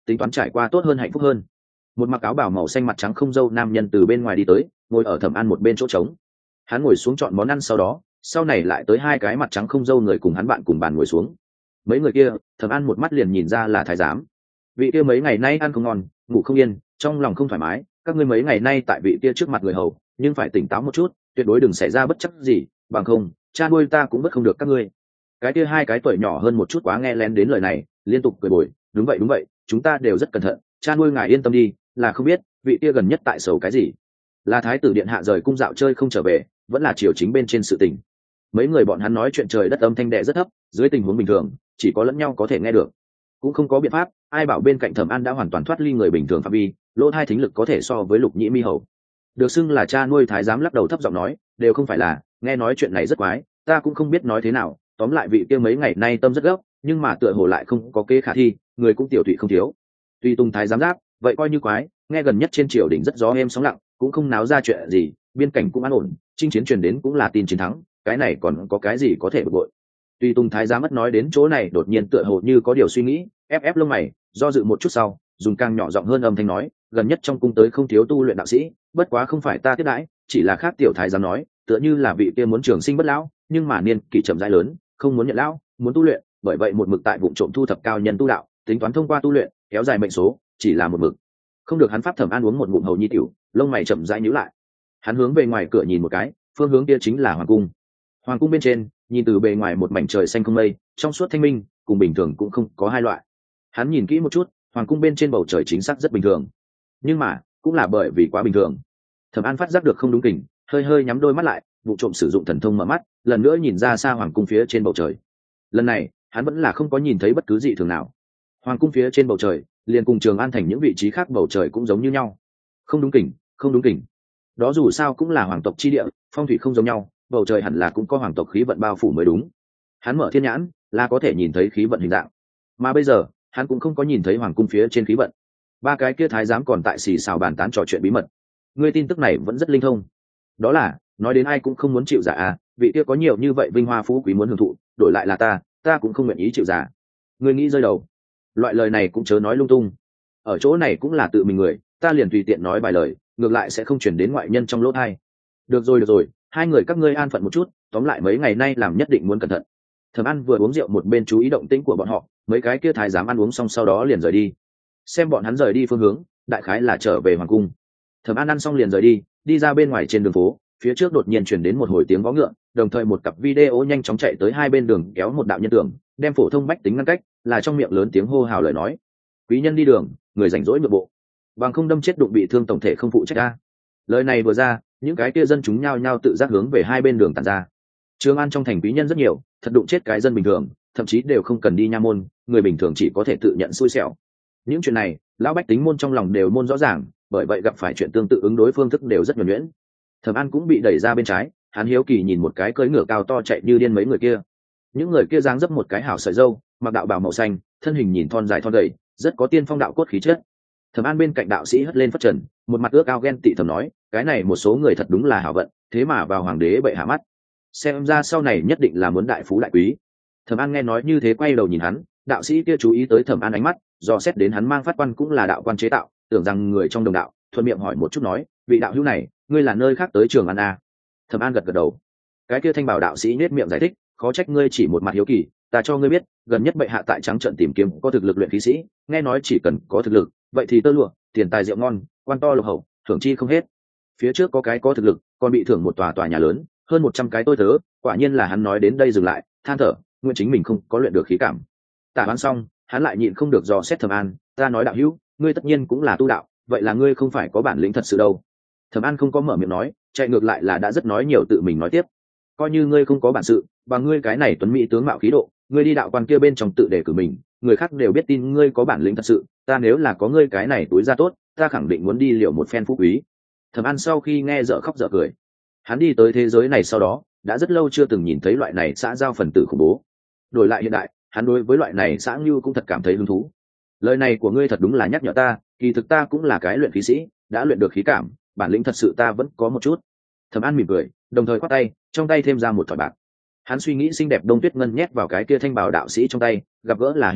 tính toán trải qua tốt hơn hạnh phúc hơn. Một mặc áo bào màu xanh mặt trắng không râu nam nhân từ bên ngoài đi tới, ngồi ở Thẩm An một bên chỗ trống. Hắn ngồi xuống chọn món ăn, sau đó sau này lại tới hai cái mặt trắng không râu người cùng hắn bạn cùng bàn ngồi xuống. Mấy người kia Thẩm An một mắt liền nhìn ra là thái giám. Vị kia mấy ngày nay ăn không ngon, ngủ không yên, trong lòng không thoải mái, các ngươi mấy ngày nay tại vị kia trước mặt người hầu, nhưng phải tỉnh táo một chút, tuyệt đối đừng xảy ra bất chấp gì, bằng không cha nuôi ta cũng bất không được các ngươi. Cái kia hai cái tuổi nhỏ hơn một chút quá nghe lén đến lời này, liên tục cười bồi, đúng vậy đúng vậy, chúng ta đều rất cẩn thận, cha nuôi ngài yên tâm đi, là không biết vị kia gần nhất tại sầu cái gì, là thái tử điện hạ rời cung dạo chơi không trở về, vẫn là triều chính bên trên sự tình. Mấy người bọn hắn nói chuyện trời đất âm thanh đệ rất thấp, dưới tình huống bình thường chỉ có lẫn nhau có thể nghe được, cũng không có biện pháp, ai bảo bên cạnh Thẩm An đã hoàn toàn thoát ly người bình thường phạm vi, lỗ hai thính lực có thể so với Lục Nhĩ Mi hầu. Được xưng là cha nuôi thái giám lắc đầu thấp giọng nói, đều không phải là, nghe nói chuyện này rất quái, ta cũng không biết nói thế nào, tóm lại vị kia mấy ngày nay tâm rất gấp, nhưng mà tựa hồ lại không có kế khả thi, người cũng tiểu tụy không thiếu. Tuy Tùng thái giám giáp, vậy coi như quái, nghe gần nhất trên triều đình rất gió êm sóng lặng, cũng không náo ra chuyện gì, biên cảnh cũng an ổn, chinh chiến truyền đến cũng là tin chiến thắng, cái này còn có cái gì có thể bực bội. Tuy Tùng thái giám mất nói đến chỗ này, đột nhiên tựa hồ như có điều suy nghĩ, ép ép lông mày, do dự một chút sau, dùng càng nhỏ giọng hơn âm thanh nói, gần nhất trong cung tới không thiếu tu luyện đạo sĩ, bất quá không phải ta tiếp đãi, chỉ là khác tiểu thái giám nói, tựa như là vị kia muốn trường sinh bất lão, nhưng mà niên kỷ chậm rãi lớn, không muốn nhận lão, muốn tu luyện, bởi vậy một mực tại vụ trộm thu thập cao nhân tu đạo, tính toán thông qua tu luyện kéo dài mệnh số, chỉ là một mực không được. Hắn pháp Thẩm An uống một ngụm hầu nhi tiểu, lông mày chậm rãi nhíu lại. Hắn hướng về ngoài cửa nhìn một cái, phương hướng kia chính là hoàng cung. Hoàng cung bên trên, nhìn từ bề ngoài một mảnh trời xanh không mây, trong suốt thanh minh, cùng bình thường cũng không có hai loại. Hắn nhìn kỹ một chút, hoàng cung bên trên bầu trời chính xác rất bình thường, nhưng mà cũng là bởi vì quá bình thường, Thẩm An phát giác được không đúng kỉnh, hơi hơi nhắm đôi mắt lại, vụ trộm sử dụng thần thông mở mắt, lần nữa nhìn ra xa hoàng cung phía trên bầu trời. Lần này hắn vẫn là không có nhìn thấy bất cứ dị thường nào. Hoàng cung phía trên bầu trời liền cùng Trường An thành những vị trí khác bầu trời cũng giống như nhau. Không đúng kỉnh, không đúng kỉnh. Đó dù sao cũng là hoàng tộc chi địa, phong thủy không giống nhau, bầu trời hẳn là cũng có hoàng tộc khí vận bao phủ mới đúng. Hắn mở thiên nhãn là có thể nhìn thấy khí vận hình dạng, mà bây giờ hắn cũng không có nhìn thấy hoàng cung phía trên khí vận. Ba cái kia thái giám còn tại xì xào bàn tán trò chuyện bí mật. Ngươi tin tức này vẫn rất linh thông. Đó là nói đến ai cũng không muốn chịu giả à, vị kia có nhiều như vậy vinh hoa phú quý muốn hưởng thụ, đổi lại là ta ta cũng không nguyện ý chịu giả. Ngươi nghĩ rơi đầu, loại lời này cũng chớ nói lung tung, ở chỗ này cũng là tự mình người, ta liền tùy tiện nói vài lời, ngược lại sẽ không chuyển đến ngoại nhân trong lỗ tai. Được rồi được rồi, hai người các ngươi an phận một chút, tóm lại mấy ngày nay làm nhất định muốn cẩn thận. Thẩm An vừa uống rượu một bên chú ý động tĩnh của bọn họ, mấy cái kia thái giám ăn uống xong sau đó liền rời đi. Xem bọn hắn rời đi phương hướng, đại khái là trở về hoàng cung. Thẩm An ăn xong liền rời đi, đi ra bên ngoài trên đường phố, phía trước đột nhiên truyền đến một hồi tiếng vó ngựa, đồng thời một cặp video nhanh chóng chạy tới hai bên đường, kéo một đạo nhân tưởng, đem phổ thông bách tính ngăn cách, là trong miệng lớn tiếng hô hào lời nói: quý nhân đi đường, người rảnh rỗi nhượng bộ, bằng không đâm chết đụng bị thương tổng thể không phụ trách a. Lời này vừa ra, những cái kia dân chúng nhao nhao tự giác hướng về hai bên đường tản ra. Trường An trong thành quý nhân rất nhiều, thật đụng chết cái dân bình thường, thậm chí đều không cần đi nha môn, người bình thường chỉ có thể tự nhận xui xẻo. Những chuyện này lão bách tính môn trong lòng đều môn rõ ràng, bởi vậy gặp phải chuyện tương tự ứng đối phương thức đều rất nhuần nhuyễn. Thẩm An cũng bị đẩy ra bên trái, hắn hiếu kỳ nhìn một cái cưỡi ngựa cao to chạy như điên mấy người kia. Những người kia dáng dấp một cái hảo sợi râu, mặc đạo bào màu xanh, thân hình nhìn thon dài thon gầy, rất có tiên phong đạo cốt khí chất. Thẩm An bên cạnh đạo sĩ hất lên phất trần, một mặt ước ao ghen tị thầm nói, cái này một số người thật đúng là hảo vận, thế mà vào hoàng đế bệ hạ mắt, xem ra sau này nhất định là muốn đại phú đại quý. Thẩm An nghe nói như thế quay đầu nhìn hắn, đạo sĩ kia chú ý tới Thẩm An ánh mắt, do xét đến hắn mang phát quan cũng là đạo quan chế tạo, tưởng rằng người trong đồng đạo, thuận miệng hỏi một chút nói, vị đạo hữu này, ngươi là nơi khác tới Trường An à? Thẩm An gật gật đầu. Cái kia thanh bảo đạo sĩ nhếch miệng giải thích, khó trách ngươi chỉ một mặt hiếu kỳ, ta cho ngươi biết, gần nhất bệ hạ tại trắng trận tìm kiếm có thực lực luyện khí sĩ, nghe nói chỉ cần có thực lực, vậy thì tơ lụa, tiền tài rượu ngon, quan to lộc hậu, thưởng chi không hết. Phía trước có cái có thực lực, còn bị thưởng một tòa tòa nhà lớn, hơn một trăm cái tôi tớ, quả nhiên là hắn nói đến đây dừng lại, than thở, nguyện chính mình không có luyện được khí cảm. Tả đoán xong, hắn lại nhịn không được dò xét Thẩm An, ta nói đạo hữu, ngươi tất nhiên cũng là tu đạo, vậy là ngươi không phải có bản lĩnh thật sự đâu. Thẩm An không có mở miệng nói, chạy ngược lại là đã rất nói nhiều tự mình nói tiếp, coi như ngươi không có bản sự, bằng ngươi cái này tuấn mỹ tướng mạo khí độ, ngươi đi đạo quan kia bên trong tự đề cử mình, người khác đều biết tin ngươi có bản lĩnh thật sự, ta nếu là có ngươi cái này túi ra tốt, ta khẳng định muốn đi liệu một phen phú quý. Thẩm An sau khi nghe dở khóc dở cười, hắn đi tới thế giới này sau đó đã rất lâu chưa từng nhìn thấy loại này xã giao phần tử khủng bố, đổi lại hiện đại, hắn đối với loại này xã ngưu cũng thật cảm thấy hứng thú. Lời này của ngươi thật đúng là nhắc nhở ta, kỳ thực ta cũng là cái luyện khí sĩ, đã luyện được khí cảm, bản lĩnh thật sự ta vẫn có một chút. Thẩm An mỉm cười, đồng thời quát tay, trong tay thêm ra một thỏi bạc. Hắn suy nghĩ xinh đẹp đông tuyết ngân nhét vào cái kia thanh bảo đạo sĩ trong tay, gặp gỡ là hữu duyên,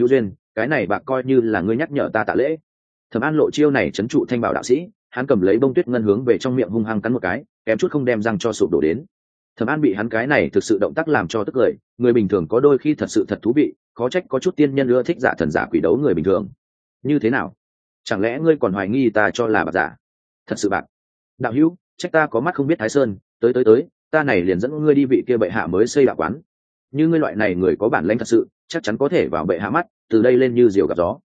cái này bạc coi như là ngươi nhắc nhở ta tạ lễ. Thẩm An lộ chiêu này trấn trụ thanh bảo đạo sĩ, hắn cầm lấy bông tuyết ngân hướng về trong miệng hung hăng cắn một cái, kém chút không đem răng cho sụp đổ đến. Thẩm An bị hắn cái này thực sự động tác làm cho tức cười, người bình thường có đôi khi thật sự thật thú vị, khó trách có chút tiên nhân ưa thích giả thần giả quỷ đấu người bình thường. Như thế nào? Chẳng lẽ ngươi còn hoài nghi ta cho là bạc giả? Thật sự bạc? Đạo hữu, trách ta có mắt không biết Thái Sơn, tới tới tới, ta này liền dẫn ngươi đi vị kia bệ hạ mới xây đạo quán. Như ngươi loại này người có bản lĩnh thật sự, chắc chắn có thể vào bệ hạ mắt, từ đây lên như diều gặp gió.